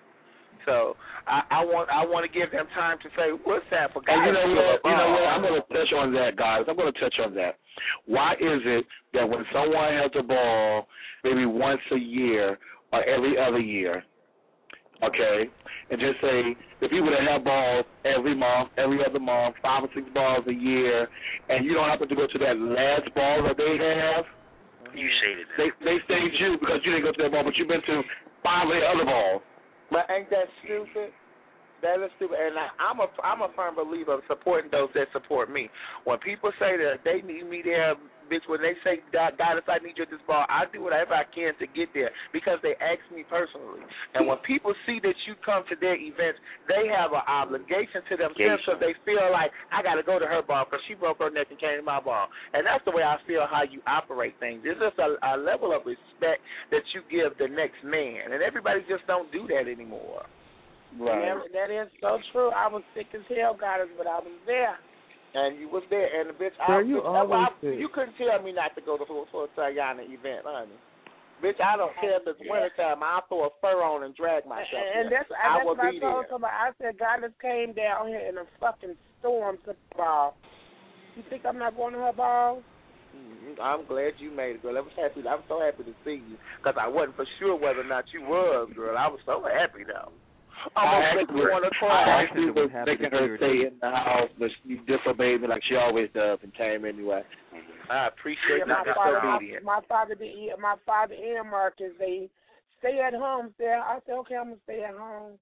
[SPEAKER 2] So I, I want I want to give them time to say what's that for guys.
[SPEAKER 22] And you know what? You know what? I'm going to touch on that, guys. I'm going to touch on that. Why is it that when someone has a ball, maybe once a year or every other year, okay, and just say the people that have balls every month, every other month, five or six balls a year, and you don't happen to go to that last ball that they have,
[SPEAKER 21] you shaded them.
[SPEAKER 22] They they stage you because you didn't go to that ball, but you've been to five of the other balls.
[SPEAKER 2] But ain't that stupid? That is stupid. And I, I'm a I'm a firm believer of supporting those that support me. When people say that they need me there, bitch, when they say, God, God, if I need you at this ball, I do whatever I can to get there because they ask me personally. And when people see that you come to their events, they have an obligation to themselves because they feel like, I got to go to her ball because she broke her neck and came to my ball. And that's the way I feel how you operate things. It's just a, a level of respect that you give the next man. And everybody just don't do that anymore.
[SPEAKER 22] Right.
[SPEAKER 18] Yeah, that is so true. I was sick as hell, Goddess, but I was there.
[SPEAKER 2] And you was there, and the bitch,
[SPEAKER 16] Girl,
[SPEAKER 2] I,
[SPEAKER 16] you
[SPEAKER 2] bitch,
[SPEAKER 16] always
[SPEAKER 2] I,
[SPEAKER 16] sick.
[SPEAKER 2] you couldn't tell me not to go to for, for a Tayana event, honey. Bitch, I don't care if it's wintertime. I'll throw a fur on and drag myself.
[SPEAKER 18] And, and
[SPEAKER 2] there.
[SPEAKER 18] that's,
[SPEAKER 2] I
[SPEAKER 18] that's
[SPEAKER 2] will
[SPEAKER 18] what I
[SPEAKER 2] be
[SPEAKER 18] told
[SPEAKER 2] there.
[SPEAKER 18] somebody. I said, Goddess came down here in a fucking storm to the ball. You think I'm not going to her ball?
[SPEAKER 2] Mm-hmm. I'm glad you made it, girl. I was happy. I'm so happy to see you because I wasn't for sure whether or not you was, girl. I was so happy though.
[SPEAKER 22] I
[SPEAKER 2] Almost make me want to cry.
[SPEAKER 22] I actually was making her stay in the house, but she disobeyed me like she always does and came anyway.
[SPEAKER 2] I appreciate
[SPEAKER 18] yeah,
[SPEAKER 2] that
[SPEAKER 18] my father,
[SPEAKER 2] disobedience.
[SPEAKER 18] my, my father did. My father and Marcus, they stay at home. There, I said, okay, I'm gonna stay at home.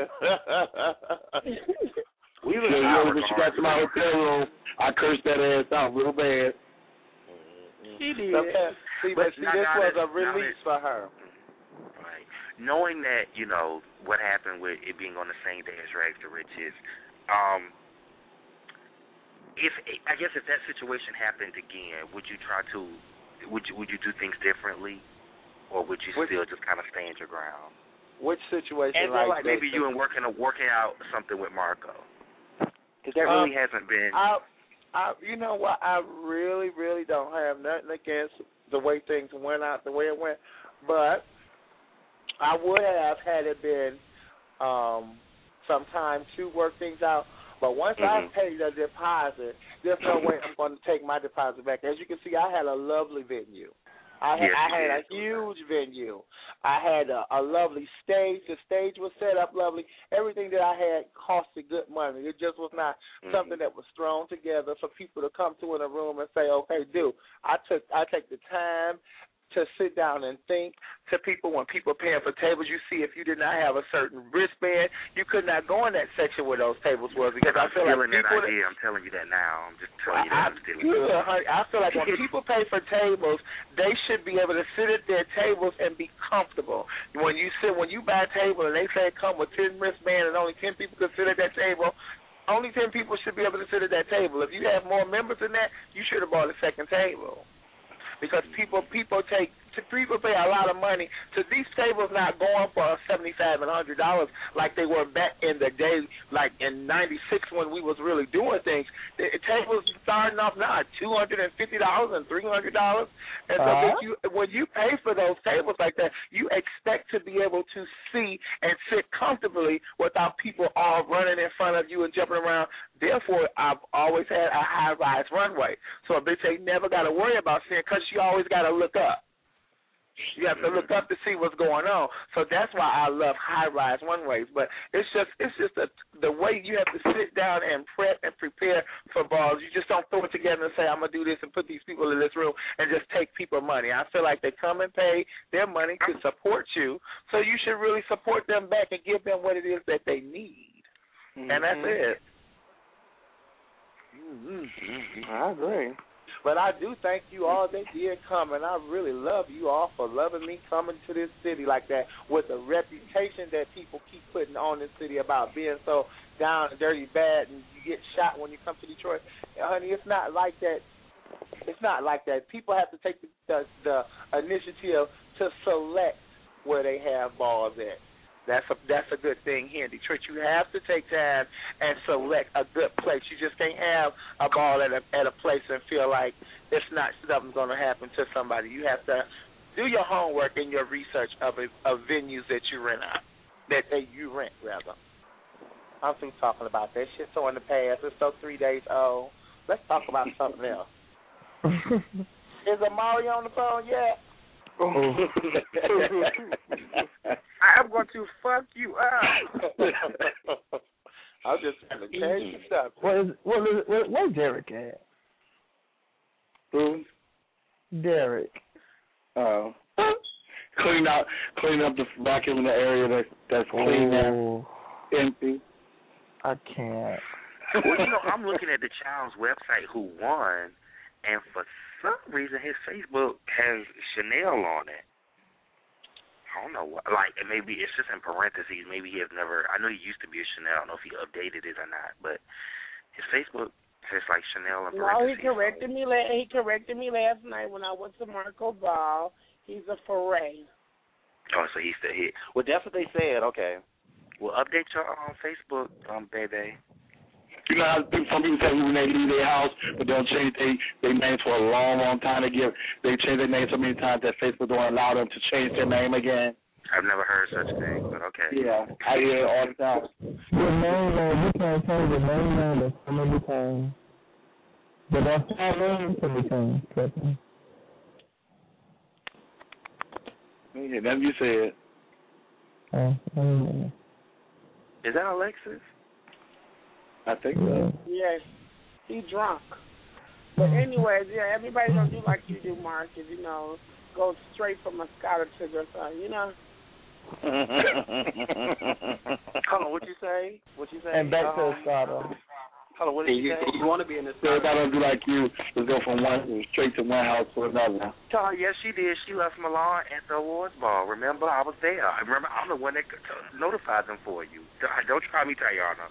[SPEAKER 22] we were you know, when she got to my hotel room, I cursed that ass out real bad.
[SPEAKER 18] She did.
[SPEAKER 2] Sometimes, see, but,
[SPEAKER 21] But
[SPEAKER 2] see,
[SPEAKER 21] now-
[SPEAKER 2] this
[SPEAKER 21] now
[SPEAKER 2] was
[SPEAKER 21] that-
[SPEAKER 2] a release
[SPEAKER 21] now
[SPEAKER 2] for her.
[SPEAKER 21] Right. Knowing that, you know, what happened with it being on the same day as Rags to Riches, um, if I guess if that situation happened again, would you try to, would you would you do things differently, or would you
[SPEAKER 2] Which,
[SPEAKER 21] still just kind of stand your ground?
[SPEAKER 2] Which situation?
[SPEAKER 21] And
[SPEAKER 2] like,
[SPEAKER 21] like maybe
[SPEAKER 2] this?
[SPEAKER 21] you and working working out something with Marco, because that
[SPEAKER 2] Um,
[SPEAKER 21] really hasn't been.
[SPEAKER 2] I, I, you know what? I really, really don't have nothing against the way things went out, the way it went, but I would have had it been um, some time to work things out. But once
[SPEAKER 21] mm-hmm.
[SPEAKER 2] I pay the deposit, there's no way I'm going to take my deposit back. As you can see, I had a lovely venue. I had,
[SPEAKER 21] yes,
[SPEAKER 2] I had
[SPEAKER 21] yes.
[SPEAKER 2] a huge venue. I had a, a lovely stage. The stage was set up lovely. Everything that I had costed good money. It just was not
[SPEAKER 21] mm-hmm.
[SPEAKER 2] something that was thrown together for people to come to in a room and say, okay, do. I took I take the time to sit down and think to people when people paying for tables. You see, if you did not have a certain wristband, you could not go in that section where those tables was because I
[SPEAKER 21] I'm
[SPEAKER 2] feel
[SPEAKER 21] stealing
[SPEAKER 2] like
[SPEAKER 21] that
[SPEAKER 2] people
[SPEAKER 21] idea. I'm telling you that now. I'm just telling you that
[SPEAKER 2] I,
[SPEAKER 21] I'm stealing
[SPEAKER 2] good,
[SPEAKER 21] it.
[SPEAKER 2] honey. I feel like when people pay for tables, they should be able to sit at their tables and be comfortable. When you sit, when you buy a table and they say it come with ten wristbands and only ten people can sit at that table, only ten people should be able to sit at that table. If you have more members than that, you should have bought a second table. Because people people take people pay a lot of money to these tables not going for seventy five and hundred dollars like they were back in the day, like in ninety six when we was really doing things. The tables starting off now at two hundred and fifty dollars and three hundred dollars. And so
[SPEAKER 16] uh-huh.
[SPEAKER 2] if you when you pay for those tables like that, you expect to be able to see and sit comfortably without people all running in front of you and jumping around. Therefore, I've always had a high rise runway, so a bitch ain't never got to worry about seeing because she always got to look up. You have to look up to see what's going on. So that's why I love high-rise runways. But it's just it's just a, the way you have to sit down and prep and prepare for balls. You just don't throw it together and say, I'm going to do this and put these people in this room and just take people money. I feel like they come and pay their money to support you, so you should really support them back and give them what it is that they need. Mm-hmm. And that's it.
[SPEAKER 19] Mm-hmm. I agree.
[SPEAKER 2] But I do thank you all that did come, and I really love you all for loving me coming to this city like that with a reputation that people keep putting on this city about being so down and dirty, bad, and you get shot when you come to Detroit. Honey, it's not like that. It's not like that. People have to take the, the, the initiative to select where they have balls at. That's a that's a good thing here in Detroit. You have to take time and select a good place. You just can't have a ball at a at a place and feel like it's not something going to happen to somebody. You have to do your homework and your research of of venues that you rent out, that they you rent rather. I'm through talking about that shit. So in the past, it's so three days old. Let's talk about something else. Is Amari on the phone yet?
[SPEAKER 15] I am going to fuck you up.
[SPEAKER 2] I'm just trying to change the stuff.
[SPEAKER 16] What is what is where, where's Derek at?
[SPEAKER 22] Who?
[SPEAKER 16] Derek.
[SPEAKER 22] Oh. Clean out, clean up the vacuum in the area that that's clean and empty.
[SPEAKER 16] I can't.
[SPEAKER 21] Well, you know, I'm looking at the child's website who won, and for some reason his Facebook has Chanel on it. I don't know what, like, and maybe it's just in parentheses. Maybe he has never, I know he used to be a Chanel. I don't know if he updated it or not, but his Facebook says, like, Chanel in
[SPEAKER 15] No,
[SPEAKER 21] parentheses.
[SPEAKER 15] he corrected me. La- he corrected me last night when I went to Marco Ball. He's a foray.
[SPEAKER 21] Oh, so he's still here. Well, that's what they said. Okay. Well, update your um, Facebook, um, baby.
[SPEAKER 22] You know how some people say when they leave their house, but they'll change their they names for a long, long time. They give they change their name so many times that Facebook don't allow them to change their name again.
[SPEAKER 21] I've never heard such a thing, but okay.
[SPEAKER 22] Yeah, I hear it all the time.
[SPEAKER 16] Your name name, you can't change your name name so many times. But that's not name so many times, trust me.
[SPEAKER 22] Yeah, that's you said.
[SPEAKER 16] Oh, mm.
[SPEAKER 21] Is that Alexis?
[SPEAKER 22] I think so.
[SPEAKER 15] Yes, he drunk. But anyways, yeah, everybody's gonna do like you do, Mark. Is, you know, go straight from a scholar to the son, you know.
[SPEAKER 21] Hold on, what'd you say? What'd you say?
[SPEAKER 16] And back to
[SPEAKER 21] um,
[SPEAKER 16] the scholar.
[SPEAKER 21] Hold on, what did you,
[SPEAKER 4] you
[SPEAKER 21] say?
[SPEAKER 4] You want to be in the
[SPEAKER 22] So if I don't do like you, just go from one straight to one house to another.
[SPEAKER 21] Oh, yes, she did. She left Milan at the awards ball. Remember, I was there. I remember, I'm the one that notified them for you. Don't, don't try me, Tayana.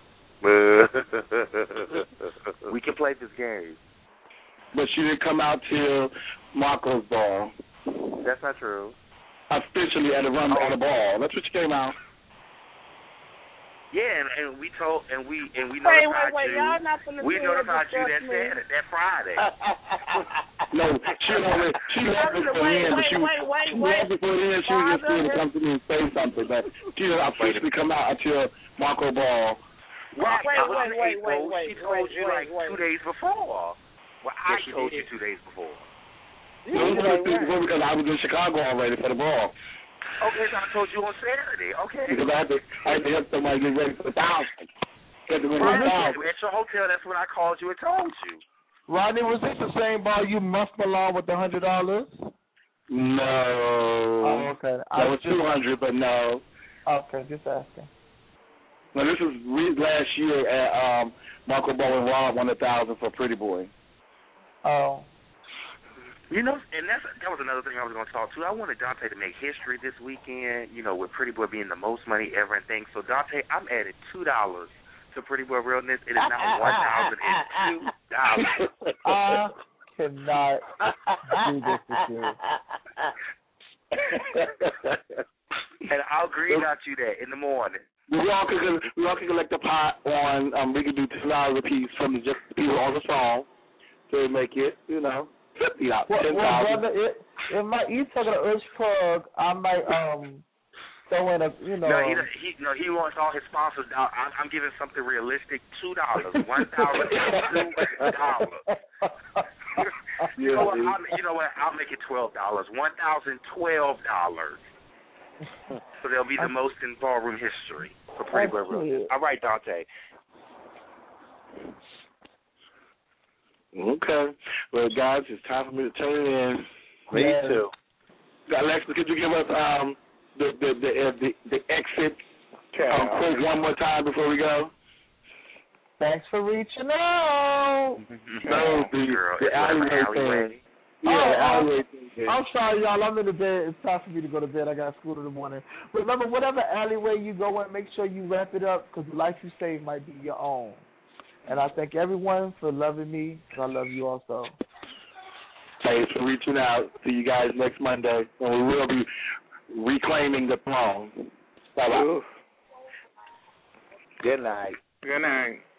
[SPEAKER 21] We can play this game.
[SPEAKER 22] But she didn't come out till Marco's ball.
[SPEAKER 21] That's not true.
[SPEAKER 22] Officially at the run
[SPEAKER 21] oh.
[SPEAKER 22] on the ball. That's what she came out.
[SPEAKER 21] Yeah, and, and we told and we and we
[SPEAKER 15] wait,
[SPEAKER 21] notified
[SPEAKER 15] wait, wait,
[SPEAKER 21] you.
[SPEAKER 15] Y'all not gonna
[SPEAKER 21] we notified you that
[SPEAKER 15] me.
[SPEAKER 21] Saturday, that Friday.
[SPEAKER 22] No, she already she left before then, but she
[SPEAKER 15] wait, wait,
[SPEAKER 22] she
[SPEAKER 15] wait.
[SPEAKER 22] left before then. She was just going to come to me and say something, but she didn't officially come out until Marco Ball.
[SPEAKER 21] Well,
[SPEAKER 15] wait,
[SPEAKER 21] I was
[SPEAKER 15] wait,
[SPEAKER 21] in
[SPEAKER 15] wait,
[SPEAKER 21] April.
[SPEAKER 15] wait, wait,
[SPEAKER 21] she told
[SPEAKER 15] wait,
[SPEAKER 21] you
[SPEAKER 15] wait,
[SPEAKER 21] like
[SPEAKER 15] wait.
[SPEAKER 21] two days before. Well, I
[SPEAKER 4] she
[SPEAKER 21] told
[SPEAKER 4] did.
[SPEAKER 21] you two days before.
[SPEAKER 22] No, it was two days before because I was in Chicago already for the ball.
[SPEAKER 21] Okay, so I told you on Saturday. Okay.
[SPEAKER 22] Because I had to, I had to help somebody get ready for the thousand. Had to win
[SPEAKER 21] Right.
[SPEAKER 22] the thousand.
[SPEAKER 21] At your hotel, that's when I called you and told you.
[SPEAKER 16] Rodney, was this the same ball you must belong with the hundred dollars?
[SPEAKER 22] No.
[SPEAKER 16] Oh, okay.
[SPEAKER 22] That was two hundred, but no.
[SPEAKER 16] Okay, just asking.
[SPEAKER 22] No, this was re- last year at um, Marco Ball and Rob won a thousand for Pretty Boy.
[SPEAKER 16] Oh.
[SPEAKER 21] You know, and that's that was another thing I was going to talk to. I wanted Dante to make history this weekend, you know, with Pretty Boy being the most money ever and things. So, Dante, I'm adding two dollars to Pretty Boy Realness. It is now one thousand two dollars.
[SPEAKER 16] I cannot do this with you.
[SPEAKER 21] And I'll green out you that in the morning.
[SPEAKER 22] We all can we all can collect a pot on. Um, we can do ten dollars a piece from the just the people on the song to make it, you know. fifty dollars,
[SPEAKER 16] well,
[SPEAKER 22] ten
[SPEAKER 16] well,
[SPEAKER 22] thousand.
[SPEAKER 16] brother, it, it might, you taking an Ush plug, I might um throw in a, you know.
[SPEAKER 21] No, he, he no he wants all his sponsors. I, I'm, I'm giving something realistic. Two dollars, one thousand two dollars. You know what? I'll, you know what? I'll make it twelve dollars. One thousand twelve dollars. So they'll be the most in ballroom history for Pretty Boy Realness. All right, Dante.
[SPEAKER 22] Okay. Well, guys, it's time for me to turn it in.
[SPEAKER 21] Me yeah. too.
[SPEAKER 22] Alexa, could you give us um the the the uh, the, the exit um, quote one more time before we go?
[SPEAKER 16] Thanks for reaching out.
[SPEAKER 22] No, the,
[SPEAKER 21] Girl,
[SPEAKER 22] the
[SPEAKER 21] it's like
[SPEAKER 22] alleyway
[SPEAKER 21] an alleyway.
[SPEAKER 22] thing. Yeah,
[SPEAKER 16] oh,
[SPEAKER 22] the alleyway
[SPEAKER 16] I'm,
[SPEAKER 22] thing.
[SPEAKER 16] I'm sorry, y'all. I'm in the bed. It's time for me to go to bed. I got school in the morning. Remember, whatever alleyway you go in, make sure you wrap it up because the life you save might be your own. And I thank everyone for loving me, and I love you also.
[SPEAKER 22] Thanks for reaching out. See you guys next Monday, and we will be reclaiming the throne. Bye-bye.
[SPEAKER 2] Good night.
[SPEAKER 19] Good night.